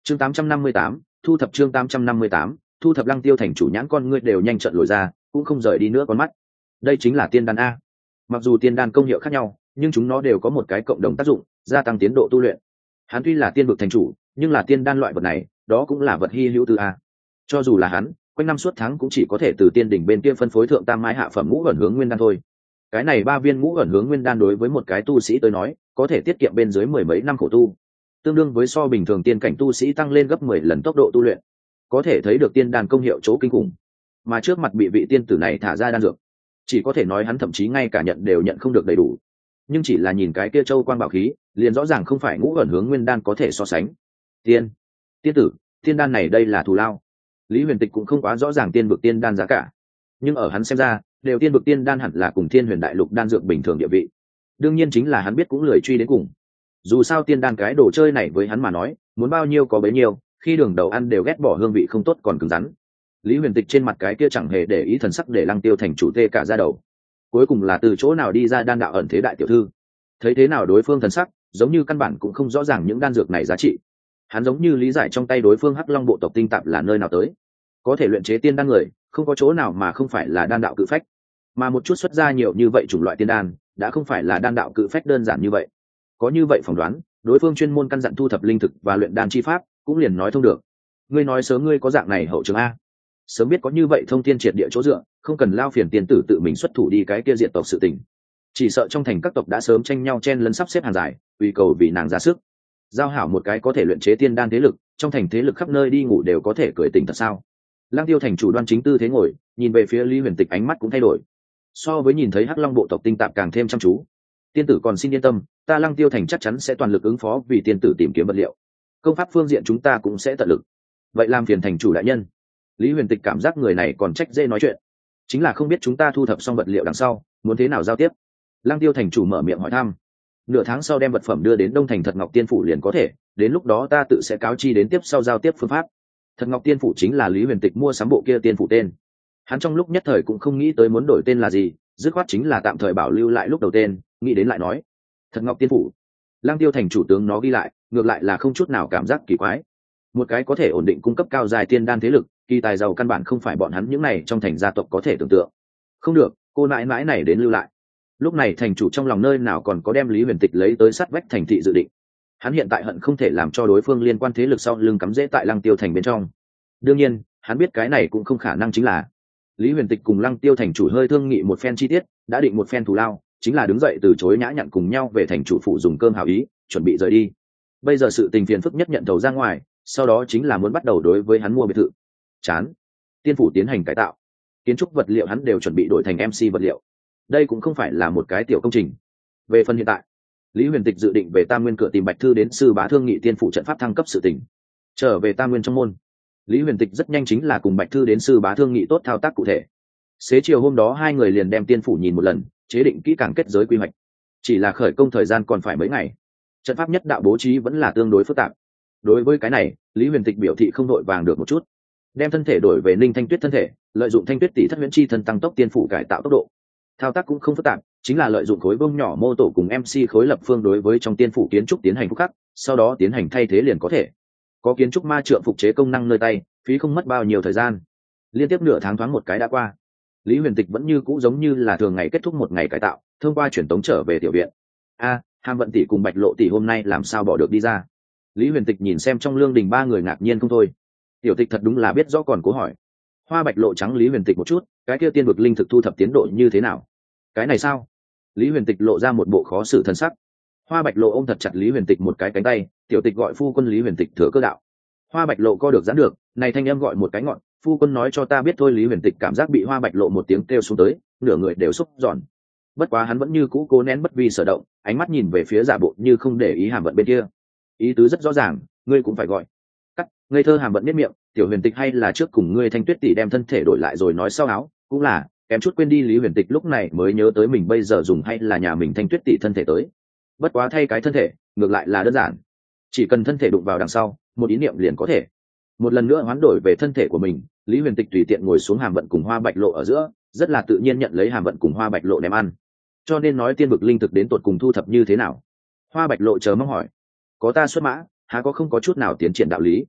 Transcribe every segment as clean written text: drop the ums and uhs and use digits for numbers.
chương 858, thu thập chương 858, thu thập. Lăng Tiêu thành chủ nhãn con ngươi đều nhanh trận lồi ra, cũng không rời đi nữa con mắt. Đây chính là tiên đan a. Mặc dù tiên đan công hiệu khác nhau, nhưng chúng nó đều có một cái cộng đồng tác dụng, gia tăng tiến độ tu luyện. Hắn tuy là tiên vực thành chủ, nhưng là tiên đan loại vật này, đó cũng là vật hi hữu tư a. Cho dù là hắn, quanh năm suốt tháng cũng chỉ có thể từ tiên đỉnh bên kia phân phối thượng tam mái hạ phẩm ngũ ẩn hướng nguyên đan thôi. Cái này 3 viên ngũ ẩn hướng nguyên đan đối với một cái tu sĩ tới nói, có thể tiết kiệm bên dưới 10 mấy năm khổ tu, tương đương với so bình thường tiên cảnh tu sĩ tăng lên gấp 10 lần tốc độ tu luyện. Có thể thấy được tiên đan công hiệu chỗ kinh khủng. Mà trước mặt bị vị tiên tử này thả ra đan dược, chỉ có thể nói hắn thậm chí ngay cả nhận đều nhận không được đầy đủ. Nhưng chỉ là nhìn cái kia châu quang bảo khí, liền rõ ràng không phải ngũ ẩn hướng nguyên đan có thể so sánh. Tiên tử, tiên đan này đây là thù lao. Lý Huyền Tịch cũng không quá rõ ràng tiên vực tiên đan giá cả, nhưng ở hắn xem ra, đều tiên vực tiên đan hẳn là cùng Thiên Huyền Đại Lục đan dược bình thường địa vị. Đương nhiên chính là hắn biết cũng lười truy đến cùng. Dù sao tiên đan cái đồ chơi này với hắn mà nói, muốn bao nhiêu có bấy nhiêu, khi đường đầu ăn đều ghét bỏ hương vị không tốt còn cứng rắn. Lý Huyền Tịch trên mặt cái kia chẳng hề để ý thần sắc để Lăng Tiêu thành chủ tê cả da đầu. Cuối cùng là từ chỗ nào đi ra đan đạo ẩn thế đại tiểu thư? Thấy thế nào đối phương thần sắc, giống như căn bản cũng không rõ ràng những đan dược này giá trị. Hắn giống như lý giải trong tay đối phương Hắc Long bộ tộc tinh tạp là nơi nào tới. Có thể luyện chế tiên đan người, không có chỗ nào mà không phải là đan đạo cự phách. Mà một chút xuất ra nhiều như vậy chủng loại tiên đan, đã không phải là đan đạo cự phách đơn giản như vậy. Có như vậy phỏng đoán, đối phương chuyên môn căn dặn thu thập linh thực và luyện đan chi pháp, cũng liền nói thông được. Ngươi nói sớm ngươi có dạng này hậu trường a, sớm biết có như vậy thông thiên triệt địa chỗ dựa, không cần lao phiền tiên tử tự mình xuất thủ đi cái kia diệt tộc sự tình. Chỉ sợ trong thành các tộc đã sớm tranh nhau chen lấn sắp xếp hàng dài, uy cầu vì nàng ra sức. Giao hảo một cái có thể luyện chế tiên đan thế lực, trong thành thế lực khắp nơi đi ngủ đều có thể cười tỉnh thật sao? Lăng Tiêu thành chủ đoan chính tư thế ngồi, nhìn về phía Lý Huyền Tịch ánh mắt cũng thay đổi. So với nhìn thấy Hắc Long bộ tộc tinh tạp càng thêm chăm chú. Tiên tử còn xin yên tâm, ta Lăng Tiêu thành chắc chắn sẽ toàn lực ứng phó vì tiên tử tìm kiếm vật liệu. Công pháp phương diện chúng ta cũng sẽ tận lực. Vậy làm phiền thành chủ đại nhân. Lý Huyền Tịch cảm giác người này còn trách dễ nói chuyện, chính là không biết chúng ta thu thập xong vật liệu đằng sau muốn thế nào giao tiếp. Lăng Tiêu thành chủ mở miệng hỏi thăm. Nửa tháng sau đem vật phẩm đưa đến Đông thành Thật Ngọc Tiên phủ liền có thể, đến lúc đó ta tự sẽ cáo chi đến tiếp sau giao tiếp phương pháp. Thật Ngọc Tiên phủ chính là Lý Huyền Tịch mua sắm bộ kia tiên phủ tên. Hắn trong lúc nhất thời cũng không nghĩ tới muốn đổi tên là gì, dứt khoát chính là tạm thời bảo lưu lại lúc đầu tên, nghĩ đến lại nói Thật Ngọc Tiên phủ. Lăng Tiêu thành chủ tướng nó ghi lại, ngược lại là không chút nào cảm giác kỳ quái. Một cái có thể ổn định cung cấp cao dài tiên đan thế lực, kỳ tài giàu căn bản không phải bọn hắn những này trong thành gia tộc có thể tưởng tượng. Không được, cô nãi nãi này đến lưu lại. Lúc này thành chủ trong lòng nơi nào còn có đem Lý Huyền Tịch lấy tới sát vách thành thị dự định. Hắn hiện tại hận không thể làm cho đối phương liên quan thế lực sau lưng cắm rễ tại Lăng Tiêu thành bên trong. Đương nhiên, hắn biết cái này cũng không khả năng, chính là Lý Huyền Tịch cùng Lăng Tiêu thành chủ hơi thương nghị một phen chi tiết, đã định một phen thù lao, chính là đứng dậy từ chối nhã nhặn cùng nhau về thành chủ phủ dùng cơm hảo ý, chuẩn bị rời đi. Bây giờ sự tình phiền phức nhất nhận thầu ra ngoài, sau đó chính là muốn bắt đầu đối với hắn mua biệt thự. Chán. Tiên phủ tiến hành cải tạo, kiến trúc vật liệu hắn đều chuẩn bị đổi thành MC vật liệu. Đây cũng không phải là một cái tiểu công trình. Về phần hiện tại, Lý Huyền Tịch dự định về Tam Nguyên cửa tìm Bạch Thư đến sư bá thương nghị tiên phủ trận pháp thăng cấp sự tình. Trở về Tam Nguyên trong môn, Lý Huyền Tịch rất nhanh chính là cùng Bạch Thư đến sư bá thương nghị tốt thao tác cụ thể. Xế chiều hôm đó hai người liền đem tiên phủ nhìn một lần, chế định kỹ càng kết giới quy hoạch. Chỉ là khởi công thời gian còn phải mấy ngày, trận pháp nhất đạo bố trí vẫn là tương đối phức tạp. Đối với cái này, Lý Huyền Tịch biểu thị không đội vàng được một chút, đem thân thể đổi về Ninh Thanh Tuyết thân thể, lợi dụng Thanh Tuyết tỷ thất huyễn chi thân tăng tốc tiên phủ cải tạo tốc độ. Thao tác cũng không phức tạp, chính là lợi dụng khối bông nhỏ mô tổ cùng MC khối lập phương đối với trong tiên phủ kiến trúc tiến hành phúc khắc, sau đó tiến hành thay thế liền có thể. Có kiến trúc ma trượng phục chế công năng nơi tay, phí không mất bao nhiêu thời gian. Liên tiếp nửa tháng thoáng một cái đã qua, Lý Huyền Tịch vẫn như cũ giống như là thường ngày kết thúc một ngày cải tạo, thông qua chuyển tống trở về tiểu viện. Hàm Vận tỷ cùng Bạch Lộ tỷ hôm nay làm sao bỏ được đi ra? Lý Huyền Tịch nhìn xem trong lương đình ba người ngạc nhiên không thôi. Tiểu Tịch thật đúng là biết rõ còn cố hỏi. Hoa Bạch Lộ trắng Lý Huyền Tịch một chút, cái kia tiên vực linh thực thu thập tiến độ như thế nào? Cái này sao? Lý Huyền Tịch lộ ra một bộ khó xử thân sắc. Hoa Bạch Lộ ôm thật chặt Lý Huyền Tịch một cái cánh tay, Tiểu Tịch gọi phu quân Lý Huyền Tịch thừa cơ đạo. Hoa Bạch Lộ co được giãn được, này thanh em gọi một cái ngọn, phu quân nói cho ta biết thôi. Lý Huyền Tịch cảm giác bị Hoa Bạch Lộ một tiếng kêu xuống tới, nửa người đều xúc giòn. Bất quá hắn vẫn như cũ cố nén bất vi sở động, ánh mắt nhìn về phía giả bộ như không để ý Hàm Vận bên kia. Ý tứ rất rõ ràng, ngươi cũng phải gọi. Cắt, ngây thơ Hàm Vận biết miệng, Tiểu Huyền Tịch hay là trước cùng ngươi Thanh Tuyết tỷ đem thân thể đổi lại rồi nói sau áo, cũng là kém chút quên đi. Lý Huyền Tịch lúc này mới nhớ tới mình bây giờ dùng hay là nhà mình Thanh Tuyết tỷ thân thể tới. Bất quá thay cái thân thể, ngược lại là đơn giản, chỉ cần thân thể đụng vào đằng sau, một ý niệm liền có thể một lần nữa hoán đổi về thân thể của mình. Lý Huyền Tịch tùy tiện ngồi xuống Hàm Vận cùng Hoa Bạch Lộ ở giữa, rất là tự nhiên nhận lấy Hàm Vận cùng Hoa Bạch Lộ đem ăn. Cho nên nói tiên vực linh thực đến tột cùng thu thập như thế nào? Hoa Bạch Lộ chờ mong hỏi. Có ta xuất mã, há có không có chút nào tiến triển đạo lý.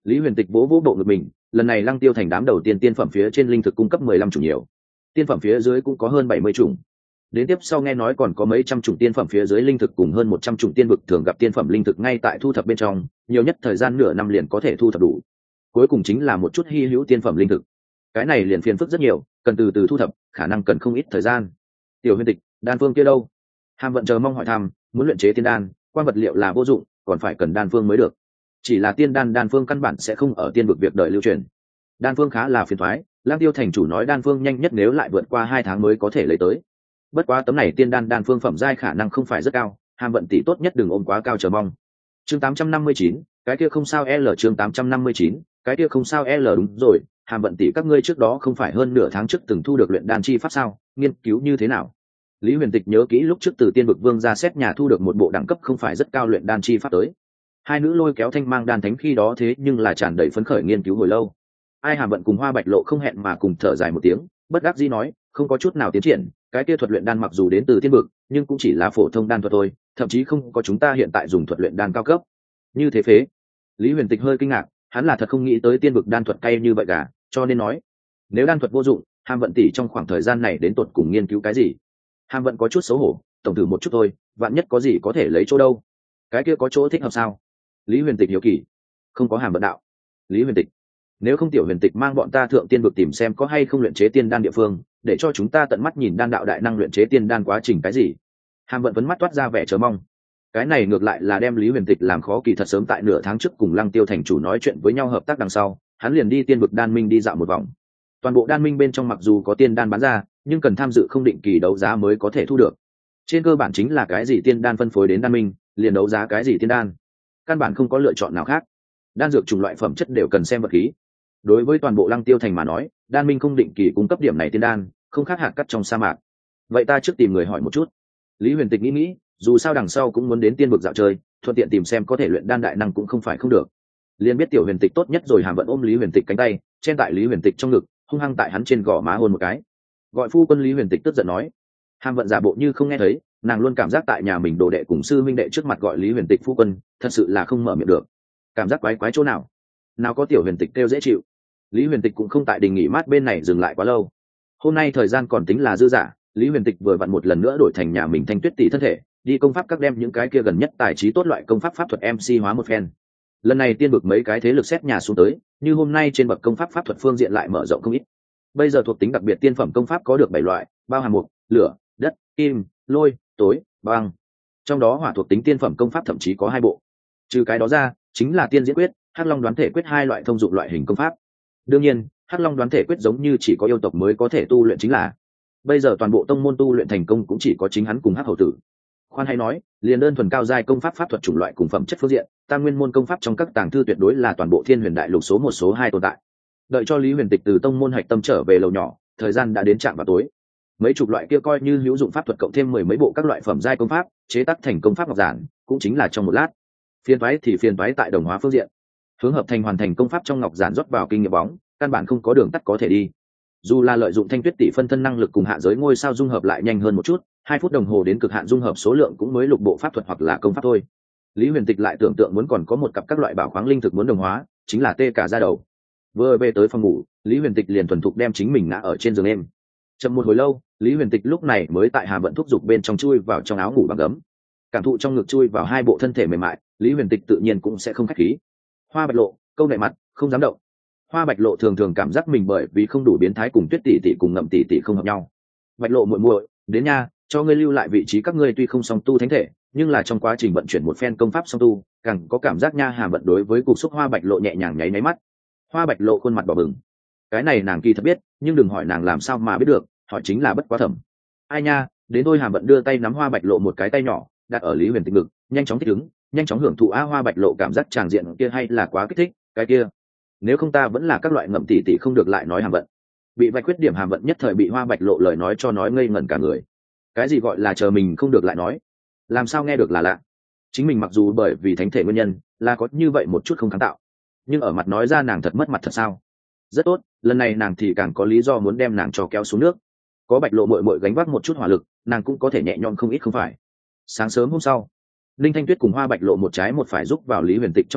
Lý Huyền Tịch vỗ vỗ bộ ngực mình, lần này Lăng Tiêu thành đám đầu tiên tiên phẩm phía trên linh thực cung cấp 15 chủng nhiều, tiên phẩm phía dưới cũng có hơn 70 chủng. Đến tiếp sau nghe nói còn có mấy trăm chủng tiên phẩm phía dưới linh thực cùng hơn 100 chủng tiên vực thường gặp tiên phẩm linh thực ngay tại thu thập bên trong, nhiều nhất thời gian nửa năm liền có thể thu thập đủ. Cuối cùng chính là một chút hy hữu tiên phẩm linh thực. Cái này liền phiền phức rất nhiều, cần từ từ thu thập, khả năng cần không ít thời gian. Tiểu Huyền Tịch, đan phương kia đâu? Hàm Vận chờ mong hỏi thăm, muốn luyện chế tiên đan, quan vật liệu là vô dụng, còn phải cần đan phương mới được. Chỉ là tiên đan phương căn bản sẽ không ở tiên vực việc đợi lưu truyền. Đan phương khá là phiền toái, Lang Tiêu thành chủ nói đan phương nhanh nhất nếu lại vượt qua 2 tháng mới có thể lấy tới. Bất quá tấm này tiên đan phương phẩm giai khả năng không phải rất cao, Hàm Vận tỷ tốt nhất đừng ôm quá cao chờ mong. Chương 859, cái kia không sao L chương 859, cái kia không sao L đúng rồi, Hàm Vận tỷ các ngươi trước đó không phải hơn nửa tháng trước từng thu được luyện đan chi pháp sao, nghiên cứu như thế nào? Lý Huyền Tịch nhớ kỹ lúc trước từ Tiên vực Vương ra xét nhà thu được một bộ đẳng cấp không phải rất cao luyện đan chi pháp tới. Hai nữ lôi kéo Thanh Mang đan thánh khi đó thế nhưng là tràn đầy phấn khởi nghiên cứu hồi lâu. Ai Hàm Vận cùng Hoa Bạch Lộ không hẹn mà cùng thở dài một tiếng, bất đắc dĩ nói, không có chút nào tiến triển, cái kia thuật luyện đan mặc dù đến từ tiên vực, nhưng cũng chỉ là phổ thông đan thuật thôi, thậm chí không có chúng ta hiện tại dùng thuật luyện đan cao cấp. Như thế phế. Lý Huyền Tịch hơi kinh ngạc, hắn là thật không nghĩ tới tiên vực đan thuật cay như vậy cả, cho nên nói, nếu đan thuật vô dụng, Hàm Vận tỷ trong khoảng thời gian này đến tột cùng nghiên cứu cái gì? Hàm Vận có chút xấu hổ, tổng thử một chút thôi, vạn nhất có gì có thể lấy chỗ đâu. Cái kia có chỗ thích hợp sao? Lý Huyền Tịch hiểu kỳ. Không có Hàm Vận đạo. Lý Huyền Tịch, nếu không Tiểu Huyền Tịch mang bọn ta thượng tiên vực tìm xem có hay không luyện chế tiên đan địa phương, để cho chúng ta tận mắt nhìn đan đạo đại năng luyện chế tiên đan quá trình cái gì. Hàm Vận vấn mắt toát ra vẻ chờ mong. Cái này ngược lại là đem Lý Huyền Tịch làm khó kỳ thật, sớm tại nửa tháng trước cùng Lăng Tiêu thành chủ nói chuyện với nhau hợp tác đằng sau, hắn liền đi tiên vực đan minh đi dạo một vòng. Toàn bộ đan minh bên trong mặc dù có tiên đan bán ra, nhưng cần tham dự không định kỳ đấu giá mới có thể thu được. Trên cơ bản chính là cái gì tiên đan phân phối đến đan minh, liền đấu giá cái gì tiên đan. Căn bản không có lựa chọn nào khác. Đan dược chủng loại phẩm chất đều cần xem vật khí. Đối với toàn bộ Lăng Tiêu thành mà nói, đan minh không định kỳ cung cấp điểm này tiên đan, không khác hạt cát trong sa mạc. Vậy ta trước tìm người hỏi một chút. Lý Huyền Tịch nghĩ, dù sao đằng sau cũng muốn đến tiên vực dạo chơi, thuận tiện tìm xem có thể luyện đan đại năng cũng không phải không được. Liền biết Tiểu Huyền Tịch tốt nhất rồi. Hàm Vận ôm Lý Huyền Tịch cánh tay, chen tại Lý Huyền Tịch trong ngực, hung hăng tại hắn trên gò má hôn một cái. Gọi phu quân. Lý Huyền Tịch tức giận nói. Hàm Vận giả bộ như không nghe thấy, nàng luôn cảm giác tại nhà mình đồ đệ cùng sư minh đệ trước mặt gọi Lý Huyền Tịch phu quân, thật sự là không mở miệng được. Cảm giác quái quái chỗ nào? Nào có Tiểu Huyền Tịch kêu dễ chịu. Lý Huyền Tịch cũng không tại đình nghỉ mát bên này dừng lại quá lâu. Hôm nay thời gian còn tính là dư dả, Lý Huyền Tịch vừa vặn một lần nữa đổi thành nhà mình Thanh Tuyết tỷ thân thể, đi công pháp các đem những cái kia gần nhất tài trí tốt loại công pháp pháp thuật MC hóa một phen. Lần này tiên vực mấy cái thế lực xét nhà xuống tới, như hôm nay trên bậc công pháp pháp thuật phương diện lại mở rộng không ít. Bây giờ thuộc tính đặc biệt tiên phẩm công pháp có được 7 loại, bao hàm mục, lửa, đất, kim, lôi, tối, băng. Trong đó hỏa thuộc tính tiên phẩm công pháp thậm chí có 2 bộ. Trừ cái đó ra, chính là tiên diễn quyết, Hắc Long đoán thể quyết 2 loại thông dụng loại hình công pháp. Đương nhiên, Hắc Long đoán thể quyết giống như chỉ có yêu tộc mới có thể tu luyện chính là. Bây giờ toàn bộ tông môn tu luyện thành công cũng chỉ có chính hắn cùng Hắc hầu tử. Khoan hay nói, liền đơn thuần cao giai công pháp pháp thuật chủng loại cùng phẩm chất phương diện, Tam Nguyên môn công pháp trong các tàng thư tuyệt đối là toàn bộ Thiên Huyền Đại Lục số 1 số 2 tồn tại. Đợi cho Lý Huyền Tịch từ tông môn hạch tâm trở về lầu nhỏ, thời gian đã đến trạm vào tối. Mấy chục loại kia coi như hữu dụng pháp thuật cộng thêm 10 mấy bộ các loại phẩm giai công pháp, chế tác thành công pháp ngọc giản, cũng chính là trong một lát. Phiên toái thì phiên toái tại đồng hóa phương diện. Hướng hợp thành hoàn thành công pháp trong ngọc giản rót vào kinh nghiệm bóng, căn bản không có đường tắt có thể đi. Dù là lợi dụng Thanh Tuyết tỷ phân thân năng lực cùng hạ giới ngôi sao dung hợp lại nhanh hơn một chút, 2 phút đồng hồ đến cực hạn dung hợp số lượng cũng mới lục bộ pháp thuật hoặc là công pháp thôi. Lý Huyền Tịch lại tưởng tượng muốn còn có một cặp các loại bảo khoáng linh thực muốn đồng hóa, chính là tê cả da đầu. Vừa về tới phòng ngủ, Lý Huyền Tịch liền thuần thục đem chính mình ngã ở trên giường em. Chậm một hồi lâu, Lý Huyền Tịch lúc này mới tại Hàm Vận thúc giục bên trong chui vào trong áo ngủ bằng gấm. Cảm thụ trong ngực chui vào 2 bộ thân thể mềm mại, Lý Huyền Tịch tự nhiên cũng sẽ không khách khí. Hoa Bạch Lộ, câu nệ mặt, không dám động. Hoa Bạch Lộ thường thường cảm giác mình bởi vì không đủ biến thái cùng Tuyết tỷ tỷ cùng Ngậm tỷ tỷ không hợp nhau. Bạch Lộ muội muội, đến nha, cho ngươi lưu lại vị trí các ngươi tuy không song tu thánh thể, nhưng là trong quá trình vận chuyển một phen công pháp song tu, càng có cảm giác nha. Hàm Vận đối với cục xúc Hoa Bạch Lộ nhẹ nhàng nháy nháy mắt. Hoa Bạch Lộ khuôn mặt đỏ bừng. Cái này nàng kỳ thật biết, nhưng đừng hỏi nàng làm sao mà biết được, hỏi chính là bất quá thẩm. Ai nha, đến thôi. Hàm Vận đưa tay nắm Hoa Bạch Lộ một cái tay nhỏ, đặt ở Lý Huyền Tịch ngực, nhanh chóng thích ứng, nhanh chóng hưởng thụ. Hoa Bạch Lộ cảm giác tràng diện kia hay là quá kích thích, cái kia. Nếu không ta vẫn là các loại Ngậm tỷ tỷ không được lại nói. Hàm Vận bị vạch khuyết điểm, Hàm Vận nhất thời bị Hoa Bạch Lộ lời nói cho nói ngây ngẩn cả người. Cái gì gọi là chờ mình không được lại nói? Làm sao nghe được là lạ? Chính mình mặc dù bởi vì thánh thể nguyên nhân là có như vậy một chút không kháng tạo, nhưng ở mặt nói ra nàng thật mất mặt thật sao? Rất tốt, lần này nàng thì càng có lý do muốn đem nàng cho kéo xuống nước. Có Bạch Lộ muội muội gánh vác một chút hỏa lực, nàng cũng có thể nhẹ nhõm không ít không phải? Sáng sớm hôm sau, Linh Thanh Tuyết cùng Hoa Bạch Lộ một trái một phải giúp vào Lý Huyền Tịch trong ngực,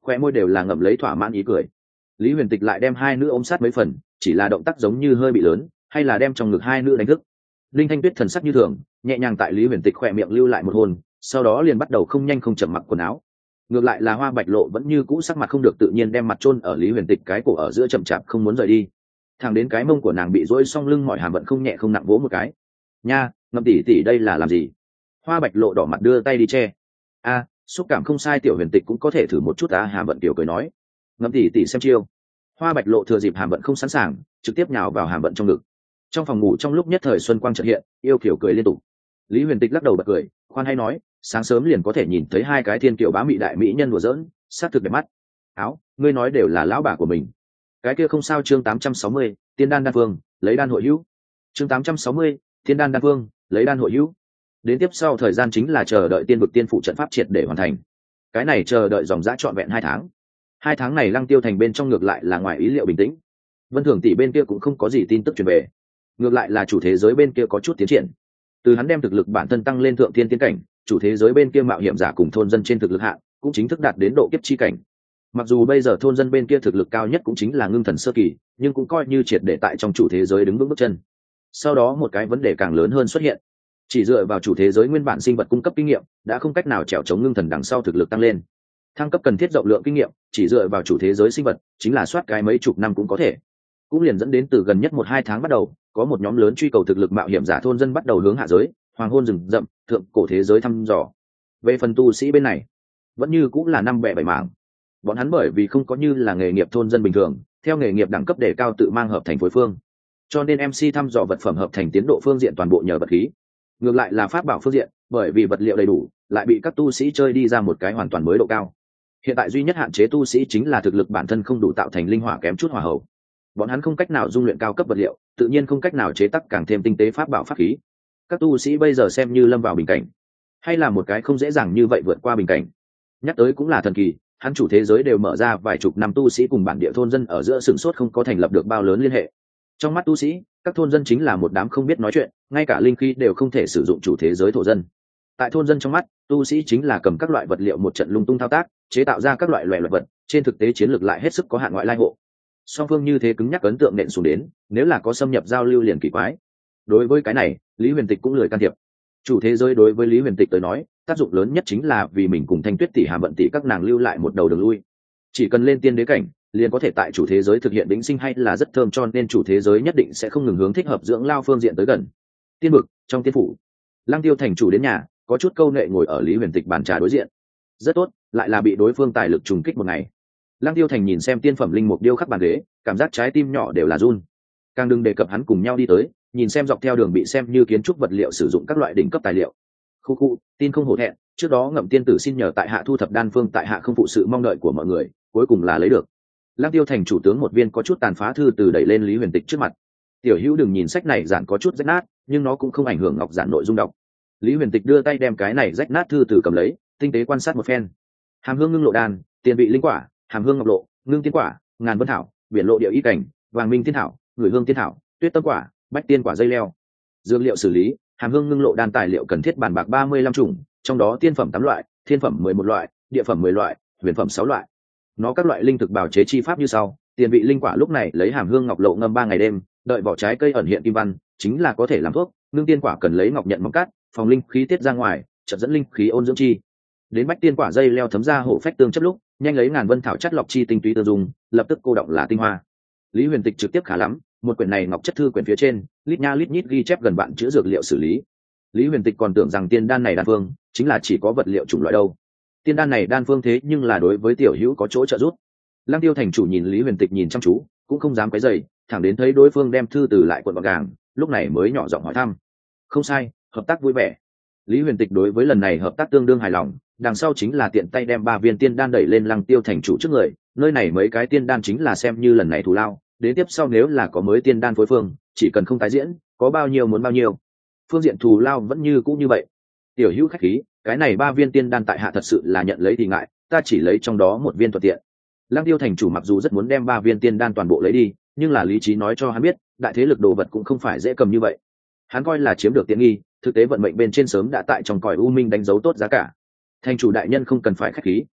khoe môi đều là ngậm lấy thỏa mãn ý cười. Lý Huyền Tịch lại đem hai nữ ôm sát mấy phần, chỉ là động tác giống như hơi bị lớn, hay là đem trong ngực hai nữ đánh thức. Linh Thanh Tuyết thần sắc như thường, nhẹ nhàng tại Lý Huyền Tịch khỏe miệng lưu lại một hôn, sau đó liền bắt đầu không nhanh không chậm mặc quần áo. Ngược lại là Hoa Bạch Lộ vẫn như cũ sắc mặt không được tự nhiên đem mặt chôn ở Lý Huyền Tịch cái cổ ở giữa chậm chạp không muốn rời đi. Thẳng đến cái mông của nàng bị dỗi xong lưng mọi hàm vận không nhẹ không nặng vỗ một cái. Nha, Ngậm tỷ tỷ đây là làm gì? Hoa Bạch Lộ đỏ mặt đưa tay đi che. A, xúc cảm không sai, Tiểu Huyền Tịch cũng có thể thử một chút. Hàm vận tiểu cười nói. Ngậm tỷ tỷ xem chiêu. Hoa Bạch Lộ thừa dịp Hàm vận không sẵn sàng, trực tiếp nhào vào Hàm vận trong ngực. Trong phòng ngủ trong lúc nhất thời xuân quang chợt hiện, yêu kiểu cười liên tục. Lý Huyền Tịch lắc đầu bật cười, khoan hay nói, sáng sớm liền có thể nhìn thấy hai cái thiên kiều bá mị đại mỹ nhân đùa giỡn, sát thực đẹp mắt. Áo, ngươi nói đều là lão bà của mình. Cái kia không sao. Chương 860, Tiên đan đan phương, lấy đan hội hữu. Chương 860, Tiên đan đan phương, lấy đan hội hữu. Đến tiếp sau thời gian chính là chờ đợi tiên vực tiên phụ trận pháp triệt để hoàn thành. Cái này chờ đợi dòng dã trọn vẹn 2 tháng. 2 tháng này Lăng Tiêu thành bên trong ngược lại là ngoài ý liệu bình tĩnh. Vân Thường tỷ bên kia cũng không có gì tin tức truyền về. Ngược lại là chủ thế giới bên kia có chút tiến triển. Từ hắn đem thực lực bản thân tăng lên thượng thiên tiến cảnh, chủ thế giới bên kia mạo hiểm giả cùng thôn dân trên thực lực hạn cũng chính thức đạt đến độ kiếp chi cảnh. Mặc dù bây giờ thôn dân bên kia thực lực cao nhất cũng chính là ngưng thần sơ kỳ, nhưng cũng coi như triệt để tại trong chủ thế giới đứng vững bước chân. Sau đó một cái vấn đề càng lớn hơn xuất hiện. Chỉ dựa vào chủ thế giới nguyên bản sinh vật cung cấp kinh nghiệm đã không cách nào chèo chống ngưng thần đằng sau thực lực tăng lên. Thăng cấp cần thiết rộng lượng kinh nghiệm, chỉ dựa vào chủ thế giới sinh vật chính là soát cái mấy chục năm cũng có thể. Cũng liền dẫn đến từ gần nhất 1-2 tháng bắt đầu, có một nhóm lớn truy cầu thực lực mạo hiểm giả thôn dân bắt đầu hướng hạ giới, hoàng hôn rừng rậm, thượng cổ thế giới thăm dò. Về phần tu sĩ bên này, vẫn như cũng là 5 bè 7 mảng. Bọn hắn bởi vì không có như là nghề nghiệp thôn dân bình thường, theo nghề nghiệp đẳng cấp đề cao tự mang hợp thành phối phương, cho nên MC thăm dò vật phẩm hợp thành tiến độ phương diện toàn bộ nhờ vật khí. Ngược lại là pháp bảo phương diện, bởi vì vật liệu đầy đủ, lại bị các tu sĩ chơi đi ra một cái hoàn toàn mới độ cao. Hiện tại duy nhất hạn chế tu sĩ chính là thực lực bản thân không đủ tạo thành linh hỏa kém chút hỏa hậu. Bọn hắn không cách nào dung luyện cao cấp vật liệu, tự nhiên không cách nào chế tác càng thêm tinh tế pháp bảo pháp khí. Các tu sĩ bây giờ xem như lâm vào bình cảnh, hay là một cái không dễ dàng như vậy vượt qua bình cảnh. Nhắc tới cũng là thần kỳ, hắn chủ thế giới đều mở ra vài chục năm tu sĩ cùng bản địa thôn dân ở giữa sửng sốt không có thành lập được bao lớn liên hệ. Trong mắt tu sĩ, các thôn dân chính là một đám không biết nói chuyện, ngay cả linh khí đều không thể sử dụng chủ thế giới thổ dân. Tại thôn dân trong mắt, tu sĩ chính là cầm các loại vật liệu một trận lung tung thao tác, chế tạo ra các loại loài vật, trên thực tế chiến lược lại hết sức có hạn ngoại lai hộ. Song phương như thế cứng nhắc ấn tượng nện xuống đến, nếu là có xâm nhập giao lưu liền kỳ quái. Đối với cái này, Lý Huyền Tịch cũng lười can thiệp. Chủ thế giới đối với Lý Huyền Tịch tới nói, tác dụng lớn nhất chính là vì mình cùng Thanh Tuyết tỷ, Hàm Vận tỷ các nàng lưu lại một đầu đường lui. Chỉ cần lên tiên đế cảnh, liền có thể tại chủ thế giới thực hiện vĩnh sinh hay là rất thơm, cho nên chủ thế giới nhất định sẽ không ngừng hướng thích hợp dưỡng lao phương diện tới gần. Tiên vực, trong tiên phủ, Lăng Tiêu thành chủ đến nhà, có chút câu nệ ngồi ở Lý Huyền Tịch bàn trà đối diện. Rất tốt, lại là bị đối phương tài lực trùng kích một ngày. Lăng Tiêu thành nhìn xem tiên phẩm linh mục điêu khắc bàn ghế, cảm giác trái tim nhỏ đều là run. Càng đừng đề cập hắn cùng nhau đi tới, nhìn xem dọc theo đường bị xem như kiến trúc vật liệu sử dụng các loại đỉnh cấp tài liệu. Khu, tin không hổ thẹn, trước đó Ngậm tiên tử xin nhờ tại hạ thu thập đan phương, tại hạ không phụ sự mong đợi của mọi người, cuối cùng là lấy được. Lăng Tiêu thành chủ tướng một viên có chút tàn phá thư từ đẩy lên Lý Huyền Tịch trước mặt. Tiểu Hữu đừng nhìn sách này giản có chút rách nát, nhưng nó cũng không ảnh hưởng ngọc giản nội dung đọc. Lý Huyền Tịch đưa tay đem cái này rách nát thư từ cầm lấy, tinh tế quan sát một phen. Hàm hương ngưng lộ đan, tiền vị linh quả, hàm hương ngọc lộ, ngưng tiên quả, ngàn vân thảo, biển lộ địa ý cảnh, vàng minh tiên thảo, gửi hương tiên thảo, tuyết tâm quả, bách tiên quả dây leo. Dược liệu xử lý, hàm hương ngưng lộ đan tài liệu cần thiết bàn bạc 35 chủng, trong đó tiên phẩm 8 loại, thiên phẩm 11 loại, địa phẩm 10 loại, huyền phẩm 6 loại. Nó các loại linh thực bào chế chi pháp như sau: tiền vị linh quả lúc này lấy hàm hương ngọc lộ ngâm 3 ngày đêm, đợi vỏ trái cây ẩn hiện kim văn, chính là có thể làm thuốc. Ngưng tiên quả cần lấy ngọc nhận móng cát, phòng linh khí tiết ra ngoài, chợt dẫn linh khí ôn dưỡng chi. Đến bách tiên quả dây leo thấm ra hổ phách tương chấp lúc, nhanh lấy ngàn vân thảo chất lọc chi tinh túy tương dùng, lập tức cô động là tinh hoa. Lý Huyền Tịch trực tiếp khá lắm, một quyển này ngọc chất thư quyển phía trên, lít nha lít nhít ghi chép gần bạn chữ dược liệu xử lý. Lý Huyền Tịch còn tưởng rằng tiên đan này đan phương chính là chỉ có vật liệu chủng loại đâu. Tiên đan này đan phương thế nhưng là đối với Tiểu Hữu có chỗ trợ giúp. Lăng Tiêu thành chủ nhìn Lý Huyền Tịch nhìn chăm chú, cũng không dám quấy rầy, thẳng đến thấy đối phương đem thư từ lại cuộn gọn gàng, lúc này mới nhỏ giọng hỏi thăm. Không sai, hợp tác vui vẻ. Lý Huyền Tịch đối với lần này hợp tác tương đương hài lòng, đằng sau chính là tiện tay đem 3 viên tiên đan đẩy lên Lăng Tiêu thành chủ trước người, nơi này mấy cái tiên đan chính là xem như lần này thù lao, đến tiếp sau nếu là có mới tiên đan phối phương, chỉ cần không tái diễn, có bao nhiêu muốn bao nhiêu. Phương diện thù lao vẫn như cũ như vậy. Tiểu Hữu khách khí, cái này 3 viên tiên đan tại hạ thật sự là nhận lấy thì ngại, ta chỉ lấy trong đó 1 viên thuận tiện. Lăng Tiêu thành chủ mặc dù rất muốn đem 3 viên tiên đan toàn bộ lấy đi, nhưng là lý trí nói cho hắn biết, đại thế lực đồ vật cũng không phải dễ cầm như vậy. Hắn coi là chiếm được tiện nghi, thực tế vận mệnh bên trên sớm đã tại trong cõi u minh đánh dấu tốt giá cả. Thành chủ đại nhân không cần phải khách khí.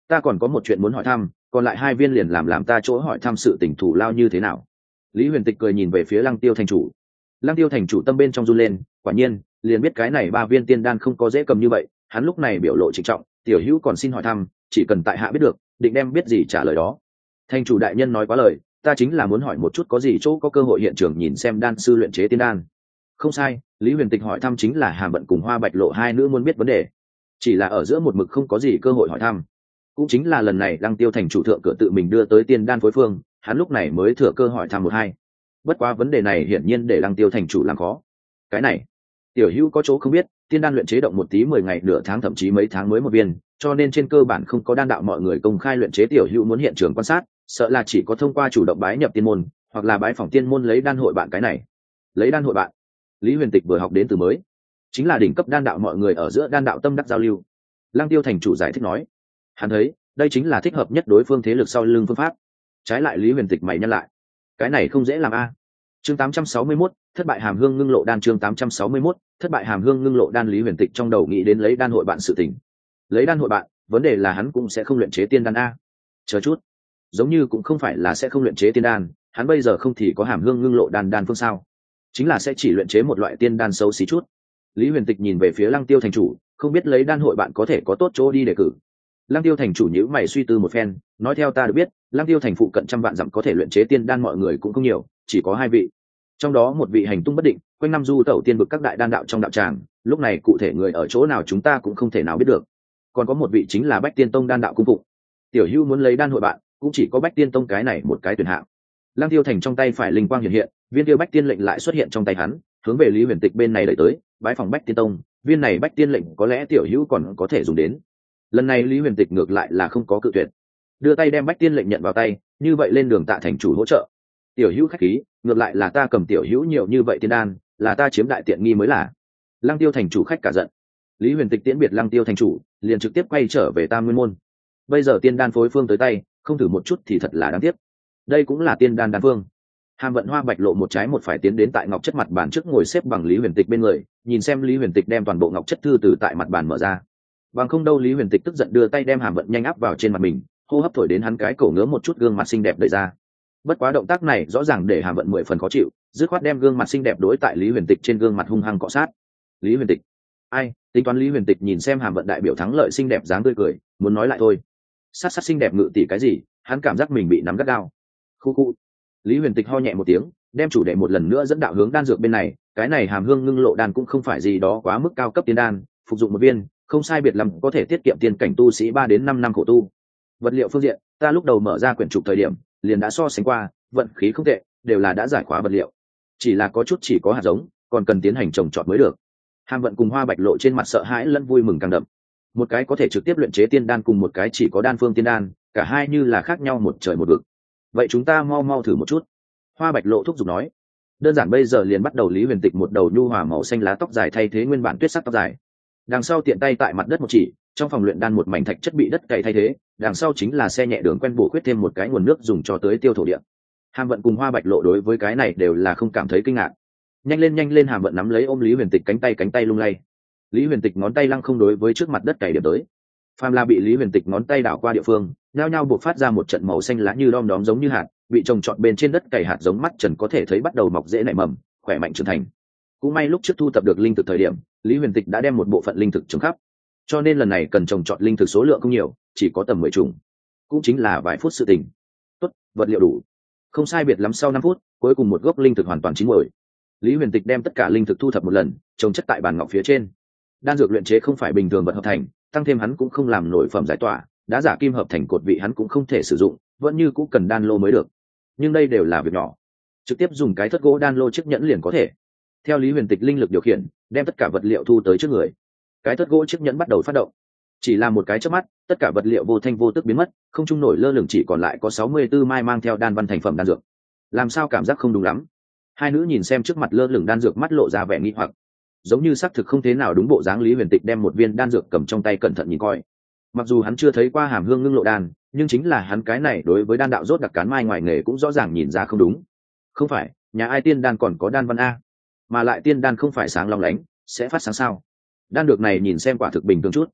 ta còn có một chuyện muốn hỏi thăm, còn lại 2 viên liền làm ta chỗ hỏi thăm sự tình thủ lao như thế nào. Lý Huyền Tịch cười nhìn về phía Lăng Tiêu thành chủ. Lăng Tiêu thành chủ tâm bên trong run lên, quả nhiên liền biết cái này 3 viên tiên đan không có dễ cầm như vậy. Hắn lúc này biểu lộ trịnh trọng, tiểu hữu còn xin hỏi thăm, chỉ cần tại hạ biết được, định đem biết gì trả lời đó. Thành chủ đại nhân nói quá lời, ta chính là muốn hỏi một chút có gì chỗ có cơ hội hiện trường nhìn xem đan sư luyện chế tiên đan. Không sai, Lý Huyền Tịch hỏi thăm chính là Hàm Vận cùng Hoa Bạch Lộ 2 nữ muốn biết vấn đề, chỉ là ở giữa một mực không có gì cơ hội hỏi thăm. Cũng chính là lần này Lăng Tiêu thành chủ thượng cửa tự mình đưa tới tiên đan phối phương, hắn lúc này mới thừa cơ hỏi thăm 1-2. Bất quá vấn đề này hiển nhiên để Lăng Tiêu thành chủ làm khó. Cái này, tiểu hữu có chỗ không biết, tiên đan luyện chế động một tí 10 ngày nửa tháng thậm chí mấy tháng mới một viên, cho nên trên cơ bản không có đan đạo mọi người công khai luyện chế, tiểu hữu muốn hiện trường quan sát, sợ là chỉ có thông qua chủ động bái nhập tiên môn, hoặc là bái phỏng tiên môn lấy đan hội bạn. Cái này, lấy đan hội bạn, Lý Huyền Tịch vừa học đến từ mới, chính là đỉnh cấp đan đạo mọi người ở giữa đan đạo tâm đắc giao lưu. Lăng Tiêu thành chủ giải thích nói, hắn thấy đây chính là thích hợp nhất đối phương thế lực sau lưng phương pháp. Trái lại Lý Huyền Tịch mày nhăn lại, cái này không dễ làm a. Chương 861, thất bại Hàm Hương ngưng lộ đan. Chương 861, thất bại Hàm Hương ngưng lộ đan. Lý Huyền Tịch trong đầu nghĩ đến lấy đan hội bạn sự tình. Lấy đan hội bạn, vấn đề là hắn cũng sẽ không luyện chế tiên đan a. Chờ chút, giống như cũng không phải là sẽ không luyện chế tiên đan, hắn bây giờ không thì có Hàm Hương ngưng lộ đan phương sao? Chính là sẽ chỉ luyện chế một loại tiên đan xấu xí chút. Lý Huyền Tịch nhìn về phía Lăng Tiêu thành chủ, không biết lấy đan hội bạn có thể có tốt chỗ đi đề cử. Lăng Tiêu thành chủ nhíu mày suy tư một phen, nói theo ta được biết, Lăng Tiêu thành phụ cận trăm vạn dặm có thể luyện chế tiên đan mọi người cũng không nhiều, chỉ có 2 vị. Trong đó một vị hành tung bất định, quanh năm du tẩu tiên vực các đại đan đạo trong đạo tràng, lúc này cụ thể người ở chỗ nào chúng ta cũng không thể nào biết được. Còn có một vị chính là Bách Tiên Tông đan đạo cung phụng. Tiểu Hữu muốn lấy đan hội bạn, cũng chỉ có Bách Tiên Tông cái này một cái tuyển hạng. Lăng Tiêu thành trong tay phải linh quang hiện hiện, viên tiêu Bách Tiên lệnh lại xuất hiện trong tay hắn, hướng về Lý Huyền Tịch bên này đẩy tới, bái phòng Bách Tiên Tông, viên này Bách Tiên lệnh có lẽ Tiểu Hữu còn có thể dùng đến. Lần này Lý Huyền Tịch ngược lại là không có cự tuyệt, đưa tay đem Bách Tiên lệnh nhận vào tay, như vậy lên đường tạ thành chủ hỗ trợ. Tiểu Hữu khách khí, ngược lại là ta cầm Tiểu Hữu nhiều như vậy tiên đan, là ta chiếm đại tiện nghi mới là. Lăng Tiêu thành chủ khách cả giận. Lý Huyền Tịch tiễn biệt Lăng Tiêu thành chủ, liền trực tiếp quay trở về Tam Nguyên môn. Bây giờ tiên đan phối phương tới tay, không thử một chút thì thật là đáng tiếc. Đây cũng là tiên đan đan phương. Hàm Vận Hoa Bạch Lộ một trái một phải tiến đến tại ngọc chất mặt bàn trước ngồi xếp bằng Lý Huyền Tịch bên người, nhìn xem Lý Huyền Tịch đem toàn bộ ngọc chất thư từ tại mặt bàn mở ra. Bằng không đâu Lý Huyền Tịch tức giận đưa tay đem Hàm Vận nhanh áp vào trên mặt mình, hô hấp thổi đến hắn cái cổ ngứa một chút, gương mặt xinh đẹp đẩy ra. Bất quá động tác này rõ ràng để Hàm Vận 10 phần khó chịu, dứt khoát đem gương mặt xinh đẹp đối tại Lý Huyền Tịch trên gương mặt hung hăng cọ sát. Lý Huyền Tịch, ai? Tính toán Lý Huyền Tịch nhìn xem Hàm Vận đại biểu thắng lợi xinh đẹp dáng tươi cười, muốn nói lại thôi. Sát sát xinh đẹp ngự tỷ cái gì? Hắn cảm giác mình bị nắm gắt gao. Khu khu. Lý Huyền Tịch ho nhẹ một tiếng, đem chủ đề một lần nữa dẫn đạo hướng đan dược bên này. Cái này Hàm Hương ngưng lộ đan cũng không phải gì đó quá mức cao cấp tiên đan, phục dụng một viên, không sai biệt lắm có thể tiết kiệm tiên cảnh tu sĩ 3 đến 5 năm khổ tu. Vật liệu phương diện, ta lúc đầu mở ra quyển trục thời điểm, liền đã so sánh qua, vận khí không tệ, đều là đã giải khóa vật liệu. Chỉ là có chút chỉ có hạt giống, còn cần tiến hành trồng trọt mới được. Hàm Vận cùng Hoa Bạch Lộ trên mặt sợ hãi lẫn vui mừng càng đậm. Một cái có thể trực tiếp luyện chế tiên đan, cùng một cái chỉ có đan phương tiên đan, cả hai như là khác nhau một trời một vực. Vậy chúng ta mau mau thử một chút. Hoa Bạch Lộ thúc giục nói. Đơn giản bây giờ liền bắt đầu. Lý Huyền Tịch một đầu nhu hòa màu xanh lá tóc dài thay thế nguyên bản tuyết sắc tóc dài. Đằng sau tiện tay tại mặt đất một chỉ, trong phòng luyện đan một mảnh thạch chất bị đất cày thay thế, đằng sau chính là xe nhẹ đường quen bổ khuyết thêm một cái nguồn nước dùng cho tới tiêu thổ địa. Hàm Vận cùng Hoa Bạch Lộ đối với cái này đều là không cảm thấy kinh ngạc. Nhanh lên, Hàm Vận nắm lấy ôm Lý Huyền Tịch cánh tay lung lay. Lý Huyền Tịch ngón tay lăng không đối với trước mặt đất cày điểm tới. Phàm là bị Lý Huyền Tịch ngón tay đảo qua địa phương, nhao nhao buộc phát ra một trận màu xanh lá như đom đóm giống như hạt, bị trồng trọt bên trên đất cày hạt giống mắt trần có thể thấy bắt đầu mọc rễ nảy mầm, khỏe mạnh trưởng thành. Cũng may lúc trước thu tập được linh thực thời điểm, Lý Huyền Tịch đã đem một bộ phận linh thực trồng khắp, cho nên lần này cần trồng trọt linh thực số lượng không nhiều, chỉ có tầm 10 chủng, cũng chính là vài phút sự tình. Tốt, vật liệu đủ. Không sai biệt lắm sau 5 phút, cuối cùng một gốc linh thực hoàn toàn chín muồi. Lý Huyền Tịch đem tất cả linh thực thu thập một lần, trồng chất tại bàn ngọc phía trên. Đan dược luyện chế không phải bình thường vật hợp thành, tăng thêm hắn cũng không làm nổi phẩm giải tỏa, đá giả kim hợp thành cột vị hắn cũng không thể sử dụng, vẫn như cũng cần đan lô mới được. Nhưng đây đều là việc nhỏ, trực tiếp dùng cái thất gỗ đan lô chiếc nhẫn liền có thể. Theo Lý Huyền Tịch linh lực điều khiển, đem tất cả vật liệu thu tới trước người. Cái thất gỗ chiếc nhẫn bắt đầu phát động. Chỉ là một cái chớp mắt, tất cả vật liệu vô thanh vô tức biến mất, không trung nổi lơ lửng chỉ còn lại có 64 mai mang theo đan văn thành phẩm đan dược. Làm sao cảm giác không đúng lắm? Hai nữ nhìn xem trước mặt lơ lửng đan dược, mắt lộ ra vẻ nghi hoặc. Giống như xác thực không thế nào đúng bộ dáng. Lý Huyền Tịch đem một viên đan dược cầm trong tay cẩn thận nhìn coi. Mặc dù hắn chưa thấy qua Hàm Hương ngưng lộ đan, nhưng chính là hắn cái này đối với đan đạo rốt đặc cán mai ngoài nghề cũng rõ ràng nhìn ra không đúng. Không phải, nhà ai tiên đan còn có đan văn a? Mà lại tiên đan không phải sáng long lánh, sẽ phát sáng sao? Đan dược này nhìn xem quả thực bình thường chút.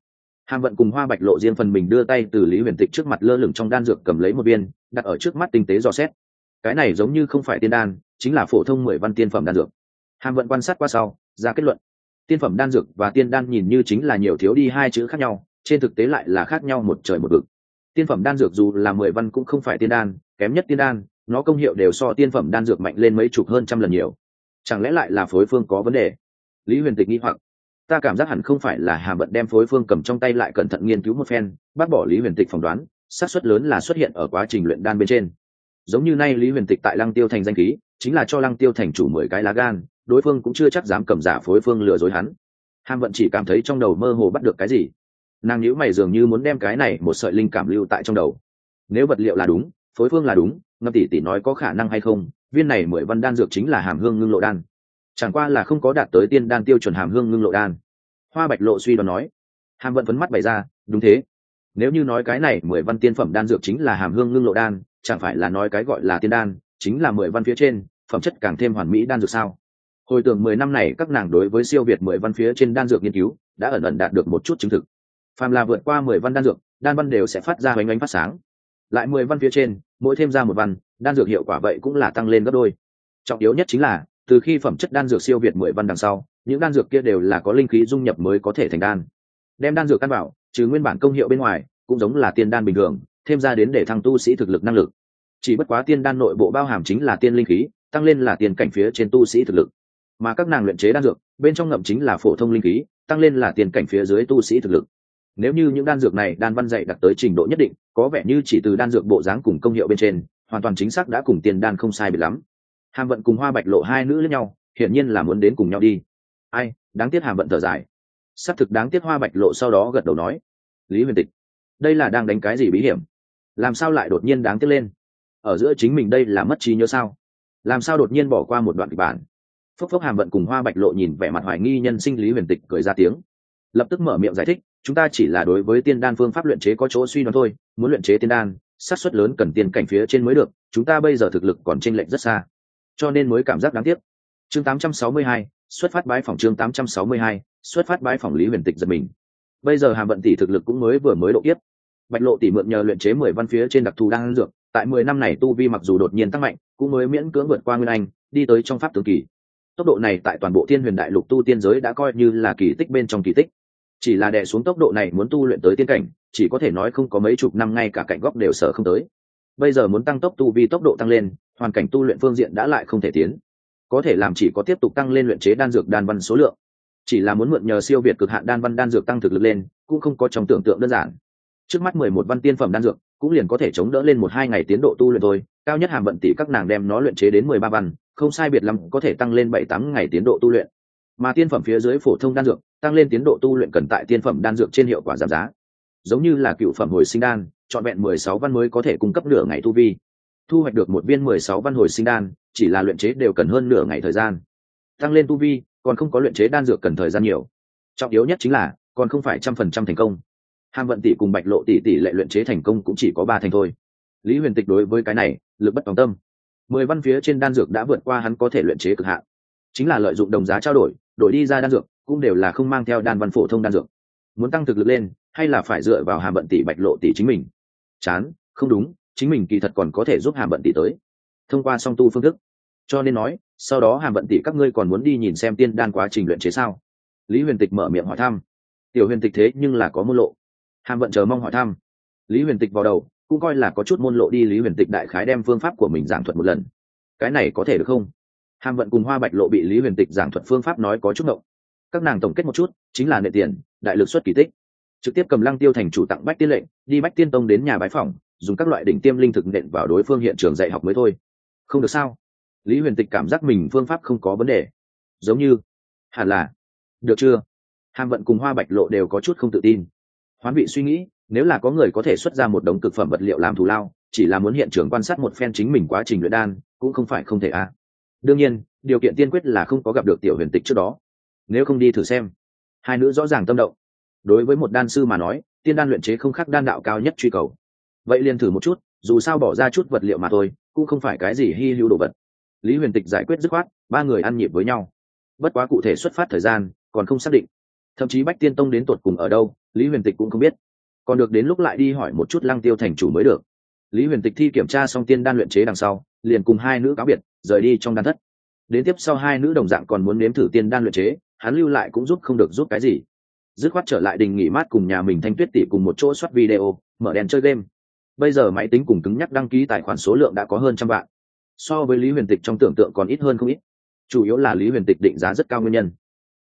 Hàm Vận cùng Hoa Bạch Lộ riêng phần mình đưa tay từ Lý Huyền Tịch trước mặt lơ lửng trong đan dược cầm lấy một viên, đặt ở trước mắt tinh tế dò xét. Cái này giống như không phải tiên đan, chính là phổ thông 10 văn tiên phẩm đan dược. Hàm Vận quan sát qua sau, ra kết luận. Tiên phẩm đan dược và tiên đan nhìn như chính là nhiều thiếu đi hai chữ khác nhau, trên thực tế lại là khác nhau một trời một vực. Tiên phẩm đan dược dù là 10 văn cũng không phải tiên đan, kém nhất tiên đan, nó công hiệu đều so tiên phẩm đan dược mạnh lên mấy chục hơn trăm lần nhiều. Chẳng lẽ lại là phối phương có vấn đề? Lý Huyền Tịch nghi hoặc. Ta cảm giác hẳn không phải là Hàm Vận đem phối phương cầm trong tay lại cẩn thận nghiên cứu một phen, bác bỏ Lý Huyền Tịch phỏng đoán, xác suất lớn là xuất hiện ở quá trình luyện đan bên trên. Giống như nay Lý Huyền Tịch tại Lăng Tiêu Thành danh khí, chính là cho Lăng Tiêu Thành chủ 10 cái lá gan, đối phương cũng chưa chắc dám cầm giả phối phương lừa dối hắn. Hàm Vận chỉ cảm thấy trong đầu mơ hồ bắt được cái gì, nàng nhíu mày dường như muốn đem cái này một sợi linh cảm lưu tại trong đầu. Nếu vật liệu là đúng, phối phương là đúng, Ngâm tỷ tỷ nói có khả năng hay không, viên này 10 văn đan dược chính là Hàm Hương Ngưng Lộ đan, chẳng qua là không có đạt tới tiên đan tiêu chuẩn Hàm Hương Ngưng Lộ đan. Hoa Bạch Lộ suy đoán nói. Hàm Vận phấn mắt bày ra, đúng thế. Nếu như nói cái này 10 văn tiên phẩm đan dược chính là Hàm Hương Ngưng Lộ đan, chẳng phải là nói cái gọi là tiên đan chính là 10 văn phía trên, phẩm chất càng thêm hoàn mỹ đan dược sao? Hồi tưởng 10 năm này các nàng đối với siêu việt 10 văn phía trên đan dược nghiên cứu, đã ẩn ẩn đạt được một chút chứng thực. Phàm là vượt qua 10 văn đan dược, đan văn đều sẽ phát ra ánh ánh phát sáng. Lại 10 văn phía trên, mỗi thêm ra một văn, đan dược hiệu quả vậy cũng là tăng lên gấp đôi. Trọng yếu nhất chính là, từ khi phẩm chất đan dược siêu việt 10 văn đằng sau, những đan dược kia đều là có linh khí dung nhập mới có thể thành đan. Đem đan dược căn vào, trừ nguyên bản công hiệu bên ngoài, cũng giống là tiên đan bình thường, thêm ra đến để thăng tu sĩ thực lực năng lực. Chỉ bất quá tiên đan nội bộ bao hàm chính là tiên linh khí, tăng lên là tiền cảnh phía trên tu sĩ thực lực. Mà các nàng luyện chế đan dược, bên trong ngậm chính là phổ thông linh khí, tăng lên là tiền cảnh phía dưới tu sĩ thực lực. Nếu như những đan dược này đan văn dạy đạt tới trình độ nhất định, có vẻ như chỉ từ đan dược bộ dáng cùng công hiệu bên trên, hoàn toàn chính xác đã cùng tiên đan không sai biệt lắm. Hàm Vận cùng Hoa Bạch Lộ hai nữ lẫn nhau, hiển nhiên là muốn đến cùng nhau đi. Ai, đáng tiếc. Hàm Vận thở dài. Sắp thực đáng tiếc. Hoa Bạch Lộ sau đó gật đầu nói. Lý Huyền Tịch, đây là đang đánh cái gì bí hiểm? Làm sao lại đột nhiên đáng tiếc lên? Ở giữa chính mình đây là mất trí nhớ sao? Làm sao đột nhiên bỏ qua một đoạn kịch bản? Phốc phốc. Hàm Vận cùng Hoa Bạch Lộ nhìn vẻ mặt hoài nghi nhân sinh. Lý Huyền Tịch cười ra tiếng, lập tức mở miệng giải thích. Chúng ta chỉ là đối với tiên đan phương pháp luyện chế có chỗ suy đoán thôi, muốn luyện chế tiên đan, xác suất lớn cần tiên cảnh phía trên mới được, chúng ta bây giờ thực lực còn chênh lệch rất xa, cho nên mới cảm giác đáng tiếc. Chương 862, xuất phát bái phỏng. Chương 862, xuất phát bái phỏng. Lý Huyền Tịch giật mình. Bây giờ Hàm Vận tỷ thực lực cũng mới độ kiếp. Bạch Lộ tỷ mượn nhờ luyện chế 10 văn phía trên đặc thù đan dược, tại 10 năm này tu vi mặc dù đột nhiên tăng mạnh, cũng mới miễn cưỡng vượt qua Nguyên Anh, đi tới trong pháp tướng kỳ. Tốc độ này tại toàn bộ Thiên Huyền Đại Lục tu tiên giới đã coi như là kỳ tích bên trong kỳ tích. Chỉ là đè xuống tốc độ này muốn tu luyện tới tiên cảnh, chỉ có thể nói không có mấy chục năm ngay cả cạnh góc đều sở không tới. Bây giờ muốn tăng tốc tu vi tốc độ tăng lên, hoàn cảnh tu luyện phương diện đã lại không thể tiến, có thể làm chỉ có tiếp tục tăng lên luyện chế đan dược đan văn số lượng. Chỉ là muốn mượn nhờ siêu việt cực hạn đan văn đan dược tăng thực lực lên, cũng không có trong tưởng tượng đơn giản. Trước mắt 11 văn tiên phẩm đan dược cũng liền có thể chống đỡ lên 1-2 ngày tiến độ tu luyện thôi, cao nhất Hàm Vận tỷ các nàng đem nó luyện chế đến 13 văn, không sai biệt lắm có thể tăng lên 7-8 ngày tiến độ tu luyện. Mà tiên phẩm phía dưới phổ thông đan dược, tăng lên tiến độ tu luyện cần tại tiên phẩm đan dược trên hiệu quả giảm giá. Giống như là cựu phẩm hồi sinh đan, trọn vẹn 16 văn mới có thể cung cấp nửa ngày tu vi. Thu hoạch được một viên 16 văn hồi sinh đan, chỉ là luyện chế đều cần hơn nửa ngày thời gian. Tăng lên tu vi, còn không có luyện chế đan dược cần thời gian nhiều. Trọng yếu nhất chính là, còn không phải 100% thành công. Hàm Vận tỷ cùng Bạch Lộ tỷ lệ luyện chế thành công cũng chỉ có 3 thành thôi. Lý Huyền Tịch đối với cái này, lực bất tòng tâm. 10 văn phía trên đan dược đã vượt qua hắn có thể luyện chế cực hạn. Chính là lợi dụng đồng giá trao đổi, đổi đi ra đan dược, cũng đều là không mang theo đan văn phổ thông đan dược. Muốn tăng thực lực lên, hay là phải dựa vào Hàm Vận tỷ Bạch Lộ tỷ chính mình. Chán, không đúng, chính mình kỳ thật còn có thể giúp Hàm Vận tỷ tới. Thông qua song tu phương thức. Cho nên nói, sau đó Hàm Vận tỷ các ngươi còn muốn đi nhìn xem tiên đan quá trình luyện chế sao? Lý Huyền Tịch mở miệng hỏi thăm. Tiểu Huyền Tịch thế nhưng là có môn lộ. Hàm Vận chờ mong hỏi thăm. Lý Huyền Tịch vào đầu, cũng coi là có chút môn lộ đi. Lý Huyền Tịch đại khái đem phương pháp của mình giảng thuật một lần. Cái này có thể được không? Hàm Vận cùng Hoa Bạch Lộ bị Lý Huyền Tịch giảng thuật phương pháp nói có chút ngộng. Các nàng tổng kết một chút, chính là nệ tiền, đại lực xuất kỳ tích. Trực tiếp cầm Lăng Tiêu thành chủ tặng Bách Tiên lệnh, đi Bách Tiên tông đến nhà bái phỏng, dùng các loại đỉnh tiêm linh thực nện vào đối phương hiện trường dạy học mới thôi. Không được sao? Lý Huyền Tịch cảm giác mình phương pháp không có vấn đề. Giống như, hẳn là, được chưa? Hàm Vận cùng Hoa Bạch Lộ đều có chút không tự tin. Hoán vị suy nghĩ, nếu là có người có thể xuất ra một đống cực phẩm vật liệu làm thù lao, chỉ là muốn hiện trường quan sát một phen chính mình quá trình luyện đan, cũng không phải không thể à. Đương nhiên, điều kiện tiên quyết là không có gặp được Tiểu Huyền Tịch trước đó. Nếu không đi thử xem. Hai nữ rõ ràng tâm động. Đối với một đan sư mà nói, tiên đan luyện chế không khác đan đạo cao nhất truy cầu. Vậy liền thử một chút, dù sao bỏ ra chút vật liệu mà thôi, cũng không phải cái gì hi hữu đồ vật. Lý Huyền Tịch giải quyết dứt khoát, ba người ăn nhịp với nhau. Bất quá cụ thể xuất phát thời gian còn không xác định. Thậm chí Bách Tiên tông đến tột cùng ở đâu, Lý Huyền Tịch cũng không biết, còn được đến lúc lại đi hỏi một chút Lăng Tiêu thành chủ mới được. Lý Huyền Tịch thi kiểm tra xong tiên đan luyện chế đằng sau, liền cùng hai nữ cáo biệt, rời đi trong đan thất. Đến tiếp sau hai nữ đồng dạng còn muốn nếm thử tiên đan luyện chế, hắn lưu lại cũng giúp không được giúp cái gì. Dứt khoát trở lại đình nghỉ mát cùng nhà mình Thanh Tuyết tỷ cùng một chỗ soát video, mở đèn chơi game. Bây giờ máy tính cùng cứng nhắc đăng ký tài khoản số lượng đã có hơn 100 vạn, so với Lý Huyền Tịch trong tưởng tượng còn ít hơn không ít. Chủ yếu là Lý Huyền Tịch định giá rất cao nguyên nhân.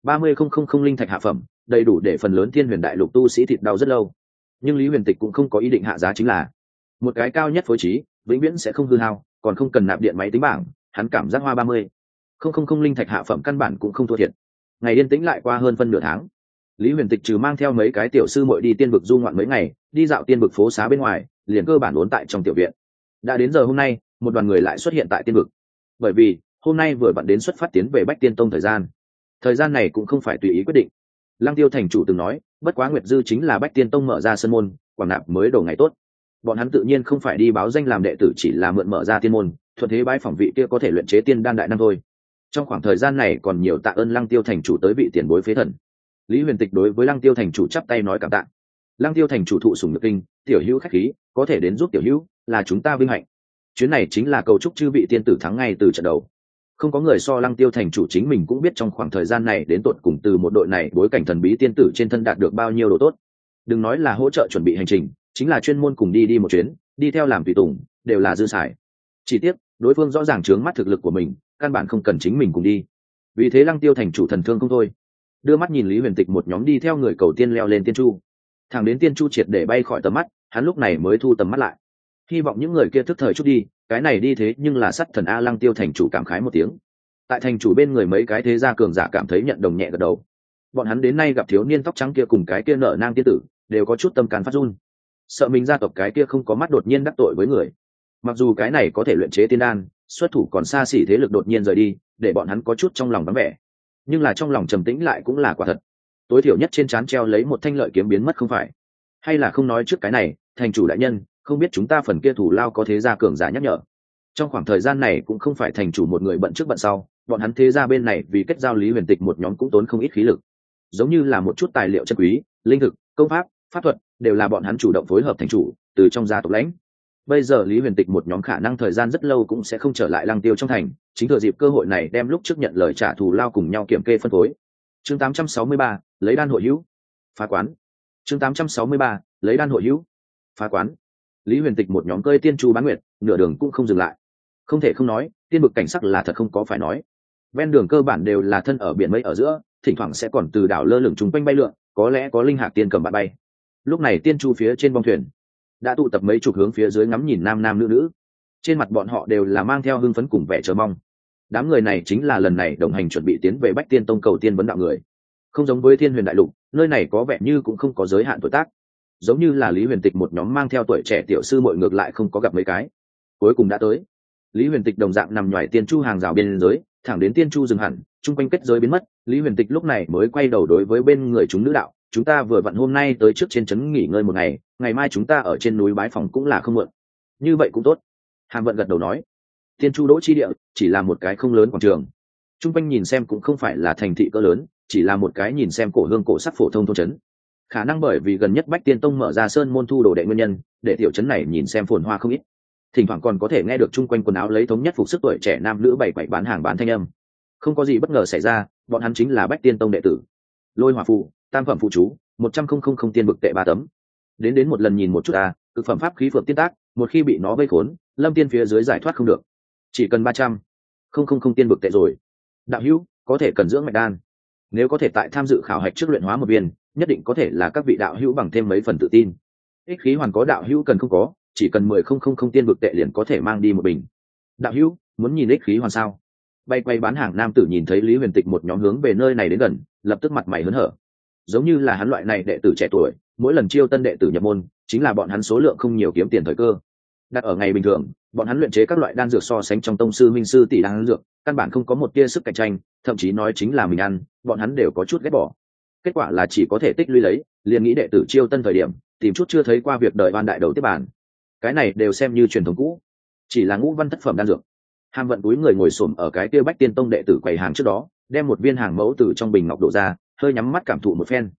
30,000 linh thạch hạ phẩm, đầy đủ để phần lớn Thiên Huyền đại lục tu sĩ thịt đau rất lâu. Nhưng Lý Huyền Tịch cũng không có ý định hạ giá, chính là một cái cao nhất phối trí, vĩnh viễn sẽ không hư hao, còn không cần nạp điện máy tính bảng, hắn cảm giác hoa 30,000 linh thạch hạ phẩm căn bản cũng không thua thiệt. Ngày yên tĩnh lại qua hơn phân nửa tháng. Lý Huyền Tịch trừ mang theo mấy cái tiểu sư muội đi tiên vực du ngoạn mấy ngày, đi dạo tiên vực phố xá bên ngoài, liền cơ bản uốn tại trong tiểu viện. Đã đến giờ hôm nay, một đoàn người lại xuất hiện tại tiên vực. Bởi vì hôm nay vừa vặn đến xuất phát tiến về Bách Tiên Tông thời gian này cũng không phải tùy ý quyết định. Lăng Tiêu thành chủ từng nói, bất quá Nguyệt Dư chính là Bách Tiên Tông mở ra sân môn, quảng nạp mới đầu ngày tốt. Bọn hắn tự nhiên không phải đi báo danh làm đệ tử, chỉ là mượn mở ra tiên môn, thuận thế bái phỏng vị kia có thể luyện chế tiên đan đại năng thôi. Trong khoảng thời gian này còn nhiều tạ ơn Lăng Tiêu thành chủ tới vị tiền bối phế thần. Lý Huyền Tịch đối với Lăng Tiêu thành chủ chắp tay nói cảm tạ. Lăng Tiêu thành chủ thụ sủng nhược kinh, tiểu hữu khách khí, có thể đến giúp tiểu hữu là chúng ta vinh hạnh. Chuyến này chính là cầu chúc chư vị tiên tử thắng ngay từ trận đầu. Không có người so Lăng Tiêu thành chủ chính mình cũng biết trong khoảng thời gian này đến tột cùng từ một đội này bối cảnh thần bí tiên tử trên thân đạt được bao nhiêu đồ tốt. Đừng nói là hỗ trợ chuẩn bị hành trình, chính là chuyên môn cùng đi một chuyến, đi theo làm tùy tùng, đều là dư xài. Chỉ tiếc, đối phương rõ ràng trướng mắt thực lực của mình, căn bản không cần chính mình cùng đi. Vì thế Lăng Tiêu thành chủ thần thương không thôi, đưa mắt nhìn Lý Huyền Tịch một nhóm đi theo người cầu tiên leo lên tiên chu. Thẳng đến tiên chu triệt để bay khỏi tầm mắt, hắn lúc này mới thu tầm mắt lại. Hy vọng những người kia thức thời chút đi, cái này đi thế nhưng là sắt thần a. Lăng Tiêu thành chủ cảm khái một tiếng. Tại thành chủ bên người mấy cái thế gia cường giả cảm thấy nhận đồng nhẹ gật đầu. Bọn hắn đến nay gặp thiếu niên tóc trắng kia cùng cái kia nở nang tiên tử, đều có chút tâm can phát run, sợ mình gia tộc cái kia không có mắt đột nhiên đắc tội với người. Mặc dù cái này có thể luyện chế tiên đan, xuất thủ còn xa xỉ thế lực đột nhiên rời đi, để bọn hắn có chút trong lòng vắng vẻ, nhưng là trong lòng trầm tĩnh lại cũng là quả thật. Tối thiểu nhất trên trán treo lấy một thanh lợi kiếm biến mất không phải. Hay là không nói trước cái này, thành chủ đại nhân, không biết chúng ta phần kia thủ lao có thế gia cường giả nhắc nhở. Trong khoảng thời gian này cũng không phải thành chủ một người bận trước bận sau, bọn hắn thế gia bên này vì kết giao Lý Huyền Tịch một nhóm cũng tốn không ít khí lực, giống như là một chút tài liệu chân quý, linh thực, công pháp, pháp thuật, đều là bọn hắn chủ động phối hợp thành chủ từ trong gia tộc lãnh. Bây giờ Lý Huyền Tịch một nhóm khả năng thời gian rất lâu cũng sẽ không trở lại Lăng Tiêu trong thành, chính thừa dịp cơ hội này đem lúc trước nhận lời trả thù lao cùng nhau kiểm kê phân phối. Chương 863, lấy đan hội hữu, phá quán. Chương 863, lấy đan hội hữu, phá quán. Lý Huyền Tịch một nhóm cơi tiên chu bán nguyệt, nửa đường cũng không dừng lại. Không thể không nói, tiên vực cảnh sắc là thật không có phải nói. Ven đường cơ bản đều là thân ở biển mây ở giữa, thỉnh thoảng sẽ còn từ đảo lơ lửng chúng quanh bay lượn, có lẽ có linh hạc tiên cầm bạn bay. Lúc này tiên chu phía trên bong thuyền đã tụ tập mấy chục hướng phía dưới ngắm nhìn nam nam nữ nữ, trên mặt bọn họ đều là mang theo hưng phấn cùng vẻ chờ mong. Đám người này chính là lần này đồng hành chuẩn bị tiến về Bách Tiên Tông cầu tiên vấn đạo người. Không giống với Thiên Huyền đại lục, nơi này có vẻ như cũng không có giới hạn tuổi tác, giống như là Lý Huyền Tịch một nhóm mang theo tuổi trẻ tiểu sư muội ngược lại không có gặp mấy cái. Cuối cùng đã tới. Lý Huyền Tịch đồng dạng nằm ngoài tiên chu hàng rào biên giới, thẳng đến tiên chu dừng hẳn, chung quanh kết giới biến mất, Lý Huyền Tịch lúc này mới quay đầu đối với bên người chúng nữ đạo, chúng ta vừa vặn hôm nay tới trước trên trấn nghỉ ngơi một ngày, ngày mai chúng ta ở trên núi bái phòng cũng là không muộn. Như vậy cũng tốt. Hàm Vận gật đầu nói. Tiên chu đỗ chi địa chỉ là một cái không lớn quảng trường, chung quanh nhìn xem cũng không phải là thành thị cỡ lớn, chỉ là một cái nhìn xem cổ hương cổ sắc phổ thông thôn trấn. Khả năng bởi vì gần nhất Bách Tiên Tông mở ra sơn môn thu đồ đệ nguyên nhân, để tiểu trấn này nhìn xem phồn hoa không ít. Thỉnh thoảng còn có thể nghe được chung quanh quần áo lấy thống nhất phục sức tuổi trẻ nam nữ bày quậy bán hàng bán thanh âm. Không có gì bất ngờ xảy ra, bọn hắn chính là Bách Tiên Tông đệ tử. Lôi hỏa phù, tam phẩm phụ chú, 100,000 tiên bực tệ 3 tấm. Đến một lần nhìn một chút à, cực phẩm pháp khí phượng tiên tác, một khi bị nó vây khốn, lâm tiên phía dưới giải thoát không được. Chỉ cần 300,000 tiên bực tệ rồi. Đạo hữu, có thể cần dưỡng mạch đan. Nếu có thể tại tham dự khảo hạch trước luyện hóa một viên, nhất định có thể là các vị đạo hữu bằng thêm mấy phần tự tin. Ích khí hoàn có đạo hữu cần không có, chỉ cần 10,000 tiên bực tệ liền có thể mang đi một bình. Đạo hữu, muốn nhìn ích khí hoàn sao? Bay quay bán hàng nam tử nhìn thấy Lý Huyền Tịch một nhóm hướng về nơi này đến gần, lập tức mặt mày hớn hở. Giống như là hắn loại này đệ tử trẻ tuổi, mỗi lần chiêu tân đệ tử nhập môn, chính là bọn hắn số lượng không nhiều kiếm tiền thời cơ. Đặt ở ngày bình thường, bọn hắn luyện chế các loại đan dược so sánh trong tông sư minh sư tỷ đan dược, căn bản không có một tia sức cạnh tranh, thậm chí nói chính là mình ăn, bọn hắn đều có chút ghét bỏ. Kết quả là chỉ có thể tích lũy lấy, liền nghĩ đệ tử chiêu tân thời điểm, tìm chút chưa thấy qua việc đời oan đại đầu tiếp bàn. Cái này đều xem như truyền thống cũ, chỉ là ngũ văn thất phẩm đan dược. Hàm Vận cúi người ngồi xổm ở cái kia Bách Tiên Tông đệ tử quầy hàng trước đó, đem một viên hàng mẫu từ trong bình ngọc đổ ra, hơi nhắm mắt cảm thụ một phen.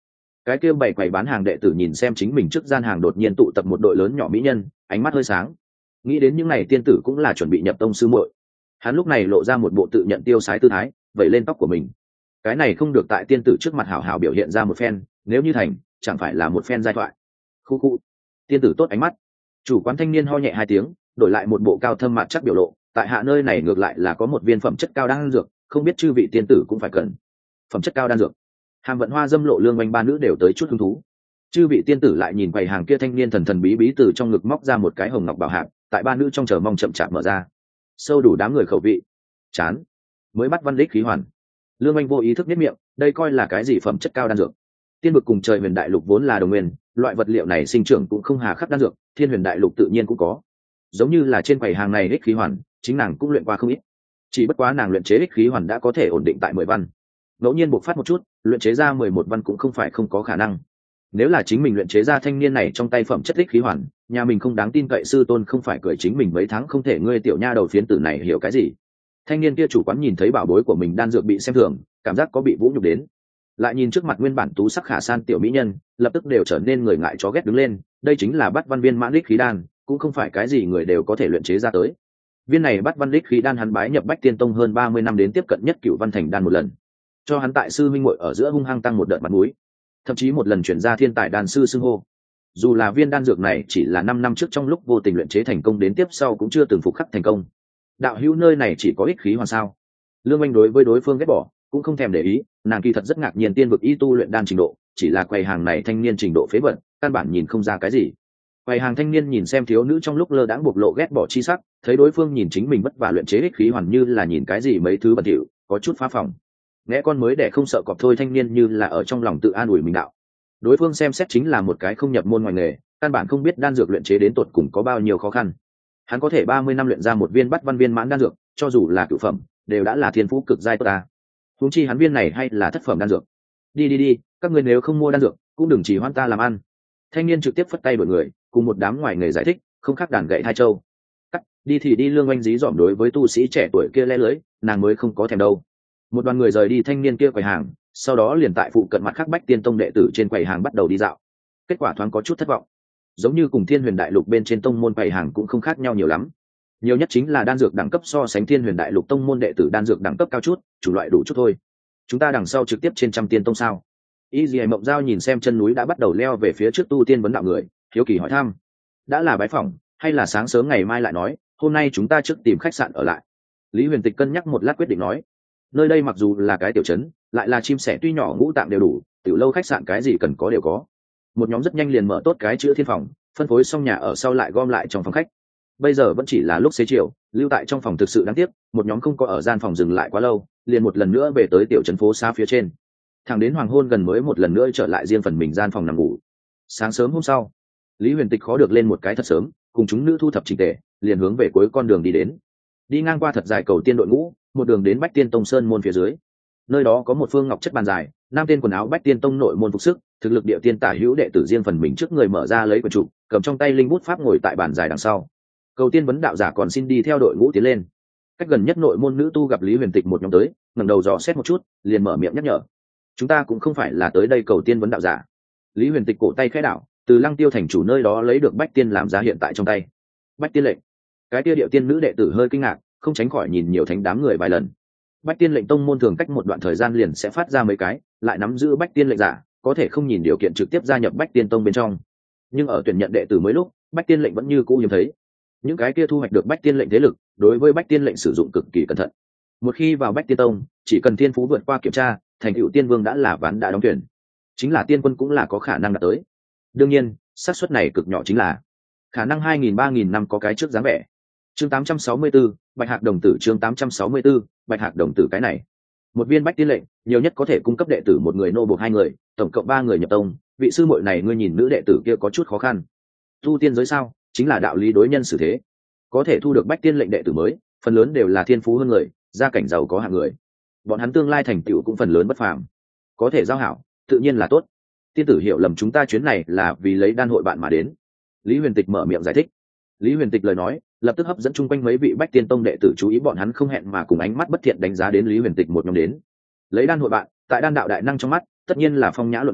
Cái kia bày quầy bán hàng đệ tử nhìn xem chính mình trước gian hàng đột nhiên tụ tập một đội lớn nhỏ mỹ nhân, ánh mắt hơi sáng. Nghĩ đến những này tiên tử cũng là chuẩn bị nhập tông sư muội. Hắn lúc này lộ ra một bộ tự nhận tiêu sái tư thái, vẩy lên tóc của mình. Cái này không được tại tiên tử trước mặt hảo hảo biểu hiện ra một phen, nếu như thành, chẳng phải là một phen giai thoại. Khu khu. Tiên tử tốt ánh mắt. Chủ quán thanh niên ho nhẹ hai tiếng, đổi lại một bộ cao thâm mặt chắc biểu lộ, tại hạ nơi này ngược lại là có một viên phẩm chất cao đan dược, không biết chư vị tiên tử cũng phải cần. Phẩm chất cao đan dược. Hàm Vận Hoa dâm lộ lương oanh ba nữ đều tới chút hứng thú. Chư vị tiên tử lại nhìn quầy hàng kia thanh niên thần thần bí bí từ trong ngực móc ra một cái hồng ngọc bảo hạp, tại ba nữ trong chờ mong chậm chạp mở ra. Sâu đủ đám người khẩu vị. Chán. Mới bắt văn đích khí hoàn. Lương oanh vô ý thức biết miệng, đây coi là cái gì phẩm chất cao đan dược. Tiên vực cùng trời huyền đại lục vốn là đồng nguyên, loại vật liệu này sinh trưởng cũng không hà khắc đan dược, thiên huyền đại lục tự nhiên cũng có. Giống như là trên quầy hàng này đích khí hoàn, chính nàng cũng luyện qua không ít. Chỉ bất quá nàng luyện chế đích khí hoàn đã có thể ổn định tại 10 văn. Ngẫu nhiên bộc phát một chút, luyện chế ra 11 văn cũng không phải không có khả năng. Nếu là chính mình luyện chế ra thanh niên này trong tay phẩm chất đích khí hoàn, nhà mình không đáng tin cậy sư tôn không phải cười chính mình mấy tháng không thể ngươi tiểu nha đầu phiến tử này hiểu cái gì. Thanh niên kia chủ quán nhìn thấy bảo bối của mình đan dược bị xem thường, cảm giác có bị vũ nhục đến. Lại nhìn trước mặt nguyên bản tú sắc khả san tiểu mỹ nhân, lập tức đều trở nên người ngại chó ghét đứng lên, đây chính là Bát Văn Viên mãn đích khí đan, cũng không phải cái gì người đều có thể luyện chế ra tới. Viên này Bát Văn đích khí đan hắn bái nhập Bách Tiên Tông hơn 30 năm đến tiếp cận nhất Cửu Văn Thành đan một lần, cho hắn tại sư minh muội ở giữa hung hăng tăng một đợt mặt mũi, thậm chí một lần chuyển ra thiên tài đan sư xưng hô. Dù là viên đan dược này chỉ là 5 năm trước trong lúc vô tình luyện chế thành công đến tiếp sau cũng chưa từng phục khắc thành công. Đạo hữu nơi này chỉ có ích khí hoàn sao? Lương Anh đối với đối phương ghét bỏ, cũng không thèm để ý, nàng kỳ thật rất ngạc nhiên tiên vực y tu luyện đan trình độ, chỉ là quầy hàng này thanh niên trình độ phế vật, căn bản nhìn không ra cái gì. Quầy hàng thanh niên nhìn xem thiếu nữ trong lúc lơ đãng bộc lộ ghét bỏ chi sắc, thấy đối phương nhìn chính mình vất vả luyện chế ích khí hoàn như là nhìn cái gì mấy thứ bẩn thỉu, có chút phá phòng. Nghe con mới để không sợ cọp thôi, thanh niên như là ở trong lòng tự an ủi mình đạo. Đối phương xem xét chính là một cái không nhập môn ngoài nghề, căn bản không biết đan dược luyện chế đến tột cùng có bao nhiêu khó khăn. Hắn có thể 30 năm luyện ra một viên Bát Văn viên mãn đan dược, cho dù là cửu phẩm, đều đã là thiên phú cực giai tốt ta. Huống chi hắn viên này hay là thất phẩm đan dược. Đi, các người nếu không mua đan dược, cũng đừng chỉ hoan ta làm ăn. Thanh niên trực tiếp phất tay đuổi người, cùng một đám ngoài nghề giải thích, không khác đàn gậy hai châu. Cắt, đi thì đi. Lương Oanh dí dỏm đối với tu sĩ trẻ tuổi kia lẽ lưới, nàng mới không có thèm đâu. Một đoàn người rời đi thanh niên kia quầy hàng, sau đó liền tại phụ cận mặt khác Bách Tiên Tông đệ tử trên quầy hàng bắt đầu đi dạo. Kết quả thoáng có chút thất vọng, giống như cùng Thiên Huyền Đại Lục bên trên tông môn quầy hàng cũng không khác nhau nhiều lắm. Nhiều nhất chính là đan dược đẳng cấp so sánh Thiên Huyền Đại Lục tông môn đệ tử đan dược đẳng cấp cao chút, chủ loại đủ chút thôi. Chúng ta đằng sau trực tiếp trên Trăm Tiên Tông sao? Y Dì Mộng Giao nhìn xem chân núi đã bắt đầu leo về phía trước tu tiên vấn đạo người, hiếu kỳ hỏi thăm. Đã là bái phỏng, hay là sáng sớm ngày mai lại nói, hôm nay chúng ta trước tìm khách sạn ở lại. Lý Huyền Tịch cân nhắc một lát quyết định nói. Nơi đây mặc dù là cái tiểu trấn, lại là chim sẻ tuy nhỏ ngũ tạng đều đủ, tiểu lâu khách sạn cái gì cần có đều có. Một nhóm rất nhanh liền mở tốt cái chữ thiên phòng, phân phối xong nhà ở sau lại gom lại trong phòng khách. Bây giờ vẫn chỉ là lúc xế chiều, lưu tại trong phòng thực sự đáng tiếc, một nhóm không có ở gian phòng dừng lại quá lâu, liền một lần nữa về tới tiểu trấn phố xa phía trên. Thẳng đến hoàng hôn gần mới một lần nữa trở lại riêng phần mình gian phòng nằm ngủ. Sáng sớm hôm sau, Lý Huyền Tịch khó được lên một cái thật sớm, cùng chúng nữ thu thập chỉnh tề, liền hướng về cuối con đường đi đến. Đi ngang qua thật dài cầu tiên đội ngũ, một đường đến Bách Tiên Tông sơn môn phía dưới. Nơi đó có một phương ngọc chất bàn dài, nam tên quần áo Bách Tiên Tông nội môn phục sức, thực lực địa tiên tả hữu đệ tử riêng phần mình trước người mở ra lấy quyển trục, cầm trong tay linh bút pháp ngồi tại bàn dài đằng sau. Cầu tiên vấn đạo giả còn xin đi theo đội ngũ tiến lên. Cách gần nhất nội môn nữ tu gặp Lý Huyền Tịch một nhóm tới, ngẩng đầu dò xét một chút, liền mở miệng nhắc nhở. Chúng ta cũng không phải là tới đây cầu tiên vấn đạo giả. Lý Huyền Tịch cổ tay khẽ đảo, từ Lăng Tiêu thành chủ nơi đó lấy được Bách Tiên làm giá hiện tại trong tay. Bách Tiên lệnh. Cái kia điệu tiên nữ đệ tử hơi kinh ngạc, không tránh khỏi nhìn nhiều thánh đám người vài lần. Bách Tiên lệnh tông môn thường cách một đoạn thời gian liền sẽ phát ra mấy cái, lại nắm giữ Bách Tiên lệnh giả, có thể không nhìn điều kiện trực tiếp gia nhập Bách Tiên tông bên trong. Nhưng ở tuyển nhận đệ tử mới lúc, Bách Tiên lệnh vẫn như cũ hiếm thấy. Những cái kia thu hoạch được Bách Tiên lệnh thế lực, đối với Bách Tiên lệnh sử dụng cực kỳ cẩn thận. Một khi vào Bách Tiên tông, chỉ cần thiên phú vượt qua kiểm tra, thành tựu tiên vương đã là ván đã đóng tuyển. Chính là tiên quân cũng là có khả năng đạt tới. Đương nhiên, xác suất này cực nhỏ, chính là khả năng 2000-3000 năm có cái trước dáng vẻ. Chương 864, Bạch Hạc đồng tử. Chương 864, Bạch Hạc đồng tử. Cái này, một viên Bách Tiên lệnh, nhiều nhất có thể cung cấp đệ tử một người, nô buộc 2 người, tổng cộng 3 người nhập tông. Vị sư muội này ngươi nhìn nữ đệ tử kia có chút khó khăn. Tu tiên giới sao, chính là đạo lý đối nhân xử thế. Có thể thu được Bách Tiên lệnh đệ tử mới, phần lớn đều là thiên phú hơn người, gia cảnh giàu có hạng người. Bọn hắn tương lai thành tựu cũng phần lớn bất phàm. Có thể giao hảo, tự nhiên là tốt. Tiên tử hiểu lầm chúng ta chuyến này là vì lấy đan hội bạn mà đến. Lý Huyền Tịch mở miệng giải thích. Lý Huyền Tịch lời nói lập tức hấp dẫn chung quanh mấy vị Bách Tiên tông đệ tử chú ý, bọn hắn không hẹn mà cùng ánh mắt bất thiện đánh giá đến Lý Huyền Tịch một nhóm đến. Lấy đan hội bạn, tại đan đạo đại năng trong mắt, tất nhiên là phong nhã luật bản,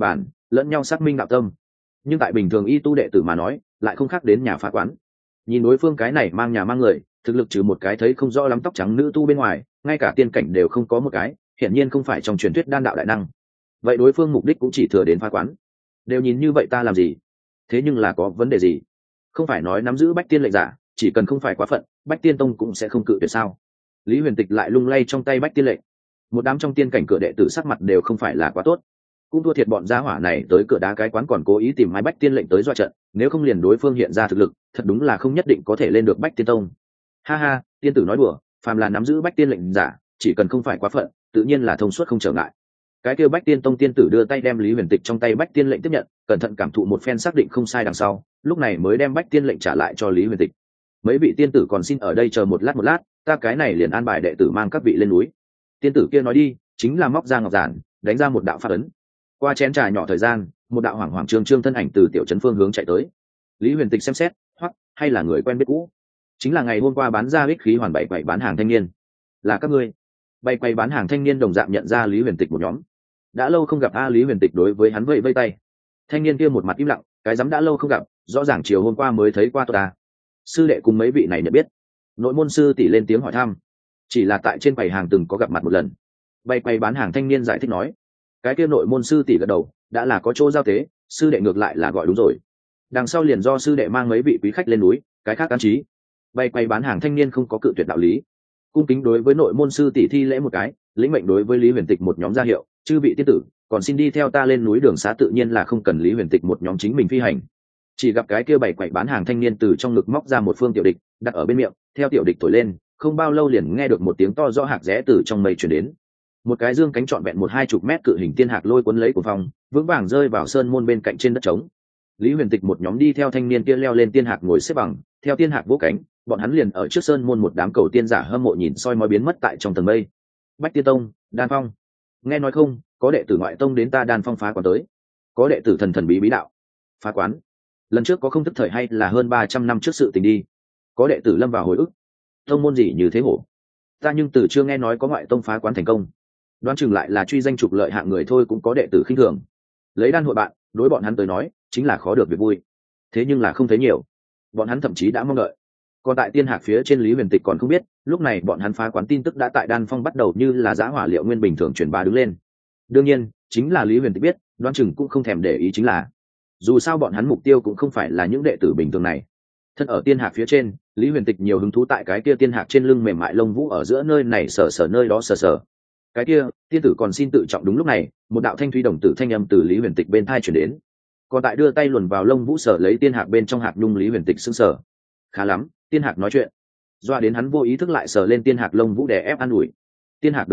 lẫn nhau xác minh đạo tâm. Nhưng tại bình thường y tu đệ tử mà nói lại không khác đến nhà phá quán. Nhìn đối phương cái này mang nhà mang người, thực lực trừ một cái thấy không rõ lắm tóc trắng nữ tu bên ngoài, ngay cả tiên cảnh đều không có một cái, hiển nhiên không phải trong truyền thuyết đan đạo đại năng. Vậy đối phương mục đích cũng chỉ thừa đến phá quán. Đều nhìn như vậy ta làm gì? Thế nhưng là có vấn đề gì? Không phải nói nắm giữ bách tiên lệnh giả, chỉ cần không phải quá phận, bách tiên tông cũng sẽ không cự tuyệt sao? Lý Huyền Tịch lại lung lay trong tay bách tiên lệnh. Một đám trong tiên cảnh cửa đệ tử sắc mặt đều không phải là quá tốt, cũng thua thiệt bọn gia hỏa này tới cửa đá cái quán còn cố ý tìm mai bách tiên lệnh tới dọa trận, nếu không liền đối phương hiện ra thực lực thật đúng là không nhất định có thể lên được bách tiên tông. Ha ha, tiên tử nói đùa, phàm là nắm giữ bách tiên lệnh giả, chỉ cần không phải quá phận, tự nhiên là thông suốt không trở ngại. Cái kêu bách tiên tông tiên tử đưa tay đem Lý Huyền Tịch trong tay bách tiên lệnh tiếp nhận, cẩn thận cảm thụ một phen xác định không sai đằng sau, lúc này mới đem bách tiên lệnh trả lại cho Lý Huyền Tịch. Mấy vị tiên tử còn xin ở đây chờ một lát, ta cái này liền an bài đệ tử mang các vị lên núi. Tiên tử kia nói đi, chính là móc ra ngọc giản, đánh ra một đạo pháp ấn. Qua chén trà nhỏ thời gian, một đạo hoảng hoảng trương thân ảnh từ tiểu trấn phương hướng chạy tới. Lý Huyền Tịch xem xét, hoặc hay là người quen biết cũ, chính là ngày hôm qua bán ra ích khí hoàn bảy quầy bán hàng thanh niên. Là các ngươi? Bày quầy bán hàng thanh niên đồng dạng nhận ra Lý Huyền Tịch một nhóm. Đã lâu không gặp a. Lý Huyền Tịch đối với hắn vẫy vẫy tay. Thanh niên kia một mặt im lặng, cái dám đã lâu không gặp, rõ ràng chiều hôm qua mới thấy qua tôi ta. Sư đệ cùng mấy vị này nhận biết. Nội môn sư tỷ lên tiếng hỏi thăm. Chỉ là tại trên quầy hàng từng có gặp mặt một lần. Bày quầy bán hàng thanh niên giải thích nói. Cái kia nội môn sư tỷ gật đầu, đã là có chỗ giao tế, sư đệ ngược lại là gọi đúng rồi. Đằng sau liền do sư đệ mang mấy vị quý khách lên núi, cái khác an trí. Bày quầy bán hàng thanh niên không có cự tuyệt đạo lý, cung kính đối với nội môn sư tỷ thi lễ một cái, lĩnh mệnh đối với Lý Huyền Tịch một nhóm ra hiệu, chư vị tiên tử, còn xin đi theo ta lên núi đường xá, tự nhiên là không cần Lý Huyền Tịch một nhóm chính mình phi hành. Chỉ gặp cái kia bày quầy bán hàng thanh niên từ trong ngực móc ra một phương tiểu địch, đặt ở bên miệng, theo tiểu địch thổi lên, không bao lâu liền nghe được một tiếng to rõ hạc rẽ từ trong mây truyền đến. Một cái dương cánh trọn vẹn 1-2 mét cự hình tiên hạc lôi cuốn lấy của phong, vững vàng rơi vào sơn môn bên cạnh trên đất trống. Lý Huyền Tịch một nhóm đi theo thanh niên kia leo lên tiên hạc ngồi xếp bằng, theo tiên hạc vỗ cánh, bọn hắn liền ở trước sơn môn một đám cầu tiên giả hâm mộ nhìn soi mói biến mất tại trong tầng mây. Bách Tiên Tông, Đan Phong, nghe nói không, có đệ tử ngoại tông đến ta Đan Phong phá quán tới. Có đệ tử thần thần bí bí đạo phá quán, lần trước có không thức thời hay là hơn 300 năm trước sự tình đi. Có đệ tử lâm vào hồi ức, tông môn gì như thế hổ, ta nhưng từ chưa nghe nói có ngoại tông phá quán thành công. Đoán chừng lại là truy danh trục lợi hạng người thôi. Cũng có đệ tử khinh thường, lấy đan hội bạn, đối bọn hắn tới nói chính là khó được việc vui, thế nhưng là không thấy nhiều, bọn hắn thậm chí đã mong đợi. Còn tại tiên hạc phía trên Lý Huyền Tịch còn không biết, lúc này bọn hắn phá quán tin tức đã tại Đan Phong bắt đầu như là giã hỏa liệu nguyên bình thường truyền bá đứng lên. Đương nhiên chính là Lý Huyền Tịch biết, đoán chừng cũng không thèm để ý, chính là dù sao bọn hắn mục tiêu cũng không phải là những đệ tử bình thường này. Thân ở tiên hạc phía trên, Lý Huyền Tịch nhiều hứng thú tại cái kia tiên hạc trên lưng mềm mại lông vũ ở giữa nơi này sờ nơi đó sờ. Cái kia tiên tử còn xin tự trọng. Đúng lúc này, một đạo thanh thúy đồng tử thanh âm từ Lý Huyền Tịch bên thai chuyển đến. Còn tại đưa tay luồn vào lông vũ sở lấy tiên hạc bên trong hạc nhung Lý Huyền Tịch sững sờ. Khá lắm, tiên hạc nói chuyện, doa đến hắn vô ý thức lại sờ lên tiên hạc lông vũ để ép an ủi. Tiên hạc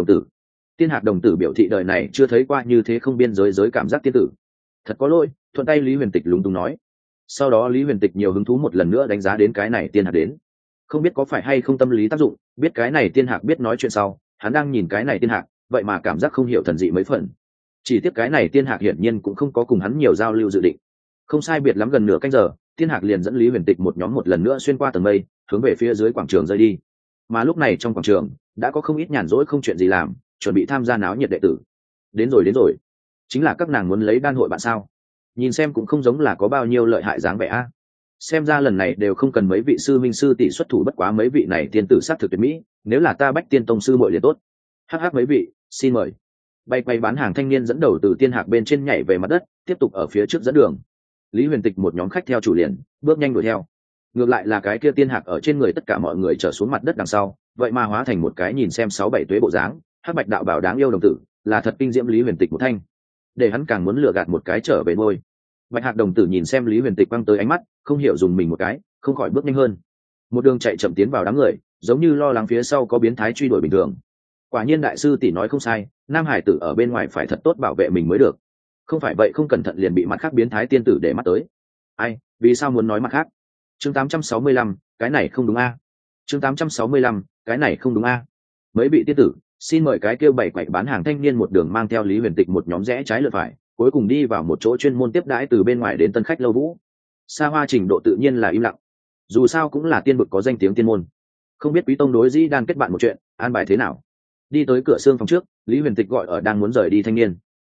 đồng tử biểu thị đời này chưa thấy qua như thế không biên giới cảm giác tiên tử. Thật có lỗi, thuận tay Lý Huyền Tịch lúng túng nói. Sau đó Lý Huyền Tịch nhiều hứng thú một lần nữa đánh giá đến cái này tiên hạc đến, không biết có phải hay không tâm lý tác dụng, biết cái này tiên hạc biết nói chuyện sau, hắn đang nhìn cái này tiên hạc, vậy mà cảm giác không hiểu thần dị mấy phần. Chỉ tiếc cái này tiên hạc hiển nhiên cũng không có cùng hắn nhiều giao lưu dự định. Không sai biệt lắm gần nửa canh giờ, tiên hạc liền dẫn Lý Huyền Tịch một nhóm một lần nữa xuyên qua tầng mây, hướng về phía dưới quảng trường rơi đi. Mà lúc này trong quảng trường đã có không ít nhàn rỗi không chuyện gì làm, chuẩn bị tham gia náo nhiệt đệ tử. Đến rồi, chính là các nàng muốn lấy đan hội bạn sao? Nhìn xem cũng không giống là có bao nhiêu lợi hại dáng vẻ a. Xem ra lần này đều không cần mấy vị sư minh sư tỷ xuất thủ, bất quá mấy vị này tiên tử sát thực tuyệt mỹ, nếu là ta Bách Tiên Tông sư muội liền tốt. Hắc mấy vị, xin mời. Bay quay bán hàng thanh niên dẫn đầu từ tiên hạc bên trên nhảy về mặt đất, tiếp tục ở phía trước dẫn đường. Lý Huyền Tịch một nhóm khách theo chủ liền bước nhanh đuổi theo. Ngược lại là cái kia tiên hạc ở trên người tất cả mọi người trở xuống mặt đất đằng sau, vậy mà hóa thành một cái nhìn xem 6-7 tuế bộ dáng, hắc bạch đạo bảo đáng yêu đồng tử, là thật kinh diễm Lý Huyền Tịch một thanh, để hắn càng muốn lừa gạt một cái trở về ngôi. Bạch hạc đồng tử nhìn xem Lý Huyền Tịch quăng tới ánh mắt, không hiểu dùng mình một cái, không khỏi bước nhanh hơn. Một đường chạy chậm tiến vào đám người, giống như lo lắng phía sau có biến thái truy đuổi bình thường. Quả nhiên đại sư tỷ nói không sai, nam hải tử ở bên ngoài phải thật tốt bảo vệ mình mới được, không phải vậy không cẩn thận liền bị mặt khác biến thái tiên tử để mắt tới. Ai, vì sao muốn nói mặt khác? Chương 865, cái này không đúng a. Chương 865, cái này không đúng a. Mấy vị tiên tử, xin mời. Cái kêu bảy quậy bán hàng thanh niên một đường mang theo Lý Huyền Tịch một nhóm rẽ trái lượt phải, cuối cùng đi vào một chỗ chuyên môn tiếp đãi từ bên ngoài đến tân khách lâu vũ. Xa hoa trình độ tự nhiên là im lặng, dù sao cũng là tiên bực có danh tiếng tiên môn. Không biết quý tông đối dĩ đang kết bạn một chuyện, an bài thế nào? Đi tới cửa xương phòng trước, Lý Huyền Tịch gọi ở đang muốn rời đi thanh niên.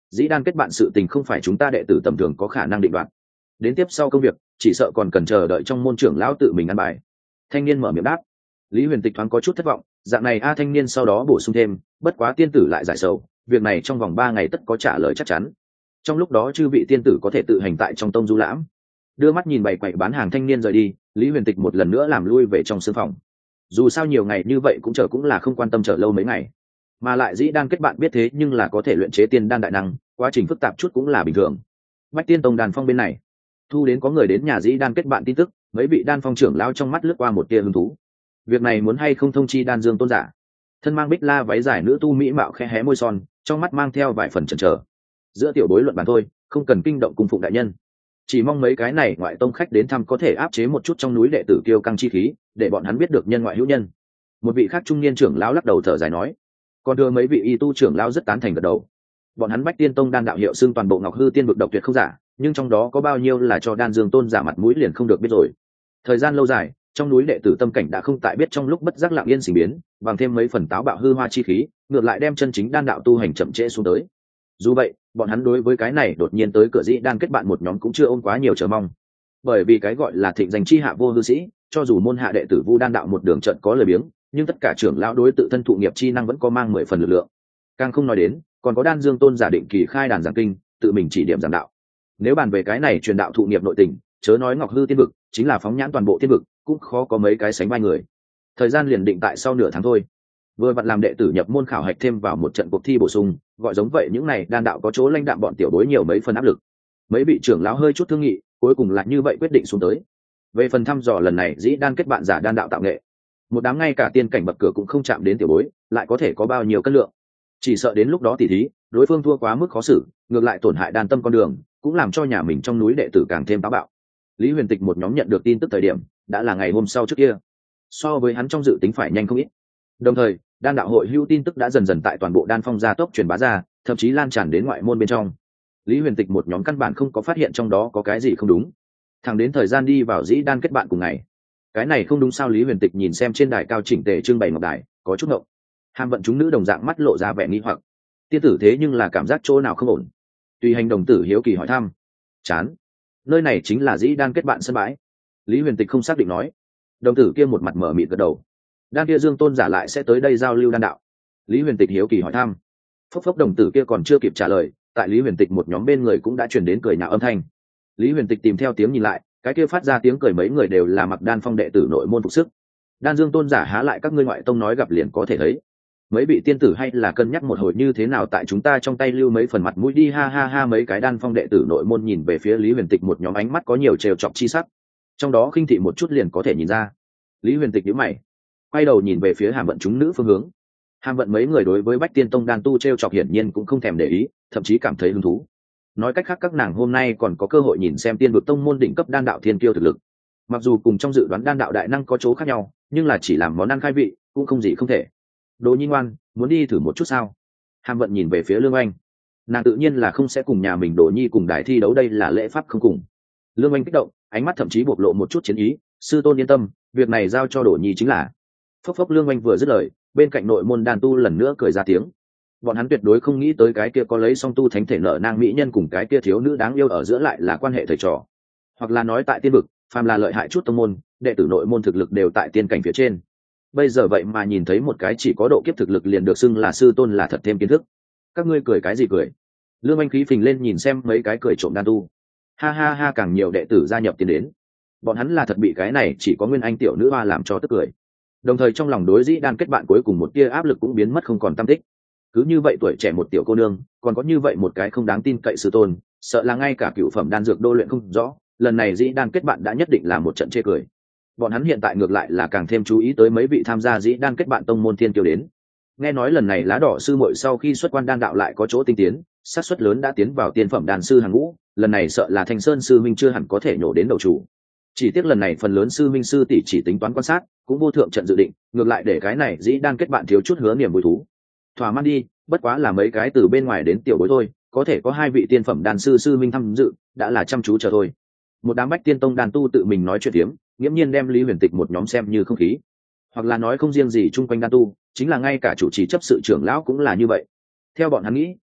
dĩ đan kết bạn sự tình không phải chúng ta đệ tử tầm thường có khả năng định đoạt, đến tiếp sau công việc chỉ sợ còn cần chờ đợi trong môn trưởng lão tự mình ăn bài. Thanh niên mở miệng đáp. Lý Huyền Tịch thoáng có chút thất vọng, dạng này thanh niên sau đó bổ sung thêm, bất quá tiên tử lại giải sầu, việc này trong vòng 3 ngày tất có trả lời chắc chắn, trong lúc đó chư vị tiên tử có thể tự hành tại trong tông du lãm. Đưa mắt nhìn bày quậy bán hàng thanh niên rời đi, Lý Huyền Tịch một lần nữa làm lui về trong sương phòng. Dù sao nhiều ngày như vậy cũng là không quan tâm chờ lâu mấy ngày, mà lại dĩ đan kết bạn biết thế nhưng là có thể luyện chế tiên đan đại năng, quá trình phức tạp chút cũng là bình thường. Bách Tiên Tông Đan Phong bên này thu đến có người đến nhà dĩ đan kết bạn tin tức, mấy vị đan phong trưởng lao trong mắt lướt qua một tia hứng thú. Việc này muốn hay không thông chi Đan Dương tôn giả? Thân mang bích la váy dài nữ tu mỹ mạo khẽ hé môi son, trong mắt mang theo vài phần chần chờ. Giữa tiểu bối luận bàn thôi, không cần kinh động cung phụng đại nhân, chỉ mong mấy cái này ngoại tông khách đến thăm có thể áp chế một chút trong núi đệ tử kiêu căng chi khí, để bọn hắn biết được nhân ngoại hữu nhân. Một vị khác trung niên trưởng lão lắc đầu thở dài nói. Còn đưa mấy vị y tu trưởng lão rất tán thành gật đầu. Bọn hắn Bách Tiên Tông đan đạo hiệu xưng toàn bộ Ngọc Hư Tiên vực độc tuyệt không giả, nhưng trong đó có bao nhiêu là cho Đan Dương tôn giả mặt mũi liền không được biết rồi. Thời gian lâu dài, trong núi đệ tử tâm cảnh đã không tại biết trong lúc bất giác lặng yên sinh biến, bằng thêm mấy phần táo bạo hư hoa chi khí, ngược lại đem chân chính đan đạo tu hành chậm trễ xuống tới. Dù vậy, bọn hắn đối với cái này đột nhiên tới cửa dĩ đan kết bạn một nhóm cũng chưa ôm quá nhiều chờ mong, bởi vì cái gọi là thịnh danh chi hạ vô hư sĩ, cho dù môn hạ đệ tử Vu đan đạo một đường trận có lời biếng, nhưng tất cả trưởng lão đối tự thân thụ nghiệp chi năng vẫn có mang 10 phần lực lượng. Càng không nói đến, còn có Đan Dương tôn giả định kỳ khai đàn giảng kinh, tự mình chỉ điểm giảng đạo. Nếu bàn về cái này truyền đạo thụ nghiệp nội tình, chớ nói Ngọc Hư Tiên vực, chính là phóng nhãn toàn bộ tiên vực, cũng khó có mấy cái sánh vai người. Thời gian liền định tại sau nửa tháng thôi. Vừa vặn làm đệ tử nhập môn khảo hạch thêm vào một trận cuộc thi bổ sung, gọi giống vậy những này đan đạo có chỗ lãnh đạm bọn tiểu bối nhiều mấy phần áp lực. Mấy vị trưởng lão hơi chút thương nghị, cuối cùng là như vậy quyết định xuống tới. Về phần thăm dò lần này dĩ đan kết bạn giả đan đạo tạo nghệ, một đám ngay cả tiên cảnh bậc cửa cũng không chạm đến tiểu bối, lại có thể có bao nhiêu cân lượng. Chỉ sợ đến lúc đó tỉ thí, đối phương thua quá mức khó xử, ngược lại tổn hại đan tâm con đường, cũng làm cho nhà mình trong núi đệ tử càng thêm táo bạo. Lý Huyền Tịch một nhóm nhận được tin tức thời điểm đã là ngày hôm sau trước kia, so với hắn trong dự tính phải nhanh không ít. Đồng thời, đan đạo hội hữu tin tức đã dần dần tại toàn bộ đan phong gia tốc truyền bá ra, thậm chí lan tràn đến ngoại môn bên trong. Lý Huyền Tịch một nhóm căn bản không có phát hiện trong đó có cái gì không đúng. Thẳng đến thời gian đi vào dĩ đan kết bạn cùng ngày, cái này không đúng sao? Lý Huyền Tịch nhìn xem trên đài cao chỉnh tề trưng bày ngọc đài, có chút ngộng. Hàm vận chúng nữ đồng dạng mắt lộ ra vẻ nghi hoặc. Tiên tử thế nhưng là cảm giác chỗ nào không ổn. Tùy hành đồng tử hiếu kỳ hỏi thăm. Chán, nơi này chính là dĩ đan kết bạn sân bãi. Lý Huyền Tịch không xác định nói. Đồng tử kia một mặt mở mịt gật đầu. Đan kia Dương tôn giả lại sẽ tới đây giao lưu đan đạo? Lý Huyền Tịch hiếu kỳ hỏi thăm. Phốc phốc đồng tử kia còn chưa kịp trả lời, tại Lý Huyền Tịch một nhóm bên người cũng đã truyền đến cười nhạo âm thanh. Lý Huyền Tịch tìm theo tiếng nhìn lại, cái kia phát ra tiếng cười mấy người đều là mặc đan phong đệ tử nội môn phục sức. Đan Dương tôn giả há lại các ngươi ngoại tông nói gặp liền có thể thấy. Mấy vị tiên tử hay là cân nhắc một hồi như thế nào tại chúng ta trong tay lưu mấy phần mặt mũi đi, ha ha ha. Mấy cái đan phong đệ tử nội môn nhìn về phía Lý Huyền Tịch một nhóm ánh mắt có nhiều trêu chọc chi sắc, trong đó khinh thị một chút liền có thể nhìn ra. Lý Huyền Tịch nhíu mày, quay đầu nhìn về phía Hàm vận chúng nữ phương hướng. Hàm vận mấy người đối với Bách Tiên Tông đan tu trêu chọc hiển nhiên cũng không thèm để ý, thậm chí cảm thấy hứng thú. Nói cách khác, các nàng hôm nay còn có cơ hội nhìn xem tiên vực tông môn đỉnh cấp đan đạo thiên kiêu thực lực. Mặc dù cùng trong dự đoán đan đạo đại năng có chỗ khác nhau, nhưng là chỉ làm món ăn khai vị cũng không gì không thể. Đỗ Nhi ngoan, muốn đi thử một chút sao? Hàm vận nhìn về phía Lương Anh, nàng tự nhiên là không sẽ cùng nhà mình Đỗ Nhi cùng đài thi đấu, đây là lễ pháp không cùng. Lương Anh kích động, ánh mắt thậm chí bộc lộ một chút chiến ý. Sư tôn yên tâm, việc này giao cho Đỗ Nhi chính là. Phốc phốc. Lương Anh vừa dứt lời, bên cạnh nội môn đan tu lần nữa cười ra tiếng. Bọn hắn tuyệt đối không nghĩ tới cái kia có lấy song tu thánh thể nở nang mỹ nhân cùng cái kia thiếu nữ đáng yêu ở giữa lại là quan hệ thầy trò, hoặc là nói tại tiên vực, phàm là lợi hại chút tông môn, đệ tử nội môn thực lực đều tại tiên cảnh phía trên. Bây giờ vậy mà nhìn thấy một cái chỉ có độ kiếp thực lực liền được xưng là sư tôn, là thật thêm kiến thức. Các ngươi cười cái gì cười? Lương Anh khí phình lên nhìn xem mấy cái cười trộm đan tu. Ha ha ha, càng nhiều đệ tử gia nhập tiến đến, bọn hắn là thật bị cái này chỉ có nguyên anh tiểu nữ hoa làm cho tức cười. Đồng thời trong lòng đối dĩ đan kết bạn cuối cùng một tia áp lực cũng biến mất không còn tăm tích. Cứ như vậy tuổi trẻ một tiểu cô nương, còn có như vậy một cái không đáng tin cậy sư tôn, sợ là ngay cả cửu phẩm đan dược đô luyện không rõ, lần này dĩ đan kết bạn đã nhất định là một trận chê cười. Bọn hắn hiện tại ngược lại là càng thêm chú ý tới mấy vị tham gia dĩ đan kết bạn tông môn thiên kiêu đến. Nghe nói lần này lá đỏ sư muội sau khi xuất quan đan đạo lại có chỗ tinh tiến, xác suất lớn đã tiến vào tiên phẩm đan sư hàng ngũ, lần này sợ là Thanh Sơn sư minh chưa hẳn có thể nhổ đến đầu chủ. Chỉ tiếc lần này phần lớn sư minh sư tỷ chỉ tính toán quan sát, cũng vô thượng trận dự định, ngược lại để cái này dĩ đan kết bạn thiếu chút hứa niềm vui thú. Thỏa mãn đi, bất quá là mấy cái từ bên ngoài đến tiểu bối thôi, có thể có 2 vị tiên phẩm đan sư sư minh tham dự, đã là chăm chú chờ thôi. Một đám Bách Tiên Tông đan tu tự mình nói chuyện tiếm, nghiễm nhiên đem Lý Huyền Tịch một nhóm xem như không khí. Hoặc là nói không riêng gì chung quanh đan tu, chính là ngay cả chủ trì chấp sự trưởng lão cũng là như vậy. Theo bọn hắn nghĩ,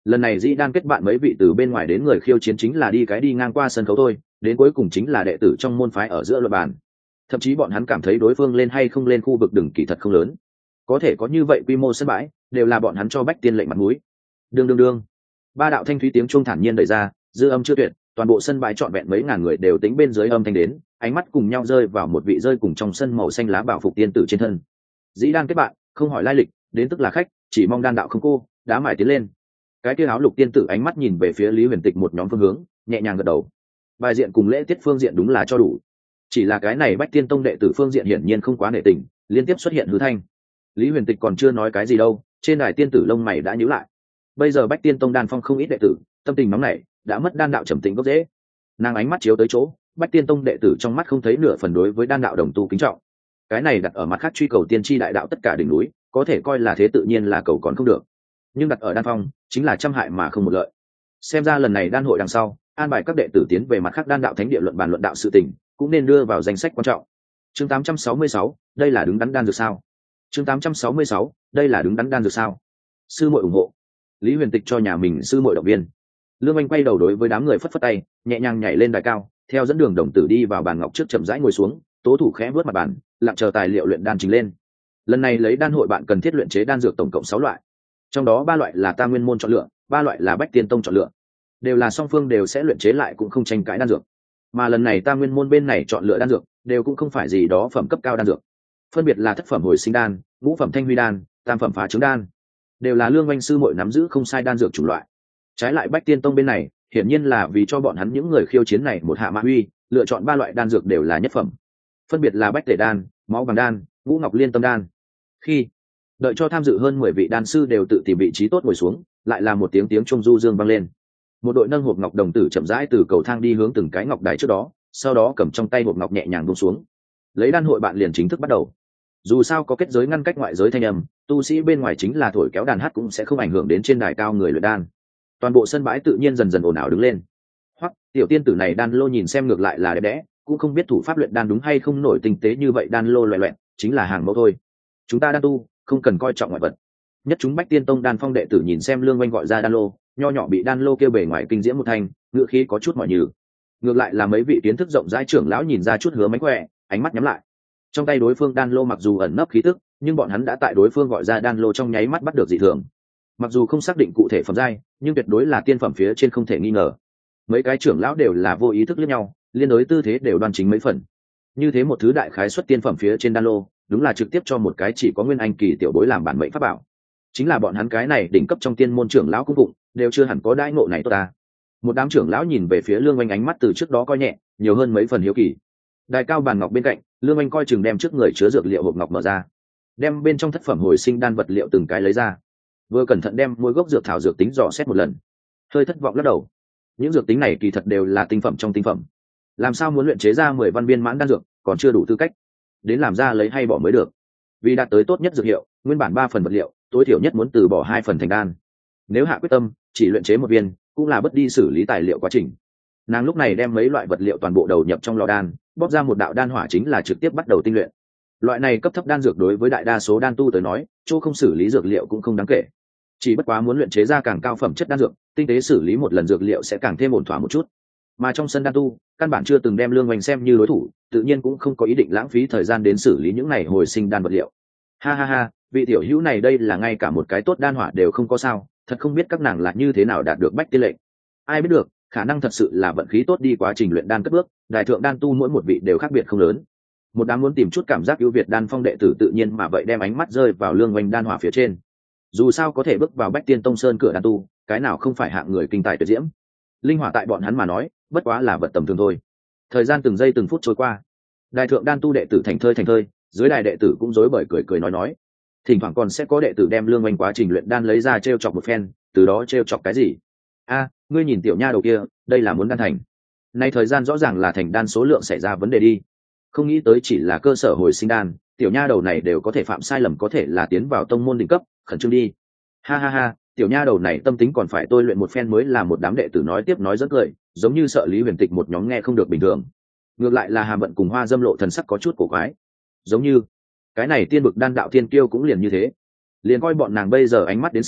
lần này dĩ đan kết bạn mấy vị từ bên ngoài đến người khiêu chiến chính là đi ngang qua sân khấu thôi, đến cuối cùng chính là đệ tử trong môn phái ở giữa luật bàn. Thậm chí bọn hắn cảm thấy đối phương lên hay không lên khu vực đừng kỳ thật không lớn, có thể có như vậy quy mô sân bãi đều là bọn hắn cho Bách Tiên lệnh mặt mũi. Đương, ba đạo thanh thúy tiếng chuông thản nhiên đẩy ra, dư âm chưa tuyệt, toàn bộ sân bãi trọn vẹn mấy ngàn người đều tính bên dưới âm thanh đến, ánh mắt cùng nhau rơi vào một vị rơi cùng trong sân màu xanh lá bảo phục tiên tử trên thân. Dĩ đan kết bạn, không hỏi lai lịch, đến tức là khách, chỉ mong đan đạo không cô, đá mải tiến lên. Cái kia áo lục tiên tử ánh mắt nhìn về phía Lý Huyền Tịch một nhóm phương hướng, nhẹ nhàng gật đầu. Bài diện cùng lễ tiết phương diện đúng là cho đủ, chỉ là cái này Bách Tiên tông đệ tử phương diện hiển nhiên không quá nể tình, liên tiếp xuất hiện hư thanh. Lý Huyền Tịch còn chưa nói cái gì đâu, trên đài tiên tử lông mày đã nhíu lại. Bây giờ Bách Tiên tông đan phong không ít đệ tử, tâm tình nóng nảy, đã mất đan đạo trầm tĩnh gốc rễ. Nàng ánh mắt chiếu tới chỗ, Bách Tiên tông đệ tử trong mắt không thấy nửa phần đối với đan đạo đồng tu kính trọng. Cái này đặt ở mặt khác truy cầu tiên tri đại đạo tất cả đỉnh núi, có thể coi là thế tự nhiên là cầu còn không được, nhưng đặt ở đan phong chính là trăm hại mà không một lợi. Xem ra lần này đan hội đằng sau an bài các đệ tử tiến về mặt khác đan đạo thánh địa luận bàn luận đạo sự tình cũng nên đưa vào danh sách quan trọng. Chương 866, đây là đứng đắn đan dược sao? Chương 866, đây là đứng đắn đan dược sao? Sư muội ủng hộ. Lý Huyền Tịch cho nhà mình sư muội động viên. Lương Anh quay đầu đối với đám người phất phất tay, nhẹ nhàng nhảy lên đài cao, theo dẫn đường đồng tử đi vào bàn ngọc trước chậm rãi ngồi xuống, tố thủ khẽ vớt mặt bàn, lặng chờ tài liệu luyện đan trình lên. Lần này lấy đan hội bạn cần thiết luyện chế đan dược tổng cộng 6 loại, trong đó 3 loại là Tam Nguyên môn chọn lựa, 3 loại là Bách Tiên tông chọn lựa, đều là song phương đều sẽ luyện chế lại cũng không tranh cãi đan dược. Mà lần này Tam Nguyên môn bên này chọn lựa đan dược đều cũng không phải gì đó phẩm cấp cao đan dược, phân biệt là thất phẩm hồi sinh đan, ngũ phẩm thanh huy đan, tam phẩm phá trứng đan, đều là Lương Oanh sư muội nắm giữ không sai đan dược chủng loại. Trái lại Bách Tiên tông bên này hiển nhiên là vì cho bọn hắn những người khiêu chiến này một hạ mã uy, lựa chọn 3 loại đan dược đều là nhất phẩm, phân biệt là Bách Tể đan, máu vàng đan, ngũ ngọc liên tâm đan. Khi đợi cho tham dự hơn 10 vị đan sư đều tự tìm vị trí tốt ngồi xuống, lại là một tiếng trung du dương vang lên. Một đội nâng hộp ngọc đồng tử chậm rãi từ cầu thang đi hướng từng cái ngọc đài trước đó, sau đó cầm trong tay hộp ngọc nhẹ nhàng buông xuống. Lấy đan hội bạn liền chính thức bắt đầu. Dù sao có kết giới ngăn cách ngoại giới thanh âm, tu sĩ bên ngoài chính là thổi kéo đàn hát cũng sẽ không ảnh hưởng đến trên đài cao người luyện đan. Toàn bộ sân bãi tự nhiên dần dần ồn ào đứng lên. Hoặc tiểu tiên tử này đan lô nhìn xem ngược lại là đẹp đẽ, cũng không biết thủ pháp luyện đan đúng hay không nổi tinh tế như vậy, đan lô loè loẹt chính là hàng mẫu thôi. Chúng ta đan tu không cần coi trọng ngoại vật. Nhất chúng Bách Tiên tông đan phong đệ tử nhìn xem Lương Oanh gọi ra đan lô, nho nhỏ bị đan lô kêu bề ngoài kinh diễm một thanh, ngựa khí có chút mỏi nhừ. Ngược lại là mấy vị kiến thức rộng rãi trưởng lão nhìn ra chút hứa mánh khỏe, ánh mắt nhắm lại. Trong tay đối phương đan lô mặc dù ẩn nấp khí tức, nhưng bọn hắn đã tại đối phương gọi ra đan lô trong nháy mắt bắt được dị thường. Mặc dù không xác định cụ thể phẩm giai, nhưng tuyệt đối là tiên phẩm phía trên không thể nghi ngờ. Mấy cái trưởng lão đều là vô ý thức liếc nhau, liên đối tư thế đều đoan chính mấy phần. Như thế một thứ đại khái xuất tiên phẩm phía trên đan lô, đúng là trực tiếp cho một cái chỉ có nguyên anh kỳ tiểu bối làm bản mệnh pháp bảo. Chính là bọn hắn cái này đỉnh cấp trong tiên môn trưởng lão cung phụng, đều chưa hẳn có đãi ngộ này tốt ta. Một đám trưởng lão nhìn về phía Lương Oanh, ánh mắt từ trước đó coi nhẹ, nhiều hơn mấy phần hiếu kỳ. Đài cao bàn ngọc bên cạnh, Lương Oanh coi chừng đem trước người chứa dược liệu hộp ngọc mở ra, đem bên trong thất phẩm hồi sinh đan vật liệu từng cái lấy ra, vừa cẩn thận đem mỗi gốc dược thảo dược tính dò xét một lần, hơi thất vọng lắc đầu. Những dược tính này kỳ thật đều là tinh phẩm trong tinh phẩm, làm sao muốn luyện chế ra 10 văn viên mãn đan dược còn chưa đủ tư cách, đến làm ra lấy hay bỏ mới được. Vì đạt tới tốt nhất dược hiệu, nguyên bản 3 phần vật liệu, tối thiểu nhất muốn từ bỏ 2 phần thành đan. Nếu hạ quyết tâm chỉ luyện chế một viên, cũng là bất đi xử lý tài liệu quá trình. Nàng lúc này đem mấy loại vật liệu toàn bộ đầu nhập trong lò đan, bóp ra một đạo đan hỏa chính là trực tiếp bắt đầu tinh luyện. Loại này cấp thấp đan dược đối với đại đa số đan tu tới nói, chỗ không xử lý dược liệu cũng không đáng kể. Chỉ bất quá muốn luyện chế ra càng cao phẩm chất đan dược, tinh tế xử lý một lần dược liệu sẽ càng thêm ổn thỏa một chút. Mà trong sân đan tu, căn bản chưa từng đem Lương Oanh xem như đối thủ, tự nhiên cũng không có ý định lãng phí thời gian đến xử lý những này hồi sinh đan vật liệu. Ha, vị tiểu hữu này đây là ngay cả một cái tốt đan hỏa đều không có sao, thật không biết các nàng là như thế nào đạt được Bách Tiên lệnh. Ai biết được, khả năng thật sự là vận khí tốt đi quá trình luyện đan cất bước, đại thượng đan tu mỗi một vị đều khác biệt không lớn. Một đám muốn tìm chút cảm giác ưu việt đan phong đệ tử tự nhiên mà vậy đem ánh mắt rơi vào Lương Oanh đan hỏa phía trên. Dù sao có thể bước vào Bách Tiên tông sơn cửa đan tu, cái nào không phải hạng người kinh tài tuyệt diễm. Linh hỏa tại bọn hắn mà nói, bất quá là vật tầm thường thôi. Thời gian từng giây từng phút trôi qua, đại thượng đan tu đệ tử thành thơi, dưới đài đệ tử cũng rối bời cười nói. Thỉnh thoảng còn sẽ có đệ tử đem Lương Oanh quá trình luyện đan lấy ra trêu chọc một phen, từ đó trêu chọc cái gì? A, ngươi nhìn tiểu nha đầu kia, đây là muốn đan thành. Nay thời gian rõ ràng là thành đan số lượng xảy ra vấn đề đi. Không nghĩ tới chỉ là cơ sở hồi sinh đan, tiểu nha đầu này đều có thể phạm sai lầm, có thể là tiến vào tông môn đỉnh cấp, khẩn trương đi. Ha, tiểu nha đầu này tâm tính còn phải tôi luyện một phen mới là. Một đám đệ tử nói tiếp nói dẫn cười, giống như sợ Lý Huyền Tịch một nhóm nghe không được bình thường. Ngược lại là Hàm Vận cùng Hoa Dâm lộ thần sắc có chút cổ quái, giống như cái này tiên bực đan đạo thiên kiêu cũng liền như thế. Liền coi bọn nàng bây giờ ánh mắt đến xem,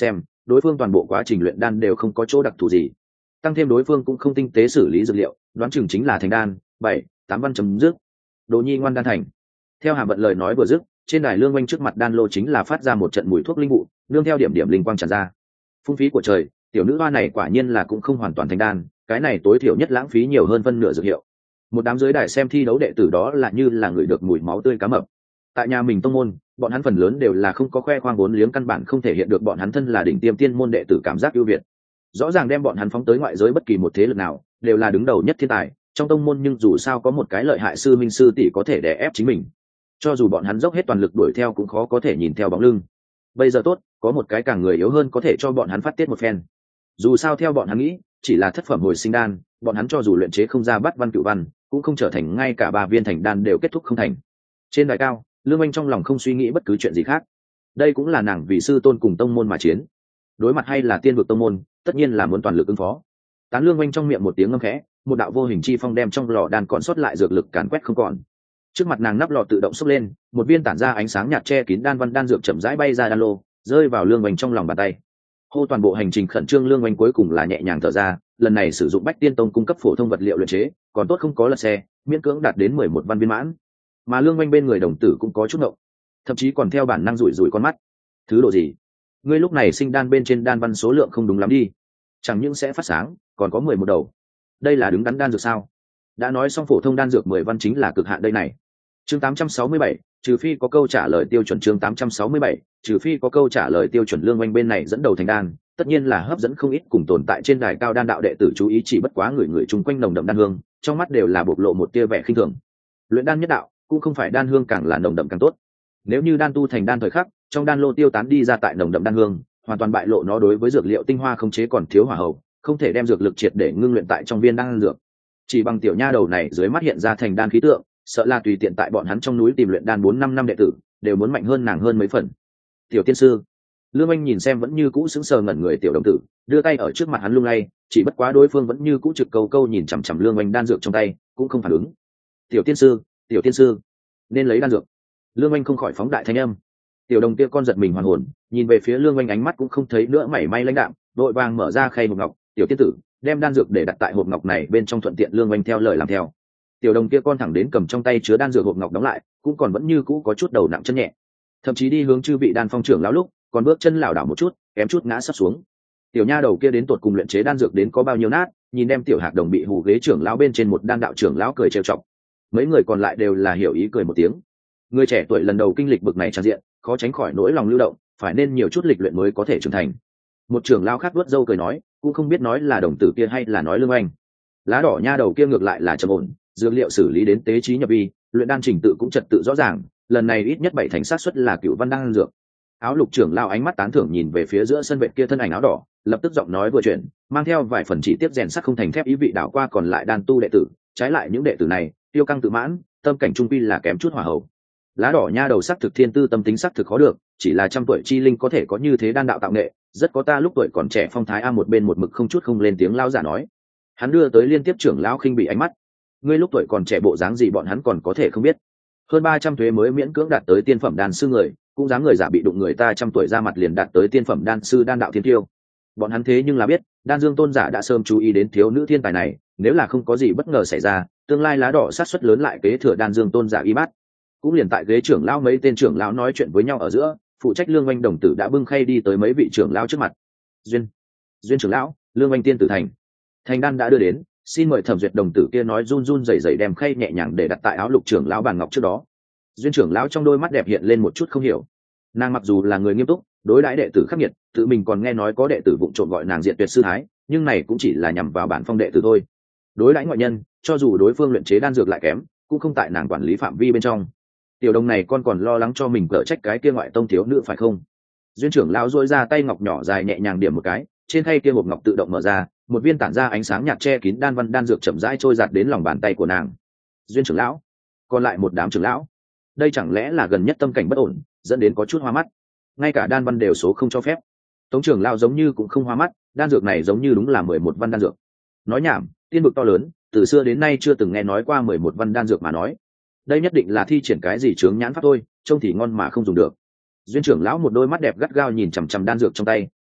đối phương toàn bộ quá trình luyện đan đều không có chỗ đặc thù gì, tăng thêm đối phương cũng không tinh tế xử lý dược liệu, đoán chừng chính là thành đan. 7, 8 văn chấm dứt. Đồ Nhi ngoan đan thành. Theo Hàm Vận lời nói vừa dứt, trên đài lương oanh trước mặt đan lô chính là phát ra một trận mùi thuốc linh vụ, nương theo điểm điểm linh quang tràn ra. Phung phí của trời, tiểu nữ hoa này quả nhiên là cũng không hoàn toàn thành đan, cái này tối thiểu nhất lãng phí nhiều hơn phân nửa dược hiệu. Một đám dưới đài xem thi đấu đệ tử đó là như là người được mùi máu tươi cá mập. Tại nhà mình tông môn, bọn hắn phần lớn đều là không có khoe khoang vốn liếng, căn bản không thể hiện được bọn hắn thân là đỉnh tiêm tiên môn đệ tử cảm giác ưu việt. Rõ ràng đem bọn hắn phóng tới ngoại giới bất kỳ một thế lực nào, đều là đứng đầu nhất thiên tài trong tông môn, nhưng dù sao có một cái lợi hại sư minh sư tỷ có thể đè ép chính mình, cho dù bọn hắn dốc hết toàn lực đuổi theo cũng khó có thể nhìn theo bóng lưng. Bây giờ tốt, có một cái càng người yếu hơn có thể cho bọn hắn phát tiết một phen. Dù sao theo bọn hắn nghĩ, chỉ là thất phẩm hồi sinh đan, bọn hắn cho dù luyện chế không ra bát văn cửu văn, cũng không trở thành ngay cả 3 viên thành đan đều kết thúc không thành. Trên đài cao, Lương Anh trong lòng không suy nghĩ bất cứ chuyện gì khác. Đây cũng là nàng vì sư tôn cùng tông môn mà chiến. Đối mặt hay là tiên vực tông môn, tất nhiên là muốn toàn lực ứng phó. Tán Lương Anh trong miệng một tiếng ngâm khẽ, một đạo vô hình chi phong đem trong lò đan còn sót lại dược lực càn quét không còn. Trước mặt nàng nắp lò tự động xốc lên, một viên tản ra ánh sáng nhạt che kín đan văn đan dược chậm rãi bay ra đan lô, rơi vào Lương Anh trong lòng bàn tay. Hô, toàn bộ hành trình khẩn trương Lương Anh cuối cùng là nhẹ nhàng thở ra, lần này sử dụng Bách Tiên Tông cung cấp phổ thông vật liệu luyện chế, còn tốt không có lật xe, miễn cưỡng đạt đến 11 văn viên mãn. Mà Lương Anh bên người đồng tử cũng có chút ngộng, thậm chí còn theo bản năng rủi rủi con mắt. Thứ độ gì? Ngươi lúc này sinh đan bên trên đan văn số lượng không đúng lắm đi, chẳng những sẽ phát sáng, còn có 11 đầu. Đây là đứng đắn đan dược sao? Đã nói xong phổ thông đan dược 10 văn chính là cực hạn đây này. Chương 867, trừ phi có câu trả lời tiêu chuẩn. Chương 867, trừ phi có câu trả lời tiêu chuẩn. Lương Oanh bên này dẫn đầu thành đan, tất nhiên là hấp dẫn không ít cùng tồn tại trên đài cao đan đạo đệ tử chú ý, chỉ bất quá người chung quanh nồng đậm đan hương, trong mắt đều là bộc lộ một tia vẻ khinh thường. Luyện đan nhất đạo, cũng không phải đan hương càng là nồng đậm càng tốt. Nếu như đan tu thành đan thời khắc, trong đan lô tiêu tán đi ra tại nồng đậm đan hương, hoàn toàn bại lộ nó đối với dược liệu tinh hoa khống chế còn thiếu hỏa hậu, không thể đem dược lực triệt để ngưng luyện tại trong viên đan dược. Chỉ bằng tiểu nha đầu này dưới mắt hiện ra thành đan khí tượng, sợ là tùy tiện tại bọn hắn trong núi tìm luyện đan 4-5 năm đệ tử đều muốn mạnh hơn nàng hơn mấy phần. Tiểu tiên sư. Lương Anh nhìn xem vẫn như cũ sững sờ ngẩn người tiểu đồng tử, đưa tay ở trước mặt hắn lung lay, chỉ bất quá đối phương vẫn như cũ trực câu câu nhìn chằm chằm Lương Anh đan dược trong tay, cũng không phản ứng. Tiểu tiên sư, tiểu tiên sư, nên lấy đan dược. Lương Anh không khỏi phóng đại thanh âm. Tiểu đồng kia con giật mình hoàn hồn, nhìn về phía Lương Anh, ánh mắt cũng không thấy nữa mảy may lãnh đạm, đội vàng mở ra khay hộp ngọc. Tiểu tiên tử, đem đan dược để đặt tại hộp ngọc này bên trong, thuận tiện. Lương Anh theo lời làm theo. Tiểu đồng kia con thẳng đến cầm trong tay chứa đan dược hộp ngọc đóng lại, cũng còn vẫn như cũ có chút đầu nặng chân nhẹ, thậm chí đi hướng chư vị đan phong trưởng lão lúc còn bước chân lảo đảo một chút, kém chút ngã sắp xuống. Tiểu nha đầu kia đến tột cùng luyện chế đan dược đến có bao nhiêu nát, nhìn đem tiểu hạc đồng bị hù ghế trưởng lão bên trên một đan đạo trưởng lão cười trêu chọc. Mấy người còn lại đều là hiểu ý cười một tiếng. Người trẻ tuổi lần đầu kinh lịch bực này tràn diện, khó tránh khỏi nỗi lòng lưu động, phải nên nhiều chút lịch luyện mới có thể trưởng thành. Một trưởng lão khác vuốt râu cười nói, cũng không biết nói là đồng tử kia hay là nói Lương Anh. Lá đỏ nha đầu kia ngược lại là trầm ổn, dược liệu xử lý đến tế trí nhập vi, luyện đan trình tự cũng trật tự rõ ràng, lần này ít nhất 7 thành xác suất là cửu văn đan dược. Áo lục trưởng lao ánh mắt tán thưởng nhìn về phía giữa sân vệ kia thân ảnh áo đỏ, lập tức giọng nói vừa chuyển, mang theo vài phần chỉ tiếp rèn sắt không thành thép ý vị đảo qua còn lại đan tu đệ tử, trái lại những đệ tử này tiêu căng tự mãn, tâm cảnh trung quy là kém chút hỏa hậu. Lá đỏ nha đầu sắc thực thiên tư tâm tính sắc thực khó được, chỉ là trăm tuổi chi linh có thể có như thế đan đạo tạo nghệ, rất có ta lúc tuổi còn trẻ phong thái. A một bên một mực không chút không lên tiếng lao giả nói, hắn đưa tới liên tiếp trưởng lão khinh bị ánh mắt. Ngươi lúc tuổi còn trẻ bộ dáng gì bọn hắn còn có thể không biết. Hơn 300 thuế mới miễn cưỡng đạt tới tiên phẩm đan sư người, cũng dám người giả bị đụng người ta trăm tuổi ra mặt liền đạt tới tiên phẩm đan sư đan đạo thiên tiêu. Bọn hắn thế nhưng là biết, Đan Dương tôn giả đã sớm chú ý đến thiếu nữ thiên tài này, nếu là không có gì bất ngờ xảy ra, tương lai lá đỏ sát suất lớn lại kế thừa Đan Dương tôn giả y bát. Cũng liền tại ghế trưởng lão mấy tên trưởng lão nói chuyện với nhau ở giữa, phụ trách Lương Oanh đồng tử đã bưng khay đi tới mấy vị trưởng lão trước mặt. Duyên trưởng lão, Lương Oanh tiên tử thành đan đã đưa đến, xin mời thẩm duyệt. Đồng tử kia nói run run rẩy rẩy đem khay nhẹ nhàng để đặt tại áo lục trưởng lão bàn ngọc trước đó. Duyên trưởng lão trong đôi mắt đẹp hiện lên một chút không hiểu. Nàng mặc dù là người nghiêm túc, đối đãi đệ tử khắc nghiệt, tự mình còn nghe nói có đệ tử vụng trộm gọi nàng diện tuyệt sư thái, nhưng này cũng chỉ là nhằm vào bản phong đệ tử thôi. Đối đãi ngoại nhân, cho dù đối phương luyện chế đan dược lại kém, cũng không tại nàng quản lý phạm vi bên trong. Tiểu đồng này con còn lo lắng cho mình cỡ trách cái kia ngoại tông thiếu nữ phải không? Duyên trưởng lão duỗi ra tay ngọc nhỏ dài nhẹ nhàng điểm một cái, trên khay kia hộp ngọc tự động mở ra, một viên tản ra ánh sáng nhạt che kín đan văn đan dược chậm rãi trôi giạt đến lòng bàn tay của nàng. Duyên trưởng lão, còn lại một đám trưởng lão, đây chẳng lẽ là gần nhất tâm cảnh bất ổn, dẫn đến có chút hoa mắt, ngay cả đan văn đều số không cho phép. Tống trưởng lão giống như cũng không hoa mắt, đan dược này giống như đúng là 11 văn đan dược. Nói nhảm, tiên vực to lớn, từ xưa đến nay chưa từng nghe nói qua 11 văn đan dược mà nói. Đây nhất định là thi triển cái gì chướng nhãn pháp thôi, trông thì ngon mà không dùng được. Duyên trưởng lão một đôi mắt đẹp gắt gao nhìn chằm chằm đan dược trong tay,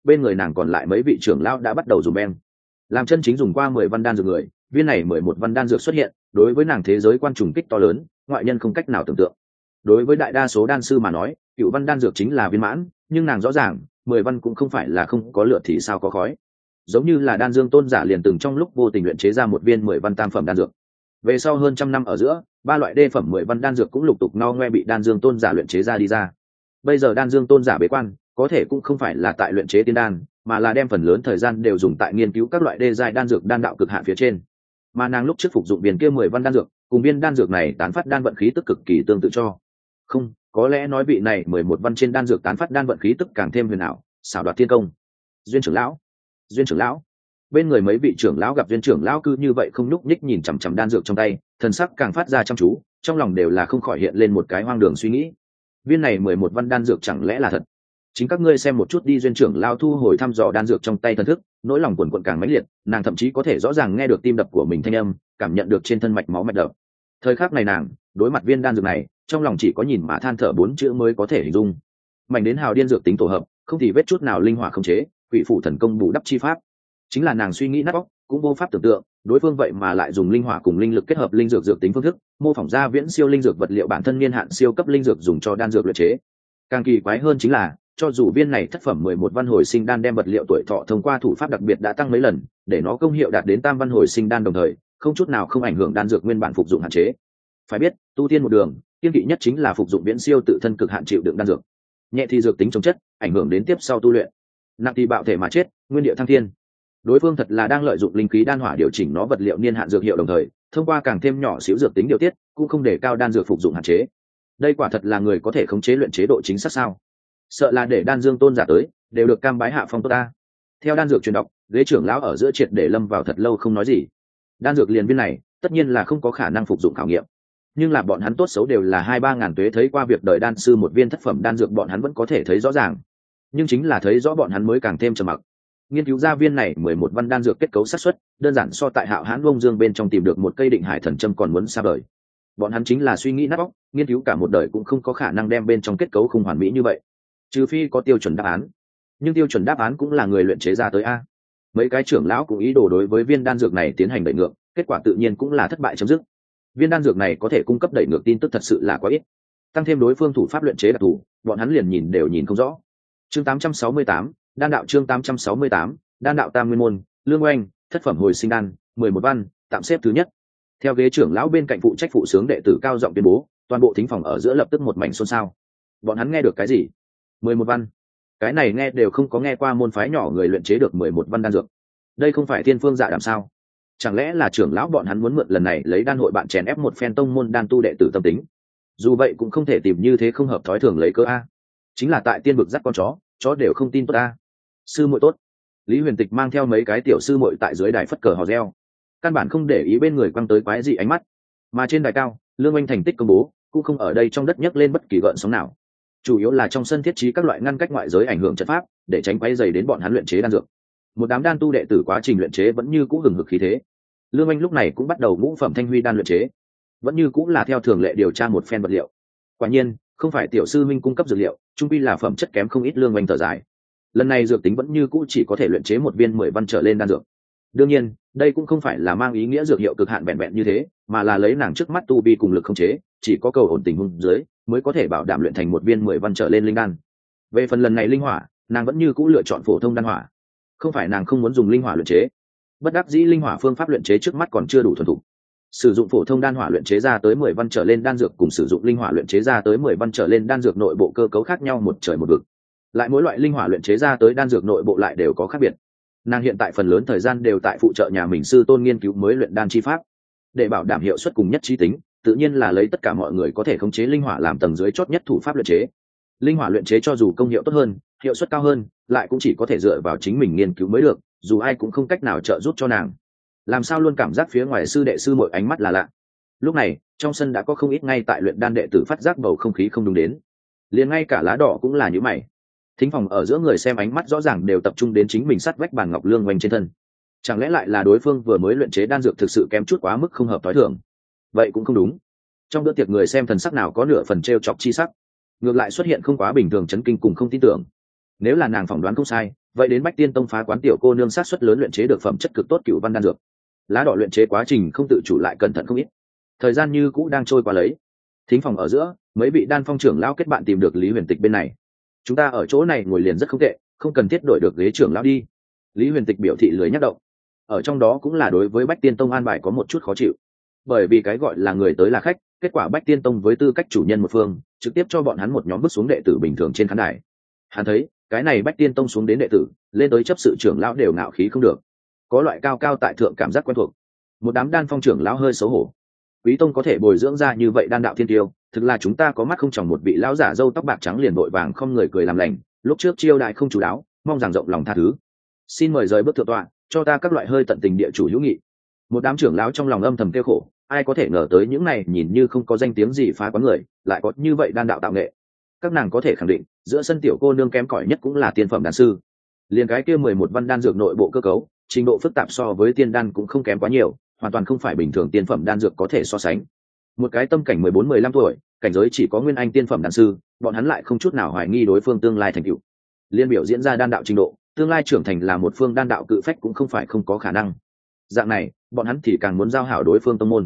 bên người nàng còn lại mấy vị trưởng lão đã bắt đầu dùng beng làm chân chính dùng qua 10 văn đan dược người. Viên này 11 văn đan dược xuất hiện, đối với nàng thế giới quan trùng kích to lớn, ngoại nhân không cách nào tưởng tượng. Đối với đại đa số đan sư mà nói, cựu văn đan dược chính là viên mãn, nhưng nàng rõ ràng 10 văn cũng không phải là không có lửa thì sao có khói. Giống như là đan dương tôn giả liền từng trong lúc vô tình luyện chế ra một viên 10 văn tam phẩm đan dược. Về sau hơn trăm năm ở giữa, ba loại đê phẩm 10 văn đan dược cũng lục tục no ngoe bị đan dương tôn giả luyện chế ra đi ra. Bây giờ đan dương tôn giả bế quan, có thể cũng không phải là tại luyện chế tiên đan, mà là đem phần lớn thời gian đều dùng tại nghiên cứu các loại đê giai đan dược đan đạo cực hạn phía trên. Mà nàng lúc trước phục dụng viên kia 10 văn đan dược, cùng viên đan dược này tán phát đan vận khí tức cực kỳ tương tự cho. Không, có lẽ nói vị này 11 văn trên đan dược tán phát đan vận khí tức càng thêm huyền ảo, xảo đoạt thiên công. Duyên trưởng lão, Duyên trưởng lão. Bên người mấy vị trưởng lão gặp Duyên trưởng lão cứ như vậy không nhúc nhích nhìn chằm chằm đan dược trong tay, thần sắc càng phát ra chăm chú, trong lòng đều là không khỏi hiện lên một cái hoang đường suy nghĩ. Viên này 11 văn đan dược chẳng lẽ là thật? Chính các ngươi xem một chút đi. Duyên trưởng lão thu hồi thăm dò đan dược trong tay thần thức, nỗi lòng quần quật càng mãnh liệt, nàng thậm chí có thể rõ ràng nghe được tim đập của mình thanh âm, cảm nhận được trên thân mạch máu mạch đập. Thời khắc này nàng, đối mặt viên đan dược này, trong lòng chỉ có nhìn mà than thở 4 chữ mới có thể hình dung. Mạnh đến hào điên dược tính tổ hợp, không thì vết chút nào linh hỏa không chế, quỷ phủ thần công bù đắp chi pháp. Chính là nàng suy nghĩ nát óc, cũng vô pháp tưởng tượng, đối phương vậy mà lại dùng linh hỏa cùng linh lực kết hợp linh dược dược tính phương thức, mô phỏng ra viễn siêu linh dược vật liệu bản thân niên hạn siêu cấp linh dược dùng cho đan dược luyện chế. Càng kỳ quái hơn chính là, cho dù viên này thất phẩm 11 văn hồi sinh đan đem vật liệu tuổi thọ thông qua thủ pháp đặc biệt đã tăng mấy lần, để nó công hiệu đạt đến tam văn hồi sinh đan đồng thời, không chút nào không ảnh hưởng đan dược nguyên bản phục dụng hạn chế. Phải biết, tu tiên một đường, kiên kỵ nhất chính là phục dụng viễn siêu tự thân cực hạn chịu đựng đan dược. Nhẹ thì dược tính chống chất, ảnh hưởng đến tiếp sau tu luyện. Nặng thì bạo thể mà chết, nguyên địa thăng thiên. Đối phương thật là đang lợi dụng linh khí đan hỏa điều chỉnh nó vật liệu niên hạn dược hiệu đồng thời, thông qua càng thêm nhỏ xíu dược tính điều tiết, cũng không để cao đan dược phục dụng hạn chế. Đây quả thật là người có thể khống chế luyện chế độ chính xác sao? Sợ là để đan dương tôn giả tới, đều được cam bái hạ phong tốt ta. Theo đan dược truyền đọc, ghế trưởng lão ở giữa triệt để lâm vào thật lâu không nói gì. Đan dược liền viên này, tất nhiên là không có khả năng phục dụng khảo nghiệm. Nhưng là bọn hắn tốt xấu đều là 2-3 ngàn tuế thấy qua việc đời đan sư một viên thất phẩm đan dược bọn hắn vẫn có thể thấy rõ ràng. Nhưng chính là thấy rõ bọn hắn mới càng thêm trầm mặc. Nghiên cứu ra viên này 11 văn đan dược kết cấu xác suất, đơn giản so tại Hạo Hán Vông Dương bên trong tìm được một cây Định Hải thần châm còn muốn xa vời. Bọn hắn chính là suy nghĩ nát óc, nghiên cứu cả một đời cũng không có khả năng đem bên trong kết cấu không hoàn mỹ như vậy. Trừ phi có tiêu chuẩn đáp án. Nhưng tiêu chuẩn đáp án cũng là người luyện chế ra tới a. Mấy cái trưởng lão cũng ý đồ đối với viên đan dược này tiến hành đẩy ngược, kết quả tự nhiên cũng là thất bại chấm dứt. Viên đan dược này có thể cung cấp đẩy ngược tin tức thật sự là quá ít. Tăng thêm đối phương thủ pháp luyện chế đặc thù, bọn hắn liền nhìn đều nhìn không rõ. Chương 868, đan đạo chương 868, đan đạo tam nguyên môn, lương oanh, thất phẩm hồi sinh đan, 11 văn, tạm xếp thứ nhất. Theo ghế trưởng lão bên cạnh phụ trách phụ sướng đệ tử cao giọng tuyên bố, toàn bộ thính phòng ở giữa lập tức một mảnh xôn xao. Bọn hắn nghe được cái gì? 11 văn? Cái này nghe đều không có nghe qua môn phái nhỏ người luyện chế được 11 văn đan dược. Đây không phải thiên phương dạ đàm sao? Chẳng lẽ là trưởng lão bọn hắn muốn mượn lần này lấy đan hội bạn chèn ép một phen tông môn đan tu đệ tử tâm tính? Dù vậy cũng không thể tìm như thế không hợp thói thường lấy cớ a. Chính là tại tiên vực dắt con chó đều không tin tốt a. Sư muội tốt. Lý Huyền Tịch mang theo mấy cái tiểu sư muội tại dưới đài phất cờ hò reo, căn bản không để ý bên người quăng tới quái dị ánh mắt. Mà trên đài cao, Lương Oanh thành tích công bố, cũng không ở đây trong đất nhấc lên bất kỳ gợn sóng nào. Chủ yếu là trong sân thiết trí các loại ngăn cách ngoại giới ảnh hưởng trận pháp, để tránh quấy rầy đến bọn hắn luyện chế đan dược. Một đám đan tu đệ tử quá trình luyện chế vẫn như cũ hừng hực khí thế. Lương Oanh lúc này cũng bắt đầu ngũ phẩm thanh huy đan luyện chế, vẫn như cũng là theo thường lệ điều tra một phen vật liệu. Quả nhiên, không phải tiểu sư minh cung cấp dược liệu, chung quy là phẩm chất kém không ít. Lương Oanh thở dài. Lần này dược tính vẫn như cũ chỉ có thể luyện chế một viên 10 văn trở lên đan dược. Đương nhiên, đây cũng không phải là mang ý nghĩa dược hiệu cực hạn vẹn vẹn như thế, mà là lấy nàng trước mắt tu vi cùng lực không chế, chỉ có cầu ổn tình huống dưới mới có thể bảo đảm luyện thành một viên 10 văn trở lên linh đan. Về phần lần này linh hỏa, nàng vẫn như cũ lựa chọn phổ thông đan hỏa. Không phải nàng không muốn dùng linh hỏa luyện chế, bất đắc dĩ linh hỏa phương pháp luyện chế trước mắt còn chưa đủ thuần thục. Sử dụng phổ thông đan hỏa luyện chế ra tới 10 văn trở lên đan dược cùng sử dụng linh hỏa luyện chế ra tới 10 văn trở lên đan dược nội bộ cơ cấu khác nhau một trời một vực. Lại mỗi loại linh hỏa luyện chế ra tới đan dược nội bộ lại đều có khác biệt. Nàng hiện tại phần lớn thời gian đều tại phụ trợ nhà mình sư tôn nghiên cứu mới luyện đan chi pháp, để bảo đảm hiệu suất cùng nhất trí tính, tự nhiên là lấy tất cả mọi người có thể khống chế linh hỏa làm tầng dưới chót nhất thủ pháp luyện chế. Linh hỏa luyện chế cho dù công hiệu tốt hơn, hiệu suất cao hơn, lại cũng chỉ có thể dựa vào chính mình nghiên cứu mới được, dù ai cũng không cách nào trợ giúp cho nàng. Làm sao luôn cảm giác phía ngoài sư đệ sư mọi ánh mắt là lạ. Lúc này, trong sân đã có không ít ngay tại luyện đan đệ tử phát giác bầu không khí không đúng đến, liền ngay cả lá đỏ cũng là như mày. Thính phòng ở giữa người xem ánh mắt rõ ràng đều tập trung đến chính mình sát vách bàn ngọc Lương Oanh trên thân. Chẳng lẽ lại là đối phương vừa mới luyện chế đan dược thực sự kém chút quá mức không hợp tối thường? Vậy cũng không đúng. Trong bữa tiệc người xem thần sắc nào có nửa phần trêu chọc chi sắc, ngược lại xuất hiện không quá bình thường chấn kinh cùng không tin tưởng. Nếu là nàng phỏng đoán không sai, vậy đến Bách Tiên Tông phá quán tiểu cô nương sát suất lớn luyện chế được phẩm chất cực tốt cửu văn đan dược. Lá đỏ luyện chế quá trình không tự chủ lại cẩn thận không ít. Thời gian như cũ đang trôi qua lấy. Thính phòng ở giữa, mấy vị đan phong trưởng lão kết bạn tìm được Lý Huyền Tịch bên này. Chúng ta ở chỗ này ngồi liền rất không tệ, không cần thiết đổi được ghế trưởng lão đi. Lý Huyền Tịch biểu thị lưới nhắc động. Ở trong đó cũng là đối với Bách Tiên Tông an bài có một chút khó chịu. Bởi vì cái gọi là người tới là khách, kết quả Bách Tiên Tông với tư cách chủ nhân một phương, trực tiếp cho bọn hắn một nhóm bước xuống đệ tử bình thường trên khán đài. Hắn thấy, cái này Bách Tiên Tông xuống đến đệ tử, lên tới chấp sự trưởng lão đều ngạo khí không được. Có loại cao cao tại thượng cảm giác quen thuộc. Một đám đan phong trưởng lão hơi xấu hổ. Quý tông có thể bồi dưỡng ra như vậy đan đạo thiên tiêu, thực là chúng ta có mắt không tròng một vị lão giả râu tóc bạc trắng liền vội vàng không người cười làm lành, lúc trước chiêu đại không chú đáo, mong rằng rộng lòng tha thứ. Xin mời rời bước thượng tọa, cho ta các loại hơi tận tình địa chủ hữu nghị. Một đám trưởng lão trong lòng âm thầm kêu khổ, ai có thể ngờ tới những này nhìn như không có danh tiếng gì phá quán người, lại có như vậy đan đạo tạo nghệ. Các nàng có thể khẳng định, giữa sân tiểu cô nương kém cỏi nhất cũng là tiên phẩm đan sư. Liền cái kia 11 văn đan dược nội bộ cơ cấu, trình độ phức tạp so với tiên đan cũng không kém quá nhiều, hoàn toàn không phải bình thường tiên phẩm đan dược có thể so sánh. Một cái tâm cảnh 14-15 tuổi, cảnh giới chỉ có nguyên anh tiên phẩm đan sư, bọn hắn lại không chút nào hoài nghi đối phương tương lai thành tựu. Liên biểu diễn ra đan đạo trình độ, tương lai trưởng thành là một phương đan đạo cự phách cũng không phải không có khả năng. Dạng này, bọn hắn thì càng muốn giao hảo đối phương tông môn.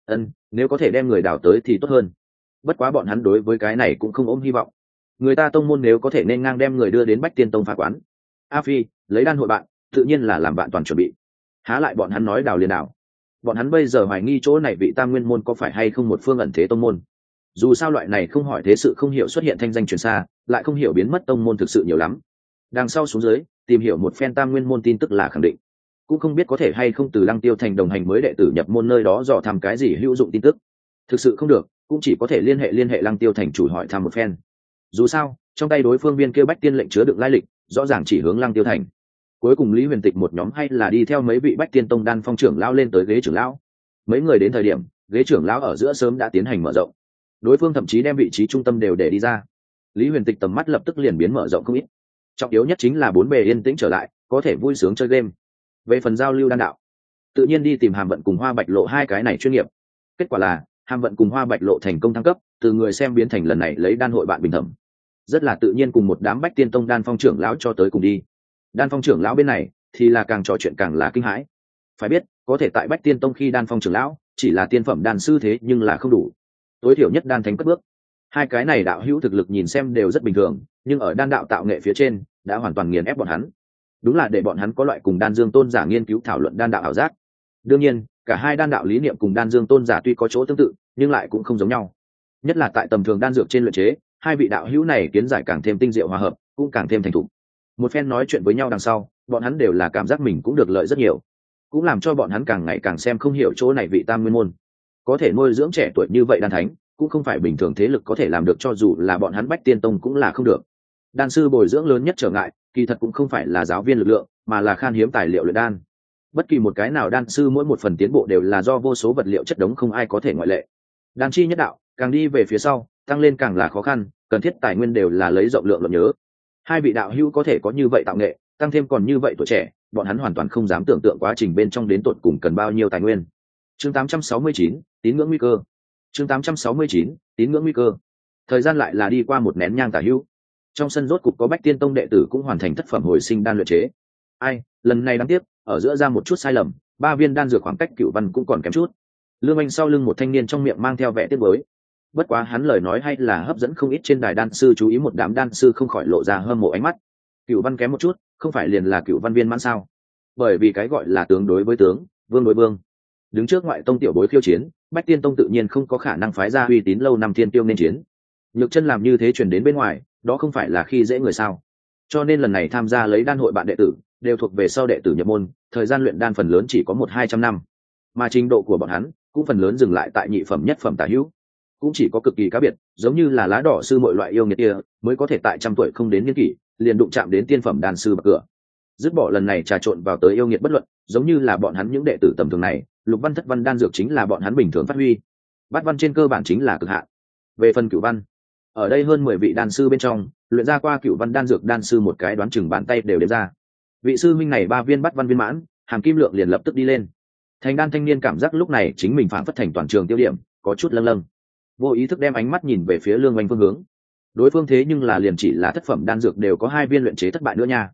Nếu có thể đem người đào tới thì tốt hơn. Bất quá bọn hắn đối với cái này cũng không ôm hy vọng. Người ta tông môn nếu có thể nên ngang đem người đưa đến Bách Tiên Tông phá quán. A Phi, lấy đan hội bạn, tự nhiên là làm bạn toàn chuẩn bị. Há lại bọn hắn nói đào liền đào. Bọn hắn bây giờ hoài nghi chỗ này vị tam nguyên môn có phải hay không một phương ẩn thế tông môn. Dù sao loại này không hỏi thế sự không hiểu xuất hiện thanh danh truyền xa, lại không hiểu biến mất tông môn thực sự nhiều lắm. Đằng sau xuống dưới, tìm hiểu một phen tam nguyên môn tin tức là khẳng định. Cũng không biết có thể hay không từ Lăng Tiêu Thành đồng hành mới đệ tử nhập môn nơi đó dò thăm cái gì hữu dụng tin tức. Thực sự không được, cũng chỉ có thể liên hệ Lăng Tiêu Thành chủ hỏi thăm một phen. Dù sao, trong tay đối phương viên kêu bách tiên lệnh chứa đựng lai lịch, rõ ràng chỉ hướng Lăng Tiêu Thành. Cuối cùng Lý Huyền Tịch một nhóm hay là đi theo mấy vị Bách Tiên Tông đan phong trưởng lão lên tới ghế trưởng lão. Mấy người đến thời điểm, ghế trưởng lão ở giữa sớm đã tiến hành mở rộng. Đối phương thậm chí đem vị trí trung tâm đều để đi ra. Lý Huyền Tịch tầm mắt lập tức liền biến mở rộng không ít. Trọng yếu nhất chính là bốn bề yên tĩnh trở lại, có thể vui sướng chơi game. Về phần giao lưu đan đạo, tự nhiên đi tìm Hàm Vận cùng Hoa Bạch Lộ hai cái này chuyên nghiệp. Kết quả là Hàm Vận cùng Hoa Bạch Lộ thành công thăng cấp, từ người xem biến thành lần này lấy đan hội bạn bình thẩm. Rất là tự nhiên cùng một đám Bách Tiên Tông đan phong trưởng lão cho tới cùng đi. Đan phong trưởng lão bên này thì là càng trò chuyện càng là kinh hãi. Phải biết, có thể tại Bách Tiên Tông khi đan phong trưởng lão chỉ là tiên phẩm đan sư thế nhưng là không đủ. Tối thiểu nhất đan thánh cất bước. Hai cái này đạo hữu thực lực nhìn xem đều rất bình thường, nhưng ở đan đạo tạo nghệ phía trên đã hoàn toàn nghiền ép bọn hắn. Đúng là để bọn hắn có loại cùng đan dương tôn giả nghiên cứu thảo luận đan đạo ảo giác. Đương nhiên, cả hai đan đạo lý niệm cùng đan dương tôn giả tuy có chỗ tương tự, nhưng lại cũng không giống nhau. Nhất là tại tầm thường đan dược trên luyện chế, hai vị đạo hữu này kiến giải càng thêm tinh diệu hòa hợp, cũng càng thêm thành thục. Một phen nói chuyện với nhau đằng sau, bọn hắn đều là cảm giác mình cũng được lợi rất nhiều, cũng làm cho bọn hắn càng ngày càng xem không hiểu chỗ này vị tam nguyên môn có thể nuôi dưỡng trẻ tuổi như vậy đan thánh, cũng không phải bình thường thế lực có thể làm được, cho dù là bọn hắn Bách Tiên Tông cũng là không được. Đan sư bồi dưỡng lớn nhất trở ngại, kỳ thật cũng không phải là giáo viên lực lượng, mà là khan hiếm tài liệu luyện đan. Bất kỳ một cái nào đan sư mỗi một phần tiến bộ đều là do vô số vật liệu chất đống, không ai có thể ngoại lệ. Đan chi nhất đạo, càng đi về phía sau, tăng lên càng là khó khăn, cần thiết tài nguyên đều là lấy rộng lượng luận nhớ. Hai vị đạo hữu có thể có như vậy tạo nghệ, tăng thêm còn như vậy tuổi trẻ, bọn hắn hoàn toàn không dám tưởng tượng quá trình bên trong đến tột cùng cần bao nhiêu tài nguyên. Chương 869, tín ngưỡng nguy cơ. Chương 869, tín ngưỡng nguy cơ. Thời gian lại là đi qua một nén nhang tả hữu. Trong sân rốt cục có Bách Tiên Tông đệ tử cũng hoàn thành thất phẩm hồi sinh đan luyện chế. Ai, lần này đáng tiếc, ở giữa ra một chút sai lầm, 3 viên đan dược khoảng cách cửu văn cũng còn kém chút. Lương Anh sau lưng một thanh niên trong miệng mang theo vẻ tiếc nuối. Bất quá hắn lời nói hay là hấp dẫn không ít trên đài đan sư chú ý, một đám đan sư không khỏi lộ ra hâm mộ ánh mắt. Cửu văn kém một chút, không phải liền là cửu văn viên mãn sao? Bởi vì cái gọi là tướng đối với tướng, vương đối vương. Đứng trước ngoại tông tiểu bối khiêu chiến, Bách Tiên Tông tự nhiên không có khả năng phái ra uy tín lâu năm thiên tiêu nên chiến. Nhược Chân làm như thế truyền đến bên ngoài, đó không phải là khi dễ người sao? Cho nên lần này tham gia lấy đan hội bạn đệ tử, đều thuộc về sau đệ tử nhập môn, thời gian luyện đan phần lớn chỉ có 100-200 năm, mà trình độ của bọn hắn cũng phần lớn dừng lại tại nhị phẩm nhất phẩm tả hữu, cũng chỉ có cực kỳ cá biệt, giống như là lá đỏ sư mọi loại yêu nghiệt kia, mới có thể tại trăm tuổi không đến niên kỷ, liền đụng chạm đến tiên phẩm đan sư bậc cửa. Dứt bỏ lần này trà trộn vào tới yêu nghiệt bất luận, giống như là bọn hắn những đệ tử tầm thường này, lục văn thất văn đan dược chính là bọn hắn bình thường phát huy, bát văn trên cơ bản chính là cực hạn. Về phần cửu văn, ở đây hơn 10 vị đan sư bên trong, luyện ra qua cửu văn đan dược đan sư một cái đoán chừng bàn tay đều đếm ra. Vị sư minh này 3 viên bát văn viên mãn, hàm kim lượng liền lập tức đi lên. Thành đan thanh niên cảm giác lúc này chính mình phản phất thành toàn trường tiêu điểm, có chút lâng lâng, vô ý thức đem ánh mắt nhìn về phía Lương Oanh phương hướng. Đối phương thế nhưng là liền chỉ là thất phẩm đan dược đều có 2 viên luyện chế thất bại nữa nha.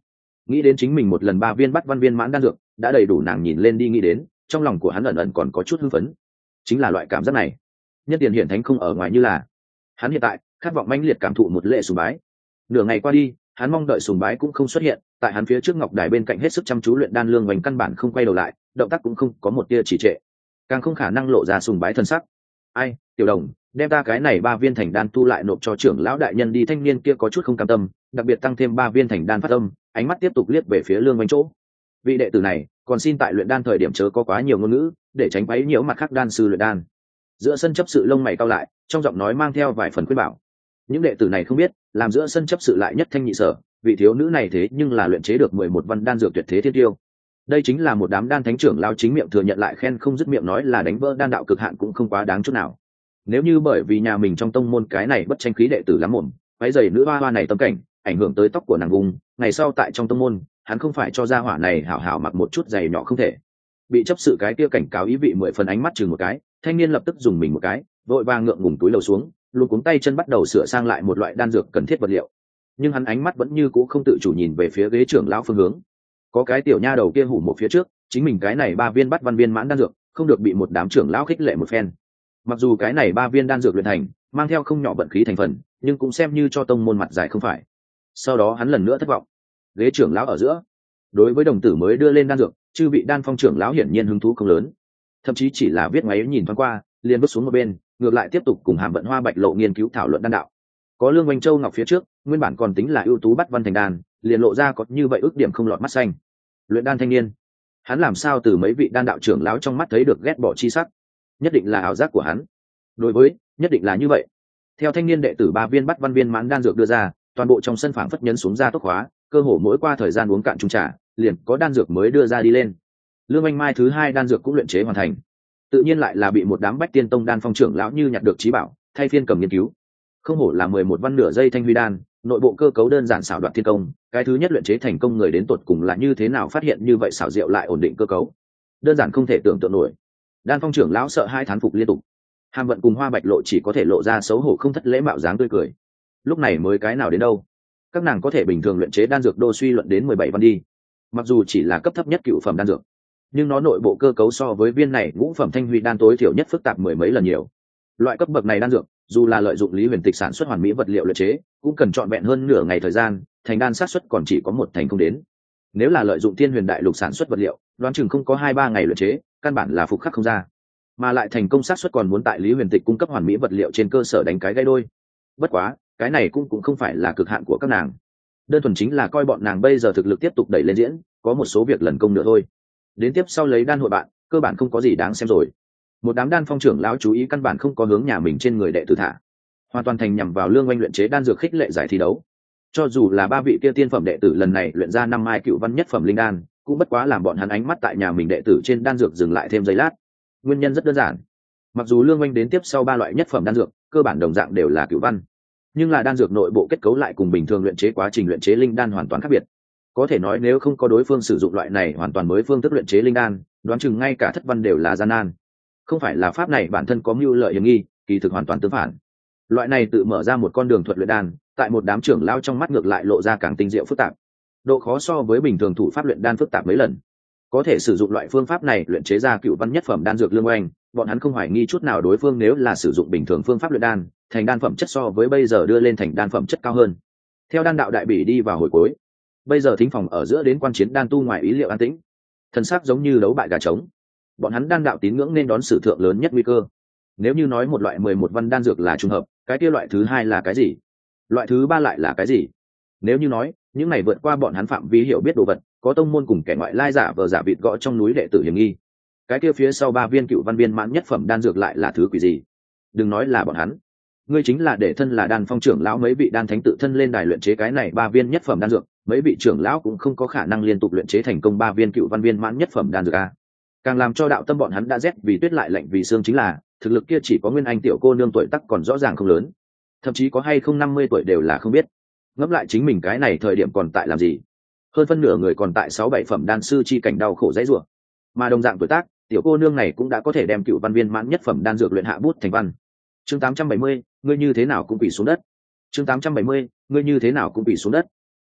nghĩ đến chính mình một lần 3 viên bắt văn viên mãn đan dược đã đầy đủ nàng nhìn lên đi nghĩ đến, trong lòng của hắn ẩn ẩn còn có chút hưng phấn. Chính là loại cảm giác này, nhân tiền hiển thánh không ở ngoài như là hắn hiện tại khát vọng mãnh liệt cảm thụ một lễ sùng bái. Nửa ngày qua đi, hắn mong đợi sùng bái cũng không xuất hiện, tại hắn phía trước ngọc đài bên cạnh hết sức chăm chú luyện đan Lương Oanh căn bản không quay đầu lại, động tác cũng không có một tia trì trệ, càng không khả năng lộ ra sùng bái thân sắc. Ai, tiểu đồng, đem ta cái này 3 viên thành đan tu lại nộp cho trưởng lão đại nhân đi. Thanh niên kia có chút không cam tâm, đặc biệt tăng thêm 3 viên thành đan phát âm, ánh mắt tiếp tục liếc về phía Lương Oanh chỗ. Vị đệ tử này còn xin tại luyện đan thời điểm chớ có quá nhiều ngôn ngữ, để tránh quấy nhiễu mặt khác đan sư luyện đan. Giữa sân chấp sự lông mày cau lại, trong giọng nói mang theo vài phần khuyên bảo. Những đệ tử này không biết, làm giữa sân chấp sự lại nhất thanh nhị sở, vị thiếu nữ này thế nhưng là luyện chế được 11 văn đan dược tuyệt thế thiên tiêu. Đây chính là một đám đan thánh trưởng lao chính miệng thừa nhận lại khen không dứt miệng, nói là đánh vỡ đan đạo cực hạn cũng không quá đáng chút nào. Nếu như bởi vì nhà mình trong tông môn cái này bất tranh khí đệ tử lắm mồm, váy giày nữ hoa hoa này tâm cảnh, ảnh hưởng tới tóc của nàng vùng, ngày sau tại trong tông môn, hắn không phải cho gia hỏa này hảo hảo mặc một chút giày nhỏ không thể. Bị chấp sự cái kia cảnh cáo ý vị 10 phần ánh mắt chừng một cái, thanh niên lập tức dùng mình một cái, vội vàng ngượng ngùng túi lầu xuống, luôn cuống tay chân bắt đầu sửa sang lại một loại đan dược cần thiết vật liệu. Nhưng hắn ánh mắt vẫn như cũ không tự chủ nhìn về phía ghế trưởng lão phương hướng. Có cái tiểu nha đầu kia hủ một phía trước, chính mình cái này 3 viên bắt văn viên mãn đan dược, không được bị một đám trưởng lão khích lệ một phen. Mặc dù cái này 3 viên đan dược luyện thành, mang theo không nhỏ vận khí thành phần, nhưng cũng xem như cho tông môn mặt dài không phải. Sau đó hắn lần nữa thất vọng. Ghế trưởng lão ở giữa, đối với đồng tử mới đưa lên đan dược, chư vị đan phong trưởng lão hiển nhiên hứng thú không lớn, thậm chí chỉ là viết ngoáy nhìn thoáng qua, liền bước xuống một bên, ngược lại tiếp tục cùng Hàm Vận Hoa Bạch Lộ nghiên cứu thảo luận đan đạo. Có Lương Oanh Châu Ngọc phía trước, nguyên bản còn tính là ưu tú bắt văn thành đan, liền lộ ra có như vậy ước điểm không lọt mắt xanh. Luyện đan thanh niên, hắn làm sao từ mấy vị đan đạo trưởng lão trong mắt thấy được ghét bỏ chi sắc? Nhất định là ảo giác của hắn. Đối với, nhất định là như vậy. Theo thanh niên đệ tử 3 viên bắt văn viên mãn đan dược đưa ra, toàn bộ trong sân phảng phất nhấn xuống ra tốc hóa, cơ hồ mỗi qua thời gian uống cạn chung trà, liền có đan dược mới đưa ra đi lên. Lương Oanh Mai thứ 2 đan dược cũng luyện chế hoàn thành, tự nhiên lại là bị một đám Bách Tiên Tông đan phong trưởng lão như nhặt được trí bảo, thay phiên cầm nghiên cứu. Không hổ là 11 văn nửa giây thanh huy đan, nội bộ cơ cấu đơn giản xảo đoạt thiên công, cái thứ nhất luyện chế thành công người đến tột cùng là như thế nào phát hiện như vậy xảo diệu lại ổn định cơ cấu, đơn giản không thể tưởng tượng nổi. Đan phong trưởng lão sợ hai thán phục liên tục. Hàm Vận cùng Hoa Bạch Lộ chỉ có thể lộ ra xấu hổ không thất lễ mạo dáng tươi cười. Lúc này mới cái nào đến đâu, các nàng có thể bình thường luyện chế đan dược đô suy luận đến 17 văn đi. Mặc dù chỉ là cấp thấp nhất cựu phẩm đan dược, nhưng nó nội bộ cơ cấu so với viên này ngũ phẩm thanh huy đan tối thiểu nhất phức tạp 10 mấy lần nhiều. Loại cấp bậc này đan dược, dù là lợi dụng Lý Huyền Tịch sản xuất hoàn mỹ vật liệu luyện chế, cũng cần trọn vẹn hơn nửa ngày thời gian, thành đan xác suất còn chỉ có 1 thành không đến. Nếu là lợi dụng Thiên Huyền Đại Lục sản xuất vật liệu, đoán chừng không có 2-3 ngày luyện chế, căn bản là phục khắc không ra. Mà lại thành công xác suất còn muốn tại Lý Huyền Tịch cung cấp hoàn mỹ vật liệu trên cơ sở đánh cái gây đôi. Bất quá, cái này cũng không phải là cực hạn của các nàng. Đơn thuần chính là coi bọn nàng bây giờ thực lực tiếp tục đẩy lên diễn, có một số việc lần công nữa thôi. Đến tiếp sau lấy đan hội bạn, cơ bản không có gì đáng xem rồi. Một đám đan phong trưởng lão chú ý căn bản không có hướng nhà mình trên người đệ tử thả, hoàn toàn thành nhằm vào Lương Oanh luyện chế đan dược khích lệ giải thi đấu. Cho dù là 3 vị kia tiên phẩm đệ tử lần này luyện ra 5 mai cựu văn nhất phẩm linh đan, cũng bất quá làm bọn hắn ánh mắt tại nhà mình đệ tử trên đan dược dừng lại thêm giây lát. Nguyên nhân rất đơn giản, mặc dù Lương Oanh đến tiếp sau 3 loại nhất phẩm đan dược, cơ bản đồng dạng đều là cựu văn, nhưng là đan dược nội bộ kết cấu lại cùng bình thường luyện chế quá trình luyện chế linh đan hoàn toàn khác biệt. Có thể nói nếu không có đối phương sử dụng loại này hoàn toàn mới phương thức luyện chế linh đan, đoán chừng ngay cả thất văn đều là gian nan. Không phải là pháp này bản thân có mưu lợi hiểm nghi, kỳ thực hoàn toàn tương phản. Loại này tự mở ra một con đường thuật luyện đan, tại một đám trưởng lao trong mắt ngược lại lộ ra càng tinh diệu phức tạp. Độ khó so với bình thường thủ pháp luyện đan phức tạp mấy lần. Có thể sử dụng loại phương pháp này luyện chế ra cựu văn nhất phẩm đan dược Lương Oanh, bọn hắn không hoài nghi chút nào đối phương nếu là sử dụng bình thường phương pháp luyện đan, thành đan phẩm chất so với bây giờ đưa lên thành đan phẩm chất cao hơn. Theo đan đạo đại bỉ đi vào hồi cuối, bây giờ thính phòng ở giữa đến quan chiến đan tu ngoài ý liệu an tĩnh, thân xác giống như đấu bại gà trống. Bọn hắn đan đạo tín ngưỡng nên đón sử thượng lớn nhất nguy cơ. Nếu như nói một loại 11 văn đan dược là trùng hợp, cái kia loại thứ 2 là cái gì? Loại thứ 3 lại là cái gì? Nếu như nói những này vượt qua bọn hắn phạm vi hiểu biết đồ vật, có tông môn cùng kẻ ngoại lai giả vờ giả vịt gõ trong núi đệ tử hiểm nghi, cái kia phía sau 3 viên cựu văn viên mãn nhất phẩm đan dược lại là thứ quỷ gì? Đừng nói là bọn hắn, ngươi chính là để thân là đan phong trưởng lão mấy vị đan thánh tự thân lên đài luyện chế cái này 3 viên nhất phẩm đan dược, mấy vị trưởng lão cũng không có khả năng liên tục luyện chế thành công 3 viên cựu văn viên mãn nhất phẩm đan dược a. Càng làm cho đạo tâm bọn hắn đã rét vì tuyết lại lạnh vì xương chính là thực lực kia chỉ có Nguyên Anh tiểu cô nương tuổi tác còn rõ ràng không lớn, thậm chí có hay không 50 tuổi đều là không biết. Ngẫm lại chính mình cái này thời điểm còn tại làm gì? Hơn phân nửa người còn tại 6-7 phẩm đan sư chi cảnh đau khổ dãy rủa. Mà đồng dạng tuổi tác, tiểu cô nương này cũng đã có thể đem cựu văn viên mãn nhất phẩm đan dược luyện hạ bút thành văn. Chương 870, ngươi như thế nào cũng quỳ xuống đất. Chương 870, ngươi như thế nào cũng quỳ xuống đất.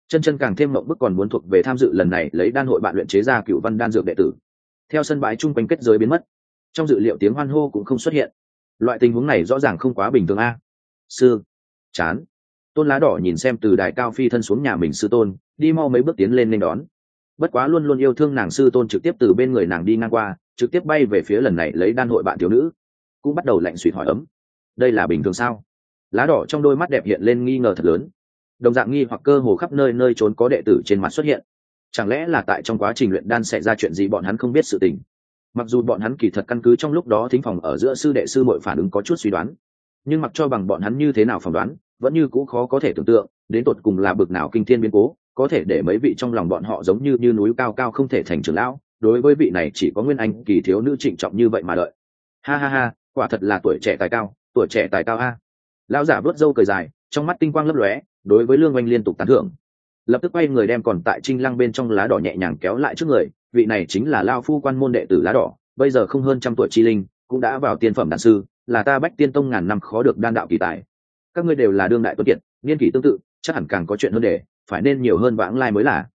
Chân chân càng thêm mộng bức, còn muốn thuộc về tham dự lần này lấy đan hội bạn luyện chế ra cựu văn đan dược đệ tử. Theo sân bãi chung quanh kết giới biến mất, trong dự liệu tiếng hoan hô cũng không xuất hiện. Loại tình huống này rõ ràng không quá bình thường a. Sư, chán. Tôn Lá Đỏ nhìn xem từ đài cao phi thân xuống nhà mình sư tôn, đi mau mấy bước tiến lên nên đón. Bất quá luôn luôn yêu thương nàng sư tôn trực tiếp từ bên người nàng đi ngang qua, trực tiếp bay về phía lần này lấy đan hội bạn thiếu nữ, cũng bắt đầu lạnh suýt hỏi ấm. Đây là bình thường sao? Lá Đỏ trong đôi mắt đẹp hiện lên nghi ngờ thật lớn. Đồng dạng nghi hoặc cơ hồ khắp nơi nơi trốn có đệ tử trên mặt xuất hiện. Chẳng lẽ là tại trong quá trình luyện đan xảy ra chuyện gì bọn hắn không biết sự tình? Mặc dù bọn hắn kỳ thật căn cứ trong lúc đó thính phòng ở giữa sư đệ sư muội phản ứng có chút suy đoán, nhưng mặc cho bằng bọn hắn như thế nào phỏng đoán, vẫn như cũ khó có thể tưởng tượng đến tột cùng là bực nào kinh thiên biến cố có thể để mấy vị trong lòng bọn họ giống như núi cao cao không thể thành trưởng lão. Đối với vị này chỉ có nguyên anh kỳ thiếu nữ trịnh trọng như vậy mà đợi. Ha ha ha, quả thật là tuổi trẻ tài cao, tuổi trẻ tài cao a. Lão giả vớt râu cười dài, trong mắt tinh quang lấp lóe, đối với Lương Oanh liên tục tán thưởng. Lập tức quay người đem còn tại Trinh Lăng bên trong Lá Đỏ nhẹ nhàng kéo lại trước người. Vị này chính là lao phu quan môn đệ tử Lá Đỏ, bây giờ không hơn trăm tuổi chi linh, cũng đã vào tiên phẩm đan sư, là ta Bách Tiên Tông ngàn năm khó được đan đạo kỳ tài. Các ngươi đều là đương đại tuấn kiệt, niên kỷ tương tự, chắc hẳn càng có chuyện hơn để phải nên nhiều hơn vãng lai mới là.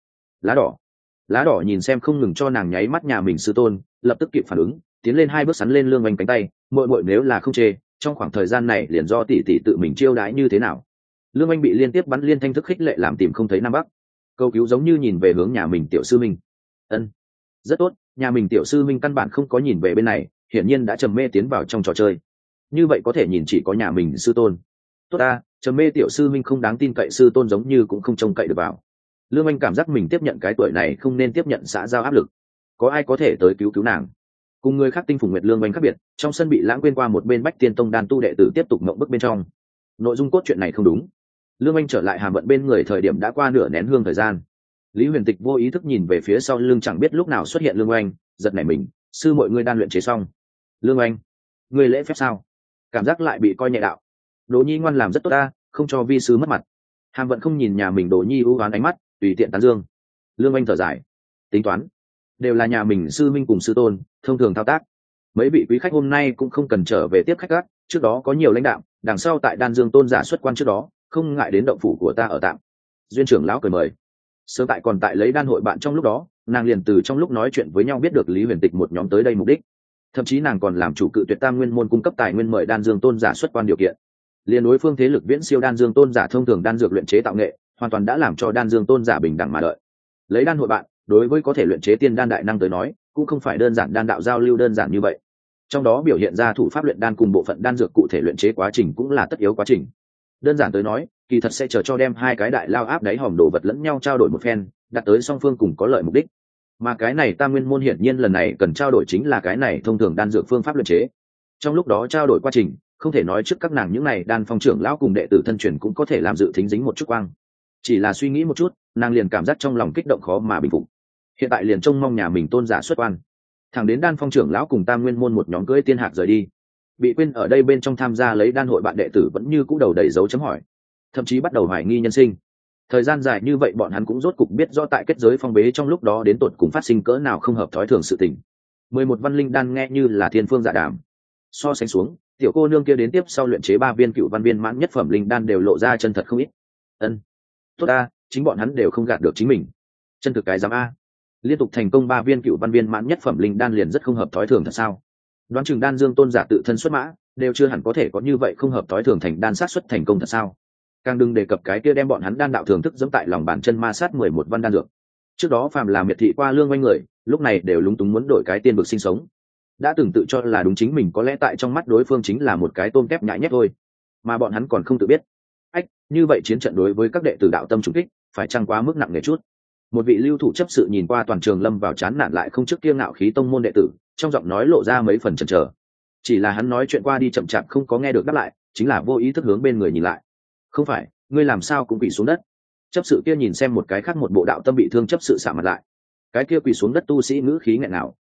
Lá Đỏ nhìn xem không ngừng cho nàng nháy mắt nhà mình sư tôn, lập tức kịp phản ứng, tiến lên hai bước sắn lên Lương Oanh cánh tay. Muội muội nếu là không chê, trong khoảng thời gian này liền do tỷ tỷ tự mình chiêu đãi như thế nào? Lương Oanh bị liên tiếp bắn liên thanh thức khích lệ làm tìm không thấy nam bắc, câu cứu giống như nhìn về hướng nhà mình tiểu sư minh. Ân, rất tốt, nhà mình tiểu sư minh căn bản không có nhìn về bên này, hiển nhiên đã trầm mê tiến vào trong trò chơi. Như vậy có thể nhìn chỉ có nhà mình sư tôn. Tốt ta, trầm mê tiểu sư minh không đáng tin cậy, sư tôn giống như cũng không trông cậy được vào. Lương Anh cảm giác mình tiếp nhận cái tuổi này không nên tiếp nhận xã giao áp lực. Có ai có thể tới cứu cứu nàng? Cùng người khác tinh phùng nguyệt Lương Anh khác biệt, trong sân bị lãng quên qua một bên Bách Tiên Tông đan tu đệ tử tiếp tục ngậm bức bên trong. Nội dung cốt truyện này không đúng. Lương Anh trở lại Hàm Vận bên người thời điểm đã qua nửa nén hương thời gian. Lý Huyền Tịch vô ý thức nhìn về phía sau lưng, chẳng biết lúc nào xuất hiện Lương Anh, giật nảy mình, sư mọi người đan luyện chế xong. Lương Anh, người lễ phép sao? Cảm giác lại bị coi nhẹ đạo. Đỗ Nhi ngoan làm rất tốt ta, không cho vi sư mất mặt. Hàm Vận không nhìn nhà mình Đỗ Nhi ưu ái ánh mắt, tùy tiện tán dương. Lương Anh thở dài, tính toán, đều là nhà mình sư minh cùng sư tôn, thông thường thao tác. Mấy vị quý khách hôm nay cũng không cần trở về tiếp khách gác, trước đó có nhiều lãnh đạo, đằng sau tại Đan Dương Tôn giả xuất quan trước đó, không ngại đến động phủ của ta ở tạm. Duyên trưởng lão cười mời. Sớm tại còn tại lấy đan hội bạn trong lúc đó, nàng liền từ trong lúc nói chuyện với nhau biết được Lý Huyền Tịch một nhóm tới đây mục đích. Thậm chí nàng còn làm chủ cự tuyệt Tam Nguyên môn cung cấp tài nguyên mời Đan Dương Tôn giả xuất quan điều kiện. Liên đối phương thế lực viễn siêu Đan Dương Tôn giả thông thường đan dược luyện chế tạo nghệ, hoàn toàn đã làm cho Đan Dương Tôn giả bình đẳng mà đợi. Lấy đan hội bạn, đối với có thể luyện chế tiên đan đại năng tới nói, cũng không phải đơn giản đan đạo giao lưu đơn giản như vậy. Trong đó biểu hiện ra thủ pháp luyện đan cùng bộ phận đan dược cụ thể luyện chế quá trình cũng là tất yếu quá trình. Đơn giản tới nói, kỳ thật sẽ chờ cho đem hai cái đại lao áp đáy hòm đồ vật lẫn nhau trao đổi một phen, đạt tới song phương cùng có lợi mục đích. Mà cái này Tam Nguyên môn hiển nhiên lần này cần trao đổi chính là cái này thông thường đan dược phương pháp luyện chế. Trong lúc đó trao đổi quá trình, không thể nói trước các nàng những này đan phong trưởng lão cùng đệ tử thân truyền cũng có thể làm dự thính dính một chút quang. Chỉ là suy nghĩ một chút, nàng liền cảm giác trong lòng kích động khó mà bình phục. Hiện tại liền trông mong nhà mình tôn giả xuất quan. Thẳng đến đan phong trưởng lão cùng Tam Nguyên môn một nhóm cưỡi tiên hạc rời đi, bị quên ở đây bên trong tham gia lấy đan hội bạn đệ tử vẫn như cũ đầu đầy dấu chấm hỏi, thậm chí bắt đầu hoài nghi nhân sinh. Thời gian dài như vậy bọn hắn cũng rốt cục biết rõ tại kết giới phong bế trong lúc đó đến tột cùng phát sinh cỡ nào không hợp thói thường sự tình. 11 văn linh đan nghe như là thiên phương dạ đàm, so sánh xuống, tiểu cô nương kia đến tiếp sau luyện chế 3 viên cựu văn viên mãn nhất phẩm linh đan đều lộ ra chân thật không ít. Ân, tốt a, chính bọn hắn đều không gạt được chính mình. Chân thực cái dám a, liên tục thành công 3 viên cựu văn viên mãn nhất phẩm linh đan liền rất không hợp thói thường thật sao? Đoán chừng Đan Dương Tôn giả tự thân xuất mã, đều chưa hẳn có thể có như vậy không hợp thói thường thành đan sát xuất thành công thật sao? Càng đừng đề cập cái kia đem bọn hắn đan đạo thưởng thức dẫm tại lòng bàn chân ma sát 11 văn đan dược. Trước đó phàm là miệt thị qua Lương Oanh người, lúc này đều lúng túng muốn đổi cái tiên vực sinh sống. Đã từng tự cho là đúng chính mình có lẽ tại trong mắt đối phương chính là một cái tôm tép nhãi nhép thôi, mà bọn hắn còn không tự biết. Ách, như vậy chiến trận đối với các đệ tử đạo tâm trùng kích, phải chăng quá mức nặng nề chút? Một vị lưu thủ chấp sự nhìn qua toàn trường lâm vào chán nản lại không trước kia ngạo khí tông môn đệ tử, trong giọng nói lộ ra mấy phần chần chờ. Chỉ là hắn nói chuyện qua đi chậm chạp không có nghe được đáp lại, chính là vô ý thức hướng bên người nhìn lại. Không phải, ngươi làm sao cũng quỳ xuống đất? Chấp sự kia nhìn xem một cái khác một bộ đạo tâm bị thương chấp sự xả mặt lại. Cái kia quỳ xuống đất tu sĩ ngữ khí nghẹn nào,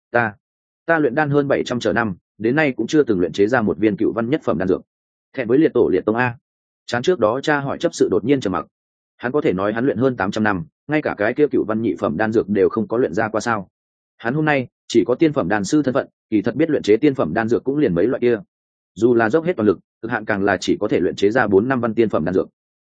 ta luyện đan hơn 700 trở năm, đến nay cũng chưa từng luyện chế ra một viên cựu văn nhất phẩm đan dược. Thẹn với liệt tổ liệt tông a. Chán trước đó cha hỏi chấp sự đột nhiên trầm mặc. Hắn có thể nói hắn luyện hơn 800 năm, ngay cả cái kia cựu văn nhị phẩm đan dược đều không có luyện ra qua sao? Hắn hôm nay chỉ có tiên phẩm đan sư thân phận, kỳ thật biết luyện chế tiên phẩm đan dược cũng liền mấy loại kia. Dù là dốc hết toàn lực, cực hạn càng là chỉ có thể luyện chế ra 4-5 văn tiên phẩm đan dược.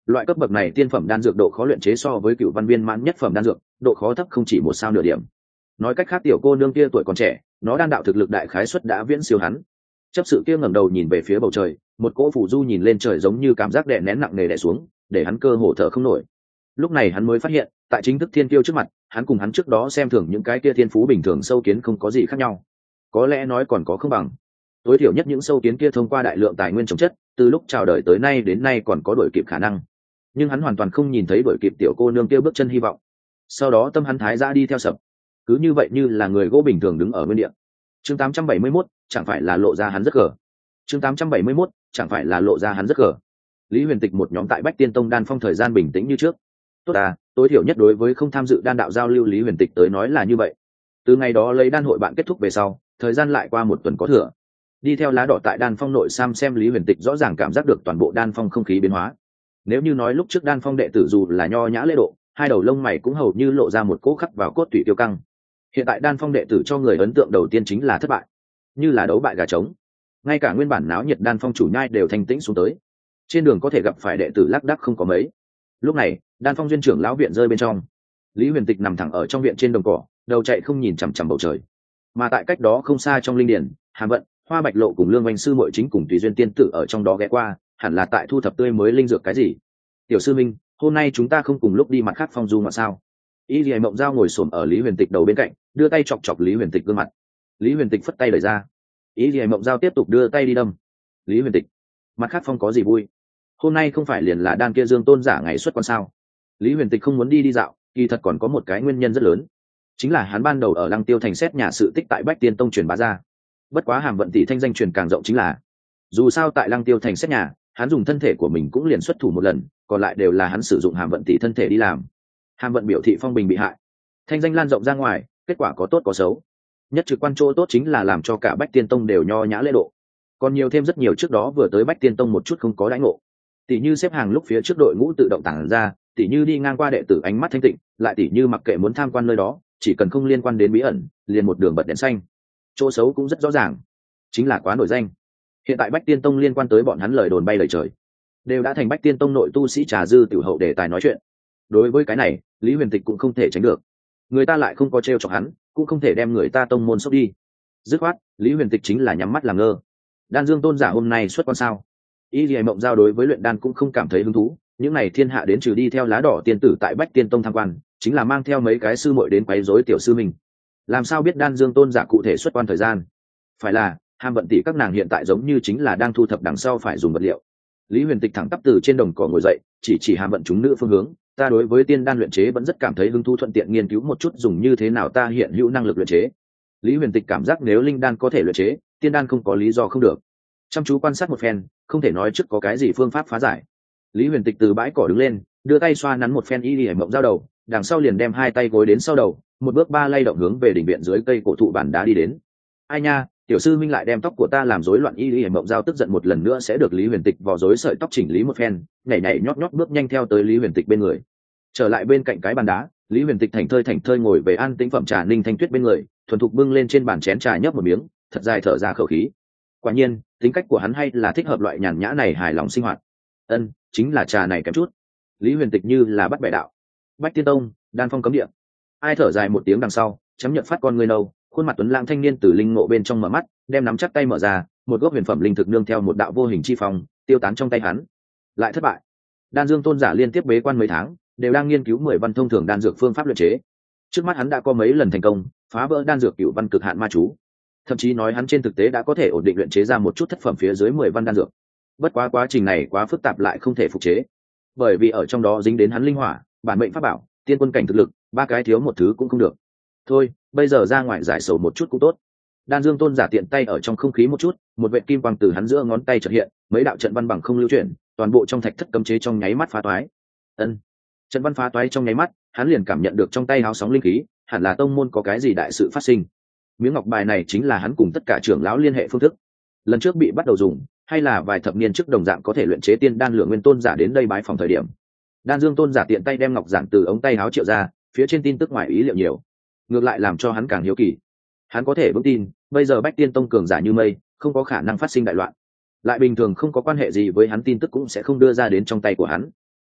Loại cấp bậc này tiên phẩm đan dược độ khó luyện chế so với cựu văn viên mãn nhất phẩm đan dược độ khó thấp không chỉ 1 sao nửa điểm. Nói cách khác, tiểu cô nương kia tuổi còn trẻ, nó đan đạo thực lực đại khái suất đã viễn siêu hắn. Chấp sự kia ngẩng đầu nhìn về phía bầu trời, một cỗ phủ du nhìn lên trời giống như cảm giác đè nén nặng nề đè xuống, để hắn cơ hồ thở không nổi. Lúc này hắn mới phát hiện, tại chính thức thiên kiêu trước mặt, hắn cùng hắn trước đó xem thường những cái kia thiên phú bình thường sâu kiến không có gì khác nhau. Có lẽ nói còn có không bằng. Tối thiểu nhất những sâu kiến kia thông qua đại lượng tài nguyên trồng chất, từ lúc chào đời tới nay đến nay còn có đuổi kịp khả năng. Nhưng hắn hoàn toàn không nhìn thấy đuổi kịp tiểu cô nương kia bước chân hy vọng. Sau đó tâm hắn thái ra đi theo sập, cứ như vậy như là người gỗ bình thường đứng ở nguyên địa. Chương 871, chẳng phải là lộ ra hắn rất gở. Chương 871, chẳng phải là lộ ra hắn rất gở. Lý Huyền Tịch một nhóm tại Bách Tiên Tông đan phong thời gian bình tĩnh như trước. Tốt à, tối thiểu nhất đối với không tham dự đan đạo giao lưu Lý Huyền Tịch tới nói là như vậy. Từ ngày đó lấy đan hội bạn kết thúc về sau, thời gian lại qua 1 tuần có thừa. Đi theo lá đỏ tại đan phong nội sam xem Lý Huyền Tịch rõ ràng cảm giác được toàn bộ đan phong không khí biến hóa. Nếu như nói lúc trước đan phong đệ tử dù là nho nhã lễ độ, hai đầu lông mày cũng hầu như lộ ra một cỗ khắc vào cốt tủy tiêu căng. Hiện tại đan phong đệ tử cho người ấn tượng đầu tiên chính là thất bại, như là đấu bại gà trống. Ngay cả nguyên bản náo nhiệt đan phong chủ nhai đều thanh tĩnh xuống tới. Trên đường có thể gặp phải đệ tử lác đác không có mấy. Lúc này đan phong duyên trưởng lão viện rơi bên trong, Lý Huyền Tịch nằm thẳng ở trong viện trên đồng cỏ, đầu chạy không nhìn chằm chằm bầu trời. Mà tại cách đó không xa trong linh điển, Hàm Vận, Hoa Bạch Lộ cùng Lương Oanh sư muội chính cùng Tùy Duyên tiên tử ở trong đó ghé qua, hẳn là tại thu thập tươi mới linh dược cái gì. Tiểu sư minh, hôm nay chúng ta không cùng lúc đi mặt khác phong du mà sao? Y Lệ Mộng Giao ngồi xổm ở Lý Huyền Tịch đầu bên cạnh, đưa tay chọc chọc Lý Huyền Tịch gương mặt. Lý Huyền Tịch phất tay đẩy ra. Y Lệ Mộng Giao tiếp tục đưa tay đi đâm. Lý Huyền Tịch, mặt khác phong có gì vui? Hôm nay không phải liền là đan kia Dương tôn giả ngày xuất quan sao? Lý Huyền Tịch không muốn đi dạo, kỳ thật còn có một cái nguyên nhân rất lớn, chính là hắn ban đầu ở Lăng Tiêu thành xét nhà sự tích tại Bách Tiên Tông truyền bá ra. Bất quá Hàm Vận tỷ thanh danh truyền càng rộng, chính là dù sao tại Lăng Tiêu thành xét nhà, hắn dùng thân thể của mình cũng liền xuất thủ một lần, còn lại đều là hắn sử dụng Hàm Vận tỷ thân thể đi làm. Hàm Vận biểu thị phong bình bị hại, thanh danh lan rộng ra ngoài, kết quả có tốt có xấu. Nhất trực quan chỗ tốt chính là làm cho cả Bách Tiên Tông đều nho nhã lễ độ, còn nhiều thêm rất nhiều trước đó vừa tới Bách Tiên Tông một chút không có đãi ngộ. Tỷ như xếp hàng lúc phía trước đội ngũ tự động tản ra, tỷ như đi ngang qua đệ tử ánh mắt thanh tịnh, lại tỷ như mặc kệ muốn tham quan nơi đó, chỉ cần không liên quan đến bí ẩn, liền một đường bật đèn xanh. Chỗ xấu cũng rất rõ ràng, chính là quá nổi danh. Hiện tại Bách Tiên Tông liên quan tới bọn hắn lời đồn bay lời trời, đều đã thành Bách Tiên Tông nội tu sĩ trà dư tiểu hậu đề tài nói chuyện. Đối với cái này, Lý Huyền Tịch cũng không thể tránh được. Người ta lại không có trêu chọc hắn, cũng không thể đem người ta tông môn sốc đi. Dứt khoát, Lý Huyền Tịch chính là nhắm mắt làm ngơ. Đan Dương tôn giả hôm nay xuất quan sao? Y Lệ Mộng Giao đối với luyện đan cũng không cảm thấy hứng thú, những này thiên hạ đến trừ đi theo lá đỏ tiên tử tại Bách Tiên Tông tham quan, chính là mang theo mấy cái sư muội đến quấy rối tiểu sư mình. Làm sao biết Đan Dương tôn giả cụ thể xuất quan thời gian? Phải là Hàm Vận tỷ các nàng hiện tại giống như chính là đang thu thập đằng sau phải dùng vật liệu. Lý Huyền Tịch thẳng tắp từ trên đồng cỏ ngồi dậy, chỉ Hàm Vận chúng nữ phương hướng, ta đối với tiên đan luyện chế vẫn rất cảm thấy hứng thú, thuận tiện nghiên cứu một chút dùng như thế nào ta hiện hữu năng lực luyện chế. Lý Huyền Tịch cảm giác nếu linh đan có thể luyện chế, tiên đan không có lý do không được. Chăm chú quan sát một phen, không thể nói trước có cái gì phương pháp phá giải. Lý Huyền Tịch từ bãi cỏ đứng lên, đưa tay xoa nắn một phen Y Lệ Mộng Giao đầu, đằng sau liền đem hai tay gối đến sau đầu, một bước ba lay động hướng về đỉnh viện dưới cây cổ thụ bản đá đi đến. Ai nha, tiểu sư minh lại đem tóc của ta làm rối loạn. Y Lệ Mộng Giao tức giận một lần nữa sẽ được Lý Huyền Tịch vò rối sợi tóc chỉnh lý một phen, nhảy nhảy nhót nhót bước nhanh theo tới Lý Huyền Tịch bên người. Trở lại bên cạnh cái bàn đá, Lý Huyền Tịch thành thơi ngồi về an tĩnh phẩm trà Ninh Thanh Tuyết bên người, thuần thục bưng lên trên bàn chén trà nhấp một miếng, thật dài thở ra khẩu khí. Quả nhiên, tính cách của hắn hay là thích hợp loại nhàn nhã này, hài lòng sinh hoạt. Chính là trà này kém chút. Lý Huyền Tịch như là bắt bẻ đạo. Bách Tiên Tông, đan phong cấm địa. Ai thở dài một tiếng đằng sau, chấm nhận phát con người nâu, khuôn mặt tuấn lãng thanh niên từ linh ngộ bên trong mở mắt, đem nắm chắc tay mở ra, một gốc huyền phẩm linh thực nương theo một đạo vô hình chi phong, tiêu tán trong tay hắn. Lại thất bại. Đan Dương tôn giả liên tiếp bế quan mấy tháng, đều đang nghiên cứu 10 văn thông thường đan dược phương pháp luyện chế. Trước mắt hắn đã có mấy lần thành công, phá vỡ đan dược cửu văn cực hạn ma chú. Thậm chí nói hắn trên thực tế đã có thể ổn định luyện chế ra một chút thất phẩm phía dưới 10 văn đan dược. Bất quá quá trình này quá phức tạp, lại không thể phục chế, bởi vì ở trong đó dính đến hắn linh hỏa, bản mệnh pháp bảo, tiên quân cảnh thực lực, ba cái thiếu một thứ cũng không được. Thôi, bây giờ ra ngoài giải sầu một chút cũng tốt. Đan Dương tôn giả tiện tay ở trong không khí một chút, một vệt kim quang từ hắn giữa ngón tay chợt hiện, mấy đạo trận văn bằng không lưu chuyển, toàn bộ trong thạch thất cấm chế trong nháy mắt phá toái. Trận văn phá toái trong nháy mắt, hắn liền cảm nhận được trong tay háo sóng linh khí, hẳn là tông môn có cái gì đại sự phát sinh. Miếng ngọc bài này chính là hắn cùng tất cả trưởng lão liên hệ phương thức. Lần trước bị bắt đầu dùng, hay là vài thập niên trước đồng dạng có thể luyện chế tiên đan Lượng Nguyên tôn giả đến đây bái phòng thời điểm. Đan Dương tôn giả tiện tay đem ngọc giản từ ống tay áo triệu ra, phía trên tin tức ngoài ý liệu nhiều, ngược lại làm cho hắn càng hiếu kỳ. Hắn có thể vững tin, bây giờ Bách Tiên Tông cường giả như mây, không có khả năng phát sinh đại loạn. Lại bình thường không có quan hệ gì với hắn tin tức cũng sẽ không đưa ra đến trong tay của hắn.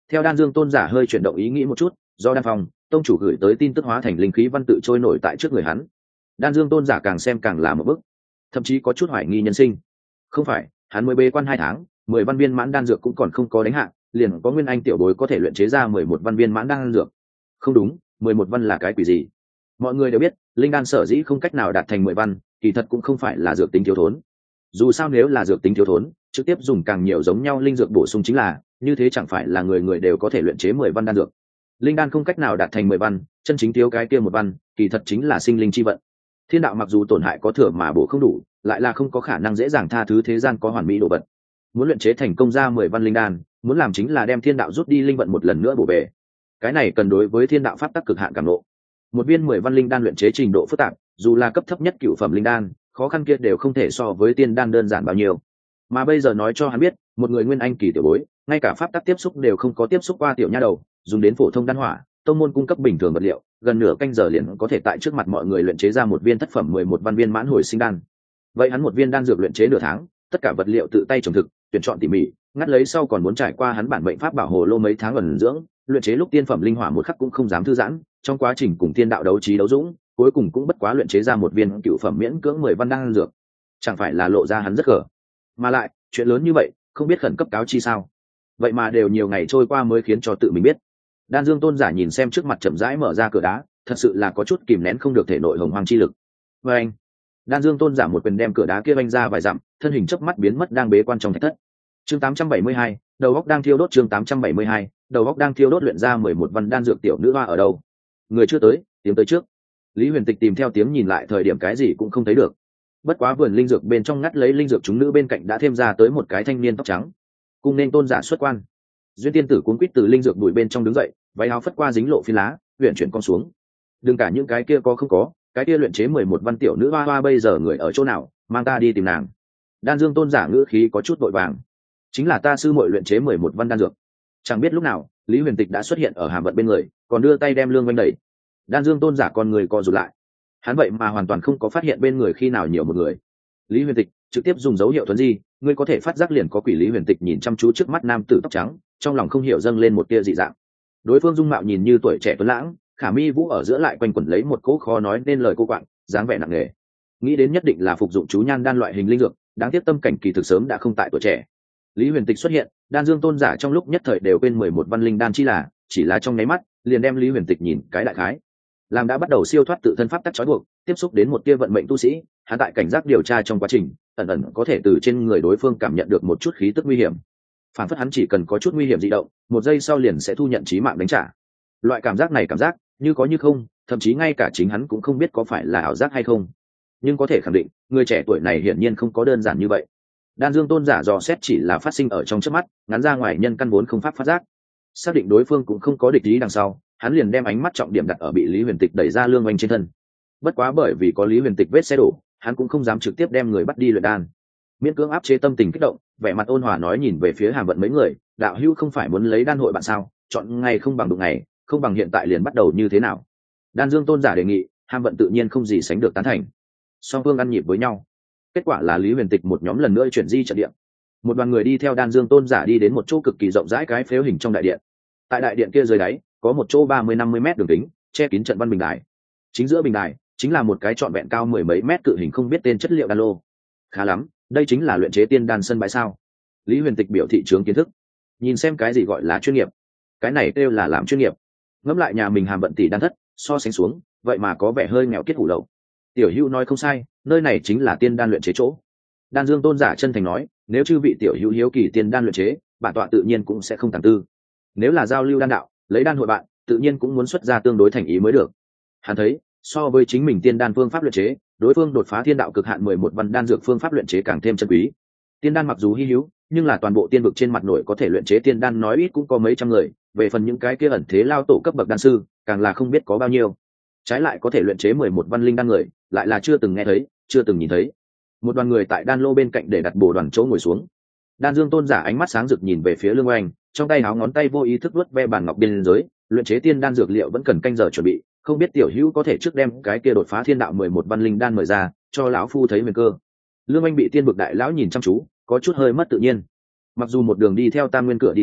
Theo Đan Dương tôn giả hơi chuyển động ý nghĩ một chút, do đan phòng tông chủ gửi tới tin tức hóa thành linh khí văn tự trôi nổi tại trước người hắn. Đan Dương tôn giả càng xem càng là một bức, thậm chí có chút hoài nghi nhân sinh. Không phải, hắn mới bế quan 2 tháng, 10 văn viên mãn đan dược cũng còn không có đánh hạ, liền có nguyên anh tiểu bối có thể luyện chế ra 11 văn viên mãn đan dược. Không đúng, 11 văn là cái quỷ gì? Mọi người đều biết, linh đan sở dĩ không cách nào đạt thành 10 văn, kỳ thật cũng không phải là dược tính thiếu thốn. Dù sao nếu là dược tính thiếu thốn, trực tiếp dùng càng nhiều giống nhau linh dược bổ sung chính là, như thế chẳng phải là người người đều có thể luyện chế 10 văn đan dược. Linh đan không cách nào đạt thành 10 văn, chân chính thiếu cái kia một văn, kỳ thật chính là sinh linh chi vận. Thiên đạo mặc dù tổn hại có thừa mà bổ không đủ, lại là không có khả năng dễ dàng tha thứ thế gian có hoàn mỹ đồ vật. Muốn luyện chế thành công ra 10 văn linh đan, muốn làm chính là đem thiên đạo rút đi linh vận một lần nữa bổ về. Cái này cần đối với thiên đạo pháp tắc cực hạn cảm ngộ. Một viên 10 văn linh đan luyện chế trình độ phức tạp, dù là cấp thấp nhất cửu phẩm linh đan, khó khăn kia đều không thể so với tiên đan đơn giản bao nhiêu. Mà bây giờ nói cho hắn biết, một người nguyên anh kỳ tiểu bối, ngay cả pháp tắc tiếp xúc đều không có tiếp xúc qua tiểu nha đầu, dùng đến phổ thông đan hỏa, tông môn cung cấp bình thường vật liệu, gần nửa canh giờ liền có thể tại trước mặt mọi người luyện chế ra một viên thất phẩm 11 văn viên mãn hồi sinh đan. Vậy hắn một viên đan dược luyện chế nửa tháng, tất cả vật liệu tự tay trồng thực, tuyển chọn tỉ mỉ, ngắt lấy sau còn muốn trải qua hắn bản mệnh pháp bảo hồ lô mấy tháng ẩn dưỡng, luyện chế lúc tiên phẩm linh hỏa một khắc cũng không dám thư giãn, trong quá trình cùng thiên đạo đấu trí đấu dũng, cuối cùng cũng bất quá luyện chế ra một viên cựu phẩm miễn cưỡng 10 văn đan dược. Chẳng phải là lộ ra hắn rất gở. Mà lại, chuyện lớn như vậy, không biết khẩn cấp cáo chi sao? Vậy mà đều nhiều ngày trôi qua mới khiến cho tự mình biết. Đan Dương tôn giả nhìn xem trước mặt chậm rãi mở ra cửa đá, thật sự là có chút kìm nén không được thể nội hồng hoàng chi lực. Và anh, Đan Dương tôn giả một quyền đem cửa đá kia vanh ra vài dặm, thân hình chớp mắt biến mất đang bế quan trong thạch thất. Chương 872, đầu óc đang thiêu đốt. Chương 872, đầu óc đang thiêu đốt. Luyện ra 11 văn đan dược tiểu nữ hoa ở đâu? Người chưa tới, tiếng tới trước. Lý Huyền Tịch tìm theo tiếng nhìn lại, thời điểm cái gì cũng không thấy được. Bất quá vườn linh dược bên trong ngắt lấy linh dược chúng nữ bên cạnh đã thêm ra tới một cái thanh niên tóc trắng. Cùng nên tôn giả xuất quan. Duyên tiên tử cuốn quýt từ linh dược bụi bên trong đứng dậy, váy áo phất qua dính lộ phi lá, huyền chuyển con xuống. Đừng cả những cái kia có không có, cái kia luyện chế 11 văn tiểu nữ hoa hoa bây giờ người ở chỗ nào, mang ta đi tìm nàng. Đan Dương tôn giả ngữ khí có chút vội vàng. Chính là ta sư muội luyện chế 11 văn đan dược. Chẳng biết lúc nào, Lý Huyền Tịch đã xuất hiện ở Hàm Vận bên người, còn đưa tay đem lương quanh đẩy. Đan Dương tôn giả con người co rụt lại. Hắn vậy mà hoàn toàn không có phát hiện bên người khi nào nhiều một người. Lý Huyền Tịch trực tiếp dùng dấu hiệu thuấn di, ngươi có thể phát giác liền có quỷ. Lý Huyền Tịch nhìn chăm chú trước mắt nam tử tóc trắng, trong lòng không hiểu dâng lên một tia dị dạng. Đối phương dung mạo nhìn như tuổi trẻ tuấn lãng, khả mi vũ ở giữa lại quanh quẩn lấy một cỗ khó nói nên lời cô quạng, dáng vẻ nặng nề. Nghĩ đến nhất định là phục dụng chú nhan đan loại hình linh dược, đáng tiếc tâm cảnh kỳ thực sớm đã không tại tuổi trẻ. Lý Huyền Tịch xuất hiện, Đan Dương tôn giả trong lúc nhất thời đều quên 11 văn linh đan chỉ là trong nháy mắt, liền đem Lý Huyền Tịch nhìn cái đại khái. Làm đã bắt đầu siêu thoát tự thân pháp tắc trói buộc, tiếp xúc đến một tia vận mệnh tu sĩ, hắn tại cảnh giác điều tra trong quá trình, ẩn ẩn có thể từ trên người đối phương cảm nhận được một chút khí tức nguy hiểm. Phản phất hắn chỉ cần có chút nguy hiểm dị động, một giây sau liền sẽ thu nhận chí mạng đánh trả. Loại cảm giác này cảm giác như có như không, thậm chí ngay cả chính hắn cũng không biết có phải là ảo giác hay không. Nhưng có thể khẳng định, người trẻ tuổi này hiển nhiên không có đơn giản như vậy. Đan Dương tôn giả dò xét chỉ là phát sinh ở trong chớp mắt, ngắn ra ngoài nhân căn vốn không pháp phát giác. Xác định đối phương cũng không có địch ý đằng sau, hắn liền đem ánh mắt trọng điểm đặt ở bị Lý Huyền Tịch đẩy ra lương oanh trên thân. Bất quá bởi vì có Lý Huyền Tịch vết xe đổ, hắn cũng không dám trực tiếp đem người bắt đi luyện đan. Miễn cưỡng áp chế tâm tình kích động, vẻ mặt ôn hòa nói nhìn về phía Hàm Vận mấy người, đạo hữu không phải muốn lấy đan hội bạn sao, chọn ngày không bằng đụng ngày, không bằng hiện tại liền bắt đầu như thế nào? Đan Dương tôn giả đề nghị, Hàm Vận tự nhiên không gì sánh được tán thành. Song phương ăn nhịp với nhau. Kết quả là Lý Huyền Tịch một nhóm lần nữa chuyển di trận điện. Một đoàn người đi theo Đan Dương tôn giả đi đến một chỗ cực kỳ rộng rãi cái phếu hình trong đại điện. Tại đại điện kia dưới đáy, có một chỗ 30-50 mét đường kính, che kín trận văn bình đài. Chính giữa bình đài chính là một cái trọn vẹn cao 10 mấy mét cự hình không biết tên chất liệu đan lô. Khá lắm, đây chính là luyện chế tiên đan sân bãi sao? Lý Huyền Tịch biểu thị chướng kiến thức. Nhìn xem cái gì gọi là chuyên nghiệp, cái này kêu là làm chuyên nghiệp. Ngẫm lại nhà mình Hàm Vận tỷ đan thất, so sánh xuống, vậy mà có vẻ hơi nghèo kiết hủ lậu. Tiểu Hữu nói không sai, nơi này chính là tiên đan luyện chế chỗ. Đan Dương tôn giả chân thành nói, nếu chư vị tiểu hữu hiếu kỳ tiên đan luyện chế, bản tọa tự nhiên cũng sẽ không tàng tư. Nếu là giao lưu đan đạo, lấy đan hội bạn, tự nhiên cũng muốn xuất ra tương đối thành ý mới được. Hắn thấy, so với chính mình tiên đan phương pháp luyện chế, đối phương đột phá thiên đạo cực hạn 11 văn đan dược phương pháp luyện chế càng thêm chân quý. Tiên đan mặc dù hi hữu, nhưng là toàn bộ tiên vực trên mặt nội có thể luyện chế tiên đan nói ít cũng có mấy trăm người, về phần những cái kia ẩn thế lao tổ cấp bậc đan sư, càng là không biết có bao nhiêu. Trái lại có thể luyện chế 11 văn linh đan người, lại là chưa từng nghe thấy, chưa từng nhìn thấy. Một đoàn người tại đan lô bên cạnh để đặt bổ đoàn chỗ ngồi xuống. Đan Dương tôn giả ánh mắt sáng rực nhìn về phía Lương Oanh, trong tay áo ngón tay vô ý thức vuốt ve bàn ngọc biên giới, luyện chế tiên đan dược liệu vẫn cần canh giờ chuẩn bị, không biết tiểu hữu có thể trước đem cái kia đột phá thiên đạo 11 văn linh đan mời ra, cho lão phu thấy nguyên cơ. Lương Oanh bị tiên vực đại lão nhìn chăm chú, có chút hơi mất tự nhiên. Mặc dù một đường đi theo Tam Nguyên cửa đi tới,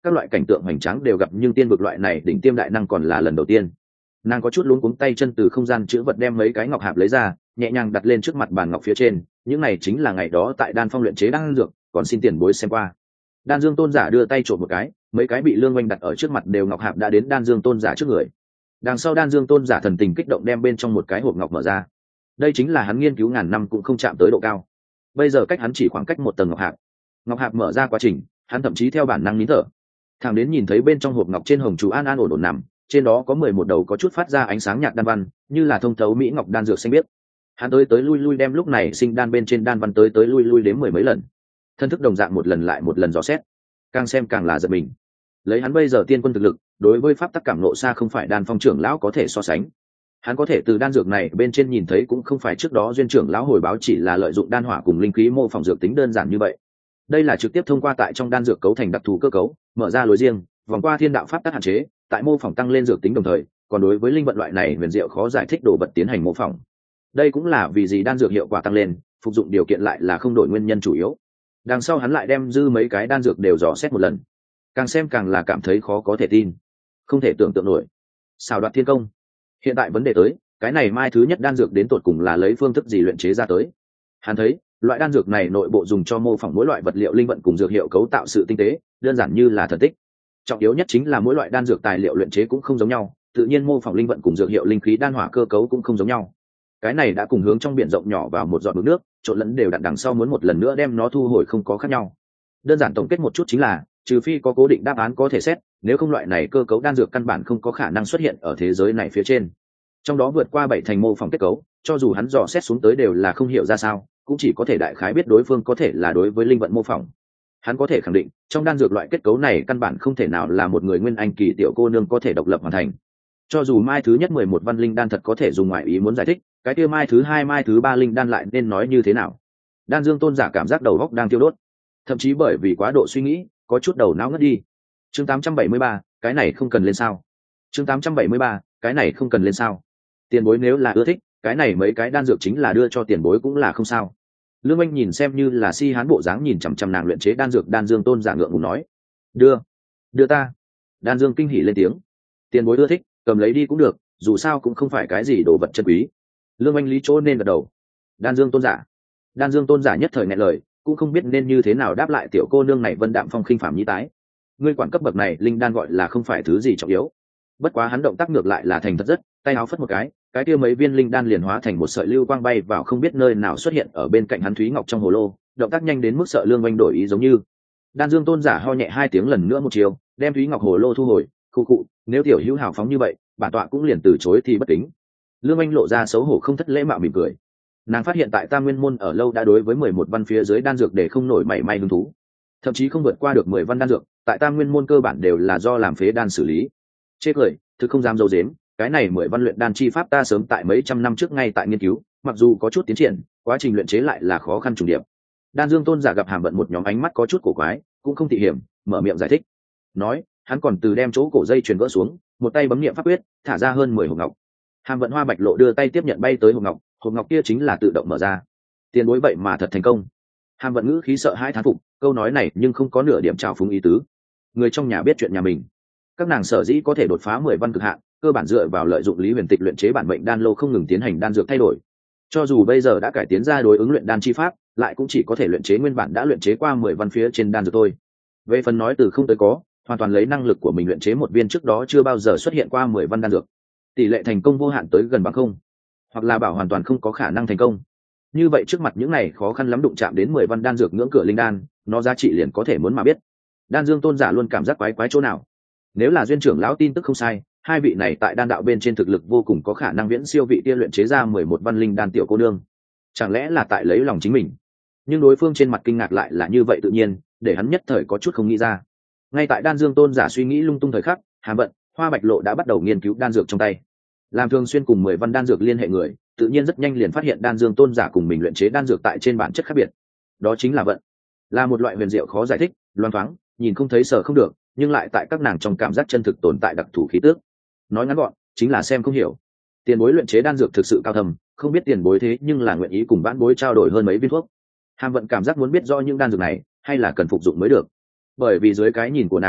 các loại cảnh tượng hoành tráng đều gặp, nhưng tiên vực loại này đỉnh tiêm đại năng còn là lần đầu tiên. Nàng có chút luống cuống tay chân từ không gian chữ vật đem mấy cái ngọc hạp lấy ra, nhẹ nhàng đặt lên trước mặt bàn ngọc phía trên. Những này chính là ngày đó tại đan phong luyện chế đan dược, còn xin tiền bối xem qua. Đan Dương tôn giả đưa tay trộm một cái, mấy cái bị Lương Oanh đặt ở trước mặt đều ngọc hạp đã đến Đan Dương tôn giả trước người. Đằng sau Đan Dương tôn giả thần tình kích động đem bên trong một cái hộp ngọc mở ra. Đây chính là hắn nghiên cứu ngàn năm cũng không chạm tới độ cao. Bây giờ cách hắn chỉ khoảng cách một tầng ngọc hạp. Ngọc hạp mở ra quá trình, hắn thậm chí theo bản năng nín thở. Thằng đến nhìn thấy bên trong hộp ngọc trên hồng chú an an ổn ổn nằm, trên đó có 11 đầu có chút phát ra ánh sáng nhạt đan văn, như là thông thấu mỹ ngọc đan dược xanh biếc. Hắn tới lui lui đem lúc này sinh đan bên trên đan văn tới lui lui đến 10 mấy lần. Thân thức đồng dạng một lần lại một lần dò xét, càng xem càng là giật mình. Lấy hắn bây giờ tiên quân thực lực, đối với pháp tắc cảm nộ xa không phải Đan Phong trưởng lão có thể so sánh. Hắn có thể từ đan dược này bên trên nhìn thấy cũng không phải trước đó duyên trưởng lão hồi báo chỉ là lợi dụng đan hỏa cùng linh khí mô phỏng dược tính đơn giản như vậy. Đây là trực tiếp thông qua tại trong đan dược cấu thành đặc thù cơ cấu, mở ra lối riêng, vòng qua thiên đạo pháp tắc hạn chế, tại mô phỏng tăng lên dược tính đồng thời, còn đối với linh vận loại này huyền diệu khó giải thích đồ vật tiến hành mô phỏng. Đây cũng là vì gì đan dược hiệu quả tăng lên, phục dụng điều kiện lại là không đổi nguyên nhân chủ yếu. Đằng sau hắn lại đem dư mấy cái đan dược đều dò xét một lần, càng xem càng là cảm thấy khó có thể tin, không thể tưởng tượng nổi. Xảo đoạt thiên công. Hiện tại vấn đề tới, cái này mai thứ nhất đan dược đến tột cùng là lấy phương thức gì luyện chế ra tới. Hắn thấy loại đan dược này nội bộ dùng cho mô phỏng mỗi loại vật liệu linh vận cùng dược hiệu cấu tạo sự tinh tế, đơn giản như là thần tích. Trọng yếu nhất chính là mỗi loại đan dược tài liệu luyện chế cũng không giống nhau, tự nhiên mô phỏng linh vận cùng dược hiệu linh khí đan hỏa cơ cấu cũng không giống nhau. Cái này đã cùng hướng trong biển rộng nhỏ vào một giọt nước, trộn lẫn đều đặn, đằng sau muốn một lần nữa đem nó thu hồi không có khác nhau. Đơn giản tổng kết một chút chính là, trừ phi có cố định đáp án có thể xét, nếu không loại này cơ cấu đan dược căn bản không có khả năng xuất hiện ở thế giới này phía trên. Trong đó vượt qua 7 thành mô phỏng kết cấu, cho dù hắn dò xét xuống tới đều là không hiểu ra sao, cũng chỉ có thể đại khái biết đối phương có thể là đối với linh vận mô phỏng. Hắn có thể khẳng định, trong đan dược loại kết cấu này căn bản không thể nào là một người nguyên anh kỳ tiểu cô nương có thể độc lập hoàn thành. Cho dù mai thứ nhất 11 văn linh đan thật có thể dùng ngoại ý muốn giải thích, cái kia mai thứ hai mai thứ ba linh đan lại nên nói như thế nào? Đan Dương tôn giả cảm giác đầu óc đang tiêu đốt, thậm chí bởi vì quá độ suy nghĩ, có chút đầu não ngất đi. Chương 873, cái này không cần lên sao? Chương 873, cái này không cần lên sao? Tiền bối nếu là ưa thích, cái này mấy cái đan dược chính là đưa cho tiền bối cũng là không sao. Lương Anh nhìn xem như là si hán bộ dáng nhìn chằm chằm nàng luyện chế đan dược. Đan Dương tôn giả ngượng ngùng nói, đưa ta. Đan Dương kinh hỉ lên tiếng, tiền bối ưa thích, cầm lấy đi cũng được, dù sao cũng không phải cái gì đồ vật chân quý. Lương Anh lý chỗ nên gật đầu. Đan Dương tôn giả nhất thời nghẹn lời, cũng không biết nên như thế nào đáp lại tiểu cô nương này vân đạm phong khinh phàm nhĩ tái. Ngươi quản cấp bậc này linh đan gọi là không phải thứ gì trọng yếu. Bất quá hắn động tác ngược lại là thành thật rất, tay áo phất một cái kia mấy viên linh đan liền hóa thành một sợi lưu quang bay vào không biết nơi nào xuất hiện ở bên cạnh hắn thúy ngọc trong hồ lô, động tác nhanh đến mức sợ Lương Oanh đổi ý giống như. Đan Dương tôn giả ho nhẹ 2 tiếng lần nữa một chiều, đem thúy ngọc hồ lô thu hồi, khụ, nếu tiểu hữu hào phóng như vậy, bản tọa cũng liền từ chối thì bất kính. Lương Oanh lộ ra xấu hổ không thất lễ mạo mỉm cười. Nàng phát hiện tại Tam Nguyên môn ở lâu đã đối với 11 văn phía dưới đan dược để không nổi mảy may hứng thú, thậm chí không vượt qua được 10 văn đan dược, tại Tam Nguyên môn cơ bản đều là do làm phế đan xử lý. Chê cười, thực không dám dâu dếm, cái này 10 văn luyện đan chi pháp ta sớm tại mấy trăm năm trước ngay tại nghiên cứu, mặc dù có chút tiến triển, quá trình luyện chế lại là khó khăn trùng điệp. Đan Dương tôn giả gặp Hàm Vận một nhóm ánh mắt có chút cổ quái, cũng không thị hiểm, mở miệng giải thích. Nói, hắn còn từ đem chỗ cổ dây chuyền gỡ xuống, một tay bấm niệm pháp quyết, thả ra hơn 10 hộp ngọc. Hàm Vận Hoa Bạch Lộ đưa tay tiếp nhận bay tới hộp ngọc kia chính là tự động mở ra. Tiền bối vậy mà thật thành công. Hàm Vận ngữ khí sợ hãi thán phục, câu nói này nhưng không có nửa điểm trào phúng ý tứ. Người trong nhà biết chuyện nhà mình. Các nàng sở dĩ có thể đột phá 10 văn cực hạn, cơ bản dựa vào lợi dụng Lý Huyền Tịch luyện chế bản mệnh đan lô không ngừng tiến hành đan dược thay đổi. Cho dù bây giờ đã cải tiến ra đối ứng luyện đan chi pháp, lại cũng chỉ có thể luyện chế nguyên bản đã luyện chế qua 10 văn phía trên đan dược thôi. Về phần nói từ không tới có, hoàn toàn lấy năng lực của mình luyện chế một viên trước đó chưa bao giờ xuất hiện qua 10 văn đan dược. Tỷ lệ thành công vô hạn tới gần bằng không, hoặc là bảo hoàn toàn không có khả năng thành công. Như vậy trước mặt những này khó khăn lắm đụng chạm đến 10 văn đan dược ngưỡng cửa linh đan, nó giá trị liền có thể muốn mà biết. Đan Dương tôn giả luôn cảm giác quái chỗ nào. Nếu là duyên trưởng lão tin tức không sai, hai vị này tại đan đạo bên trên thực lực vô cùng có khả năng viễn siêu vị tiên luyện chế ra 11 văn linh đan tiểu cô nương. Chẳng lẽ là tại lấy lòng chính mình? Nhưng đối phương trên mặt kinh ngạc lại là như vậy tự nhiên, để hắn nhất thời có chút không nghĩ ra. Ngay tại Đan Dương tôn giả suy nghĩ lung tung thời khắc, Hàm Vận, Hoa Bạch Lộ đã bắt đầu nghiên cứu đan dược trong tay. Làm thường xuyên cùng 10 văn đan dược liên hệ người, tự nhiên rất nhanh liền phát hiện Đan Dương tôn giả cùng mình luyện chế đan dược tại trên bản chất khác biệt. Đó chính là vận, là một loại huyền diệu khó giải thích, loáng thoáng, nhìn không thấy sờ không được, nhưng lại tại các nàng trong cảm giác chân thực tồn tại đặc thù khí tước. Nói ngắn gọn, chính là xem không hiểu. Tiền bối luyện chế đan dược thực sự cao thầm, không biết tiền bối thế nhưng là nguyện ý cùng vãn bối trao đổi hơn mấy viên thuốc. Hàm Vận cảm giác muốn biết rõ những đan dược này, hay là cần phục dụng mới được. Bởi vì dưới cái nhìn của nàng,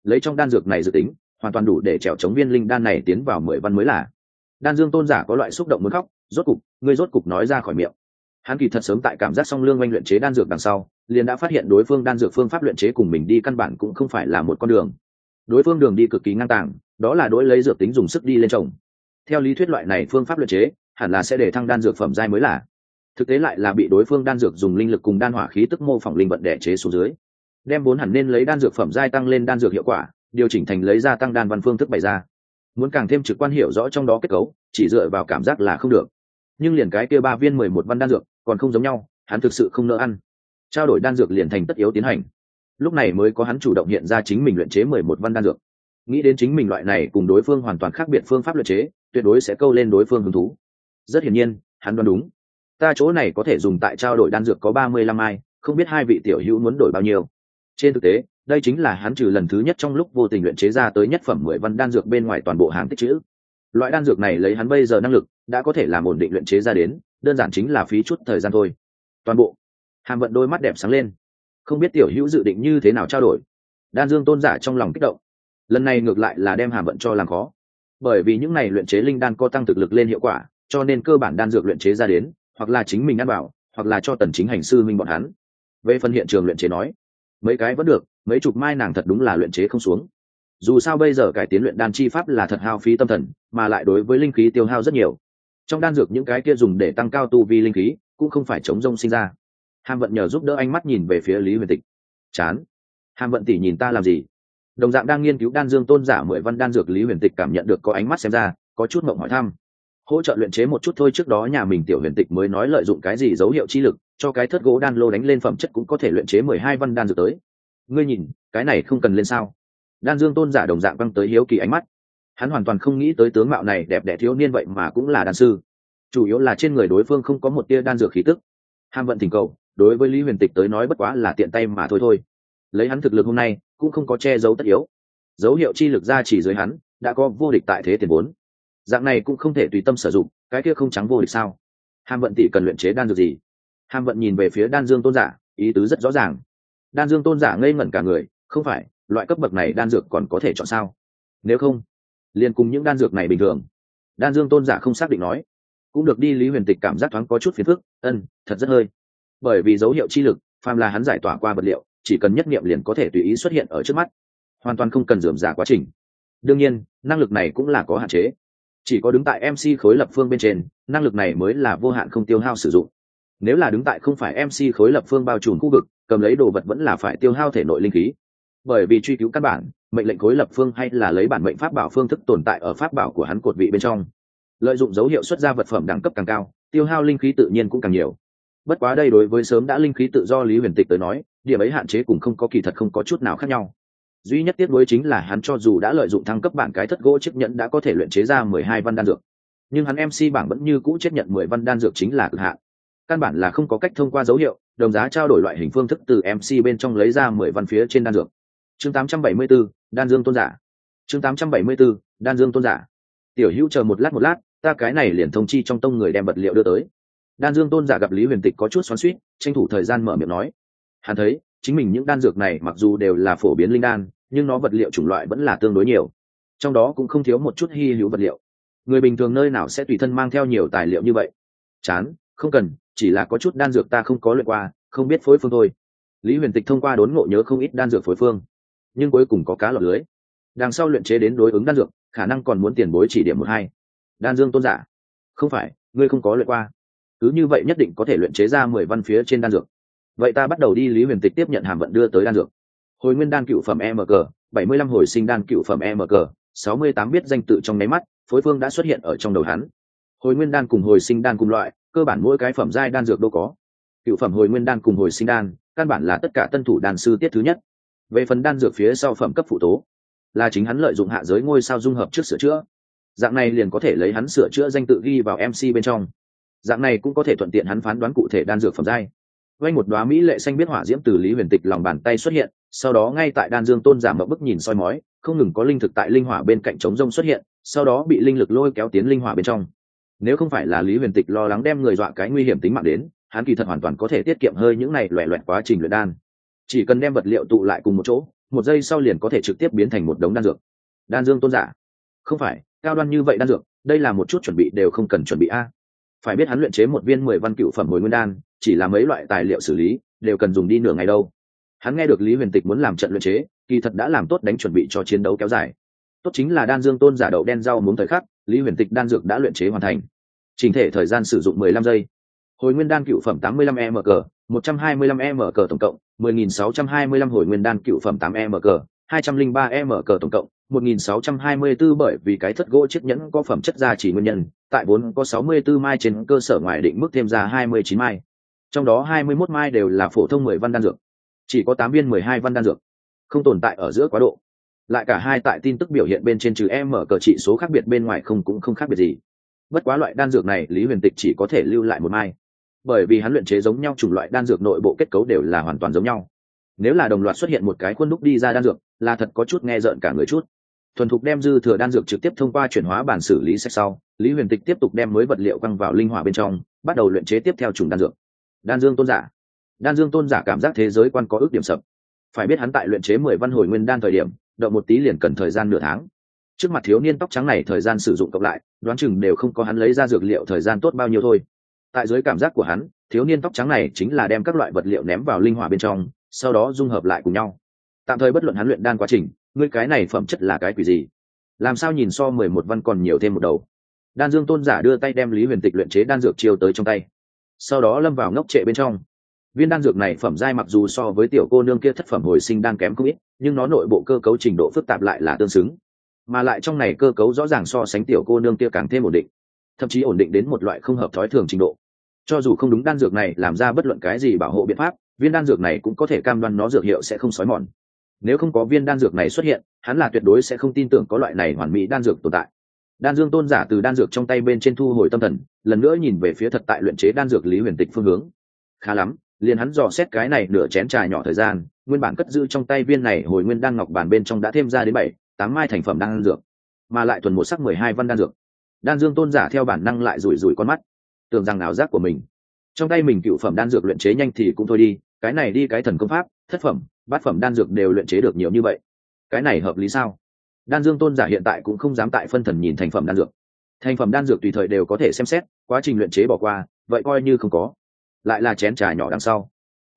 lấy trong đan dược này dự tính hoàn toàn đủ để trèo chống viên linh đan này tiến vào 10 văn mới là. Đan Dương tôn giả có loại xúc động muốn khóc, rốt cục nói ra khỏi miệng. Hắn kỳ thật sớm tại cảm giác song lương oanh luyện chế đan dược đằng sau liền đã phát hiện đối phương đan dược phương pháp luyện chế cùng mình đi căn bản cũng không phải là một con đường. Đối phương đường đi cực kỳ ngang tàng, đó là đối lấy dược tính dùng sức đi lên trồng. Theo lý thuyết loại này phương pháp luyện chế hẳn là sẽ để thăng đan dược phẩm giai mới là, thực tế lại là bị đối phương đan dược dùng linh lực cùng đan hỏa khí tức mô phỏng linh vận đẻ chế xuống dưới, đem vốn hẳn nên lấy đan dược phẩm giai tăng lên đan dược hiệu quả điều chỉnh thành lấy ra tăng đan văn phương thức bày ra. Muốn càng thêm trực quan hiểu rõ trong đó kết cấu chỉ dựa vào cảm giác là không được, nhưng liền cái kia 3 viên 11 văn đan dược còn không giống nhau, hắn thực sự không nỡ ăn. Trao đổi đan dược liền thành tất yếu tiến hành, lúc này mới có hắn chủ động hiện ra chính mình luyện chế 11 văn đan dược. Nghĩ đến chính mình loại này cùng đối phương hoàn toàn khác biệt phương pháp luyện chế tuyệt đối sẽ câu lên đối phương hứng thú. Rất hiển nhiên hắn đoán đúng, ta chỗ này có thể dùng tại trao đổi đan dược có 35 ai, không biết hai vị tiểu hữu muốn đổi bao nhiêu. Trên thực tế đây chính là hắn trừ lần thứ nhất trong lúc vô tình luyện chế ra tới nhất phẩm 10 văn đan dược bên ngoài toàn bộ hàng tích trữ. Loại đan dược này lấy hắn bây giờ năng lực đã có thể làm ổn định luyện chế ra đến, đơn giản chính là phí chút thời gian thôi. Toàn bộ. Hàm Vận đôi mắt đẹp sáng lên, không biết tiểu hữu dự định như thế nào trao đổi. Đan Dương tôn giả trong lòng kích động, lần này ngược lại là đem Hàm Vận cho làm khó, bởi vì những này luyện chế linh đan có tăng thực lực lên hiệu quả, cho nên cơ bản đan dược luyện chế ra đến hoặc là chính mình ăn bảo, hoặc là cho Tần Chính hành sư minh bọn hắn. Về phần hiện trường luyện chế nói, mấy cái vẫn được, mấy chục mai nàng thật đúng là luyện chế không xuống. Dù sao bây giờ cải tiến luyện đan chi pháp là thật hao phí tâm thần, mà lại đối với linh khí tiêu hao rất nhiều. Trong đan dược những cái kia dùng để tăng cao tu vi linh khí cũng không phải chống rông sinh ra. Hàm Vận nhờ giúp đỡ ánh mắt nhìn về phía Lý Huyền Tịch. Chán. Hàm Vận tỷ nhìn ta làm gì? Đồng dạng đang nghiên cứu đan dương tôn giả 10 văn đan dược Lý Huyền Tịch cảm nhận được có ánh mắt xem ra, có chút mộng hỏi thăm. Hỗ trợ luyện chế một chút thôi, trước đó nhà mình tiểu Huyền Tịch mới nói lợi dụng cái gì dấu hiệu chi lực, cho cái thất gỗ đan lô đánh lên phẩm chất cũng có thể luyện chế 12 văn đan dược tới. Ngươi nhìn, cái này không cần lên sao? Đan dương tôn giả đồng dạng băng tới hiếu kỳ ánh mắt. Hắn hoàn toàn không nghĩ tới tướng mạo này đẹp đẽ thiếu niên vậy mà cũng là đan sư. Chủ yếu là trên người đối phương không có một tia đan dược khí tức. Hàm Vận thỉnh cầu, đối với Lý Huyền Tịch tới nói bất quá là tiện tay mà thôi. Lấy hắn thực lực hôm nay cũng không có che giấu tất yếu, dấu hiệu chi lực ra chỉ dưới hắn đã có vô địch tại thế tiền vốn, dạng này cũng không thể tùy tâm sử dụng, cái kia không trắng vô địch sao? Hàm Vận tỷ cần luyện chế đan dược gì? Hàm Vận nhìn về phía Đan Dương tôn giả, ý tứ rất rõ ràng. Đan Dương tôn giả ngây ngẩn cả người, không phải, loại cấp bậc này đan dược còn có thể chọn sao? Nếu không, liền cùng những đan dược này bình thường. Đan Dương tôn giả không xác định nói, cũng được đi. Lý Huyền Tịch cảm giác thoáng có chút phiền phức, thật rất hơi. Bởi vì dấu hiệu chi lực, phàm là hắn giải tỏa qua vật liệu, chỉ cần nhất niệm liền có thể tùy ý xuất hiện ở trước mắt, hoàn toàn không cần rườm rà quá trình. Đương nhiên, năng lực này cũng là có hạn chế, chỉ có đứng tại MC khối lập phương bên trên, năng lực này mới là vô hạn không tiêu hao sử dụng. Nếu là đứng tại không phải MC khối lập phương bao trùm khu vực, cầm lấy đồ vật vẫn là phải tiêu hao thể nội linh khí. Bởi vì truy cứu căn bản, mệnh lệnh khối lập phương hay là lấy bản mệnh pháp bảo phương thức tồn tại ở pháp bảo của hắn cột vị bên trong. Lợi dụng dấu hiệu xuất ra vật phẩm đẳng cấp càng cao, tiêu hao linh khí tự nhiên cũng càng nhiều. Bất quá đây đối với sớm đã linh khí tự do Lý Huyền Tịch tới nói, điểm ấy hạn chế cùng không có kỳ thật không có chút nào khác nhau. Duy nhất tiếc nuối chính là hắn cho dù đã lợi dụng thăng cấp bản cái thất gỗ chiếc nhẫn đã có thể luyện chế ra 12 văn đan dược, nhưng hắn MC bảng vẫn như cũ chấp nhận 10 văn đan dược chính là cực hạn. Căn bản là không có cách thông qua dấu hiệu, đồng giá trao đổi loại hình phương thức từ MC bên trong lấy ra 10 văn phía trên đan dược. Chương 874, Đan Dương tôn giả. Chương 874, Đan Dương tôn giả. Tiểu Hữu chờ một lát, ta cái này liền thông chi trong tông người đem vật liệu đưa tới. Đan Dương tôn giả gặp Lý Huyền Tịch có chút xoắn xuýt, tranh thủ thời gian mở miệng nói. Hắn thấy, chính mình những đan dược này mặc dù đều là phổ biến linh đan, nhưng nó vật liệu chủng loại vẫn là tương đối nhiều, trong đó cũng không thiếu một chút hi hữu vật liệu. Người bình thường nơi nào sẽ tùy thân mang theo nhiều tài liệu như vậy? Chán, không cần, chỉ là có chút đan dược ta không có luyện qua, không biết phối phương thôi. Lý Huyền Tịch thông qua đốn ngộ nhớ không ít đan dược phối phương, nhưng cuối cùng có cá lọt lưới. Đằng sau luyện chế đến đối ứng đan dược, khả năng còn muốn tiền bối chỉ điểm một hai. Đan Dương tôn giả, không phải, ngươi không có luyện qua, cứ như vậy nhất định có thể luyện chế ra 10 văn phía trên đan dược. Vậy ta bắt đầu đi. Lý Huyền Tịch tiếp nhận Hàm Vận đưa tới đan dược. Hồi nguyên đan cựu phẩm MG, 75 hồi sinh đan cựu phẩm MG, 68 biết danh tự trong nháy mắt, phối phương đã xuất hiện ở trong đầu hắn. Hồi nguyên đan cùng hồi sinh đan cùng loại, cơ bản mỗi cái phẩm giai đan dược đâu có. Cựu phẩm hồi nguyên đan cùng hồi sinh đan, căn bản là tất cả tân thủ đan sư tiết thứ nhất. Về phần đan dược phía sau phẩm cấp phụ tố, là chính hắn lợi dụng hạ giới ngôi sao dung hợp trước sửa chữa. Dạng này liền có thể lấy hắn sửa chữa danh tự ghi vào MC bên trong. Dạng này cũng có thể thuận tiện hắn phán đoán cụ thể đan dược phẩm giai. Vang một đóa mỹ lệ xanh biết hỏa diễm từ Lý Huyền Tịch lòng bàn tay xuất hiện, sau đó ngay tại Đan Dương tôn giả mộng bức nhìn soi mói, không ngừng có linh thực tại linh hỏa bên cạnh trống rông xuất hiện, sau đó bị linh lực lôi kéo tiến linh hỏa bên trong. Nếu không phải là Lý Huyền Tịch lo lắng đem người dọa cái nguy hiểm tính mạng đến, hắn kỳ thật hoàn toàn có thể tiết kiệm hơi những này loẻ loẹt quá trình luyện đan. Chỉ cần đem vật liệu tụ lại cùng một chỗ, 1 giây sau liền có thể trực tiếp biến thành một đống đan dược. Đan Dương tôn giả, không phải cao đoan như vậy đan dược, đây là một chút chuẩn bị đều không cần chuẩn bị a. Phải biết hắn luyện chế một viên 10 văn cựu phẩm hồi nguyên đan, chỉ là mấy loại tài liệu xử lý đều cần dùng đi nửa ngày đâu. Hắn nghe được Lý Huyền Tịch muốn làm trận luyện chế, kỳ thật đã làm tốt đánh chuẩn bị cho chiến đấu kéo dài. Tốt chính là Đan Dương tôn giả đậu đen rau muống thời khắc, Lý Huyền Tịch đan dược đã luyện chế hoàn thành. Chỉnh thể thời gian sử dụng 15 giây. Hồi nguyên đan cựu phẩm 85mg, 125mg tổng cộng, 10.625 hồi nguyên đan cựu phẩm 8mg, 203mg tổng cộng, 1.624 bởi vì cái thất gỗ chiếc nhẫn có phẩm chất gia trì nguyên nhân, tại vốn có 64 mai trên cơ sở ngoài định mức thêm ra 29 mai. Trong đó 21 mai đều là phổ thông 10 văn đan dược. Chỉ có 8 viên 12 văn đan dược. Không tồn tại ở giữa quá độ. Lại cả hai tại tin tức biểu hiện bên trên trừ cờ trị số khác biệt bên ngoài cũng không khác biệt gì. Bất quá loại đan dược này Lý Huyền Tịch chỉ có thể lưu lại 1 mai. Bởi vì hắn luyện chế giống nhau chủng loại đan dược nội bộ kết cấu đều là hoàn toàn giống nhau. Nếu là đồng loạt xuất hiện một cái khuôn đúc đi ra đan dược, là thật có chút nghe rợn cả người chút. Thuần thục đem dư thừa đan dược trực tiếp thông qua chuyển hóa bản xử lý sạch sau, Lý Huyền Tịch tiếp tục đem mới vật liệu quăng vào linh hỏa bên trong, bắt đầu luyện chế tiếp theo chủng đan dược. Đan Dương tôn giả. Đan Dương tôn giả cảm giác thế giới quan có ước điểm sập. Phải biết hắn tại luyện chế 10 văn hồi nguyên đan thời điểm, động một tí liền cần thời gian nửa tháng. Trước mặt thiếu niên tóc trắng này thời gian sử dụng cộng lại, đoán chừng đều không có hắn lấy ra dược liệu thời gian tốt bao nhiêu thôi. Tại dưới cảm giác của hắn, thiếu niên tóc trắng này chính là đem các loại vật liệu ném vào linh hỏa bên trong, sau đó dung hợp lại cùng nhau. Tạm thời bất luận hắn luyện đan quá trình, ngươi cái này phẩm chất là cái quỷ gì? Làm sao nhìn so 11 văn còn nhiều thêm một đầu? Đan Dương tôn giả đưa tay đem Lý Huyền Tịch luyện chế đan dược chiêu tới trong tay, sau đó lâm vào ngốc trệ bên trong. Viên đan dược này phẩm giai mặc dù so với tiểu cô nương kia thất phẩm hồi sinh đan kém không ít, nhưng nó nội bộ cơ cấu trình độ phức tạp lại là tương xứng, mà lại trong này cơ cấu rõ ràng so sánh tiểu cô nương kia càng thêm ổn định, thậm chí ổn định đến một loại không hợp thói thường trình độ. Cho dù không đúng đan dược này làm ra bất luận cái gì bảo hộ biện pháp, viên đan dược này cũng có thể cam đoan nó dược hiệu sẽ không xói mòn. Nếu không có viên đan dược này xuất hiện, hắn là tuyệt đối sẽ không tin tưởng có loại này hoàn mỹ đan dược tồn tại. Đan Dương tôn giả từ đan dược trong tay bên trên thu hồi tâm thần, lần nữa nhìn về phía thật tại luyện chế đan dược Lý Huyền Tịch phương hướng. Khá lắm, liền hắn dò xét cái này nửa chén trà nhỏ thời gian, nguyên bản cất giữ trong tay viên này hồi nguyên đan ngọc bản bên trong đã thêm ra đến 7-8 mai thành phẩm đan dược, mà lại thuần một sắc 12 văn đan dược. Đan Dương tôn giả theo bản năng lại rủi rủi con mắt, tưởng rằng ảo giác của mình. Trong tay mình cựu phẩm đan dược luyện chế nhanh thì cũng thôi đi, cái này đi cái thần công pháp, thất phẩm, bát phẩm đan dược đều luyện chế được nhiều như vậy. Cái này hợp lý sao? Đan Dương tôn giả hiện tại cũng không dám tại phân thần nhìn thành phẩm đan dược. Thành phẩm đan dược tùy thời đều có thể xem xét, quá trình luyện chế bỏ qua, vậy coi như không có. Lại là chén trà nhỏ đằng sau.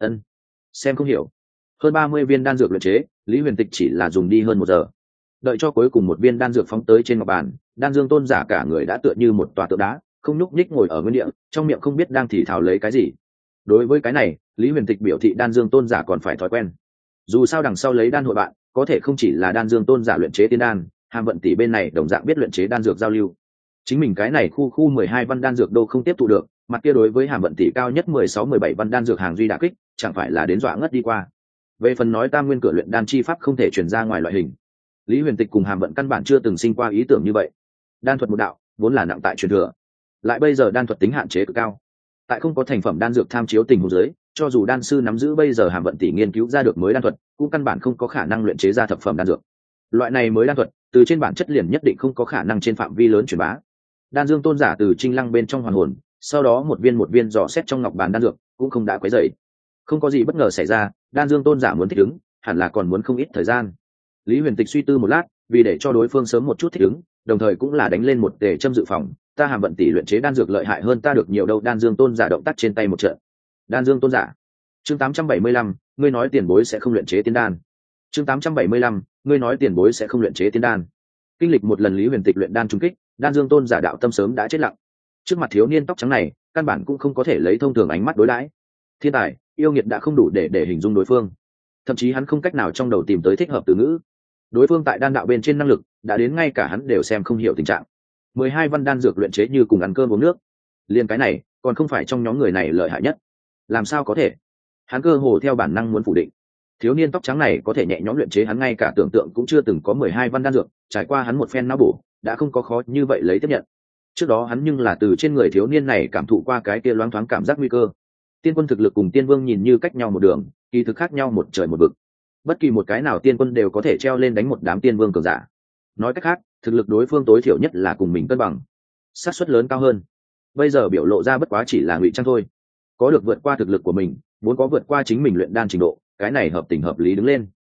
Xem không hiểu. Hơn 30 viên đan dược luyện chế, Lý Huyền Tịch chỉ là dùng đi hơn 1 giờ. Đợi cho cuối cùng một viên đan dược phóng tới trên ngọc bàn, Đan Dương tôn giả cả người đã tựa như một tòa tượng đá, không nhúc nhích ngồi ở nguyên địa, trong miệng không biết đang thì thào lấy cái gì. Đối với cái này, Lý Huyền Tịch biểu thị Đan Dương tôn giả còn phải thói quen. Dù sao đằng sau lấy đan hội bạn, có thể không chỉ là Đan Dương tôn giả luyện chế tiên đan, Hàm Vận tỷ bên này đồng dạng biết luyện chế đan dược giao lưu. Chính mình cái này khu 12 văn đan dược đâu không tiếp thụ được, mặt kia đối với Hàm Vận tỷ cao nhất 16-17 văn đan dược hàng duy đả kích, chẳng phải là đến dọa ngất đi qua. Về phần nói Tam Nguyên cửa luyện đan chi pháp không thể truyền ra ngoài loại hình, Lý Huyền Tịch cùng Hàm Vận căn bản chưa từng sinh qua ý tưởng như vậy. Đan thuật một đạo vốn là nặng tại truyền thừa, lại bây giờ đan thuật tính hạn chế cực cao, tại không có thành phẩm đan dược tham chiếu tình huống dưới, cho dù đan sư nắm giữ bây giờ Hàm Vận tỷ nghiên cứu ra được mới đan thuật, cũng căn bản không có khả năng luyện chế ra thập phẩm đan dược. Loại này mới đan thuật, từ trên bản chất liền nhất định không có khả năng trên phạm vi lớn truyền bá. Đan Dương tôn giả từ Trinh Lăng bên trong hoàn hồn, sau đó một viên dò xét trong ngọc bàn đan dược, cũng không đã quấy rầy. Không có gì bất ngờ xảy ra, Đan Dương tôn giả muốn thích ứng, hẳn là còn muốn không ít thời gian. Lý Huyền Tịch suy tư một lát, vì để cho đối phương sớm một chút thích ứng, đồng thời cũng là đánh lên một tề châm dự phòng, ta Hàm Vận tỷ luyện chế đan dược lợi hại hơn ta được nhiều đâu. Đan Dương tôn giả động tác trên tay một trận. Đan Dương tôn giả. Chương 875, ngươi nói tiền bối sẽ không luyện chế tiên đan. Chương 875, ngươi nói tiền bối sẽ không luyện chế tiên đan. Kinh lịch một lần Lý Huyền Tịch luyện đan trùng kích, Đan Dương tôn giả đạo tâm sớm đã chết lặng. Trước mặt thiếu niên tóc trắng này, căn bản cũng không có thể lấy thông thường ánh mắt đối đãi. Thiên tài, yêu nghiệt đã không đủ để hình dung đối phương. Thậm chí hắn không cách nào trong đầu tìm tới thích hợp từ ngữ. Đối phương tại đan đạo bên trên năng lực, đã đến ngay cả hắn đều xem không hiểu tình trạng. 12 văn đan dược luyện chế như cùng ăn cơm uống nước. Liên cái này, còn không phải trong nhóm người này lợi hại nhất. Làm sao có thể? Hắn cơ hồ theo bản năng muốn phủ định. Thiếu niên tóc trắng này có thể nhẹ nhõm luyện chế hắn ngay cả tưởng tượng cũng chưa từng có 12 văn đan dược, trải qua hắn một phen não bổ, đã không có khó như vậy lấy tiếp nhận. Trước đó hắn nhưng là từ trên người thiếu niên này cảm thụ qua cái kia loáng thoáng cảm giác nguy cơ. Tiên quân thực lực cùng tiên vương nhìn như cách nhau một đường, kỳ thực khác nhau một trời một vực. Bất kỳ một cái nào tiên quân đều có thể treo lên đánh một đám tiên vương cường giả. Nói cách khác, thực lực đối phương tối thiểu nhất là cùng mình cân bằng, xác suất lớn cao hơn. Bây giờ biểu lộ ra bất quá chỉ là ngụy trang thôi. Có được vượt qua thực lực của mình, muốn có vượt qua chính mình luyện đan trình độ, cái này hợp tình hợp lý đứng lên.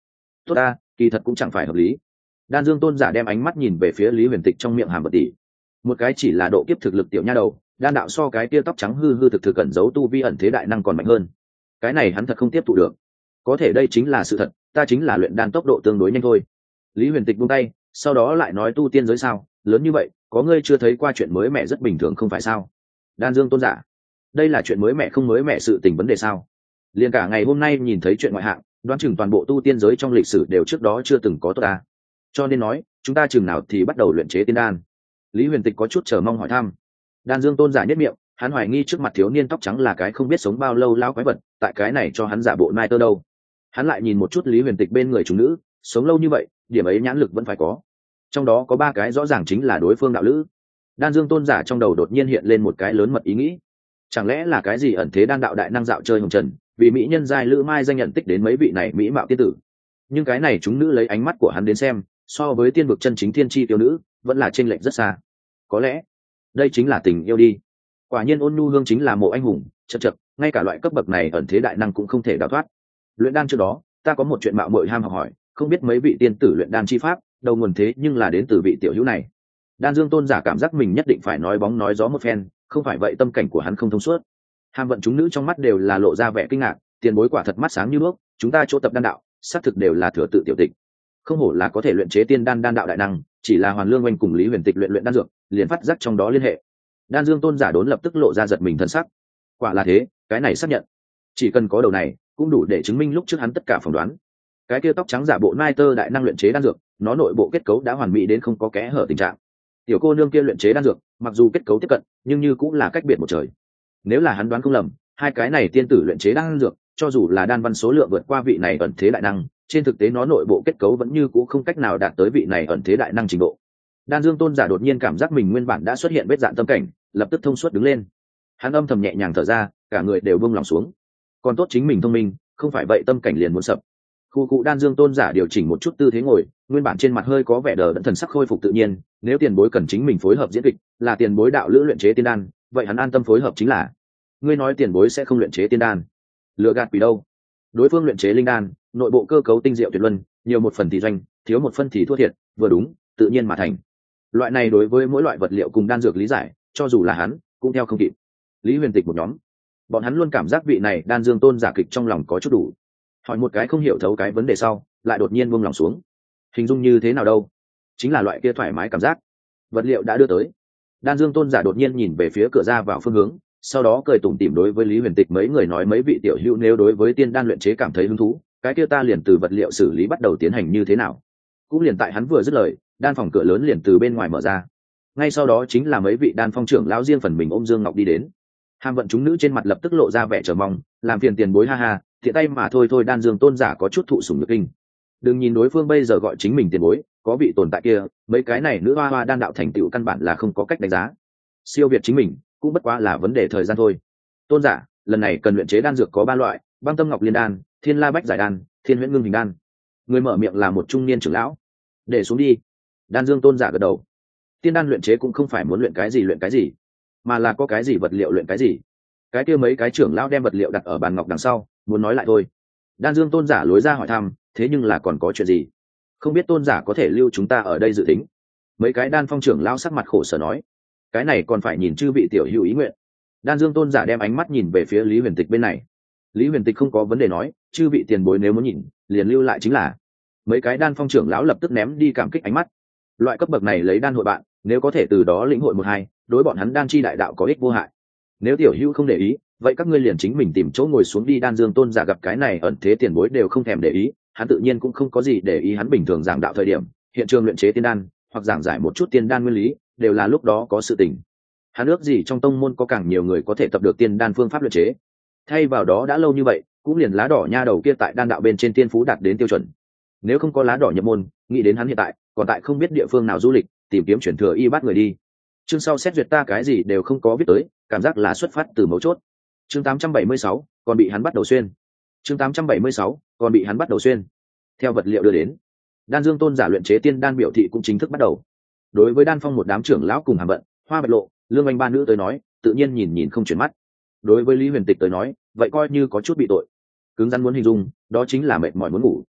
tốt ta, kỳ thật cũng chẳng phải hợp lý. Đan Dương tôn giả đem ánh mắt nhìn về phía Lý Huyền Tịch trong miệng hàm vật tỷ. Một cái chỉ là độ kiếp thực lực tiểu nha đầu, đan đạo so cái tia tóc trắng hư hư thực thực cẩn giấu tu vi ẩn thế đại năng còn mạnh hơn. Cái này hắn thật không tiếp thụ được. Có thể đây chính là sự thật, ta chính là luyện đan tốc độ tương đối nhanh thôi. Lý Huyền Tịch buông tay, sau đó lại nói tu tiên giới sao, lớn như vậy, có ngươi chưa thấy qua chuyện mới mẻ rất bình thường không phải sao? Đan Dương tôn giả, đây là chuyện mới mẻ không mới mẻ sự tình vấn đề sao? Liền cả ngày hôm nay nhìn thấy chuyện ngoại hạng, đoán chừng toàn bộ tu tiên giới trong lịch sử đều trước đó chưa từng có tốt ta. Cho nên nói, chúng ta chừng nào thì bắt đầu luyện chế tiên đan? Lý Huyền Tịch có chút chờ mong hỏi thăm. Đan Dương tôn giả nhất miệng, hắn hoài nghi trước mặt thiếu niên tóc trắng là cái không biết sống bao lâu lao quái vật, tại cái này cho hắn giả bộ nai tơ đâu. Hắn lại nhìn một chút Lý Huyền Tịch bên người chúng nữ, sống lâu như vậy, điểm ấy nhãn lực vẫn phải có. Trong đó có 3 cái rõ ràng chính là đối phương đạo lữ. Đan Dương tôn giả trong đầu đột nhiên hiện lên một cái lớn mật ý nghĩ. Chẳng lẽ là cái gì ẩn thế đan đạo đại năng dạo chơi hồng trần, vì mỹ nhân giai lữ mai danh nhận tích đến mấy vị này mỹ mạo tiên tử. Nhưng cái này chúng nữ lấy ánh mắt của hắn đến xem, so với tiên vực chân chính thiên chi tiêu nữ, vẫn là chênh lệch rất xa. Có lẽ, đây chính là tình yêu đi. Quả nhiên Ôn Nhu Hương chính là mộ anh hùng, chậc chậc, ngay cả loại cấp bậc này ẩn thế đại năng cũng không thể đào thoát. Luyện đan trước đó, ta có một chuyện mạo muội ham học hỏi, không biết mấy vị tiên tử luyện đan chi pháp, đầu nguồn thế nhưng là đến từ vị tiểu hữu này. Đan Dương tôn giả cảm giác mình nhất định phải nói bóng nói gió một phen, không phải vậy tâm cảnh của hắn không thông suốt. Hàm vận chúng nữ trong mắt đều là lộ ra vẻ kinh ngạc, tiền bối quả thật mắt sáng như nước, chúng ta chỗ tập đan đạo, xác thực đều là thừa tự tiểu tịch. Không hổ là có thể luyện chế tiên đan đan đạo đại năng, chỉ là Hoàn Lương Oanh cùng Lý Huyền Tịch luyện đan dược, liền phát giác trong đó liên hệ. Đan Dương tôn giả đốn lập tức lộ ra giật mình thân sắc. Quả là thế, cái này xác nhận. Chỉ cần có đầu này, cũng đủ để chứng minh lúc trước hắn tất cả phỏng đoán. Cái kia tóc trắng giả bộ nai tơ đại năng luyện chế đan dược, nó nội bộ kết cấu đã hoàn mỹ đến không có kẽ hở tình trạng. Tiểu cô nương kia luyện chế đan dược, mặc dù kết cấu tiếp cận, nhưng như cũng là cách biệt một trời. Nếu là hắn đoán không lầm, hai cái này tiên tử luyện chế đan dược, cho dù là đan văn số lượng vượt qua vị này ẩn thế đại năng, trên thực tế nó nội bộ kết cấu vẫn như cũ không cách nào đạt tới vị này ẩn thế đại năng trình độ. Đan Dương tôn giả đột nhiên cảm giác mình nguyên bản đã xuất hiện vết dạn tâm cảnh, lập tức thông suốt đứng lên. Hắn âm thầm nhẹ nhàng thở ra, cả người đều buông lòng xuống. Còn tốt chính mình thông minh, không phải vậy tâm cảnh liền muốn sập. Khu cụ Đan Dương tôn giả điều chỉnh một chút tư thế ngồi, nguyên bản trên mặt hơi có vẻ đờ đẫn, thần sắc khôi phục tự nhiên. Nếu tiền bối cần chính mình phối hợp diễn kịch, là tiền bối đạo lữ luyện chế tiên đan, vậy hắn an tâm phối hợp chính là. Ngươi nói tiền bối sẽ không luyện chế tiên đan, lừa gạt quỷ đâu? Đối phương luyện chế linh đan, nội bộ cơ cấu tinh diệu tuyệt luân, nhiều một phần thì doanh, thiếu một phần thì thua thiệt, vừa đúng, tự nhiên mà thành. Loại này đối với mỗi loại vật liệu cùng đan dược lý giải, cho dù là hắn, cũng theo không kịp. Lý Huyền Tịch một nhóm, bọn hắn luôn cảm giác vị này Đan Dương tôn giả kịch trong lòng có chút đủ. Hỏi một cái không hiểu thấu cái vấn đề sau, lại đột nhiên buông lòng xuống. Hình dung như thế nào đâu? Chính là loại kia thoải mái cảm giác. Vật liệu đã đưa tới. Đan Dương tôn giả đột nhiên nhìn về phía cửa ra vào phương hướng, sau đó cười tủm tỉm đối với Lý Huyền Tịch mấy người nói, mấy vị tiểu hữu nếu đối với tiên đan luyện chế cảm thấy hứng thú, cái kia ta liền từ vật liệu xử lý bắt đầu tiến hành như thế nào. Cũng liền tại hắn vừa dứt lời, đan phòng cửa lớn liền từ bên ngoài mở ra. Ngay sau đó chính là mấy vị đan phong trưởng lão riêng phần mình ôm Dương Ngọc đi đến. Hàm vận chúng nữ trên mặt lập tức lộ ra vẻ chờ mong, làm phiền tiền bối ha ha, thiện tay mà thôi thôi. Đan Dương tôn giả có chút thụ sủng nhược kinh. Đừng nhìn đối phương bây giờ gọi chính mình tiền bối, có vị tồn tại kia, mấy cái này nữ hoa hoa đan đạo thành tựu căn bản là không có cách đánh giá. Siêu việt chính mình, cũng bất quá là vấn đề thời gian thôi. Tôn giả, lần này cần luyện chế đan dược có 3 loại: Băng Tâm Ngọc Liên đan, Thiên La Bách Giải đan, Thiên Huyễn Ngưng Hình đan. Người mở miệng là một trung niên trưởng lão. Để xuống đi. Đan Dương tôn giả gật đầu. Tiên đan luyện chế cũng không phải muốn luyện cái gì, mà là có cái gì vật liệu luyện cái gì. Cái kia mấy cái trưởng lão đem vật liệu đặt ở bàn ngọc đằng sau, muốn nói lại thôi. Đan Dương tôn giả lối ra hỏi thăm, thế nhưng là còn có chuyện gì? Không biết tôn giả có thể lưu chúng ta ở đây dự tính. Mấy cái đan phong trưởng lão sắc mặt khổ sở nói, cái này còn phải nhìn chư vị tiểu hữu ý nguyện. Đan Dương tôn giả đem ánh mắt nhìn về phía Lý Huyền Tịch bên này. Lý Huyền Tịch không có vấn đề nói, chư vị tiền bối nếu muốn nhìn, liền lưu lại chính là. Mấy cái đan phong trưởng lão lập tức ném đi cảm kích ánh mắt. Loại cấp bậc này lấy đan hội bạn, nếu có thể từ đó lĩnh hội 1-2, đối bọn hắn đan chi đại đạo có ích vô hại. Nếu tiểu hữu không để ý, vậy các ngươi liền chính mình tìm chỗ ngồi xuống đi. Đan Dương tôn giả gặp cái này ẩn thế tiền bối đều không thèm để ý, hắn tự nhiên cũng không có gì để ý. Hắn bình thường giảng đạo thời điểm, hiện trường luyện chế tiên đan, hoặc giảng giải một chút tiên đan nguyên lý, đều là lúc đó có sự tình. Hắn ước gì trong tông môn có càng nhiều người có thể tập được tiên đan phương pháp luyện chế. Thay vào đó đã lâu như vậy, cũng liền lá đỏ nha đầu kia tại đan đạo bên trên tiên phú đạt đến tiêu chuẩn. Nếu không có lá đỏ nhập môn, nghĩ đến hắn hiện tại còn tại không biết địa phương nào du lịch, tìm kiếm chuyển thừa y bát người đi. Chương sau xét duyệt ta cái gì đều không có biết tới, cảm giác là xuất phát từ mấu chốt. Chương 876, còn bị hắn bắt đầu xuyên. Chương 876, còn bị hắn bắt đầu xuyên. Theo vật liệu đưa đến, Đan Dương tôn giả luyện chế tiên đan biểu thị cũng chính thức bắt đầu. Đối với đan phong một đám trưởng lão cùng Hàm Vận, Hoa Bạch Lộ, Lương Anh ba nữ tới nói, tự nhiên nhìn không chuyển mắt. Đối với Lý Huyền Tịch tới nói, vậy coi như có chút bị tội. Cứng rắn muốn hình dung, đó chính là mệt mỏi muốn ngủ.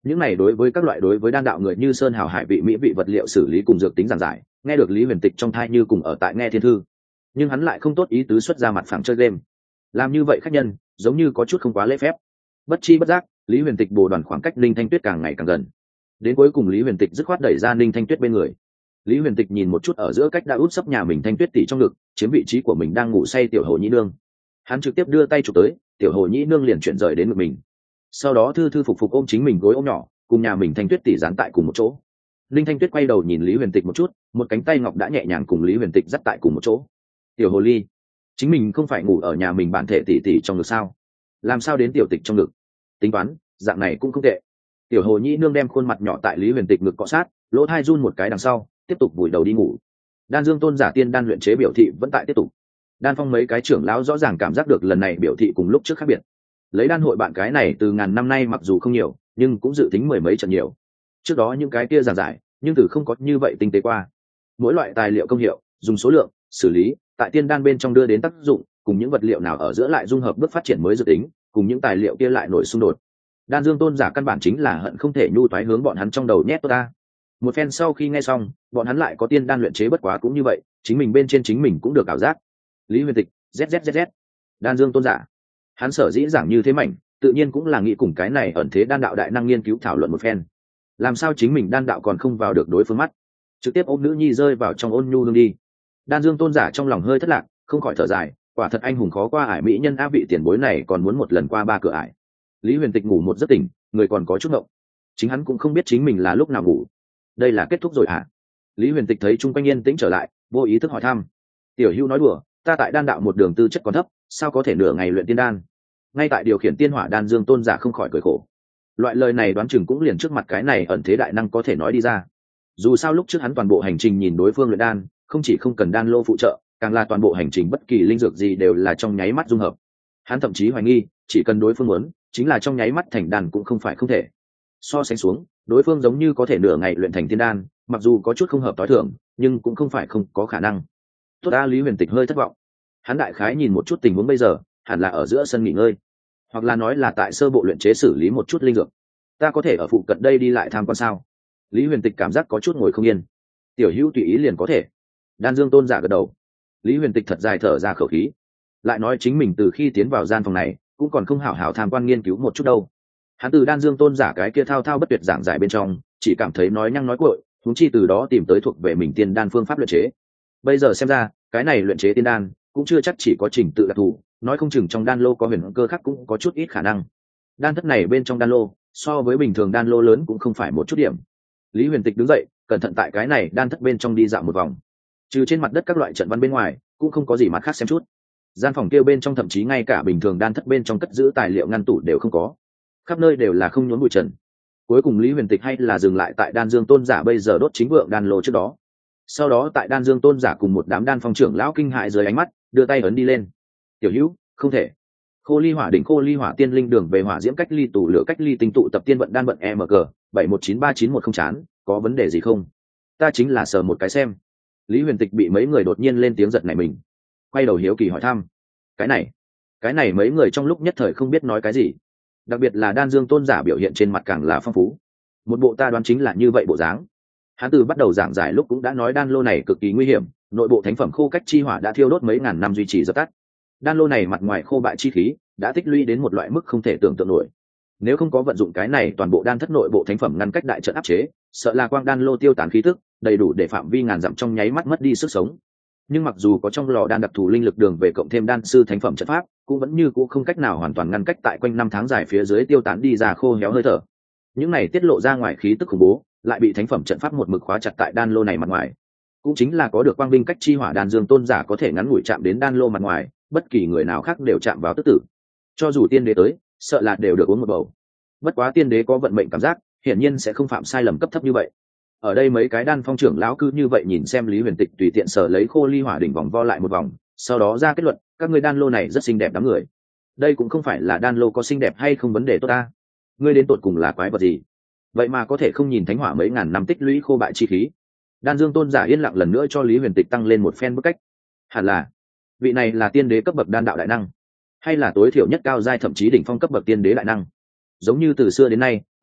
những này đối với các loại đối với đan đạo người như sơn hào hải vị mỹ vị vật liệu xử lý cùng dược tính giảng giải nghe được Lý Huyền Tịch trong thai như cùng ở tại nghe thiên thư, nhưng hắn lại không tốt ý tứ xuất ra mặt phẳng chơi game. Làm như vậy khách nhân giống như có chút không quá lễ phép. Bất chi bất giác, Lý Huyền Tịch bồ đoàn khoảng cách Ninh Thanh Tuyết càng ngày càng gần. Đến cuối cùng Lý Huyền Tịch dứt khoát đẩy ra Ninh Thanh Tuyết bên người. Lý Huyền Tịch nhìn một chút ở giữa cách đã út sấp nhà mình Thanh Tuyết tỷ trong ngực, chiếm vị trí của mình đang ngủ say tiểu Hồ Nhĩ Nương. Hắn trực tiếp đưa tay chụp tới, tiểu Hồ Nhĩ Nương liền chuyển rời đến ngực mình. Sau đó thư thư phục phục ôm chính mình gối ôm nhỏ, cùng nhà mình Thanh Tuyết tỷ dán tại cùng một chỗ. Linh Thanh Tuyết quay đầu nhìn Lý Huyền Tịch một chút, một cánh tay ngọc đã nhẹ nhàng cùng Lý Huyền Tịch dắt tại cùng một chỗ. Tiểu hồ ly, chính mình không phải ngủ ở nhà mình bản thể tỷ tỷ trong ngực sao? Làm sao đến tiểu tịch trong ngực? Tính toán, dạng này cũng không tệ. Tiểu hồ nhĩ nương đem khuôn mặt nhỏ tại Lý Huyền Tịch ngực cọ sát, lỗ thai run một cái đằng sau, tiếp tục vùi đầu đi ngủ. Đan Dương tôn giả tiên đan luyện chế biểu thị vẫn tại tiếp tục. Đan Phong mấy cái trưởng lão rõ ràng cảm giác được lần này biểu thị cùng lúc trước khác biệt. Lấy đan hội bạn cái này từ ngàn năm nay mặc dù không nhiều, nhưng cũng dự tính mười mấy trận nhiều. Trước đó những cái kia giảng giải, nhưng từ không có như vậy tinh tế qua. Mỗi loại tài liệu công hiệu, dùng số lượng, xử lý, tại tiên đan bên trong đưa đến tác dụng, cùng những vật liệu nào ở giữa lại dung hợp bước phát triển mới dự tính, cùng những tài liệu kia lại nổi xung đột. Đan Dương tôn giả căn bản chính là hận không thể nhu toái hướng bọn hắn trong đầu nhét tốt ta. Một phen sau khi nghe xong, bọn hắn lại có tiên đan luyện chế bất quá cũng như vậy, chính mình bên trên chính mình cũng được ảo giác. Lý Huyền Tịch, ZZZZ. Đan Dương tôn giả. Hắn sở dĩ giảng như thế mảnh, tự nhiên cũng là nghĩ cùng cái này ẩn thế đan đạo đại năng nghiên cứu thảo luận một phen. Làm sao chính mình đan đạo còn không vào được đối phương mắt, trực tiếp ôm nữ nhi rơi vào trong ôn nhu hương đi. Đan Dương tôn giả trong lòng hơi thất lạc, không khỏi thở dài, quả thật anh hùng khó qua ải mỹ nhân á, vị tiền bối này còn muốn một lần qua ba cửa ải. Lý Huyền Tịch ngủ một giấc tỉnh, người còn có chút ngộng, chính hắn cũng không biết chính mình là lúc nào ngủ. Đây là kết thúc rồi hả? Lý Huyền Tịch thấy chung quanh yên tĩnh trở lại, vô ý thức hỏi thăm. Tiểu Hữu nói đùa, ta tại đan đạo một đường tư chất còn thấp, sao có thể nửa ngày luyện tiên đan? Ngay tại điều khiển tiên hỏa Đan Dương tôn giả không khỏi cười khổ. Loại lời này đoán chừng cũng liền trước mặt cái này ẩn thế đại năng có thể nói đi ra. Dù sao lúc trước hắn toàn bộ hành trình nhìn đối phương luyện đan, không chỉ không cần đan lô phụ trợ, càng là toàn bộ hành trình bất kỳ linh dược gì đều là trong nháy mắt dung hợp. Hắn thậm chí hoài nghi, chỉ cần đối phương muốn, chính là trong nháy mắt thành đan cũng không phải không thể. So sánh xuống, đối phương giống như có thể nửa ngày luyện thành tiên đan, mặc dù có chút không hợp tối thường, nhưng cũng không phải không có khả năng. Tốt đã, Lý Huyền Tịch hơi thất vọng. Hắn đại khái nhìn một chút tình huống bây giờ, hẳn là ở giữa sân nghỉ ngơi, hoặc là nói là tại sơ bộ luyện chế xử lý một chút linh dược. Ta có thể ở phụ cận đây đi lại tham quan sao? Lý Huyền Tịch cảm giác có chút ngồi không yên. Tiểu Hữu tùy ý liền có thể. Đan Dương tôn giả gật đầu. Lý Huyền Tịch thật dài thở ra khẩu khí, lại nói chính mình từ khi tiến vào gian phòng này cũng còn không hảo hảo tham quan nghiên cứu một chút đâu. Hắn từ Đan Dương tôn giả cái kia thao thao bất tuyệt giảng giải bên trong chỉ cảm thấy nói nhăng nói cuội, huống chi từ đó tìm tới thuộc về mình tiên đan phương pháp luyện chế. Bây giờ xem ra cái này luyện chế tiên đan cũng chưa chắc chỉ có trình tự đặc thù, nói không chừng trong đan lô có huyền cơ khác cũng có chút ít khả năng. Đan thất này bên trong đan lô so với bình thường đan lô lớn cũng không phải một chút điểm. Lý Huyền Tịch đứng dậy, cẩn thận tại cái này đan thất bên trong đi dạo một vòng. Trừ trên mặt đất các loại trận văn bên ngoài, cũng không có gì mặt khác xem chút. Gian phòng kia bên trong thậm chí ngay cả bình thường đan thất bên trong cất giữ tài liệu ngăn tủ đều không có, khắp nơi đều là không nhốn bụi trần. Cuối cùng Lý Huyền Tịch hay là dừng lại tại Đan Dương tôn giả bây giờ đốt chính vượng đan lô trước đó. Sau đó tại Đan Dương tôn giả cùng một đám đan phong trưởng lão kinh hại dưới ánh mắt, đưa tay ấn đi lên. Tiểu Hữu, không thể. Khô ly hỏa đỉnh khô ly hỏa tiên linh đường về hỏa diễm cách ly tủ lửa cách ly tinh tụ tập tiên vận đan vận mg 7193910 chán, có vấn đề gì không? Ta chính là sờ một cái xem. Lý Huyền Tịch bị mấy người đột nhiên lên tiếng giật này mình, quay đầu hiếu kỳ hỏi thăm. Cái này mấy người trong lúc nhất thời không biết nói cái gì, đặc biệt là Đan Dương tôn giả biểu hiện trên mặt càng là phong phú, một bộ ta đoán chính là như vậy bộ dáng. Hắn từ bắt đầu giảng giải lúc cũng đã nói đan lô này cực kỳ nguy hiểm, nội bộ thánh phẩm khô cách chi hỏa đã thiêu đốt mấy ngàn năm duy trì dập tắt. Đan lô này mặt ngoài khô bại chi khí đã tích lũy đến một loại mức không thể tưởng tượng nổi. Nếu không có vận dụng cái này toàn bộ đan thất nội bộ thánh phẩm ngăn cách đại trận áp chế, sợ là quang đan lô tiêu tán khí tức đầy đủ để phạm vi ngàn dặm trong nháy mắt mất đi sức sống. Nhưng mặc dù có trong lò đan đặc thù linh lực đường về cộng thêm đan sư thánh phẩm trận pháp, cũng vẫn như cũ không cách nào hoàn toàn ngăn cách tại quanh năm tháng dài phía dưới tiêu tán đi ra khô héo hơi thở. Những này tiết lộ ra ngoài khí tức khủng bố, lại bị thánh phẩm trận pháp một mực khóa chặt tại đan lô này mặt ngoài. Cũng chính là có được quang binh cách chi hỏa Đan Dương tôn giả có thể ngắn ngủi chạm đến đan lô mặt ngoài, bất kỳ người nào khác đều chạm vào tức tử. Cho dù tiên đế tới, sợ là đều được uống một bầu. Bất quá tiên đế có vận mệnh cảm giác, hiển nhiên sẽ không phạm sai lầm cấp thấp như vậy. Ở đây mấy cái đan phong trưởng lão cứ như vậy nhìn xem Lý Huyền Tịch tùy tiện sở lấy khô ly hỏa đỉnh vòng vo lại một vòng, sau đó ra kết luận, các ngươi đan lô này rất xinh đẹp đám người. Đây cũng không phải là đan lô có xinh đẹp hay không vấn đề tốt ta. Ngươi đến tột cùng là quái vật gì? Vậy mà có thể không nhìn thánh hỏa mấy ngàn năm tích lũy khô bại chi khí. Đan Dương tôn giả yên lặng lần nữa cho Lý Huyền Tịch tăng lên một phen bức cách. Hẳn là vị này là tiên đế cấp bậc đan đạo đại năng, hay là tối thiểu nhất cao giai thậm chí đỉnh phong cấp bậc tiên đế đại năng. Giống như từ xưa đến nay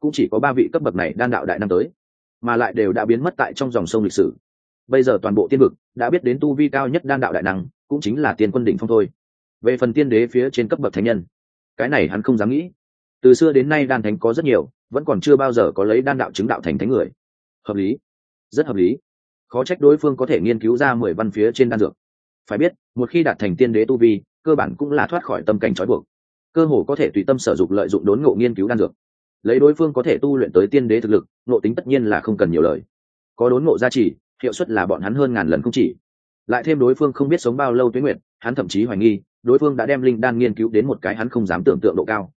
cũng chỉ có 3 vị cấp bậc này đan đạo đại năng tới, mà lại đều đã biến mất tại trong dòng sông lịch sử. Bây giờ toàn bộ tiên vực đã biết đến tu vi cao nhất đan đạo đại năng cũng chính là tiên quân đỉnh phong thôi. Về phần tiên đế phía trên cấp bậc thánh nhân, cái này hắn không dám nghĩ. Từ xưa đến nay đan thánh có rất nhiều, vẫn còn chưa bao giờ có lấy đan đạo chứng đạo thành thánh người. Hợp lý, rất hợp lý. Khó trách đối phương có thể nghiên cứu ra 10 văn phía trên đan dược. Phải biết, một khi đạt thành tiên đế tu vi, cơ bản cũng là thoát khỏi tâm cảnh trói buộc, cơ hồ có thể tùy tâm sử dụng lợi dụng đốn ngộ nghiên cứu đan dược. Lấy đối phương có thể tu luyện tới tiên đế thực lực, ngộ tính tất nhiên là không cần nhiều lời. Có đốn ngộ gia trì, hiệu suất là bọn hắn hơn ngàn lần không chỉ. Lại thêm đối phương không biết sống bao lâu tuế nguyệt, hắn thậm chí hoài nghi đối phương đã đem linh đan nghiên cứu đến một cái hắn không dám tưởng tượng độ cao.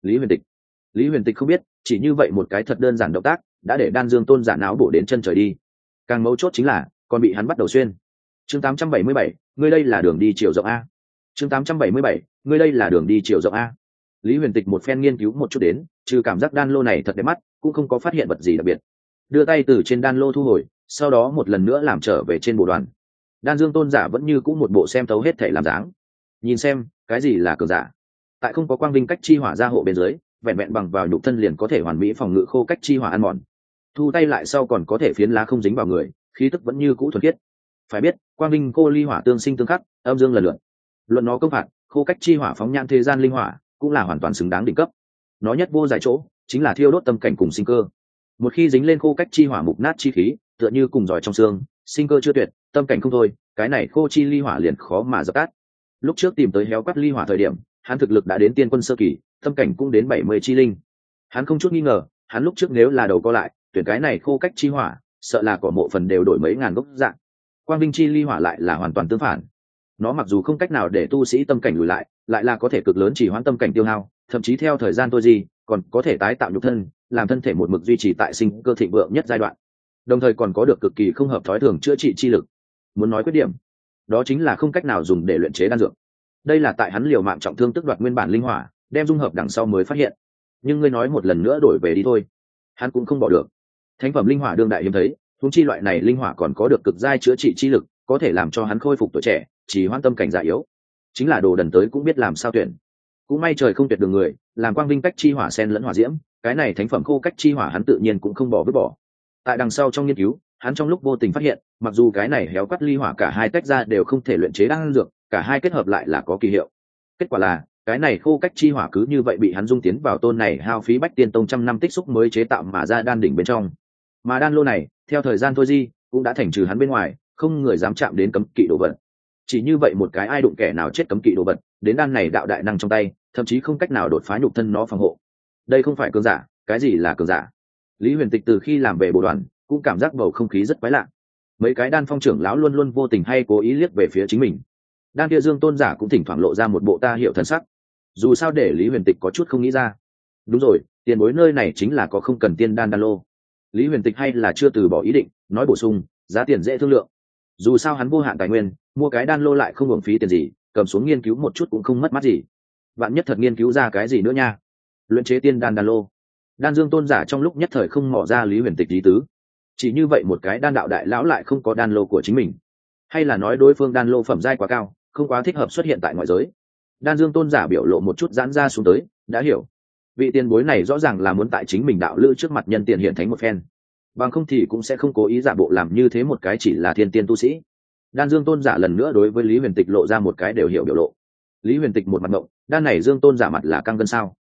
Lý Huyền Tịch không biết, chỉ như vậy một cái thật đơn giản động tác đã để Đan Dương Tôn giả não bổ đến chân trời đi. Càng mấu chốt chính là còn bị hắn bắt đầu xuyên. Chương 877, ngươi đây là đường đi chiều rộng a. Chương 877, ngươi đây là đường đi chiều rộng a. Lý Huyền Tịch một phen nghiên cứu một chút đến, trừ cảm giác đan lô này thật đẹp mắt, cũng không có phát hiện vật gì đặc biệt. Đưa tay từ trên đan lô thu hồi, sau đó một lần nữa làm trở về trên bộ đoàn. Đan Dương Tôn giả vẫn như cũ một bộ xem thấu hết thể làm dáng. Nhìn xem, cái gì là cường giả? Tại không có quang vinh cách chi hỏa gia hộ bên dưới, vẹn vẹn bằng vào nhục thân liền có thể hoàn mỹ phòng ngự khô cách chi hỏa ăn mòn. Thu tay lại sau còn có thể phiến lá không dính vào người, khí tức vẫn như cũ thuần khiết. Phải biết, quang vinh cô ly hỏa tương sinh tương khắc, âm dương lần lượt. Luận nó công phạt, khô cách chi hỏa phóng nhãn thế gian linh hỏa, cũng là hoàn toàn xứng đáng đỉnh cấp. Nó nhất vô giải chỗ, chính là thiêu đốt tâm cảnh cùng sinh cơ. Một khi dính lên khô cách chi hỏa mục nát chi khí, tựa như cùng giỏi trong xương, sinh cơ chưa tuyệt, tâm cảnh không thôi, cái này khô chi ly hỏa liền khó mà dập tắt. Lúc trước tìm tới héo quắt ly hỏa thời điểm, hắn thực lực đã đến tiên quân sơ kỳ, tâm cảnh cũng đến 70 chi linh. Hắn không chút nghi ngờ, hắn lúc trước nếu là đầu co lại, tuyển cái này khô cách chi hỏa, sợ là cỏ mộ phần đều đổi mấy ngàn gốc dạng. Quang Vinh chi ly hỏa lại là hoàn toàn tương phản. Nó mặc dù không cách nào để tu sĩ tâm cảnh lùi lại, lại là có thể cực lớn chỉ hoãn tâm cảnh tiêu hao, thậm chí theo thời gian tôi gì, còn có thể tái tạo nhục thân, làm thân thể một mực duy trì tại sinh cơ thịnh vượng nhất giai đoạn. Đồng thời còn có được cực kỳ không hợp thói thường chữa trị chi lực. Muốn nói khuyết điểm, đó chính là không cách nào dùng để luyện chế đan dược. Đây là tại hắn liều mạng trọng thương tức đoạt nguyên bản linh hỏa, đem dung hợp đằng sau mới phát hiện. Nhưng ngươi nói một lần nữa đổi về đi thôi, hắn cũng không bỏ được. Thánh phẩm linh hỏa đương đại hiếm thấy, huống chi loại này linh hỏa còn có được cực giai chữa trị chi lực, có thể làm cho hắn khôi phục tuổi trẻ, chỉ hoãn tâm cảnh già yếu. Chính là đồ đần tới cũng biết làm sao tuyển. Cũng may trời không tuyệt đường người, làm quang vinh cách chi hỏa sen lẫn hỏa diễm, cái này thánh phẩm khô cách chi hỏa hắn tự nhiên cũng không bỏ vứt bỏ. Tại đằng sau trong nghiên cứu, hắn trong lúc vô tình phát hiện, mặc dù cái này héo quắt ly hỏa cả hai tách ra đều không thể luyện chế đan dược, cả hai kết hợp lại là có kỳ hiệu. Kết quả là, cái này khô cách chi hỏa cứ như vậy bị hắn dung tiến vào tôn này hao phí bách tiên tông trăm năm tích xúc mới chế tạo mà ra đan đỉnh bên trong. Mà đan lô này, theo thời gian thôi di, cũng đã thành trừ hắn bên ngoài, không người dám chạm đến cấm kỵ đồ vật. Chỉ như vậy một cái ai đụng kẻ nào chết cấm kỵ đồ vật, đến đan này đạo đại năng trong tay, thậm chí không cách nào đột phá nhục thân nó phòng hộ. Đây không phải cường giả, cái gì là cường giả? Lý Huyền Tịch từ khi làm về bộ đoàn, cũng cảm giác bầu không khí rất quái lạ. Mấy cái đan phong trưởng lão luôn luôn vô tình hay cố ý liếc về phía chính mình. Đan kia Dương Tôn giả cũng thỉnh thoảng lộ ra một bộ ta hiểu thần sắc. Dù sao để Lý Huyền Tịch có chút không nghĩ ra. Đúng rồi, tiền bối nơi này chính là có không cần tiên đan đan lô. Lý Huyền Tịch hay là chưa từ bỏ ý định, nói bổ sung, giá tiền dễ thương lượng. Dù sao hắn vô hạn tài nguyên, mua cái đan lô lại không hưởng phí tiền gì, cầm xuống nghiên cứu một chút cũng không mất mát gì. Bạn nhất thật nghiên cứu ra cái gì nữa nha. Luyện chế tiên đan đan lô. Đan Dương Tôn giả trong lúc nhất thời không mò ra Lý Huyền Tịch ý tứ. Chỉ như vậy một cái đan đạo đại lão lại không có đan lô của chính mình, hay là nói đối phương đan lô phẩm giai quá cao, không quá thích hợp xuất hiện tại ngoại giới. Đan Dương Tôn giả biểu lộ một chút giãn ra xuống tới, đã hiểu. Vị tiền bối này rõ ràng là muốn tại chính mình đạo lữ trước mặt nhân tiền hiện thánh một phen, bằng không thì cũng sẽ không cố ý giả bộ làm như thế một cái chỉ là thiên tiên tu sĩ. Đan Dương Tôn giả lần nữa đối với Lý Huyền Tịch lộ ra một cái đều hiểu biểu lộ. Lý Huyền Tịch một mặt ngộng, đan này Dương Tôn giả mặt là căng gân sao?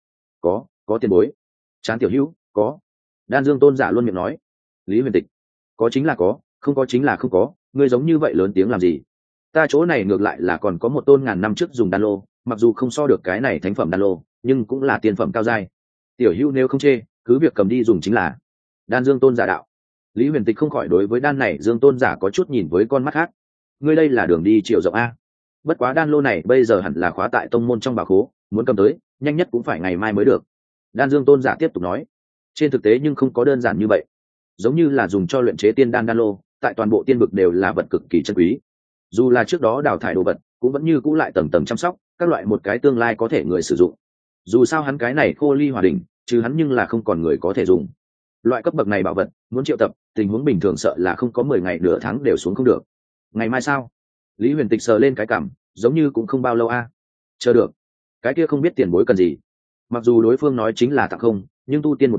Có tiền bối. Tráng tiểu hữu, có. Đan Dương Tôn giả luôn miệng nói. Lý Huyền Tịch, có chính là có, không có chính là không có, ngươi giống như vậy lớn tiếng làm gì? Ta chỗ này ngược lại là còn có một tôn ngàn năm trước dùng đan lô, mặc dù không so được cái này thánh phẩm đan lô, nhưng cũng là tiên phẩm cao giai. Tiểu hữu nếu không chê, cứ việc cầm đi dùng chính là. Đan Dương Tôn giả đạo. Lý Huyền Tịch không khỏi đối với đan này Dương Tôn giả có chút nhìn với con mắt khác. Ngươi đây là đường đi chiều rộng a. Bất quá đan lô này bây giờ hẳn là khóa tại tông môn trong bảo khố, muốn cầm tới, nhanh nhất cũng phải ngày mai mới được. Đan Dương Tôn giả tiếp tục nói. Trên thực tế nhưng không có đơn giản như vậy. Giống như là dùng cho luyện chế tiên đan đan lô, tại toàn bộ tiên vực đều là vật cực kỳ chân quý. Dù là trước đó đào thải đồ vật, cũng vẫn như cũ lại tầng tầng chăm sóc, các loại một cái tương lai có thể người sử dụng. Dù sao hắn cái này khô ly hòa đỉnh, chứ hắn nhưng là không còn người có thể dùng. Loại cấp bậc này bảo vật, muốn triệu tập, tình huống bình thường sợ là không có 10 ngày nửa tháng đều xuống không được. Ngày mai sao? Lý Huyền Tịch sờ lên cái cằm, giống như cũng không bao lâu a. Chờ được. Cái kia không biết tiền bối cần gì. Mặc dù đối phương nói chính là tặng không, nhưng tu tiên một đường,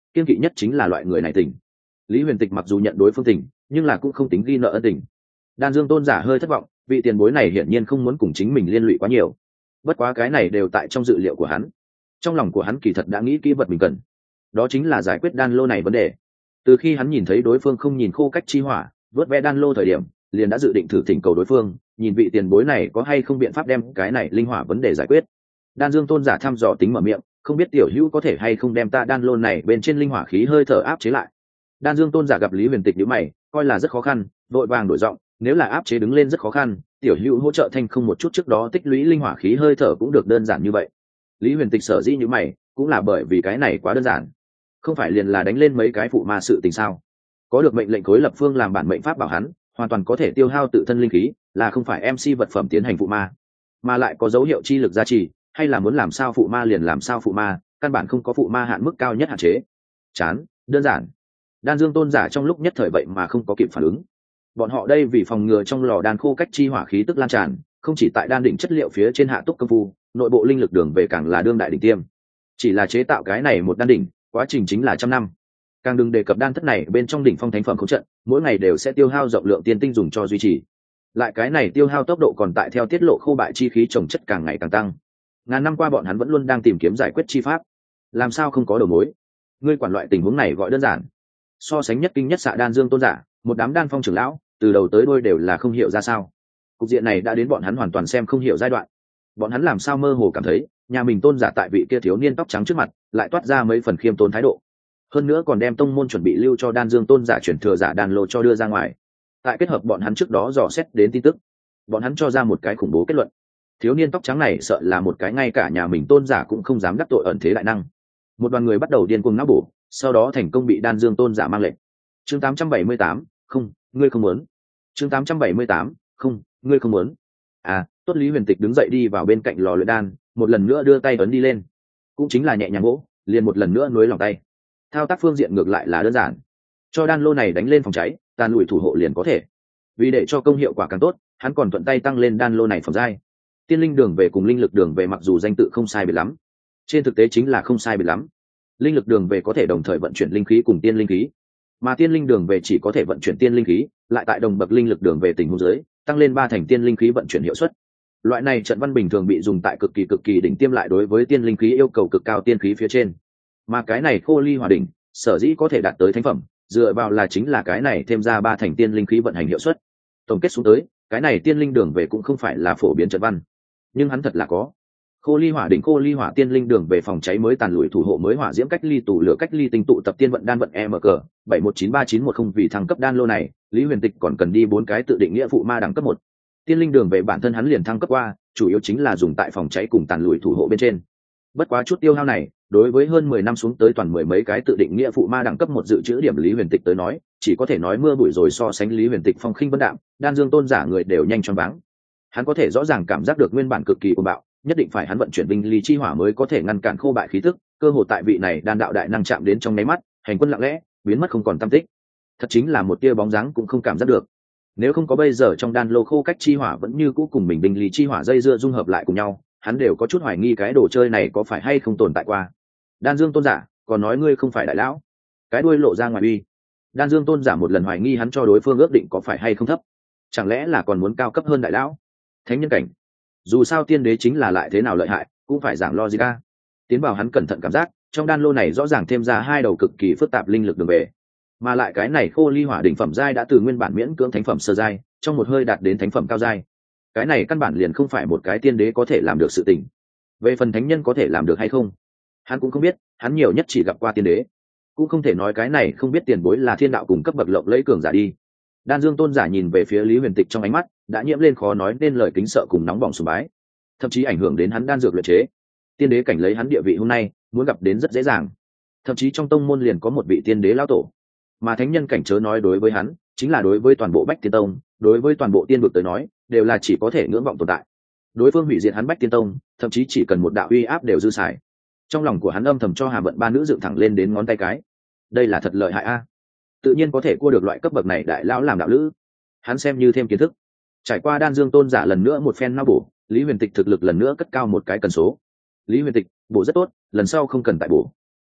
kiên kỵ nhất chính là loại người này tình. Lý Huyền Tịch mặc dù nhận đối phương tình, nhưng là cũng không tính ghi nợ ân tình. Đan Dương tôn giả hơi thất vọng, vị tiền bối này hiển nhiên không muốn cùng chính mình liên lụy quá nhiều. Bất quá cái này đều tại trong dự liệu của hắn. Trong lòng của hắn kỳ thật đã nghĩ kỹ vật mình cần, đó chính là giải quyết đan lô này vấn đề. Từ khi hắn nhìn thấy đối phương không nhìn khô cách chi hỏa, vớt ve đan lô thời điểm, liền đã dự định thử thỉnh cầu đối phương, nhìn vị tiền bối này có hay không biện pháp đem cái này linh hỏa vấn đề giải quyết. Đan Dương tôn giả thăm dò tính mở miệng, không biết tiểu hữu có thể hay không đem ta đan lô này bên trên linh hỏa khí hơi thở áp chế lại. Đan Dương tôn giả gặp Lý Huyền Tịch nhíu mày, coi là rất khó khăn, vội vàng đổi giọng, nếu là áp chế đứng lên rất khó khăn, tiểu hữu hỗ trợ thanh không một chút trước đó tích lũy linh hỏa khí hơi thở cũng được, đơn giản như vậy. Lý Huyền Tịch sở dĩ nhíu mày, cũng là bởi vì cái này quá đơn giản, không phải liền là đánh lên mấy cái phụ ma sự tình sao? Có được mệnh lệnh khối lập phương làm bản mệnh pháp bảo hắn, hoàn toàn có thể tiêu hao tự thân linh khí, là không phải MC vật phẩm tiến hành phụ ma, mà lại có dấu hiệu chi lực gia trì, hay là muốn làm sao phụ ma liền làm sao phụ ma, căn bản không có phụ ma hạn mức cao nhất hạn chế. Chán, đơn giản. Đan Dương tôn giả trong lúc nhất thời vậy mà không có kịp phản ứng. Bọn họ đây vì phòng ngừa trong lò đan khô cách chi hỏa khí tức lan tràn, không chỉ tại đan đỉnh chất liệu phía trên hạ túc công phu, nội bộ linh lực đường về càng là đương đại đỉnh tiêm. Chỉ là chế tạo cái này một đan đỉnh, quá trình chính là trăm năm. Càng đừng đề cập đan thất này bên trong đỉnh phong thánh phẩm không trận, mỗi ngày đều sẽ tiêu hao rộng lượng tiên tinh dùng cho duy trì. Lại cái này tiêu hao tốc độ còn tại theo tiết lộ khô bại chi khí trồng chất càng ngày càng tăng. Ngàn năm qua bọn hắn vẫn luôn đang tìm kiếm giải quyết chi pháp, làm sao không có đầu mối. Ngươi quản loại tình huống này gọi đơn giản. So sánh nhất kinh nhất xạ Đan Dương tôn giả, một đám đan phong trưởng lão, từ đầu tới đuôi đều là không hiểu ra sao. Cục diện này đã đến bọn hắn hoàn toàn xem không hiểu giai đoạn. Bọn hắn làm sao mơ hồ cảm thấy, nhà mình tôn giả tại vị kia thiếu niên tóc trắng trước mặt, lại toát ra mấy phần khiêm tốn thái độ. Hơn nữa còn đem tông môn chuẩn bị lưu cho Đan Dương tôn giả chuyển thừa giả đan lô cho đưa ra ngoài. Tại kết hợp bọn hắn trước đó dò xét đến tin tức, bọn hắn cho ra một cái khủng bố kết luận. Thiếu niên tóc trắng này sợ là một cái ngay cả nhà mình tôn giả cũng không dám đắc tội ẩn thế đại năng. Một đoàn người bắt đầu điên cuồng não bổ, sau đó thành công bị Đan Dương tôn giả mang lệnh. Chương 878, không, ngươi không muốn. Chương 878, không, ngươi không muốn. À, tốt. Lý Huyền Tịch đứng dậy đi vào bên cạnh lò luyện đan, một lần nữa đưa tay ấn đi lên. Cũng chính là nhẹ nhàng gỗ, liền một lần nữa nuối lòng tay. Thao tác phương diện ngược lại là đơn giản. Cho đan lô này đánh lên phòng cháy, tàn lùi thủ hộ liền có thể. Vì để cho công hiệu quả càng tốt, hắn còn thuận tay tăng lên đan lô này phẩm giai. Tiên linh đường về cùng linh lực đường về mặc dù danh tự không sai biệt lắm, trên thực tế chính là không sai biệt lắm. Linh lực đường về có thể đồng thời vận chuyển linh khí cùng tiên linh khí, mà tiên linh đường về chỉ có thể vận chuyển tiên linh khí, lại tại đồng bậc linh lực đường về tình huống dưới tăng lên 3 thành tiên linh khí vận chuyển hiệu suất. Loại này trận văn bình thường bị dùng tại cực kỳ đỉnh tiêm lại đối với tiên linh khí yêu cầu cực cao tiên khí phía trên. Mà cái này khô ly hỏa đỉnh, sở dĩ có thể đạt tới thánh phẩm, dựa vào là chính là cái này thêm ra 3 thành tiên linh khí vận hành hiệu suất. Tổng kết xuống tới, cái này tiên linh đường về cũng không phải là phổ biến trận văn, nhưng hắn thật là có. Khô ly hỏa đỉnh, khô ly hỏa tiên linh đường về phòng cháy mới tàn lùi thủ hộ mới hỏa diễm cách ly tủ lửa cách ly tinh tụ tập tiên vận đan vận MK 71939110. Vì thăng cấp đan lô này, Lý Huyền Tịch còn cần đi 4 cái tự định nghĩa phụ ma đẳng cấp 1. Tiên linh đường về bản thân hắn liền thăng cấp qua, chủ yếu chính là dùng tại phòng cháy cùng tàn lùi thủ hộ bên trên. Bất quá chút tiêu hao này, đối với hơn 10 năm xuống tới toàn mười mấy cái tự định nghĩa phụ ma đẳng cấp 1 dự trữ điểm Lý Huyền Tịch tới nói, chỉ có thể nói mưa bụi rồi. So sánh Lý Huyền Tịch phong khinh vân đạm, Đan Dương tôn giả người đều nhanh choáng váng. Hắn có thể rõ ràng cảm giác được nguyên bản cực kỳ cuồng bạo, nhất định phải hắn vận chuyển binh ly chi hỏa mới có thể ngăn cản khô bại khí tức, cơ hồ tại vị này đan đạo đại năng chạm đến trong nháy mắt, hành quân lặng lẽ, biến mất không còn tăm tích. Thật chính là một tia bóng dáng cũng không cảm giác được. Nếu không có bây giờ trong đan lô khô cách chi hỏa vẫn như cũ cùng mình binh ly chi hỏa dây dưa dung hợp lại cùng nhau, hắn đều có chút hoài nghi cái đồ chơi này có phải hay không tồn tại qua. Đan Dương tôn giả, còn nói ngươi không phải đại lão, cái đuôi lộ ra ngoài uy. Đan Dương tôn giả một lần hoài nghi hắn cho đối phương ước định có phải hay không thấp, chẳng lẽ là còn muốn cao cấp hơn đại lão, thánh nhân cảnh. Dù sao tiên đế chính là lại thế nào lợi hại, cũng phải giảng logic a. Tiến vào hắn cẩn thận cảm giác, trong đan lô này rõ ràng thêm ra 2 đầu cực kỳ phức tạp linh lực đường về, mà lại cái này khô ly hỏa đỉnh phẩm giai đã từ nguyên bản miễn cưỡng thánh phẩm sơ giai, trong một hơi đạt đến thánh phẩm cao giai. Cái này căn bản liền không phải một cái tiên đế có thể làm được sự tình. Về phần thánh nhân có thể làm được hay không, hắn cũng không biết, hắn nhiều nhất chỉ gặp qua tiên đế, cũng không thể nói cái này không biết tiền bối là thiên đạo cùng cấp bậc lộng lẫy cường giả đi. Đan Dương tôn giả nhìn về phía Lý Huyền Tịch, trong ánh mắt đã nhiễm lên khó nói nên lời kính sợ cùng nóng bỏng sùng bái, thậm chí ảnh hưởng đến hắn đan dược luyện chế. Tiên đế cảnh lấy hắn địa vị hôm nay, muốn gặp đến rất dễ dàng. Thậm chí trong tông môn liền có một vị tiên đế lão tổ, mà thánh nhân cảnh chớ nói đối với hắn, chính là đối với toàn bộ Bách Tiên Tông, đối với toàn bộ tiên vực tới nói, đều là chỉ có thể ngưỡng vọng tồn tại. Đối phương hủy diệt hắn Bách Tiên Tông, thậm chí chỉ cần một đạo uy áp đều dư xài. Trong lòng của hắn âm thầm cho Hà Vận ba nữ dựng thẳng lên đến ngón tay cái. Đây là thật lợi hại a. Tự nhiên có thể cua được loại cấp bậc này đại lão làm đạo lữ. Hắn xem như thêm kiến thức. Trải qua Đan Dương tôn giả lần nữa một phen nao bổ, Lý Huyền Tịch thực lực lần nữa cất cao một cái cần số. Lý Huyền Tịch, bổ rất tốt, lần sau không cần tại bổ.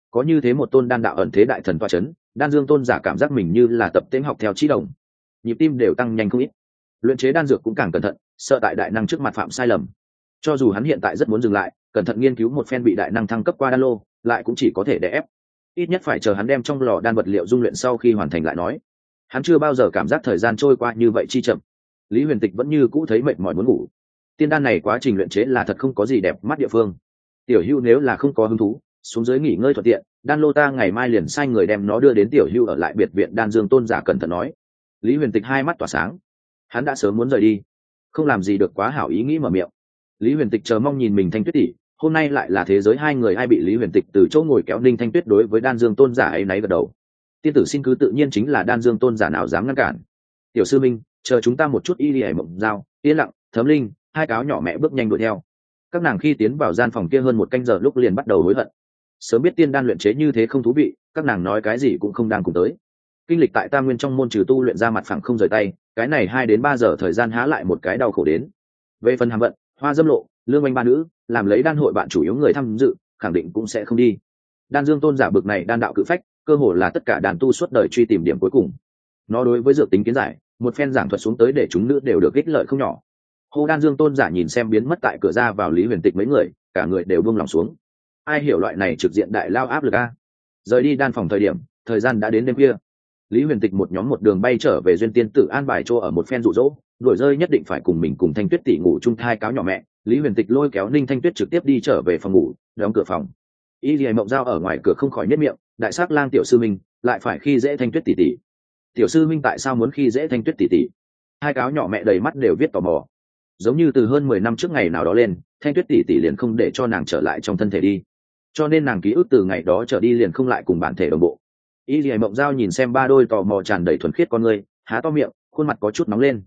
có như thế một tôn đan đạo ẩn thế đại thần toa c h ấ n đan dương tôn giả cảm giác mình như là tập tễnh học theo trí đồng, nhịp tim đều tăng nhanh không ít. Luyện chế đan dược cũng càng cẩn thận, sợ tại đại năng trước mặt phạm sai lầm. Cho dù hắn hiện tại rất muốn dừng lại cẩn thận nghiên cứu một phen bị đại năng thăng cấp qua đan lô, lại cũng chỉ có thể đè ép. Ít nhất phải chờ hắn đem trong lò đan vật liệu dung luyện sau khi hoàn thành lại nói. Hắn chưa bao giờ cảm giác thời gian trôi qua như vậy chi chậm. Lý Huyền Tịch vẫn như cũ thấy mệt mỏi muốn ngủ. Tiên đan này quá trình luyện chế là thật không có gì đẹp mắt địa phương. Tiểu Hưu nếu là không có hứng thú, xuống dưới nghỉ ngơi thuận tiện, đan lô ta ngày mai liền sai người đem nó đưa đến Tiểu Hưu ở lại biệt viện đan dương tôn giả cẩn thận nói. Lý Huyền Tịch hai mắt tỏa sáng. Hắn đã sớm muốn rời đi, không làm gì được quá hảo ý nghĩ mở miệng. Lý Huyền Tịch chờ mong nhìn mình Thanh Tuyết tỷ, hôm nay lại là thế giới hai người ai bị Lý Huyền Tịch từ chỗ ngồi kéo Ninh Thanh Tuyết đối với đan dương tôn giả ấy náy gật đầu. Tiên tử xin cứ tự nhiên chính là đan dương tôn giả nào dám ngăn cản. Tiểu sư minh, chờ chúng ta một chút. Y Lì Mộng Giao, Yên Lặng, Thấm Linh, hai cáo nhỏ mẹ bước nhanh đuổi theo. Các nàng khi tiến vào gian phòng kia hơn một canh giờ lúc liền bắt đầu hối hận. Sớm biết tiên đan luyện chế như thế không thú vị, các nàng nói cái gì cũng không đang cùng tới. Kinh lịch tại Tam Nguyên trong môn trừ tu luyện ra mặt phẳng không rời tay, cái này 2 đến 3 giờ thời gian há lại một cái đau khổ đến. Về phần hàm vận, Hoa Dâm Lộ, Lương Oanh ba nữ, làm lấy đan hội bạn chủ yếu người tham dự, khẳng định cũng sẽ không đi. Đan Dương tôn giả bực này đan đạo cự phách, cơ hồ là tất cả đàn tu suốt đời truy tìm điểm cuối cùng. Nó đối với dược tính kiến giải, một phen giảng thuật xuống tới để chúng nữ đều được ích lợi không nhỏ. Hồ Đan Dương tôn giả nhìn xem biến mất tại cửa ra vào Lý Huyền Tịch mấy người, cả người đều buông lòng xuống. Ai hiểu loại này trực diện đại lao áp lực a. Rời đi đan phòng thời điểm, thời gian đã đến đêm khuya. Lý Huyền Tịch một nhóm một đường bay trở về duyên tiên tử an bài chỗ ở một phen dụ dỗ, đuổi rơi nhất định phải cùng mình cùng Thanh Tuyết tỷ ngủ chung thai cáo nhỏ mẹ. Lý Huyền Tịch lôi kéo Ninh Thanh Tuyết trực tiếp đi trở về phòng ngủ, đóng cửa phòng. Y Lì Mộng Giao ở ngoài cửa không khỏi nhếch miệng, đại sắc lang tiểu sư minh lại phải khi dễ Thanh Tuyết tỷ tỷ. Tiểu sư minh tại sao muốn khi dễ Thanh Tuyết tỷ tỷ? Hai cáo nhỏ mẹ đầy mắt đều viết tò mò. Giống như từ hơn 10 năm trước ngày nào đó lên, Thanh Tuyết tỷ tỷ liền không để cho nàng trở lại trong thân thể đi, cho nên nàng ký ức từ ngày đó trở đi liền không lại cùng bản thể đồng bộ. Y Lì Mộng Giao nhìn xem ba đôi tò mò tràn đầy thuần khiết con người, há to miệng, khuôn mặt có chút nóng lên.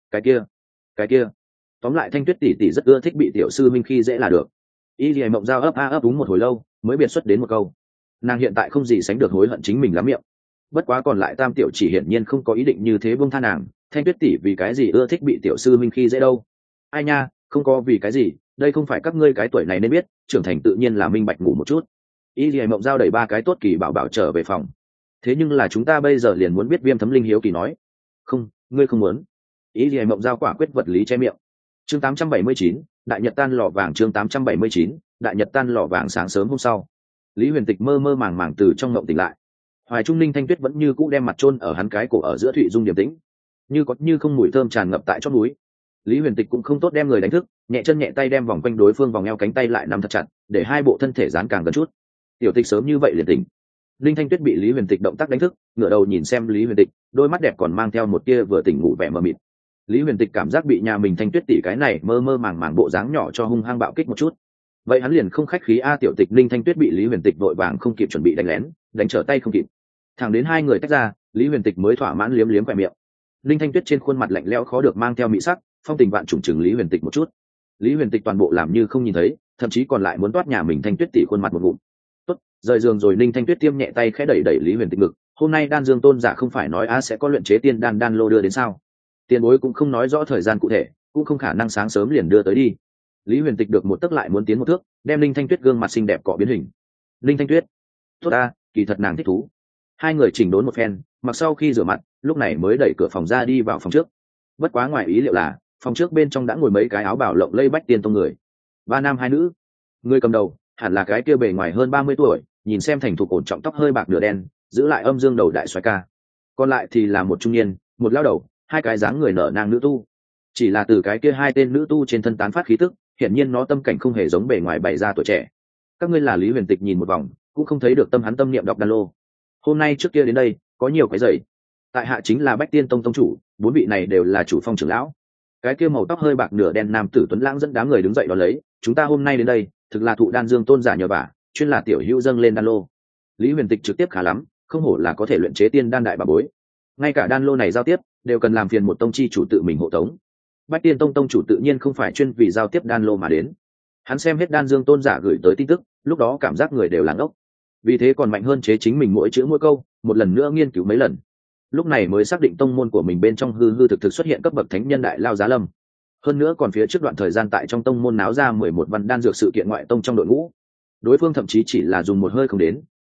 Cái kia, tóm lại Thanh Tuyết tỷ tỷ rất ưa thích bị tiểu sư minh khi dễ là được. Y Lì Mộng Giao ấp a ấp đúng một hồi lâu, mới biệt xuất đến một câu. Nàng hiện tại không gì sánh được hối hận chính mình lắm miệng. Bất quá còn lại Tam tiểu chỉ hiển nhiên không có ý định như thế buông tha nàng. Thanh Tuyết tỷ vì cái gì ưa thích bị tiểu sư minh khi dễ đâu? Ai nha, không có vì cái gì, đây không phải các ngươi cái tuổi này nên biết, trưởng thành tự nhiên là minh bạch ngủ một chút. Y Lì Mộng Giao đẩy ba cái tốt kỳ bảo bảo trở về phòng. Thế nhưng là chúng ta bây giờ liền muốn biết Viêm Thấm Linh hiếu kỳ nói. Không, ngươi không muốn. Y Lì Mộng Giao quả quyết vật lý che miệng. Chương 879, đại nhật tan lò vàng. Chương 879, đại nhật tan lò vàng. Sáng sớm hôm sau, Lý Huyền Tịch mơ mơ màng màng từ trong ngộng tỉnh lại. Hoài Trung Ninh Thanh Tuyết vẫn như cũ đem mặt chôn ở hắn cái cổ ở giữa thụy dung điềm tĩnh, như có như không mùi thơm tràn ngập tại chót núi. Lý Huyền Tịch cũng không tốt đem người đánh thức, nhẹ chân nhẹ tay đem vòng quanh đối phương vòng eo cánh tay lại nắm thật chặt, để hai bộ thân thể dán càng gần chút. Tiểu Tịch sớm như vậy liền tỉnh. Linh Thanh Tuyết bị Lý Huyền Tịch động tác đánh thức, ngửa đầu nhìn xem Lý Huyền Tịch, đôi mắt đẹp còn mang theo một tia vừa tỉnh ngủ vẻ mờ mịt. Lý Huyền Tịch cảm giác bị nhà mình Thanh Tuyết tỷ cái này mơ mơ màng màng bộ dáng nhỏ cho hung hăng bạo kích một chút. Vậy hắn liền không khách khí a. Tiểu Tịch Linh Thanh Tuyết bị Lý Huyền Tịch vội vàng không kịp chuẩn bị đánh lén, đánh trở tay không kịp. Thẳng đến hai người tách ra, Lý Huyền Tịch mới thỏa mãn liếm liếm khóe miệng. Linh Thanh Tuyết trên khuôn mặt lạnh lẽo khó được mang theo mị sắc, phong tình vạn trùng chừng Lý Huyền Tịch một chút. Lý Huyền Tịch toàn bộ làm như không nhìn thấy, thậm chí còn lại muốn toát nhà mình Thanh Tuyết tỷ khuôn mặt một ngụm. Tốt, rời giường rồi. Linh Thanh Tuyết tiêm nhẹ tay khẽ đẩy đẩy Lý Huyền Tịch ngực. Hôm nay Đan Dương tôn giả không phải nói sẽ có luyện chế tiên đan lô đưa đến sao? Tiền bối cũng không nói rõ thời gian cụ thể, cũng không khả năng sáng sớm liền đưa tới đi. Lý Huyền Tịch được một tấc lại muốn tiến một thước, đem Linh Thanh Tuyết gương mặt xinh đẹp cọ biến hình. Linh Thanh Tuyết, tốt ta, kỳ thật nàng thích thú. Hai người chỉnh đốn một phen, mặc sau khi rửa mặt, lúc này mới đẩy cửa phòng ra đi vào phòng trước. Bất quá ngoài ý liệu là, phòng trước bên trong đã ngồi mấy cái áo bảo lộng lây Bách Tiên tông người, 3 nam 2 nữ. Người cầm đầu hẳn là cái kia bề ngoài hơn 30 tuổi, nhìn xem thành thục ổn trọng, tóc hơi bạc nửa đen, giữ lại âm dương đầu đại soái ca. Còn lại thì là một trung niên, một lão đầu, hai cái dáng người nở nang nữ tu. Chỉ là từ cái kia hai tên nữ tu trên thân tán phát khí tức, hiển nhiên nó tâm cảnh không hề giống bề ngoài bày ra tuổi trẻ. Các ngươi là? Lý Huyền Tịch nhìn một vòng, cũng không thấy được tâm hắn tâm niệm đọc đan lô. Hôm nay trước kia đến đây có nhiều cái giày. Tại hạ chính là Bách Tiên tông tông chủ, 4 vị này đều là chủ phong trưởng lão. Cái kia màu tóc hơi bạc nửa đen nam tử tuấn lãng dẫn đám người đứng dậy đón lấy. Chúng ta hôm nay đến đây thực là thụ Đan Dương tôn giả nhờ vả, chuyên là tiểu hữu dâng lên đan lô. Lý Huyền Tịch trực tiếp khá lắm, không hổ là có thể luyện chế tiên đan đại bà bối. Ngay cả đan lô này giao tiếp đều cần làm phiền một tông chi chủ tự mình hộ tống. Bách Tiên tông tông chủ tự nhiên không phải chuyên vì giao tiếp đan lô mà đến. Hắn xem hết Đan Dương tôn giả gửi tới tin tức, lúc đó cảm giác người đều làng ốc, vì thế còn mạnh hơn chế chính mình mỗi chữ mỗi câu, một lần nữa nghiên cứu mấy lần, lúc này mới xác định tông môn của mình bên trong hư thực xuất hiện cấp bậc thánh nhân đại lao giá lâm. Hơn nữa còn phía trước đoạn thời gian tại trong tông môn náo ra 11 văn đan dược sự kiện ngoại tông trong đội ngũ, đối phương thậm chí chỉ là dùng một hơi không đến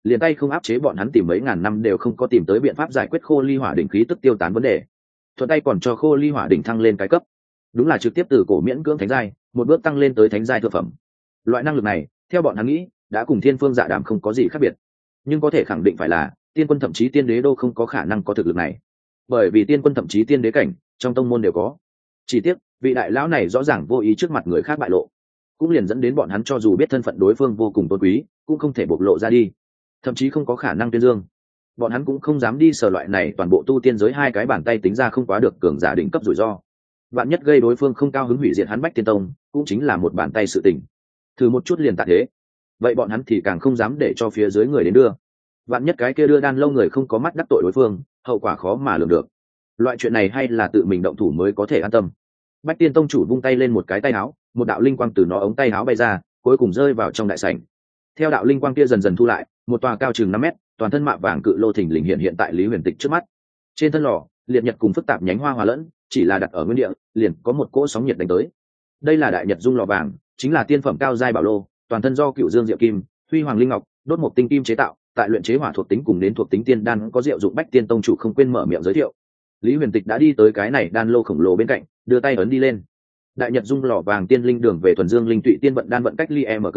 liền tay không áp chế bọn hắn tìm mấy ngàn năm đều không có tìm tới biện pháp giải quyết khô ly hỏa đỉnh khí tức tiêu tán vấn đề, thuận tay còn cho khô ly hỏa đỉnh thăng lên cái cấp, đúng là trực tiếp từ cổ miễn cưỡng thánh giai một bước tăng lên tới thánh giai thượng phẩm. Loại năng lực này theo bọn hắn nghĩ đã cùng thiên phương dạ đàm không có gì khác biệt, nhưng có thể khẳng định phải là tiên quân thậm chí tiên đế đô không có khả năng có thực lực này, bởi vì tiên quân thậm chí tiên đế cảnh trong tông môn đều có. Chỉ tiếc vị đại lão này rõ ràng vô ý trước mặt người khác bại lộ, cũng liền dẫn đến bọn hắn cho dù biết thân phận đối phương vô cùng tôn quý cũng không thể bộc lộ ra đi, thậm chí không có khả năng tuyên dương. Bọn hắn cũng không dám đi sờ loại này toàn bộ tu tiên giới hai cái bàn tay tính ra không quá được cường giả đỉnh cấp rủi ro, bạn nhất gây đối phương không cao hứng hủy diệt hắn Bách Tiên Tông cũng chính là một bàn tay sự tình, thử một chút liền tạ thế. Vậy bọn hắn thì càng không dám để cho phía dưới người đến đưa, bạn nhất cái kia đưa đan lâu người không có mắt đắc tội đối phương, hậu quả khó mà lường được. Loại chuyện này hay là tự mình động thủ mới có thể an tâm. Bách Tiên Tông chủ vung tay lên một cái tay áo, một đạo linh quang từ nó ống tay áo bay ra, cuối cùng rơi vào trong đại sảnh. Theo đạo linh quang kia dần dần thu lại, một tòa cao chừng 5 mét, toàn thân mạ vàng cự lô thình lình hiện tại Lý Huyền Tịch trước mắt. Trên thân lò, liệt nhật cùng phức tạp nhánh hoa hòa lẫn, chỉ là đặt ở nguyên địa, liền có một cỗ sóng nhiệt đánh tới. Đây là đại nhật dung lò vàng, chính là tiên phẩm cao giai bảo lô, toàn thân do cựu dương diệu kim, huy hoàng linh ngọc, đốt một tinh kim chế tạo, tại luyện chế hỏa thuộc tính cùng đến thuộc tính tiên đan có diệu dụng. Bách Tiên Tông chủ không quên mở miệng giới thiệu. Lý Huyền Tịch đã đi tới cái này đan lô khổng lồ bên cạnh, đưa tay ấn đi lên. Đại nhật dung lò vàng tiên linh đường về thuần dương linh tụy tiên vận đan vận cách ly mg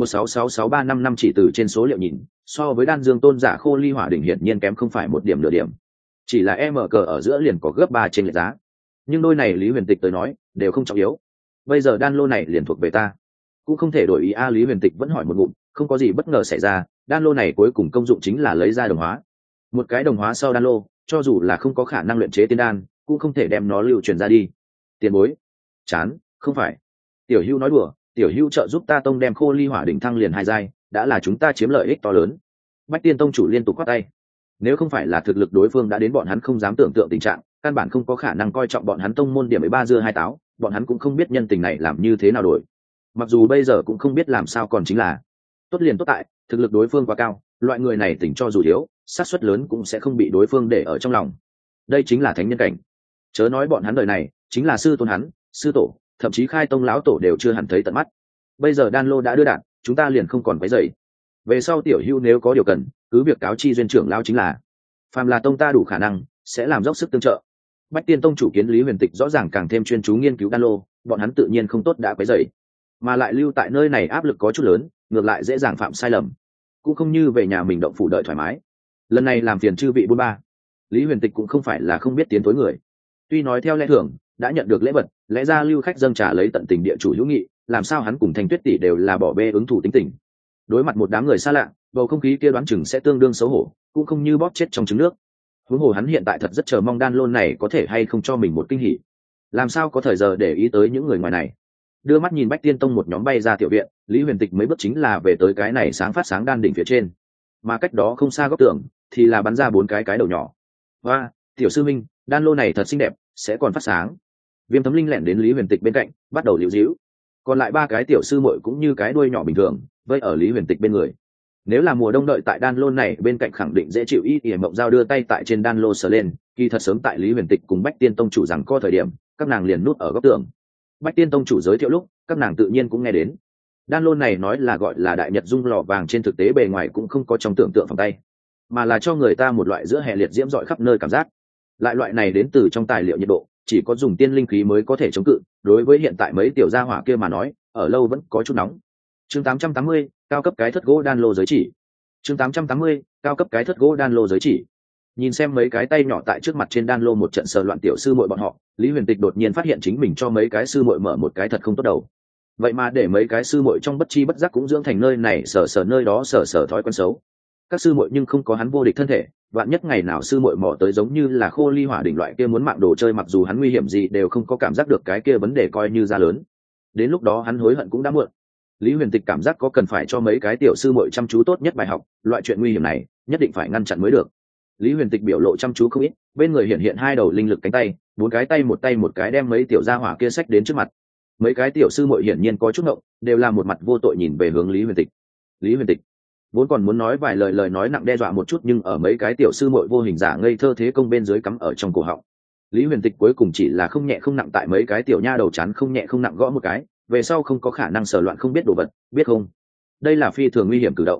1666355 chỉ từ trên số liệu nhìn, so với đan dương tôn giả khô ly hỏa đỉnh hiển nhiên kém không phải một điểm nửa điểm, chỉ là mg ở giữa liền có gấp 3 trên lệch giá. Nhưng đôi này Lý Huyền Tịch tới nói đều không trọng yếu, bây giờ đan lô này liền thuộc về ta, cũng không thể đổi ý a. Lý Huyền Tịch vẫn hỏi một ngụm, không có gì bất ngờ xảy ra, đan lô này cuối cùng công dụng chính là lấy ra đồng hóa. Một cái đồng hóa sau đan lô, cho dù là không có khả năng luyện chế tiên đan cũng không thể đem nó lưu truyền ra đi. Tiền bối chán, không phải. Tiểu Hưu nói đùa, Tiểu Hưu trợ giúp ta tông đem khô ly hỏa đỉnh thăng liền 2 giai, đã là chúng ta chiếm lợi ích to lớn. Bách Tiên Tông chủ liên tục quát tay. Nếu không phải là thực lực đối phương đã đến bọn hắn không dám tưởng tượng tình trạng, căn bản không có khả năng coi trọng bọn hắn tông môn điểm 13 dưa 2 táo, bọn hắn cũng không biết nhân tình này làm như thế nào đổi. Mặc dù bây giờ cũng không biết làm sao, còn chính là tốt liền tốt tại thực lực đối phương quá cao, loại người này tỉnh cho dù thiếu, xác suất lớn cũng sẽ không bị đối phương để ở trong lòng. Đây chính là thánh nhân cảnh. Chớ nói bọn hắn đời này, chính là sư tôn hắn, sư tổ, thậm chí khai tông lão tổ đều chưa hẳn thấy tận mắt. Bây giờ đan lô đã đưa đạn, chúng ta liền không còn quấy rầy. Về sau Tiểu Hưu nếu có điều cần, cứ việc cáo chi duyên trưởng lão chính là. Phàm là tông ta đủ khả năng, sẽ làm dốc sức tương trợ. Bách Tiên Tông chủ kiến Lý Huyền Tịch rõ ràng càng thêm chuyên chú nghiên cứu đan lô, bọn hắn tự nhiên không tốt đã quấy rầy, mà lại lưu tại nơi này áp lực có chút lớn, ngược lại dễ dàng phạm sai lầm, cũng không như về nhà mình động phủ đợi thoải mái. Lần này làm phiền chư vị bôn ba. Lý Huyền Tịch cũng không phải là không biết tiến tối người, tuy nói theo lẽ thường đã nhận được lễ vật, lẽ ra lưu khách dâng trà lấy tận tình địa chủ hữu nghị, làm sao hắn cùng Thanh Tuyết tỷ đều là bỏ bê ứng thủ tính tình. Đối mặt một đám người xa lạ, bầu không khí kia đoán chừng sẽ tương đương xấu hổ, cũng không như bóp chết trong trứng nước. Huống hồ hắn hiện tại thật rất chờ mong đan lôn này có thể hay không cho mình một kinh hỉ, làm sao có thời giờ để ý tới những người ngoài này. Đưa mắt nhìn Bách Tiên Tông một nhóm bay ra tiểu viện, Lý Huyền Tịch mấy bước chính là về tới cái này sáng phát sáng đan đỉnh phía trên, mà cách đó không xa góc tường thì là bắn ra 4 cái đầu nhỏ. Và tiểu sư minh, đan lô này thật xinh đẹp, sẽ còn phát sáng. Viêm Thấm Linh lẻn đến Lý Huyền Tịch bên cạnh, bắt đầu liễu díu. Còn lại 3 cái tiểu sư muội cũng như cái đuôi nhỏ bình thường, vây ở Lý Huyền Tịch bên người. Nếu là mùa đông đợi tại đan lô này bên cạnh khẳng định dễ chịu. Y Mộng Giao đưa tay tại trên đan lô sờ lên, kỳ thật sớm tại Lý Huyền Tịch cùng Bách Tiên Tông chủ rằng có thời điểm, các nàng liền núp ở góc tường. Bách Tiên Tông chủ giới thiệu lúc, các nàng tự nhiên cũng nghe đến. Đan lô này nói là gọi là đại nhật dung lò vàng, trên thực tế bề ngoài cũng không có trong tưởng tượng phòng tay, mà là cho người ta một loại giữa hè liệt diễm rọi khắp nơi cảm giác. Lại loại này đến từ trong tài liệu nhiệt độ, chỉ có dùng tiên linh khí mới có thể chống cự, đối với hiện tại mấy tiểu gia hỏa kia mà nói, ở lâu vẫn có chút nóng. Chương 880, cao cấp cái thất gỗ đan lô giới chỉ. Chương 880, cao cấp cái thất gỗ đan lô giới chỉ. Nhìn xem mấy cái tay nhỏ tại trước mặt trên đan lô một trận sờ loạn tiểu sư muội bọn họ, Lý Huyền Tịch đột nhiên phát hiện chính mình cho mấy cái sư muội mở một cái thật không tốt đầu. Vậy mà để mấy cái sư muội trong bất chi bất giác cũng dưỡng thành nơi này sờ nơi đó sờ thói quen xấu. Các sư muội nhưng không có hắn vô địch thân thể, vạn nhất ngày nào sư muội mò tới giống như là khô ly hỏa đỉnh loại kia muốn mạng đồ chơi, mặc dù hắn nguy hiểm gì đều không có cảm giác được, cái kia vấn đề coi như ra lớn. Đến lúc đó hắn hối hận cũng đã muộn. Lý Huyền Tịch cảm giác có cần phải cho mấy cái tiểu sư muội chăm chú tốt nhất bài học, loại chuyện nguy hiểm này nhất định phải ngăn chặn mới được. Lý Huyền Tịch biểu lộ chăm chú không ít, bên người hiện 2 đầu linh lực cánh tay, 4 cái tay một cái đem mấy tiểu gia hỏa kia xách đến trước mặt. Mấy cái tiểu sư muội hiển nhiên có chút ngộng, đều là một mặt vô tội nhìn về hướng Lý Huyền Tịch. Lý Huyền Tịch vốn còn muốn nói vài lời nói nặng đe dọa một chút, nhưng ở mấy cái tiểu sư muội vô hình giả ngây thơ thế công bên dưới cắm ở trong cổ họng. Lý Huyền Tịch cuối cùng chỉ là không nhẹ không nặng tại mấy cái tiểu nha đầu chán không nhẹ không nặng gõ một cái, về sau không có khả năng sờ loạn không biết đồ vật, biết không? Đây là phi thường nguy hiểm cử động.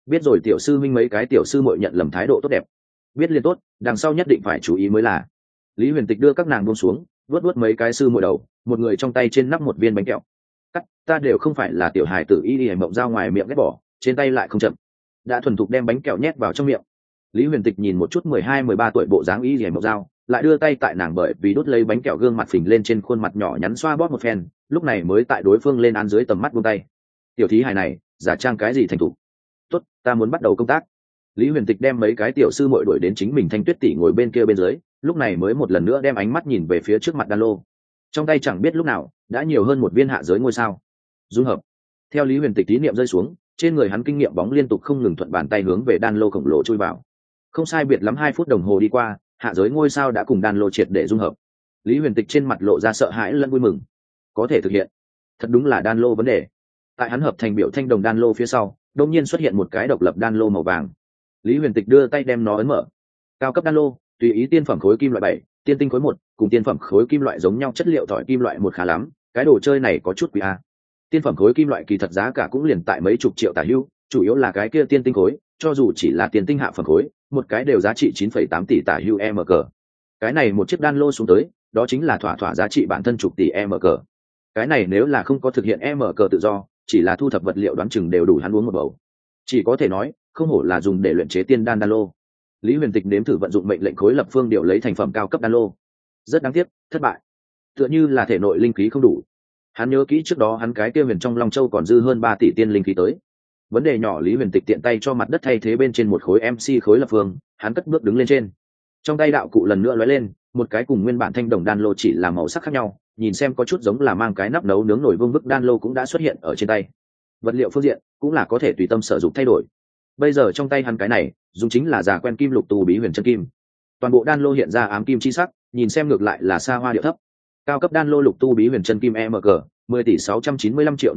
biết rồi tiểu sư minh mấy cái tiểu sư muội nhận lầm thái độ tốt đẹp, biết liền tốt, đằng sau nhất định phải chú ý mới là. Lý Huyền Tịch đưa các nàng buông xuống, vuốt mấy cái sư muội đầu, một người trong tay trên nắp một viên bánh kẹo. Cắt, ta đều không phải là tiểu hài tử y đi mộng dao ngoài miệng ghét bỏ, trên tay lại không chậm, đã thuần thục đem bánh kẹo nhét vào trong miệng. Lý Huyền Tịch nhìn một chút 12-13 tuổi bộ dáng y đi mộng dao, lại đưa tay tại nàng bởi vì đốt lấy bánh kẹo gương mặt phình lên trên khuôn mặt nhỏ nhắn xoa bóp một phen, lúc này mới tại đối phương lên án dưới tầm mắt buông tay. Tiểu thí hài này, giả trang cái gì thành thủ? Tốt, ta muốn bắt đầu công tác. Lý Huyền Tịch đem mấy cái tiểu sư muội đuổi đến chính mình Thanh Tuyết tỷ ngồi bên kia bên dưới, lúc này mới một lần nữa đem ánh mắt nhìn về phía trước mặt đan lô. Trong tay chẳng biết lúc nào đã nhiều hơn một viên hạ giới ngôi sao. Dung hợp. Theo Lý Huyền Tịch ý niệm rơi xuống, trên người hắn kinh nghiệm bóng liên tục không ngừng thuận bàn tay hướng về đan lô khổng lồ chui vào. Không sai biệt lắm 2 phút đồng hồ đi qua, hạ giới ngôi sao đã cùng đan lô triệt để dung hợp. Lý Huyền Tịch trên mặt lộ ra sợ hãi lẫn vui mừng. Có thể thực hiện. Thật đúng là đan lô vấn đề. Tại hắn hợp thành biểu thanh đồng đan lô phía sau, đột nhiên xuất hiện một cái độc lập đan lô màu vàng. Lý Huyền Tịch đưa tay đem nó ấn mở. Cao cấp đan lô, tùy ý tiên phẩm khối kim loại 7, tiên tinh khối 1, cùng tiên phẩm khối kim loại giống nhau chất liệu thỏi kim loại 1 khá lắm, cái đồ chơi này có chút quý a. Tiên phẩm khối kim loại kỳ thật giá cả cũng liền tại mấy chục triệu tả hữu, chủ yếu là cái kia tiên tinh khối, cho dù chỉ là tiên tinh hạ phẩm khối, một cái đều giá trị 9,8 tỷ tả hữu MK. Cái này một chiếc đan lô xuống tới, đó chính là thỏa giá trị bản thân chục tỷ MK. Cái này nếu là không có thực hiện MK tự do, chỉ là thu thập vật liệu đoán chừng đều đủ hắn uống một bầu. Chỉ có thể nói, không hổ là dùng để luyện chế tiên đan lô. Lý Huyền Tịch nếm thử vận dụng mệnh lệnh khối lập phương điều lấy thành phẩm cao cấp đan lô. Rất đáng tiếc, thất bại. Tựa như là thể nội linh khí không đủ. Hắn nhớ kỹ trước đó hắn cái kia huyền trong Long Châu còn dư hơn 3 tỷ tiên linh khí tới. Vấn đề nhỏ, Lý Huyền Tịch tiện tay cho mặt đất thay thế bên trên một khối MC khối lập phương, hắn cất bước đứng lên trên. Trong tay đạo cụ lần nữa lóe lên, một cái cùng nguyên bản thanh đồng đan lô chỉ là màu sắc khác nhau, nhìn xem có chút giống là mang cái nắp nấu nướng nổi vương bức đan lô cũng đã xuất hiện ở trên tay. Vật liệu phương diện cũng là có thể tùy tâm sử dụng thay đổi. Bây giờ trong tay hắn cái này dùng chính là già quen kim lục tu bí huyền chân kim. Toàn bộ đan lô hiện ra ám kim chi sắc, nhìn xem ngược lại là xa hoa điệu thấp. Cao cấp đan lô lục tu bí huyền chân kim MG 10 tỷ 695 triệu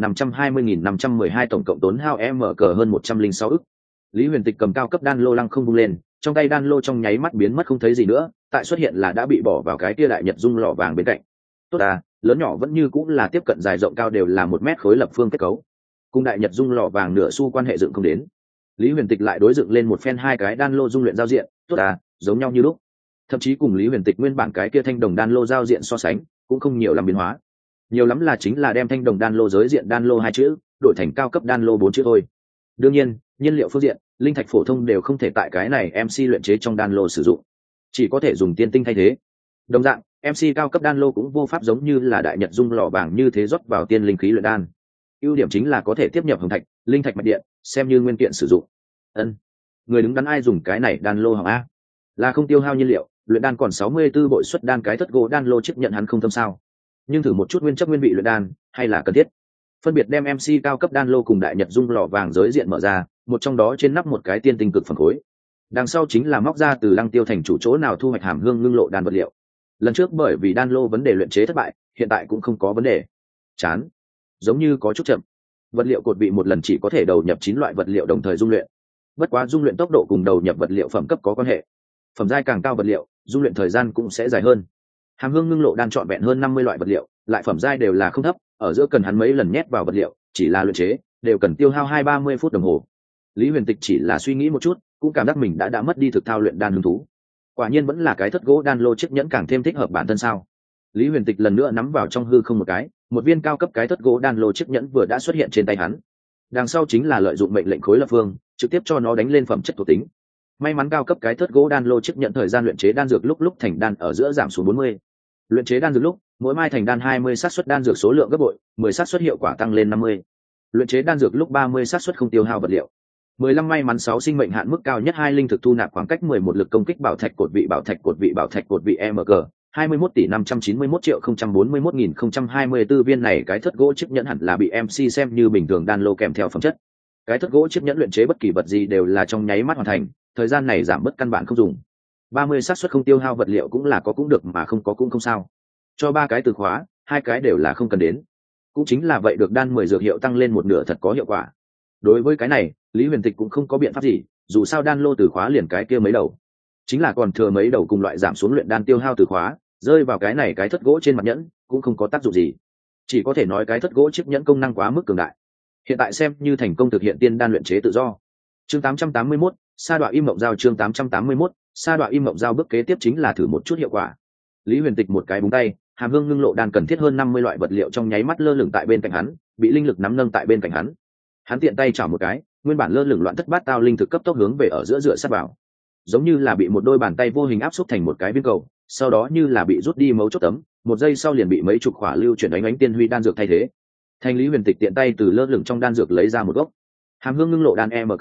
520.512 tổng cộng tốn hao MG hơn 106 ức. Lý Huyền Tịch cầm cao cấp đan lô lăng không vung lên, trong tay đan lô trong nháy mắt biến mất không thấy gì nữa, tại xuất hiện là đã bị bỏ vào cái kia đại nhật dung lọ vàng bên cạnh. Tốt à, lớn nhỏ vẫn như cũng là tiếp cận, dài rộng cao đều là 1 mét khối lập phương kết cấu. Cùng đại nhật dung lọ vàng nửa xu quan hệ dựng không đến. Lý Huyền Tịch lại đối dựng lên một phen hai cái đan lô dung luyện giao diện, tốt à, giống nhau như lúc. Thậm chí cùng Lý Huyền Tịch nguyên bản cái kia thanh đồng đan lô giao diện so sánh, cũng không nhiều làm biến hóa. Nhiều lắm là chính là đem thanh đồng đan lô giới diện đan lô 2 chữ đổi thành cao cấp đan lô 4 chữ thôi. Đương nhiên, nhiên liệu phương diện, linh thạch phổ thông đều không thể tại cái này MC luyện chế trong đan lô sử dụng, chỉ có thể dùng tiên tinh thay thế. Đồng dạng, MC cao cấp đan lô cũng vô pháp giống như là đại nhật dung lò vàng như thế rót vào tiên linh khí luyện đan. Ưu điểm chính là có thể tiếp nhập hồng thạch, linh thạch mạch điện, xem như nguyên kiện sử dụng. Người đứng đắn ai dùng cái này đan lô hỏng a? Là không tiêu hao nhiên liệu, luyện đan còn 64 bội xuất đan cái thất gỗ đan lô chấp nhận hắn không tâm sao? Nhưng thử một chút nguyên chất nguyên vị luyện đan, hay là cần thiết. Phân biệt đem MC cao cấp đan lô cùng đại nhật dung lò vàng giới diện mở ra, một trong đó trên nắp một cái tiên tinh cực phần khối. Đằng sau chính là móc ra từ Lăng Tiêu thành chủ chỗ nào thu hoạch hàm hương ngưng lộ đan vật liệu. Lần trước bởi vì đan lô vấn đề luyện chế thất bại, hiện tại cũng không có vấn đề. Chán, giống như có chút chậm. Vật liệu cột bị một lần chỉ có thể đầu nhập 9 loại vật liệu đồng thời dung luyện. Bất quá dung luyện tốc độ cùng đầu nhập vật liệu phẩm cấp có quan hệ. Phẩm giai càng cao vật liệu, dung luyện thời gian cũng sẽ dài hơn. Hàm hương ngưng lộ đan trọn vẹn hơn 50 loại vật liệu, lại phẩm giai đều là không thấp, ở giữa cần hắn mấy lần nhét vào vật liệu, chỉ là luyện chế đều cần tiêu hao 20-30 phút đồng hồ. Lý Huyền Tịch chỉ là suy nghĩ một chút, cũng cảm giác mình đã mất đi thực thao luyện đan hứng thú. Quả nhiên vẫn là cái thất gỗ đan lô chiếc nhẫn càng thêm thích hợp bản thân sao? Lý Huyền Tịch lần nữa nắm vào trong hư không một cái, một viên cao cấp cái thất gỗ đan lô chiếc nhẫn vừa đã xuất hiện trên tay hắn. Đằng sau chính là lợi dụng mệnh lệnh khối lập phương, trực tiếp cho nó đánh lên phẩm chất thuộc tính. May mắn cao cấp cái thất gỗ đan lô chiếc nhẫn thời gian luyện chế đan dược lúc thành đan ở giữa giảm xuống 40. Luyện chế đan dược lúc, mỗi mai thành đan 20 xác suất đan dược số lượng gấp bội, 10 xác suất hiệu quả tăng lên 50. Luyện chế đan dược lúc 30 xác suất không tiêu hao vật liệu. 15 may mắn 6 sinh mệnh hạn mức cao nhất 2 linh thực thu nạp khoảng cách 11 lực công kích bảo thạch cột vị MG 21 tỷ 591 triệu 041.024 viên này cái thất gỗ chiếc nhẫn hẳn là bị MC xem như bình thường đan lô kèm theo phẩm chất. Cái thất gỗ chiếc nhẫn luyện chế bất kỳ vật gì đều là trong nháy mắt hoàn thành, thời gian này giảm bớt căn bản không dùng. 30 xác suất không tiêu hao vật liệu cũng là có cũng được mà không có cũng không sao. Cho 3 cái từ khóa, 2 cái đều là không cần đến. Cũng chính là vậy được đan 10 dược hiệu tăng lên một nửa thật có hiệu quả. Đối với cái này, Lý Huyền Tịch cũng không có biện pháp gì, dù sao đan lô từ khóa liền cái kia mấy đầu, chính là còn thừa mấy đầu cùng loại giảm xuống luyện đan tiêu hao từ khóa, rơi vào cái này cái thất gỗ trên mặt nhẫn cũng không có tác dụng gì. Chỉ có thể nói cái thất gỗ chiếc nhẫn công năng quá mức cường đại. Hiện tại xem như thành công thực hiện tiên đan luyện chế tự do. Chương 881, sa đọa im mộng giao. Chương 881, sa đọa im mộng giao. Bước kế tiếp chính là thử một chút hiệu quả. Lý Huyền Tịch một cái búng tay, hàm hương ngưng lộ đan cần thiết hơn 50 loại vật liệu trong nháy mắt lơ lửng tại bên cạnh hắn, bị linh lực nắm nâng tại bên cạnh hắn. Hắn tiện tay chảo một cái, nguyên bản lơ lửng loạn thất bát tao linh thực cấp tốc hướng về ở giữa dựa sát vào, giống như là bị một đôi bàn tay vô hình áp xúc thành một cái viên cầu, sau đó như là bị rút đi mấu chốt tấm, một giây sau liền bị mấy chục khỏa lưu chuyển ánh tiên huy đan dược thay thế. Thanh Lý Huyền Tịch tiện tay từ lơ lửng trong đan dược lấy ra một gốc hàm hương ngưng lộ đan MK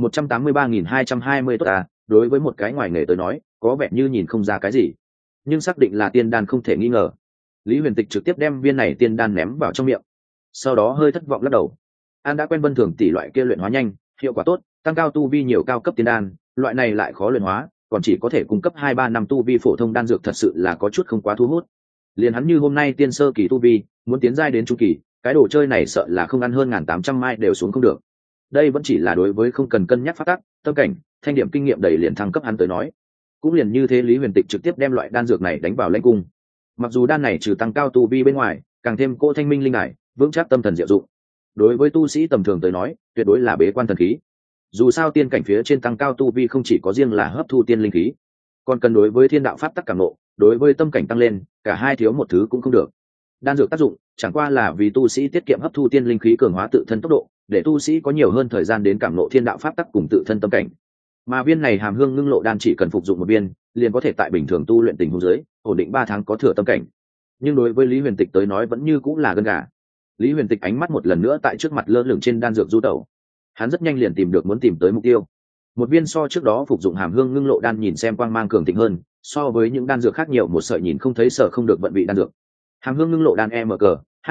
183.220 tốt à. Đối với một cái ngoài nghề tới nói, có vẻ như nhìn không ra cái gì, nhưng xác định là tiên đan không thể nghi ngờ. Lý Huyền Tịch trực tiếp đem viên này tiên đan ném vào trong miệng, sau đó hơi thất vọng lắc đầu. An đã quen vân thường tỷ loại kia luyện hóa nhanh, hiệu quả tốt, tăng cao tu vi nhiều cao cấp tiên đan, loại này lại khó luyện hóa, còn chỉ có thể cung cấp 2-3 năm tu vi phổ thông đan dược, thật sự là có chút không quá thu hút. Liền hắn như hôm nay tiên sơ kỳ tu vi, muốn tiến giai đến trung kỳ, cái đồ chơi này sợ là không ăn hơn 1.800 mai đều xuống không được. Đây vẫn chỉ là đối với không cần cân nhắc pháp tắc, tâm cảnh, thanh điểm kinh nghiệm đầy liền thăng cấp hắn tới nói. Cũng liền như thế, Lý Huyền Tịch trực tiếp đem loại đan dược này đánh vào lãnh cung. Mặc dù đan này trừ tăng cao tu vi bên ngoài, càng thêm cỗ thanh minh linh hải, vững chắc tâm thần diệu dụng. Đối với tu sĩ tầm thường tới nói, tuyệt đối là bế quan thần khí. Dù sao tiên cảnh phía trên tăng cao tu vi không chỉ có riêng là hấp thu tiên linh khí, còn cần đối với thiên đạo pháp tắc cảm ngộ, đối với tâm cảnh tăng lên, cả hai thiếu một thứ cũng không được. Đan dược tác dụng chẳng qua là vì tu sĩ tiết kiệm hấp thu tiên linh khí, cường hóa tự thân tốc độ, để tu sĩ có nhiều hơn thời gian đến cảm ngộ thiên đạo pháp tắc cùng tự thân tâm cảnh. Mà viên này hàm hương ngưng lộ đan chỉ cần phục dụng một viên, liền có thể tại bình thường tu luyện tình huống dưới ổn định 3 tháng có thừa tâm cảnh. Nhưng đối với Lý Huyền Tịch tới nói vẫn như cũng là gân gà. Lý Huyền Tịch ánh mắt một lần nữa tại trước mặt lơ lửng trên đan dược du tẩu. Hắn rất nhanh liền tìm được muốn tìm tới mục tiêu. Một viên so trước đó phục dụng hàm hương ngưng lộ đan nhìn xem quang mang cường thịnh hơn, so với những đan dược khác nhiều một sợi nhìn không thấy sở không được vận vị đan dược. Hàm hương ngưng lộ đan MK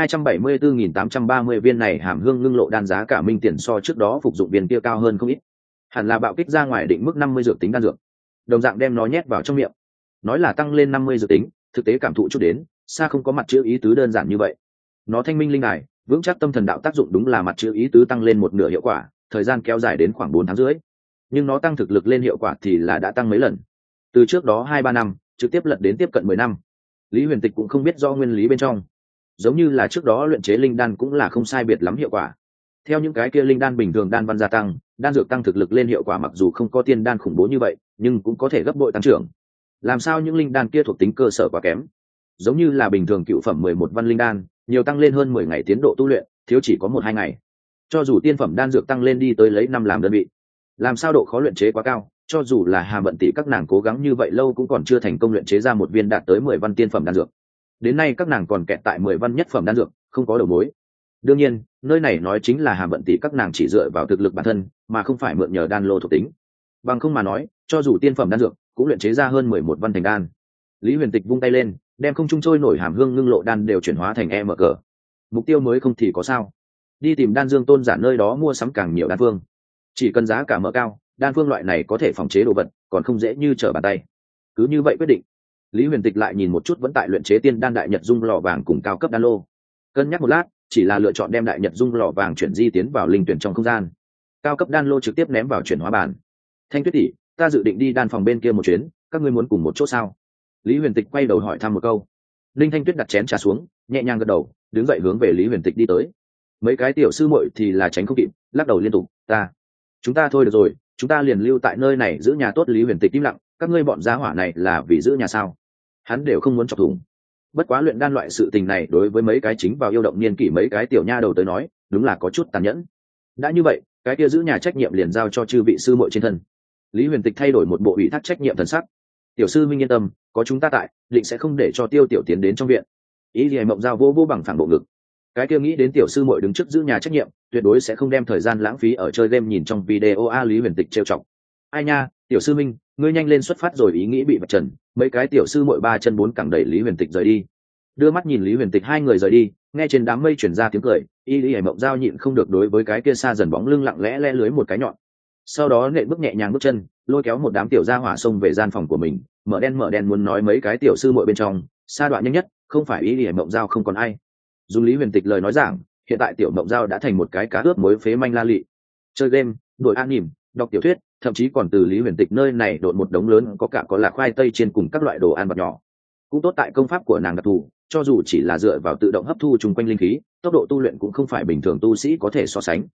274.830 viên này hàm hương ngưng lộ đan giá cả minh tiền so trước đó phục dụng viên kia cao hơn không ít. Hẳn là bạo kích ra ngoài định mức 50 dược tính đan dược. Đồng dạng đem nó nhét vào trong miệng, nói là tăng lên 50 dược tính, thực tế cảm thụ chút đến, xa không có mặt chữ ý tứ đơn giản như vậy. Nó thanh minh linh hải, vững chắc tâm thần đạo tác dụng đúng là mặt chữ ý tứ tăng lên một nửa hiệu quả, thời gian kéo dài đến khoảng 4 tháng rưỡi. Nhưng nó tăng thực lực lên hiệu quả thì là đã tăng mấy lần. Từ trước đó 2-3 năm, trực tiếp lật đến tiếp cận 10 năm. Lý Huyền Tịch cũng không biết do nguyên lý bên trong. Giống như là trước đó luyện chế linh đan cũng là không sai biệt lắm hiệu quả. Theo những cái kia linh đan bình thường đan văn gia tăng, đan dược tăng thực lực lên hiệu quả mặc dù không có tiên đan khủng bố như vậy, nhưng cũng có thể gấp bội tăng trưởng. Làm sao những linh đan kia thuộc tính cơ sở quá kém? Giống như là bình thường cựu phẩm 11 văn linh đan, nhiều tăng lên hơn 10 ngày tiến độ tu luyện, thiếu chỉ có 1-2 ngày. Cho dù tiên phẩm đan dược tăng lên đi tới lấy 5 làm đơn vị, làm sao độ khó luyện chế quá cao, cho dù là Hàm Vận tỷ các nàng cố gắng như vậy lâu cũng còn chưa thành công luyện chế ra một viên đạt tới 10 văn tiên phẩm đan dược. Đến nay các nàng còn kẹt tại 10 văn nhất phẩm đan dược, không có đầu mối. Đương nhiên, nơi này nói chính là Hàm Vận tỷ các nàng chỉ dựa vào thực lực bản thân, mà không phải mượn nhờ đan lô thuộc tính. Bằng không mà nói, cho dù tiên phẩm đan dược, cũng luyện chế ra hơn 11 văn thành đan. Lý Huyền Tịch vung tay lên, đem không trung trôi nổi hàm hương ngưng lộ đan đều chuyển hóa thành MG. Mục tiêu mới không thì có sao? Đi tìm Đan Dương Tôn giả nơi đó mua sắm càng nhiều đan phương. Chỉ cần giá cả mở cao, đan phương loại này có thể phòng chế đồ vật, còn không dễ như trở bàn tay. Cứ như vậy quyết định. Lý Huyền Tịch lại nhìn một chút vẫn tại luyện chế tiên đan đại nhật dung lò vàng cùng cao cấp đan lô. Cân nhắc một lát, chỉ là lựa chọn đem đại nhật dung lò vàng chuyển di tiến vào linh tuyển trong không gian. Cao cấp đan lô trực tiếp ném vào chuyển hóa bàn. Thanh Tuyết tỷ, ta dự định đi đan phòng bên kia một chuyến, các ngươi muốn cùng một chỗ sao? Lý Huyền Tịch quay đầu hỏi thăm một câu. Linh Thanh Tuyết đặt chén trà xuống, nhẹ nhàng gật đầu, đứng dậy hướng về Lý Huyền Tịch đi tới. Mấy cái tiểu sư muội thì là tránh không kịp, lắc đầu liên tục. Chúng ta thôi được rồi, chúng ta liền lưu tại nơi này giữ nhà tốt. Lý Huyền Tịch im lặng, các ngươi bọn gia hỏa này là vì giữ nhà sao? Hắn đều không muốn chọc thủng. Bất quá luyện đan loại sự tình này đối với mấy cái chính vào yêu động niên kỷ mấy cái tiểu nha đầu tới nói, đúng là có chút tàn nhẫn. Đã như vậy, cái kia giữ nhà trách nhiệm liền giao cho chư vị sư muội trên thân. Lý Huyền Tịch thay đổi một bộ ủy thác trách nhiệm thần sắc. Tiểu sư minh yên tâm, có chúng ta tại, định sẽ không để cho Tiêu tiểu tiến đến trong viện. Ý gì mộng giao vô bằng phẳng bộ ngực. Cái kia nghĩ đến tiểu sư muội đứng trước giữ nhà trách nhiệm, tuyệt đối sẽ không đem thời gian lãng phí ở chơi game nhìn trong video. Lý Huyền Tịch trêu chọc. Ai nha, tiểu sư minh, ngươi nhanh lên xuất phát rồi. Ý nghĩ bị vạch trần, mấy cái tiểu sư muội 3 chân 4 cẳng đẩy Lý Huyền Tịch rời đi. Đưa mắt nhìn Lý Huyền Tịch hai người rời đi, nghe trên đám mây chuyển ra tiếng cười, Y mộng giao nhịn không được đối với cái kia xa dần bóng lưng lặng lẽ le lưới một cái nhọn. Sau đó nện bước nhẹ nhàng bước chân, lôi kéo một đám tiểu gia hỏa xông về gian phòng của mình. Mở đen muốn nói mấy cái tiểu sư muội bên trong, sa đoạn nhanh nhất, không phải Y mộng giao không còn ai. Dùng Lý Huyền Tịch lời nói giảng, hiện tại tiểu mộng giao đã thành một cái cá ướp muối phế manh la lị, chơi game, đổi an nỉm, đọc tiểu thuyết, thậm chí còn từ Lý Huyền Tịch nơi này đột một đống lớn có cả có là khoai tây trên cùng các loại đồ ăn vặt nhỏ. Cũng tốt tại công pháp của nàng đặc thù, cho dù chỉ là dựa vào tự động hấp thu chung quanh linh khí, tốc độ tu luyện cũng không phải bình thường tu sĩ có thể so sánh.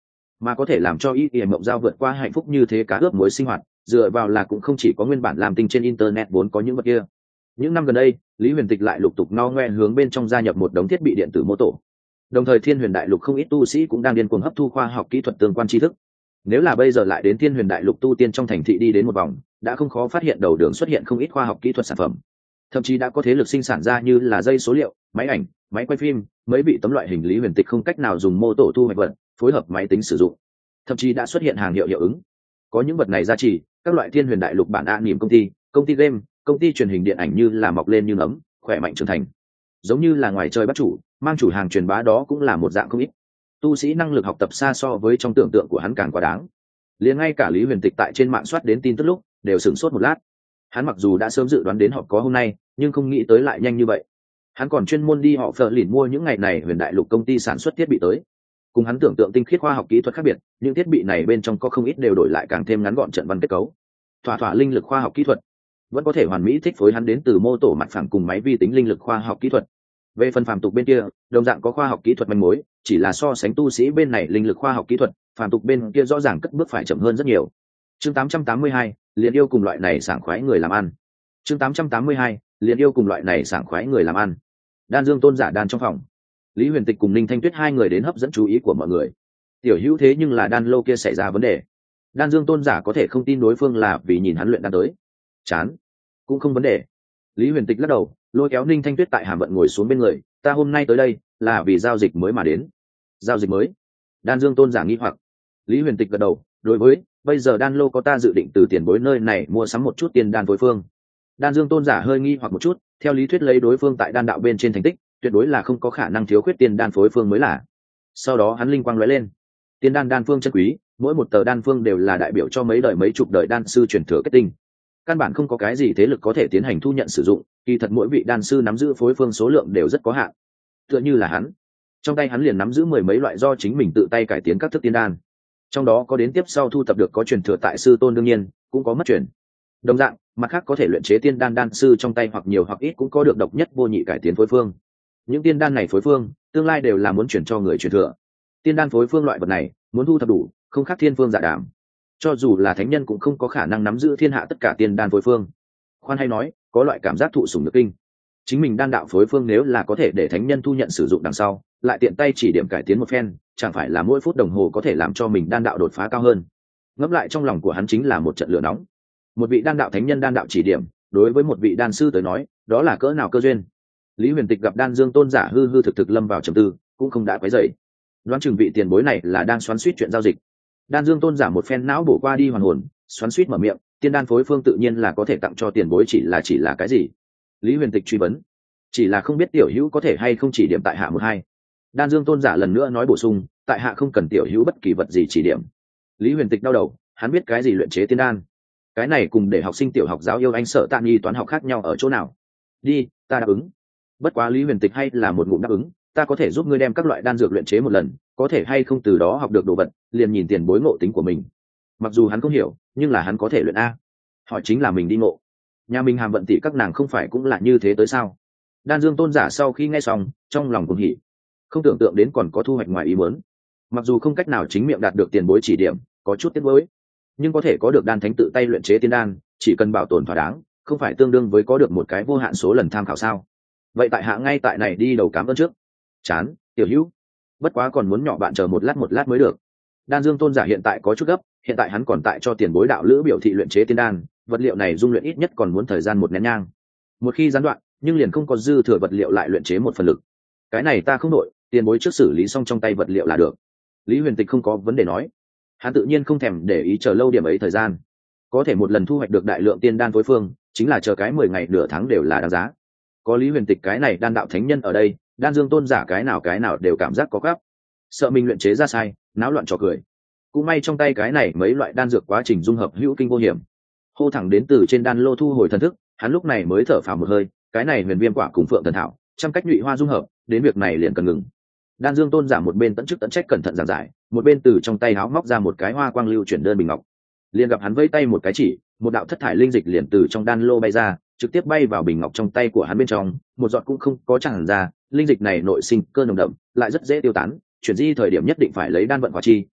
mà có thể làm cho ý ỉa mộng giao vượt qua hạnh phúc như thế cá ướp muối sinh hoạt dựa vào là cũng không chỉ có nguyên bản làm tinh trên internet vốn có những vật kia. Những năm gần đây Lý Huyền Tịch lại lục tục no ngoe hướng bên trong gia nhập một đống thiết bị điện tử mô tổ, đồng thời Thiên Huyền Đại Lục không ít tu sĩ cũng đang điên cuồng hấp thu khoa học kỹ thuật tương quan tri thức. Nếu là bây giờ lại đến Thiên Huyền Đại Lục tu tiên trong thành thị đi đến một vòng, đã không khó phát hiện đầu đường xuất hiện không ít khoa học kỹ thuật sản phẩm, thậm chí đã có thế lực sinh sản ra như là dây số liệu, máy ảnh, máy quay phim, mấy vị tấm loại hình Lý Huyền Tịch không cách nào dùng mô tổ thu hoạch vật phối hợp máy tính sử dụng, thậm chí đã xuất hiện hàng hiệu hiệu ứng. Có những vật này giá trị, các loại Thiên Huyền Đại Lục bản niềm công ty game, công ty truyền hình điện ảnh như là mọc lên như nấm, khỏe mạnh trưởng thành. Giống như là ngoài trời bắt chủ, mang chủ hàng truyền bá đó cũng là một dạng không ít. Tu sĩ năng lực học tập xa so với trong tưởng tượng của hắn càng quá đáng. Liền ngay cả Lý Huyền Tịch tại trên mạng soát đến tin tức lúc, đều sửng sốt một lát. Hắn mặc dù đã sớm dự đoán đến họp có hôm nay, nhưng không nghĩ tới lại nhanh như vậy. Hắn còn chuyên môn đi họ phở lìn mua những ngày này Huyền Đại Lục công ty sản xuất thiết bị tới. Cùng hắn tưởng tượng tinh khiết khoa học kỹ thuật khác biệt, những thiết bị này bên trong có không ít đều đổi lại càng thêm ngắn gọn trận văn kết cấu. Thỏa linh lực khoa học kỹ thuật, vẫn có thể hoàn mỹ thích phối hắn đến từ mô tổ mặt phẳng cùng máy vi tính linh lực khoa học kỹ thuật. Về phần phàm tục bên kia, đồng dạng có khoa học kỹ thuật manh mối, chỉ là so sánh tu sĩ bên này linh lực khoa học kỹ thuật, phàm tục bên kia rõ ràng cất bước phải chậm hơn rất nhiều. Chương 882, liền yêu cùng loại này sảng khoái người làm ăn. Chương 882, liền yêu cùng loại này sảng khoái người làm ăn. Đan Dương tôn giả đan trong phòng. Lý Huyền Tịch cùng Ninh Thanh Tuyết hai người đến hấp dẫn chú ý của mọi người. Tiểu Hữu thế nhưng là đan lô kia xảy ra vấn đề. Đan Dương tôn giả có thể không tin đối phương là vì nhìn hắn luyện đan tới. Chán, cũng không vấn đề. Lý Huyền Tịch lắc đầu, lôi kéo Ninh Thanh Tuyết tại hàm vận ngồi xuống bên người. Ta hôm nay tới đây là vì giao dịch mới mà đến. Giao dịch mới? Đan Dương tôn giả nghi hoặc. Lý Huyền Tịch gật đầu, đối với bây giờ đan lô có ta dự định từ tiền bối nơi này mua sắm một chút tiền đan phối phương. Đan Dương tôn giả hơi nghi hoặc một chút, theo lý thuyết lấy đối phương tại đan đạo bên trên thành tích, tuyệt đối là không có khả năng thiếu khuyết tiền đan phối phương mới là. Sau đó hắn linh quang lóe lên, tiền đan phương chân quý, mỗi một tờ đan phương đều là đại biểu cho mấy đời mấy chục đời đan sư truyền thừa kết tinh, căn bản không có cái gì thế lực có thể tiến hành thu nhận sử dụng. Kỳ thật mỗi vị đan sư nắm giữ phối phương số lượng đều rất có hạn. Tựa như là hắn, trong tay hắn liền nắm giữ mười mấy loại do chính mình tự tay cải tiến các thức tiên đan, trong đó có đến tiếp sau thu thập được có truyền thừa tại sư tôn, đương nhiên cũng có mất truyền. Đồng dạng, mặt khác có thể luyện chế tiên đan đan sư trong tay hoặc nhiều hoặc ít cũng có được độc nhất vô nhị cải tiến phối phương. Những tiên đan này phối phương tương lai đều là muốn chuyển cho người truyền thừa. Tiên đan phối phương loại vật này muốn thu thập đủ, không khác thiên phương dạ đàm. Cho dù là thánh nhân cũng không có khả năng nắm giữ thiên hạ tất cả tiên đan phối phương. Khoan hay nói, có loại cảm giác thụ sủng nhược kinh. Chính mình đan đạo phối phương nếu là có thể để thánh nhân thu nhận sử dụng đằng sau, lại tiện tay chỉ điểm cải tiến một phen, chẳng phải là mỗi phút đồng hồ có thể làm cho mình đan đạo đột phá cao hơn. Ngẫm lại trong lòng của hắn chính là một trận lửa nóng. Một vị đan đạo thánh nhân đan đạo chỉ điểm, đối với một vị đan sư tới nói, đó là cỡ nào cơ duyên. Lý Huyền Tịch gặp Đan Dương tôn giả hư hư thực thực lâm vào trầm tư, cũng không đã quấy rầy. Đoán chừng vị tiền bối này là đang xoắn xuýt chuyện giao dịch. Đan Dương tôn giả một phen não bổ qua đi hoàn hồn, xoắn xuýt mở miệng, tiên đan phối phương tự nhiên là có thể tặng cho tiền bối, chỉ là cái gì? Lý Huyền Tịch truy vấn. Chỉ là không biết tiểu hữu có thể hay không chỉ điểm tại hạ một hai. Đan Dương tôn giả lần nữa nói bổ sung, tại hạ không cần tiểu hữu bất kỳ vật gì chỉ điểm. Lý Huyền Tịch đau đầu, hắn biết cái gì luyện chế tiên đan? Cái này cùng để học sinh tiểu học giáo yêu anh sợ tạ nghi toán học khác nhau ở chỗ nào? Đi, ta đáp ứng. Bất quá Lý Huyền Tịch hay là một ngụm đáp ứng, ta có thể giúp ngươi đem các loại đan dược luyện chế một lần, có thể hay không từ đó học được đồ vật, liền nhìn tiền bối ngộ tính của mình. Mặc dù hắn không hiểu, nhưng là hắn có thể luyện a. Hỏi chính là mình đi ngộ. Nhà mình Hàm Vận tỷ các nàng không phải cũng là như thế tới sao? Đan Dương tôn giả sau khi nghe xong, trong lòng cuồng hỉ, không tưởng tượng đến còn có thu hoạch ngoài ý muốn. Mặc dù không cách nào chính miệng đạt được tiền bối chỉ điểm, có chút tiếc nuối, nhưng có thể có được đan thánh tự tay luyện chế tiên đan, chỉ cần bảo tồn thỏa đáng, không phải tương đương với có được một cái vô hạn số lần tham khảo sao? Vậy tại hạ ngay tại này đi đầu cảm ơn trước. Chán, tiểu hữu. Bất quá còn muốn nhỏ bạn chờ một lát mới được. Đan Dương tôn giả hiện tại có chút gấp, hiện tại hắn còn tại cho tiền bối đạo lữ biểu thị luyện chế tiên đan, vật liệu này dung luyện ít nhất còn muốn thời gian một nén nhang. Một khi gián đoạn, nhưng liền không có dư thừa vật liệu lại luyện chế một phần lực. Cái này ta không nội, tiền bối trước xử lý xong trong tay vật liệu là được. Lý Huyền Tịch không có vấn đề nói. Hắn tự nhiên không thèm để ý chờ lâu điểm ấy thời gian. Có thể một lần thu hoạch được đại lượng tiên đan phối phương, chính là chờ cái 10 ngày nửa tháng đều là đáng giá. Có Lý Huyền Tịch cái này đan đạo thánh nhân ở đây, Đan Dương tôn giả cái nào đều cảm giác có gấp, sợ mình luyện chế ra sai, náo loạn trò cười. Cũng may trong tay cái này mấy loại đan dược quá trình dung hợp hữu kinh vô hiểm. Hô thẳng đến từ trên đan lô thu hồi thần thức, hắn lúc này mới thở phào một hơi, cái này huyền viêm quả cùng phượng thần thảo, trăm cách nhụy hoa dung hợp, đến việc này liền cần ngừng. Đan Dương tôn giả một bên tận chức tận trách cẩn thận giảng giải, một bên từ trong tay áo móc ra một cái hoa quang lưu chuyển đơn bình ngọc. Liền gặp hắn vẫy tay một cái chỉ, một đạo thất thải linh dịch liền từ trong đan lô bay ra, trực tiếp bay vào bình ngọc trong tay của hắn bên trong, một giọt cũng không có tràn ra. Linh dịch này nội sinh cơ nồng đậm, lại rất dễ tiêu tán, chuyển di thời điểm nhất định phải lấy đan vận hóa chi,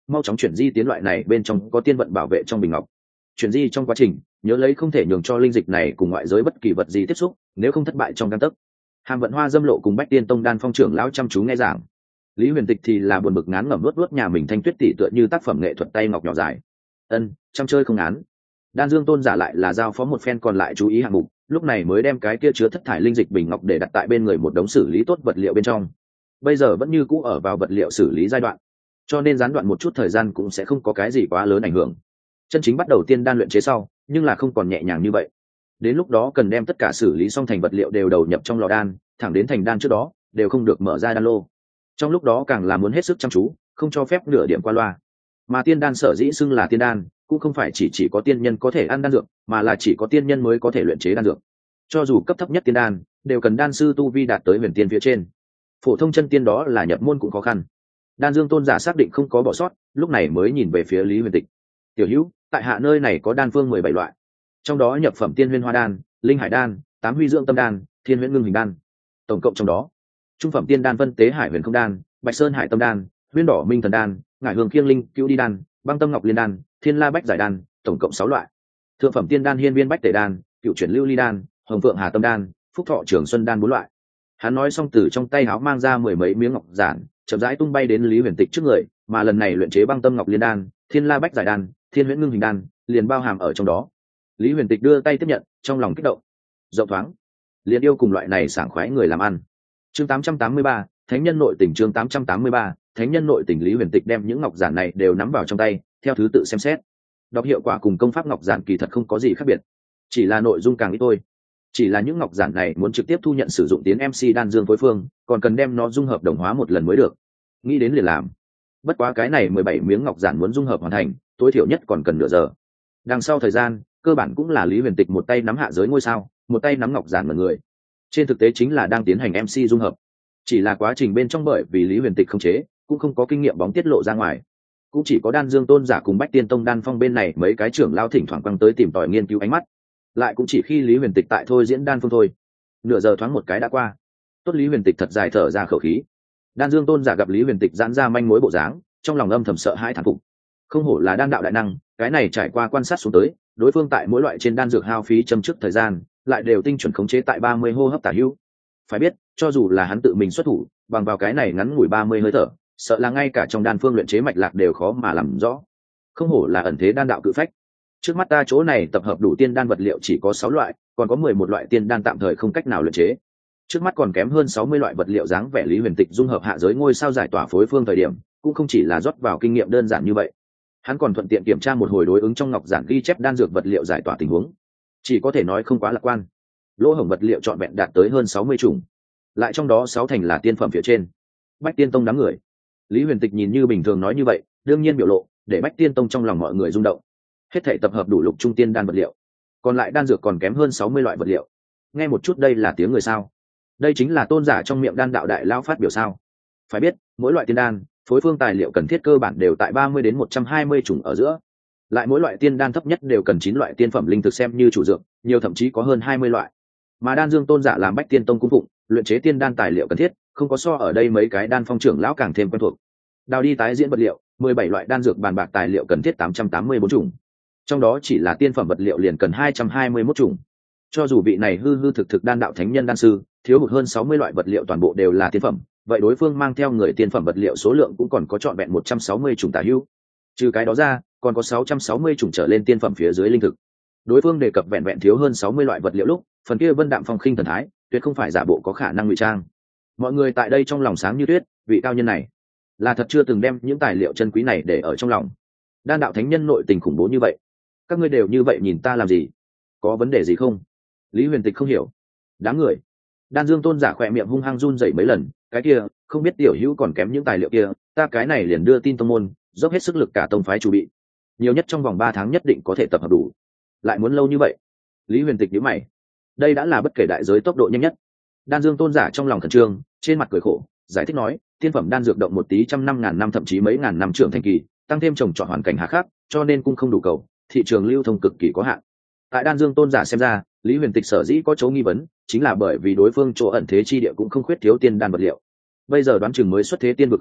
mau chóng chuyển di tiến loại này bên trong có tiên vận bảo vệ trong bình ngọc. Chuyển di trong quá trình nhớ lấy không thể nhường cho linh dịch này cùng ngoại giới bất kỳ vật gì tiếp xúc, nếu không thất bại trong gang tấc. Hàm Vận Hoa Dâm Lộ cùng Bách Tiên Tông Đan Phong trưởng lão chăm chú nghe giảng. Lý Huyền Tịch thì là buồn bực ngán ngẩm luốt nhà mình thanh tuyết tỷ tựa như tác phẩm nghệ thuật tay ngọc nhỏ dài. Chăm chơi không án. Đan Dương Tôn giả lại là giao phó một phen còn lại chú ý hạng mục, lúc này mới đem cái kia chứa thất thải linh dịch bình ngọc để đặt tại bên người một đống xử lý tốt vật liệu bên trong. Bây giờ vẫn như cũ ở vào vật liệu xử lý giai đoạn, cho nên gián đoạn một chút thời gian cũng sẽ không có cái gì quá lớn ảnh hưởng. Chân chính bắt đầu tiên đan luyện chế sau, nhưng là không còn nhẹ nhàng như vậy. Đến lúc đó cần đem tất cả xử lý xong thành vật liệu đều đầu nhập trong lò đan, thẳng đến thành đan trước đó đều không được mở ra đan lô. Trong lúc đó càng là muốn hết sức chăm chú, không cho phép nửa điểm qua loa. Mà tiên đan sở dĩ xưng là tiên đan, cũng không phải chỉ có tiên nhân có thể ăn đan dược, mà là chỉ có tiên nhân mới có thể luyện chế đan dược. Cho dù cấp thấp nhất tiên đan, đều cần đan sư tu vi đạt tới huyền tiên phía trên. Phổ thông chân tiên đó là nhập môn cũng khó khăn. Đan Dương Tôn giả xác định không có bỏ sót, lúc này mới nhìn về phía Lý Huyền Tịch. Tiểu hữu, tại hạ nơi này có đan phương 17 loại, trong đó nhập phẩm tiên huyên hoa đan, linh hải đan, tám huy dưỡng tâm đan, thiên huyễn ngưng hình đan. Tổng cộng trong đó, trung phẩm tiên đan phân tế hải huyền không đan, bạch sơn hải tâm đan, huyên đỏ minh thần đan, ngải hương kiêng linh cứu đi đan, băng tâm ngọc liên đan, thiên la bách giải đan, tổng cộng 6 loại. Thượng phẩm tiên đan hiên viên bách tể đan, cựu chuyển lưu ly đan, hồng phượng hà tâm đan, phúc thọ trường xuân đan 4 loại. Hắn nói xong từ trong tay áo mang ra 10 mấy miếng ngọc giản, chậm rãi tung bay đến Lý Huyền Tịch trước người, mà lần này luyện chế băng tâm ngọc liên đan, thiên la bách giải đan, thiên huyễn ngưng hình đan liền bao hàm ở trong đó. Lý Huyền Tịch đưa tay tiếp nhận, trong lòng kích động rộng thoáng, liền yêu cùng loại này sảng khoái người làm ăn. Chương 883, thánh nhân nội tình. Chương 883, thánh nhân nội tình. Lý Huyền Tịch đem những ngọc giản này đều nắm vào trong tay, theo thứ tự xem xét. Đọc hiệu quả cùng công pháp ngọc giản kỳ thật không có gì khác biệt, chỉ là nội dung càng ít thôi. Chỉ là những ngọc giản này muốn trực tiếp thu nhận sử dụng tiến MC đan dương phối phương, còn cần đem nó dung hợp đồng hóa một lần mới được. Nghĩ đến liền làm. Bất quá cái này 17 miếng ngọc giản muốn dung hợp hoàn thành, tối thiểu nhất còn cần nửa giờ. Đằng sau thời gian, cơ bản cũng là Lý Huyền Tịch một tay nắm hạ giới ngôi sao, một tay nắm ngọc giản mọi người. Trên thực tế chính là đang tiến hành MC dung hợp. Chỉ là quá trình bên trong bởi vì Lý Huyền Tịch không chế, cũng không có kinh nghiệm bóng tiết lộ ra ngoài. Cũng chỉ có Đan Dương Tôn giả cùng Bách Tiên Tông Đan Phong bên này mấy cái trưởng lao thỉnh thoảng quăng tới tìm tòi nghiên cứu ánh mắt. Lại cũng chỉ khi Lý Huyền Tịch tại thôi diễn đan phương thôi. Nửa giờ thoáng một cái đã qua. Tốt, Lý Huyền Tịch thật dài thở ra khẩu khí. Đan Dương Tôn giả gặp Lý Huyền Tịch giãn ra manh mối bộ dáng, trong lòng âm thầm sợ hãi thán phục. Không hổ là đan đạo đại năng, cái này trải qua quan sát xuống tới, đối phương tại mỗi loại trên đan dược hao phí châm trước thời gian, lại đều tinh chuẩn khống chế tại 30 hô hấp tả hữu. Phải biết, cho dù là hắn tự mình xuất thủ, bằng vào cái này ngắn ngủi 30 hơi thở, sợ là ngay cả trong đan phương luyện chế mạch lạc đều khó mà làm rõ. Không hổ là ẩn thế đan đạo cự phách. Trước mắt ta chỗ này tập hợp đủ tiên đan vật liệu chỉ có 6 loại, còn có 11 loại tiên đan tạm thời không cách nào luyện chế. Trước mắt còn kém hơn 60 loại vật liệu dáng vẻ. Lý Huyền Tịch dung hợp hạ giới ngôi sao giải tỏa phối phương thời điểm, cũng không chỉ là rót vào kinh nghiệm đơn giản như vậy. Hắn còn thuận tiện kiểm tra một hồi đối ứng trong ngọc giản ghi chép đan dược vật liệu giải tỏa tình huống. Chỉ có thể nói không quá lạc quan. Lỗ hổng vật liệu trọn vẹn đạt tới hơn 60 chủng. Lại trong đó 6 thành là tiên phẩm phía trên. Bách Tiên Tông đám người. Lý Huyền Tịch nhìn như bình thường nói như vậy, đương nhiên biểu lộ để Bách Tiên Tông trong lòng mọi người rung động. Hết thảy tập hợp đủ lục trung tiên đan vật liệu, còn lại đan dược còn kém hơn 60 loại vật liệu. Nghe một chút, đây là tiếng người sao? Đây chính là tôn giả trong miệng đan đạo đại lao phát biểu sao? Phải biết, mỗi loại tiên đan, phối phương tài liệu cần thiết cơ bản đều tại 30 đến 120 chủng ở giữa. Lại mỗi loại tiên đan thấp nhất đều cần 9 loại tiên phẩm linh thực xem như chủ dược, nhiều thậm chí có hơn 20 loại. Mà Đan Dương Tôn giả làm Bách Tiên Tông cung phụng, luyện chế tiên đan tài liệu cần thiết, không có so ở đây mấy cái đan phong trưởng lão càng thêm quen thuộc. Đào đi tái diễn vật liệu, 17 loại đan dược bàn bạc tài liệu cần thiết 884 chủng. Trong đó chỉ là tiên phẩm vật liệu liền cần 221 chủng. Cho dù vị này hư thực đan đạo thánh nhân đan sư, thiếu hụt hơn 60 loại vật liệu toàn bộ đều là tiên phẩm, vậy đối phương mang theo người tiên phẩm vật liệu số lượng cũng còn có trọn vẹn 160 chủng tả hữu. Trừ cái đó ra, còn có 660 chủng trở lên tiên phẩm phía dưới linh thực. Đối phương đề cập vẹn vẹn thiếu hơn 60 loại vật liệu lúc, phần kia Vân Đạm Phong khinh thần thái, tuyệt không phải giả bộ có khả năng ngụy trang. Mọi người tại đây trong lòng sáng như tuyết, vị cao nhân này là thật chưa từng đem những tài liệu chân quý này để ở trong lòng. Đan đạo thánh nhân nội tình khủng bố như vậy, các ngươi đều như vậy nhìn ta làm gì? Có vấn đề gì không? Lý Huyền Tịch không hiểu. Đám người. Đan Dương Tôn giả khỏe miệng hung hăng run rẩy mấy lần, cái kia, không biết tiểu hữu còn kém những tài liệu kia, ta cái này liền đưa tin tông môn, dốc hết sức lực cả tông phái chuẩn bị. Nhiều nhất trong vòng 3 tháng nhất định có thể tập hợp đủ. Lại muốn lâu như vậy? Lý Huyền Tịch nhíu mày. Đây đã là bất kể đại giới tốc độ nhanh nhất. Đan Dương Tôn giả trong lòng khẩn trương, trên mặt cười khổ, giải thích nói, tiên phẩm đan dược động một tí 100.000 năm thậm chí mấy ngàn năm trưởng thành kỳ, tăng thêm trồng trọt hoàn cảnh hà khắc, cho nên cũng không đủ cầu, thị trường lưu thông cực kỳ có hạn. Tại Đan Dương Tôn giả xem ra, Lý Huyền Tịch sở dĩ có chỗ nghi vấn, chính là bởi vì đối phương chỗ ẩn thế chi địa cũng không khuyết thiếu tiên đan vật liệu. Bây giờ đoán chừng mới xuất thế tiên vực không lâu,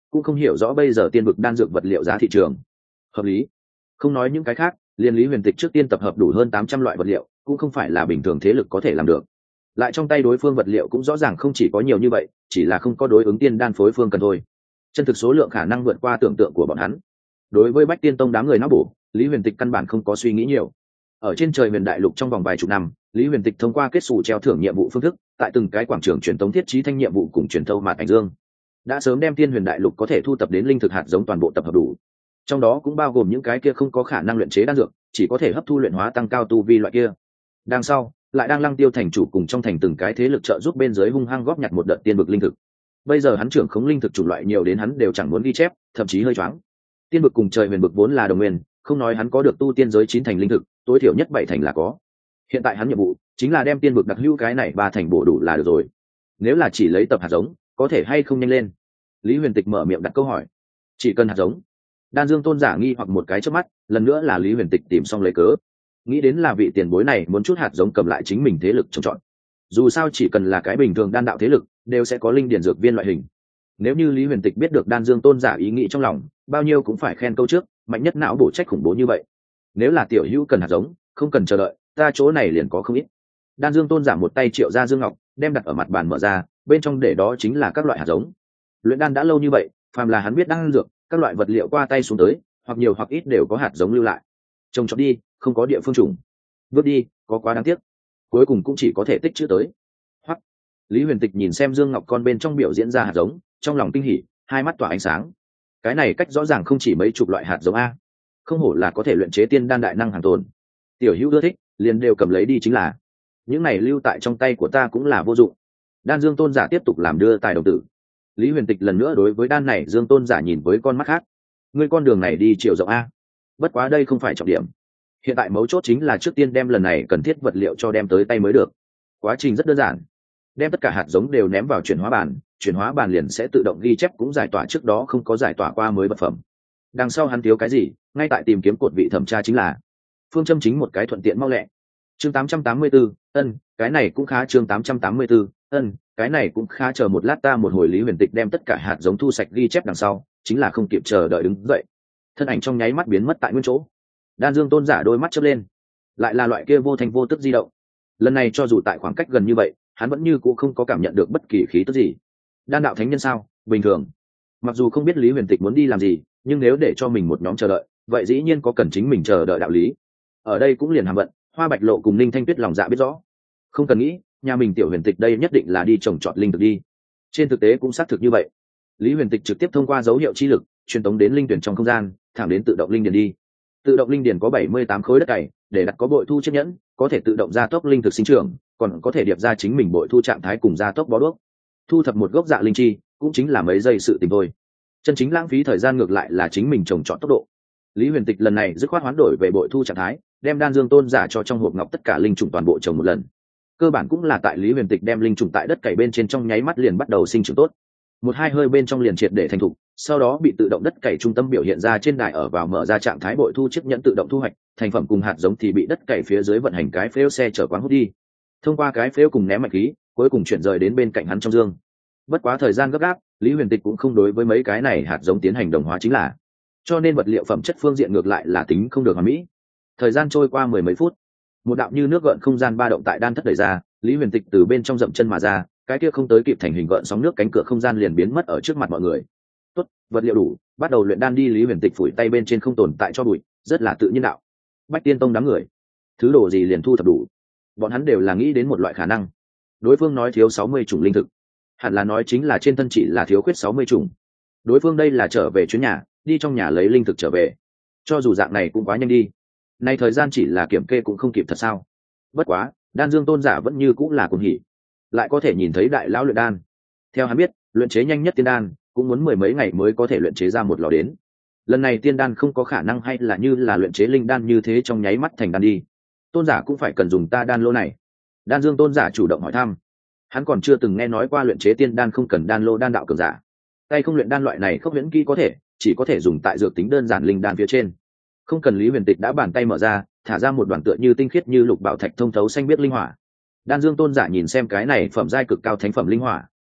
cũng không hiểu rõ bây giờ tiên vực đan dược vật liệu giá thị trường. Hợp lý. Không nói những cái khác, liền Lý Huyền Tịch trước tiên tập hợp đủ hơn 800 loại vật liệu, cũng không phải là bình thường thế lực có thể làm được. Lại trong tay đối phương vật liệu cũng rõ ràng không chỉ có nhiều như vậy, chỉ là không có đối ứng tiên đan phối phương cần thôi. Chân thực số lượng khả năng vượt qua tưởng tượng của bọn hắn. Đối với Bách Tiên Tông đám người não bổ, Lý Huyền Tịch căn bản không có suy nghĩ nhiều. Ở trên trời Huyền Đại Lục trong vòng vài chục năm, Lý Huyền Tịch thông qua kết sủ treo thưởng nhiệm vụ phương thức, tại từng cái quảng trường truyền tống thiết trí thanh nhiệm vụ cùng truyền thâu mạt ảnh dương, đã sớm đem Tiên Huyền Đại Lục có thể thu tập đến linh thực hạt giống toàn bộ tập hợp đủ. Trong đó cũng bao gồm những cái kia không có khả năng luyện chế đan dược, chỉ có thể hấp thu luyện hóa tăng cao tu vi loại kia. Đằng sau, lại đang Lăng Tiêu thành chủ cùng trong thành từng cái thế lực trợ giúp bên dưới hung hăng góp nhặt một đợt tiên vực linh thực. Bây giờ hắn trưởng khống linh thực chủng loại nhiều đến hắn đều chẳng muốn ghi chép, thậm chí hơi choáng. Tiên vực cùng trời huyền vực vốn là đồng nguyên, không nói hắn có được tu tiên giới 9 thành linh thực, tối thiểu nhất 7 thành là có. Hiện tại hắn nhiệm vụ chính là đem tiên vực đặc hữu cái này 3 thành bổ đủ là được rồi. Nếu là chỉ lấy tập hạt giống, có thể hay không nhanh lên? Lý Huyền Tịch mở miệng đặt câu hỏi. Chỉ cần hạt giống. Đan Dương tôn giả nghi hoặc một cái trước mắt, lần nữa là Lý Huyền Tịch tìm xong lấy cớ. Nghĩ đến là vị tiền bối này muốn chút hạt giống cầm lại chính mình thế lực trồng trọt. Dù sao chỉ cần là cái bình thường đan đạo thế lực, đều sẽ có linh điển dược viên loại hình. Nếu như Lý Huyền Tịch biết được Đan Dương tôn giả ý nghĩ trong lòng, bao nhiêu cũng phải khen câu trước, mạnh nhất não bổ trách khủng bố như vậy. Nếu là tiểu hữu cần hạt giống, không cần chờ đợi, ta chỗ này liền có không ít. Đan Dương tôn giả một tay triệu ra dương ngọc, đem đặt ở mặt bàn mở ra, bên trong để đó chính là các loại hạt giống. Luyện đan đã lâu như vậy, phàm là hắn biết đan dược, các loại vật liệu qua tay xuống tới, hoặc nhiều hoặc ít đều có hạt giống lưu lại. Trồng trọt đi, không có địa phương trùng. Vứt đi, có quá đáng tiếc. Cuối cùng cũng chỉ có thể tích trữ tới. Hoặc Lý Huyền Tịch nhìn xem dương ngọc con bên trong biểu diễn ra hạt giống, trong lòng kinh hỉ, hai mắt tỏa ánh sáng. Cái này cách rõ ràng không chỉ mấy chục loại hạt giống a, không hổ là có thể luyện chế tiên đan đại năng hàng tồn. Tiểu hữu ưa thích, liền đều cầm lấy đi chính là. Những này lưu tại trong tay của ta cũng là vô dụng. Đan Dương tôn giả tiếp tục làm đưa tài đồng tử. Lý Huyền Tịch lần nữa đối với đan này Dương tôn giả nhìn với con mắt khác. Ngươi con đường này đi chiều rộng a, bất quá đây không phải trọng điểm. Hiện tại mấu chốt chính là trước tiên đem lần này cần thiết vật liệu cho đem tới tay mới được. Quá trình rất đơn giản, đem tất cả hạt giống đều ném vào chuyển hóa bàn liền sẽ tự động ghi chép cũng giải tỏa trước đó không có giải tỏa qua mới vật phẩm. Đằng sau hắn thiếu cái gì, ngay tại tìm kiếm cột vị thẩm tra chính là phương châm chính một cái thuận tiện mau lẹ. Chương 884, cái này cũng khá. Chương 884, cái này cũng khá. Chờ một lát, ta một hồi. Lý Huyền Tịch đem tất cả hạt giống thu sạch ghi chép đằng sau, chính là không kịp chờ đợi đứng dậy, thân ảnh trong nháy mắt biến mất tại nguyên chỗ. Đan Dương tôn giả đôi mắt chớp lên, lại là loại kia vô thành vô tức di động. Lần này cho dù tại khoảng cách gần như vậy, hắn vẫn như cũ không có cảm nhận được bất kỳ khí tức gì. Đan đạo thánh nhân sao? Bình thường. Mặc dù không biết Lý Huyền Tịch muốn đi làm gì, nhưng nếu để cho mình một nhóm chờ đợi, vậy dĩ nhiên có cần chính mình chờ đợi đạo lý. Ở đây cũng liền hàm vận, Hoa Bạch Lộ cùng Ninh Thanh Tuyết lòng dạ biết rõ, không cần nghĩ, nhà mình tiểu Huyền Tịch đây nhất định là đi trồng trọt linh thực đi. Trên thực tế cũng xác thực như vậy. Lý Huyền Tịch trực tiếp thông qua dấu hiệu chi lực truyền tống đến linh tuyển trong không gian, thẳng đến tự động linh điền đi. Tự động linh điền có 78 khối đất cày, để đặt có bội thu chiếc nhẫn, có thể tự động gia tốc linh thực sinh trưởng, còn có thể điệp ra chính mình bội thu trạng thái cùng gia tốc bó đuốc. Thu thập một gốc dạ linh chi, cũng chính là mấy giây sự tình thôi. Chân chính lãng phí thời gian ngược lại là chính mình trồng trọt tốc độ. Lý Huyền Tịch lần này dứt khoát hoán đổi về bội thu trạng thái, đem Đan Dương tôn giả cho trong hộp ngọc tất cả linh trùng toàn bộ trồng một lần. Cơ bản cũng là tại Lý Huyền Tịch đem linh trùng tại đất cày bên trên trong nháy mắt liền bắt đầu sinh trưởng tốt. Một hai hơi bên trong liền triệt để thành thục, sau đó bị tự động đất cày trung tâm biểu hiện ra trên đài ở vào mở ra trạng thái bội thu chiếc nhẫn tự động thu hoạch, thành phẩm cùng hạt giống thì bị đất cày phía dưới vận hành cái phễu xe chở quán hút đi. Thông qua cái phễu cùng ném mạch khí, cuối cùng chuyển rời đến bên cạnh hắn trong dương. Bất quá thời gian gấp gáp, Lý Huyền Tịch cũng không đối với mấy cái này hạt giống tiến hành đồng hóa chính là, cho nên vật liệu phẩm chất phương diện ngược lại là tính không được hoàn mỹ. Thời gian trôi qua mười mấy phút, một đạo như nước gợn không gian ba động tại đan thất đẩy ra, Lý Huyền Tịch từ bên trong dậm chân mà ra, cái kia không tới kịp thành hình gợn sóng nước cánh cửa không gian liền biến mất ở trước mặt mọi người. Tốt, vật liệu đủ, bắt đầu luyện đan đi. Lý Huyền Tịch phủi tay bên trên không tồn tại cho bụi, rất là tự nhiên đạo. Bách Tiên Tông đám người, thứ đồ gì liền thu thập đủ. Bọn hắn đều là nghĩ đến một loại khả năng. Đối phương nói thiếu 60 chủng linh thực, hẳn là nói chính là trên thân chỉ là thiếu khuyết 60 chủng. Đối phương đây là trở về chuyến nhà, đi trong nhà lấy linh thực trở về. Cho dù dạng này cũng quá nhanh đi. Nay thời gian chỉ là kiểm kê cũng không kịp thật sao? Bất quá, Đan Dương tôn giả vẫn như cũng là cuồng hỉ, lại có thể nhìn thấy đại lão luyện đan. Theo hắn biết, luyện chế nhanh nhất tiên đan cũng muốn mười mấy ngày mới có thể luyện chế ra một lò đến. Lần này tiên đan không có khả năng hay là như là luyện chế linh đan như thế trong nháy mắt thành đan đi. Tôn giả cũng phải cần dùng ta đan lô này. Đan Dương tôn giả chủ động hỏi thăm. Hắn còn chưa từng nghe nói qua luyện chế tiên đan không cần đan lô đan đạo cường giả. Tay không luyện đan loại này không huyễn kỹ có thể, chỉ có thể dùng tại dược tính đơn giản linh đan phía trên. Không cần. Lý Huyền Tịch đã bàn tay mở ra, thả ra một đoàn tựa như tinh khiết như lục bảo thạch thông thấu xanh biếc linh hỏa. Đan Dương tôn giả nhìn xem cái này phẩm giai cực cao thánh phẩm linh hỏa,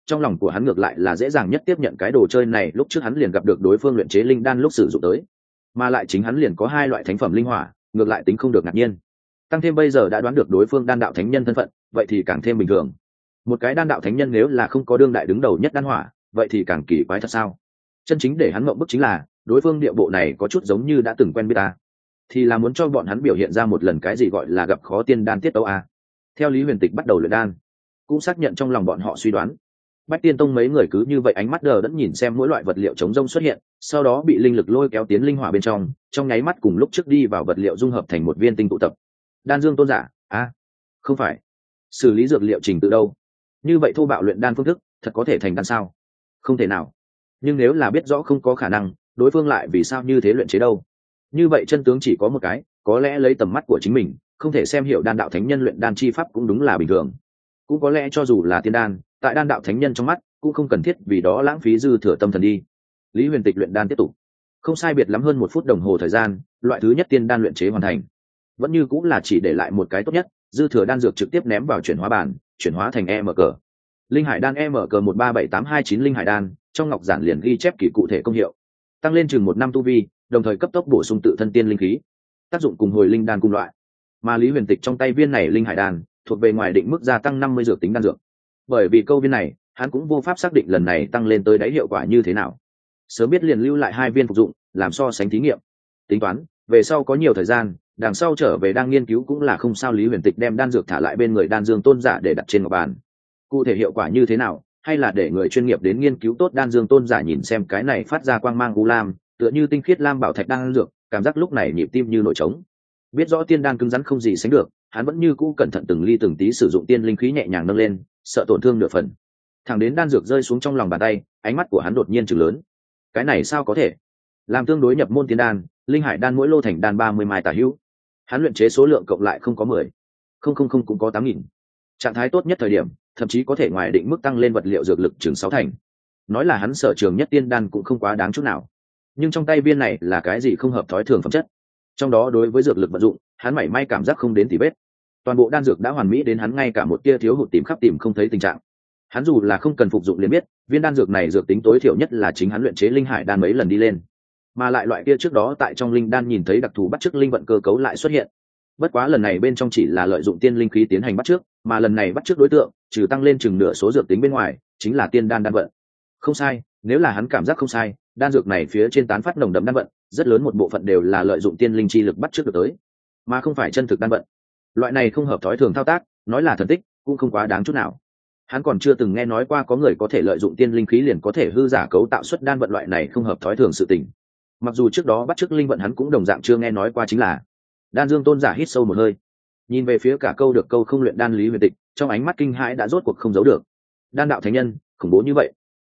trong lòng của hắn ngược lại là dễ dàng nhất tiếp nhận cái đồ chơi này. Lúc trước hắn liền gặp được đối phương luyện chế linh đan lúc sử dụng tới, mà lại chính hắn liền có 2 loại thánh phẩm linh hỏa, ngược lại tính không được ngạc nhiên. Tăng thêm bây giờ đã đoán được đối phương đan đạo thánh nhân thân phận, vậy thì càng thêm bình thường. Một cái đan đạo thánh nhân nếu là không có đương đại đứng đầu nhất đan hỏa, vậy thì càng kỳ quái thật sao. Chân chính để hắn mộng bức chính là đối phương địa bộ này có chút giống như đã từng quen biết ta, thì là muốn cho bọn hắn biểu hiện ra một lần cái gì gọi là gặp khó tiên đan tiết tấu a. Theo Lý Huyền Tịch bắt đầu luyện đan, cũng xác nhận trong lòng bọn họ suy đoán. Bách Tiên Tông mấy người cứ như vậy ánh mắt đờ đẫn nhìn xem mỗi loại vật liệu chống rông xuất hiện, sau đó bị linh lực lôi kéo tiến linh hỏa bên trong nháy mắt cùng lúc trước đi vào vật liệu dung hợp thành một viên tinh tụ tập. Đan Dương tôn giả, không phải. Xử lý dược liệu trình tự đâu? Như vậy thô bạo luyện đan phương thức, thật có thể thành đan sao? Không thể nào. Nhưng nếu là biết rõ không có khả năng, đối phương lại vì sao như thế luyện chế đâu? Như vậy chân tướng chỉ có một cái, có lẽ lấy tầm mắt của chính mình, không thể xem hiểu đan đạo thánh nhân luyện đan chi pháp cũng đúng là bình thường. Cũng có lẽ cho dù là tiên đan, tại đan đạo thánh nhân trong mắt, cũng không cần thiết vì đó lãng phí dư thừa tâm thần đi. Lý Huyền Tịch luyện đan tiếp tục, không sai biệt lắm hơn 1 phút đồng hồ thời gian, loại thứ nhất tiên đan luyện chế hoàn thành. Vẫn như cũng là chỉ để lại một cái tốt nhất, dư thừa đan dược trực tiếp ném vào chuyển hóa bàn, chuyển hóa thành EMC. Linh hải đan EMC 1377829 linh hải đan, trong ngọc giản liền ghi chép kỳ cụ thể công hiệu, tăng lên chừng 1 năm tu vi, đồng thời cấp tốc bổ sung tự thân tiên linh khí, tác dụng cùng hồi linh đan cùng loại. Mà Lý Huyền Tịch trong tay viên này linh hải đan thuộc về ngoài định mức gia tăng 50 dược tính đan dược. Bởi vì câu viên này, hắn cũng vô pháp xác định lần này tăng lên tới đáy hiệu quả như thế nào. Sớm biết liền lưu lại 2 viên phục dụng, làm so sánh thí nghiệm. Tính toán, về sau có nhiều thời gian, đằng sau trở về đang nghiên cứu cũng là không sao. Lý Huyền Tịch đem đan dược thả lại bên người Đan Dương tôn giả để đặt trên ngọc bàn. Cụ thể hiệu quả như thế nào, hay là để người chuyên nghiệp đến nghiên cứu tốt. Đan Dương tôn giả nhìn xem cái này phát ra quang mang u lam, tựa như tinh khiết lam bảo thạch đan dược, cảm giác lúc này nhịp tim như nổi trống. Biết rõ tiên đan cứng rắn không gì sánh được, hắn vẫn như cũ cẩn thận từng ly từng tí sử dụng tiên linh khí nhẹ nhàng nâng lên, sợ tổn thương nửa phần. Thẳng đến đan dược rơi xuống trong lòng bàn tay, ánh mắt của hắn đột nhiên trừng lớn. Cái này sao có thể? Làm tương đối nhập môn tiên đan, linh hải đan mỗi lô thành đan 30 mai tả hữu. Hắn luyện chế số lượng cộng lại không có 10, không cũng có 8.000. Trạng thái tốt nhất thời điểm, thậm chí có thể ngoài định mức tăng lên vật liệu dược lực chừng 6 thành. Nói là hắn sở trường nhất tiên đan cũng không quá đáng chút nào. Nhưng trong tay viên này là cái gì không hợp thói thường phẩm chất. Trong đó đối với dược lực vận dụng, hắn mảy may cảm giác không đến tỉ vết. Toàn bộ đan dược đã hoàn mỹ đến hắn ngay cả một tia thiếu hụt tìm khắp tìm không thấy tình trạng. Hắn dù là không cần phục dụng liền biết, viên đan dược này dược tính tối thiểu nhất là chính hắn luyện chế linh hải đan mấy lần đi lên. Mà lại loại kia trước đó tại trong linh đan nhìn thấy đặc thù bắt chước linh vận cơ cấu lại xuất hiện. Bất quá lần này bên trong chỉ là lợi dụng tiên linh khí tiến hành bắt chước, mà lần này bắt chước đối tượng, trừ tăng lên chừng nửa số dược tính bên ngoài, chính là tiên đan đan vận. Không sai, nếu là hắn cảm giác không sai, đan dược này phía trên tán phát nồng đậm đan vận, rất lớn một bộ phận đều là lợi dụng tiên linh chi lực bắt chước được tới, mà không phải chân thực đan vận. Loại này không hợp thói thường thao tác, nói là thần tích, cũng không quá đáng chút nào. Hắn còn chưa từng nghe nói qua có người có thể lợi dụng tiên linh khí liền có thể hư giả cấu tạo xuất đan vận loại này không hợp thói thường sự tình. Mặc dù trước đó bắt chước linh vận hắn cũng đồng dạng chưa nghe nói qua. Chính là Đan Dương tôn giả hít sâu một hơi, nhìn về phía cả câu được câu không luyện đan Lý Huyền Tịch, trong ánh mắt kinh hãi đã rốt cuộc không giấu được. Đan đạo thánh nhân khủng bố như vậy.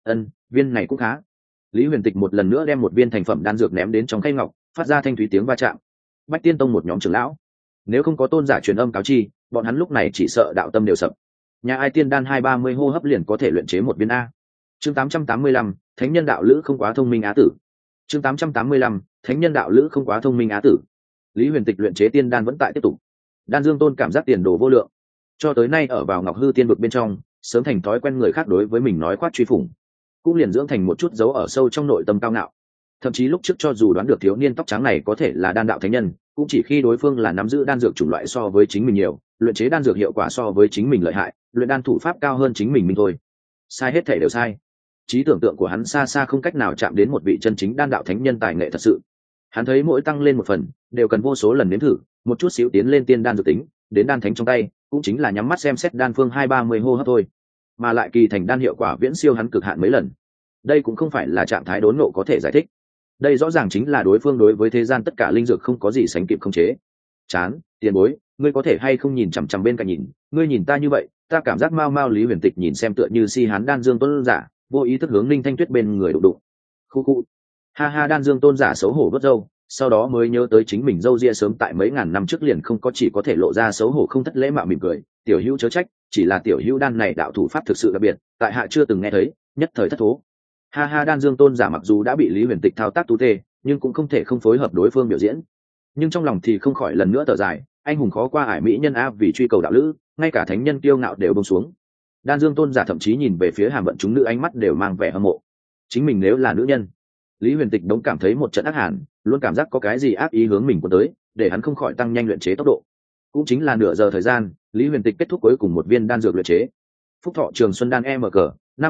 Viên này cũng khá. Lý Huyền Tịch một lần nữa đem một viên thành phẩm đan dược ném đến trong khay ngọc, phát ra thanh thúy tiếng va chạm. Bách Tiên Tông một nhóm trưởng lão, nếu không có tôn giả truyền âm cáo chi, bọn hắn lúc này chỉ sợ đạo tâm đều sập. Nhà ai tiên đan 2-30 hô hấp liền có thể luyện chế một viên a. Chương 885, Thánh nhân đạo lữ không quá thông minh á tử. Chương 885, Thánh nhân đạo lữ không quá thông minh á tử. Lý Huyền Tịch luyện chế tiên đan vẫn tại tiếp tục. Đan Dương Tôn cảm giác tiền đồ vô lượng. Cho tới nay ở vào Ngọc Hư Tiên vực bên trong, sớm thành thói quen người khác đối với mình nói khoác truy phủng, cũng liền dưỡng thành một chút dấu ở sâu trong nội tâm cao ngạo. Thậm chí lúc trước cho dù đoán được thiếu niên tóc trắng này có thể là đan đạo thánh nhân, cũng chỉ khi đối phương là nắm giữ đan dược chủng loại so với chính mình nhiều, luyện chế đan dược hiệu quả so với chính mình lợi hại, luyện đan thủ pháp cao hơn chính mình thôi. Sai hết thảy đều sai. Trí tưởng tượng của hắn xa xa không cách nào chạm đến một vị chân chính đan đạo thánh nhân tài nghệ thật sự. Hắn thấy mỗi tăng lên một phần, đều cần vô số lần nếm thử, một chút xíu tiến lên tiên đan dược tính, đến đan thánh trong tay, cũng chính là nhắm mắt xem xét đan phương 2-30 hô hấp thôi. Mà lại kỳ thành đan hiệu quả viễn siêu hắn cực hạn mấy lần. Đây cũng không phải là trạng thái đốn ngộ có thể giải thích. Đây rõ ràng chính là đối phương đối với thế gian tất cả linh dược không có gì sánh kịp khống chế. Chán, tiền bối, ngươi có thể hay không nhìn chằm chằm bên cạnh nhìn, ngươi nhìn ta như vậy, ta cảm giác mau mau. Lý Huyền Tịch nhìn xem tựa như si hán Đan Dương Tôn giả, vô ý thức hướng Linh Thanh Tuyết bên người đụng đụng. Khu khu. Ha ha, Đan Dương Tôn giả xấu hổ vớt râu, sau đó mới nhớ tới chính mình râu ria sớm tại mấy ngàn năm trước liền không có, chỉ có thể lộ ra xấu hổ không thất lễ mạo mỉm cười. Tiểu hữu chớ trách, chỉ là tiểu hữu đan này đạo thủ pháp thực sự đặc biệt, tại hạ chưa từng nghe thấy, nhất thời thất thố. Ha ha, Đan Dương Tôn giả mặc dù đã bị Lý Huyền Tịch thao tác tú tê, nhưng cũng không thể không phối hợp đối phương biểu diễn. Nhưng trong lòng thì không khỏi lần nữa thở dài, anh hùng khó qua ải mỹ nhân a, vì truy cầu đạo lữ, ngay cả thánh nhân kiêu ngạo đều buông xuống. Đan Dương tôn giả thậm chí nhìn về phía Hàm Vận chúng nữ, ánh mắt đều mang vẻ hâm mộ. Chính mình nếu là nữ nhân, Lý Huyền Tịch đống cảm thấy một trận ác hàn, luôn cảm giác có cái gì ác ý hướng mình cuốn tới, để hắn không khỏi tăng nhanh luyện chế tốc độ. Cũng chính là nửa giờ thời gian, Lý Huyền Tịch kết thúc cuối cùng một viên đan dược luyện chế. Phúc Thọ Trường Xuân đan MK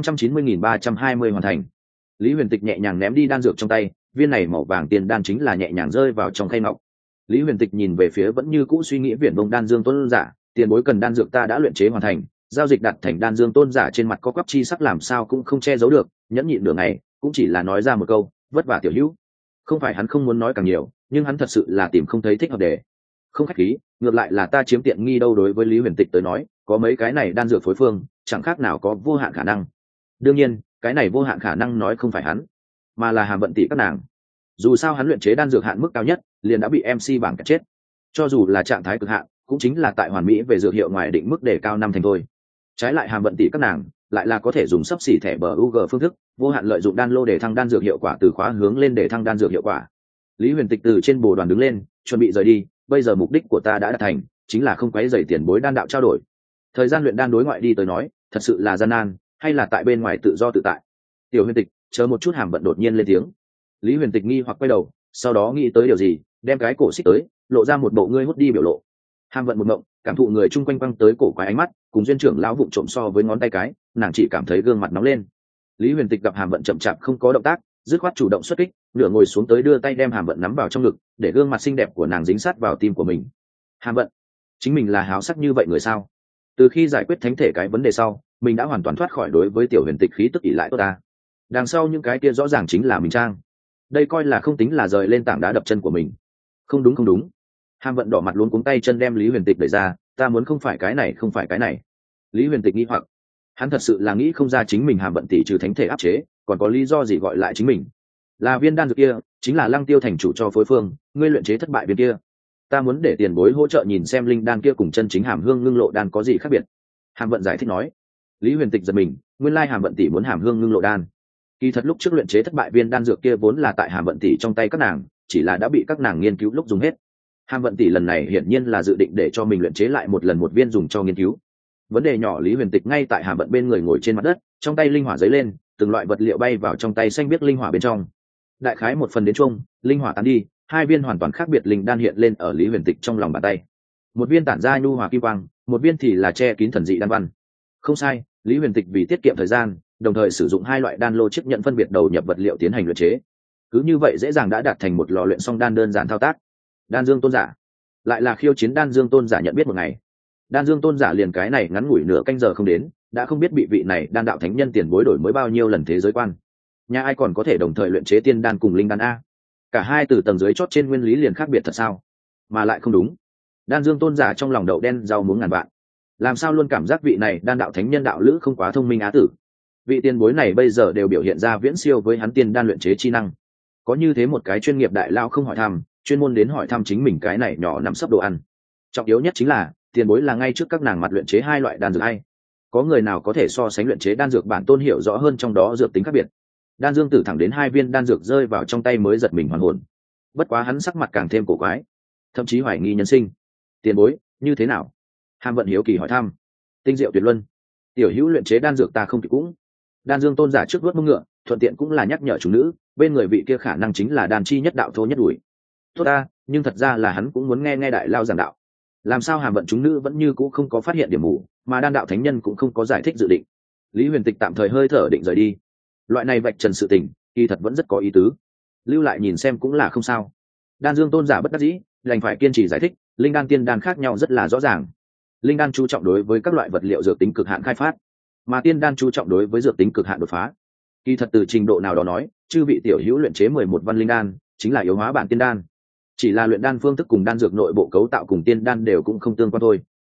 590.320 hoàn thành. Lý Huyền Tịch nhẹ nhàng ném đi đan dược trong tay, viên này màu vàng tiền đan chính là nhẹ nhàng rơi vào trong khay ngọc. Lý Huyền Tịch nhìn về phía vẫn như cũ suy nghĩ viển vông Đan Dương tôn giả, tiền bối cần đan dược ta đã luyện chế hoàn thành, giao dịch đặt thành. Đan Dương tôn giả trên mặt có quắp chi sắc làm sao cũng không che giấu được, nhẫn nhịn nửa ngày, cũng chỉ là nói ra một câu, vất vả tiểu hữu. Không phải hắn không muốn nói càng nhiều, nhưng hắn thật sự là tìm không thấy thích hợp để. Không khách khí, ngược lại là ta chiếm tiện nghi đâu. Đối với Lý Huyền Tịch tới nói, có mấy cái này đan dược phối phương, chẳng khác nào có vô hạn khả năng. Đương nhiên, cái này vô hạn khả năng nói không phải hắn, mà là Hàm Vận tỷ các nàng. Dù sao hắn luyện chế đan dược hạn mức cao nhất, liền đã bị MC bảng cả chết. Cho dù là trạng thái cực hạn, cũng chính là tại hoàn mỹ về dược hiệu ngoài định mức để cao năm thành thôi. Trái lại Hàm Vận tỷ các nàng lại là có thể dùng sấp xỉ thẻ bờ UG phương thức, vô hạn lợi dụng đan lô để thăng đan dược hiệu quả, từ khóa hướng lên để thăng đan dược hiệu quả. Lý Huyền Tịch từ trên bồ đoàn đứng lên, chuẩn bị rời đi. Bây giờ mục đích của ta đã đạt thành, chính là không quấy rầy tiền bối đan đạo trao đổi. Thời gian luyện đan đối ngoại đi tới nói, thật sự là gian nan, hay là tại bên ngoài tự do tự tại. Tiểu Huyền Tịch, chờ một chút. Hàm Vận đột nhiên lên tiếng. Lý Huyền Tịch nghi hoặc quay đầu, sau đó nghĩ tới điều gì, đem cái cổ xích tới, lộ ra một bộ ngươi hút đi biểu lộ. Hàm Vận một ngộng, cảm thụ người chung quanh quăng tới cổ quái ánh mắt, cùng duyên trưởng lão vụng trộm so với ngón tay cái, nàng chỉ cảm thấy gương mặt nóng lên. Lý Huyền Tịch gặp Hàm Vận chậm chạp không có động tác, dứt khoát chủ động xuất kích, nửa ngồi xuống tới đưa tay đem Hàm Vận nắm vào trong ngực, để gương mặt xinh đẹp của nàng dính sát vào tim của mình. Hàm Vận, chính mình là háo sắc như vậy người sao? Từ khi giải quyết thánh thể cái vấn đề sau, mình đã hoàn toàn thoát khỏi đối với Tiểu Huyền Tịch khí tức ỷ lại tốt ta. Đằng sau những cái kia rõ ràng chính là mình trang. Đây coi là không tính là rời lên tảng đá đập chân của mình. Không đúng không đúng. Hàm Vận đỏ mặt luống cuống tay chân đem Lý Huyền Tịch đẩy ra, ta muốn không phải cái này không phải cái này. Lý Huyền Tịch nghi hoặc, hắn thật sự là nghĩ không ra chính mình Hàm Vận tỷ trừ thánh thể áp chế, còn có lý do gì gọi lại chính mình. Là viên đan dược kia, chính là Lăng Tiêu thành chủ cho phối phương, ngươi luyện chế thất bại viên kia. Ta muốn để tiền bối hỗ trợ nhìn xem linh đan kia cùng chân chính Hàm Hương ngưng lộ đan có gì khác biệt. Hàm Vận giải thích nói. Lý Huyền Tịch giật mình, nguyên lai Hàm Vận tỷ muốn Hàm Hương ngưng lộ đan. Kỳ thật lúc trước luyện chế thất bại viên đan dược kia vốn là tại Hàm Vận tỷ trong tay các nàng, chỉ là đã bị các nàng nghiên cứu lúc dùng hết. Hàm Vận tỷ lần này hiển nhiên là dự định để cho mình luyện chế lại một lần một viên dùng cho nghiên cứu. Vấn đề nhỏ. Lý Huyền Tịch ngay tại Hàm Vận bên người ngồi trên mặt đất, trong tay linh hỏa giấy lên, từng loại vật liệu bay vào trong tay xanh biếc linh hỏa bên trong. Đại khái một phần đến chung, linh hỏa tán đi, hai viên hoàn toàn khác biệt linh đan hiện lên ở Lý Huyền Tịch trong lòng bàn tay. Một viên tản ra nhu hòa kim quang, một viên thì là che kín thần dị đan văn. Không sai, Lý Huyền Tịch vì tiết kiệm thời gian, đồng thời sử dụng hai loại đan lô chiếc nhận phân biệt đầu nhập vật liệu tiến hành luyện chế. Cứ như vậy dễ dàng đã đạt thành một lò luyện song đan đơn giản thao tác. Đan Dương tôn giả, lại là khiêu chiến Đan Dương tôn giả nhận biết một ngày. Đan Dương tôn giả liền cái này ngắn ngủi nửa canh giờ không đến, đã không biết bị vị này đan đạo thánh nhân tiền bối đổi mới bao nhiêu lần thế giới quan. Nhà ai còn có thể đồng thời luyện chế tiên đan cùng linh đan a? Cả hai từ tầng dưới chót trên nguyên lý liền khác biệt thật sao? Mà lại không đúng. Đan Dương tôn giả trong lòng đậu đen rau muống ngàn vạn. Làm sao luôn cảm giác vị này đan đạo thánh nhân đạo lữ không quá thông minh á tử. Vị tiền bối này bây giờ đều biểu hiện ra viễn siêu với hắn tiên đan luyện chế chi năng. Có như thế một cái chuyên nghiệp đại lao không hỏi thăm, chuyên môn đến hỏi thăm chính mình cái này nhỏ nằm sấp đồ ăn. Trọng yếu nhất chính là tiền bối là ngay trước các nàng mặt luyện chế hai loại đan dược hay. Có người nào có thể so sánh luyện chế đan dược bản tôn hiểu rõ hơn trong đó dược tính khác biệt. Đan Dương Tử thẳng đến hai viên đan dược rơi vào trong tay mới giật mình hoàn hồn. Bất quá hắn sắc mặt càng thêm cổ quái, thậm chí hoài nghi nhân sinh. Tiền bối, như thế nào? Hàm Vận hiếu kỳ hỏi thăm. Tinh diệu tuyệt luân. Tiểu hữu luyện chế đan dược ta không kịp cũng. Đan Dương tôn giả trước vuốt mông ngựa, thuận tiện cũng là nhắc nhở chúng nữ, bên người vị kia khả năng chính là đan chi nhất đạo thô nhất đuổi. Tốt ta, nhưng thật ra là hắn cũng muốn nghe nghe đại lao giảng đạo. Làm sao Hàm Vận chúng nữ vẫn như cũ không có phát hiện điểm mù, mà đan đạo thánh nhân cũng không có giải thích dự định. Lý Huyền Tịch tạm thời hơi thở định rời đi. Loại này vạch trần sự tình, kỳ thật vẫn rất có ý tứ. Lưu lại nhìn xem cũng là không sao. Đan Dương tôn giả bất đắc dĩ, đành phải kiên trì giải thích, linh đan tiên đan khác nhau rất là rõ ràng. Linh đan chú trọng đối với các loại vật liệu dược tính cực hạn khai phát, mà tiên đan chú trọng đối với dược tính cực hạn đột phá. Kỳ thật từ trình độ nào đó nói, chư vị tiểu hữu luyện chế 11 văn linh đan, chính là yếu hóa bản tiên đan. Chỉ là luyện đan phương thức cùng đan dược nội bộ cấu tạo cùng tiên đan đều cũng không tương quan thôi.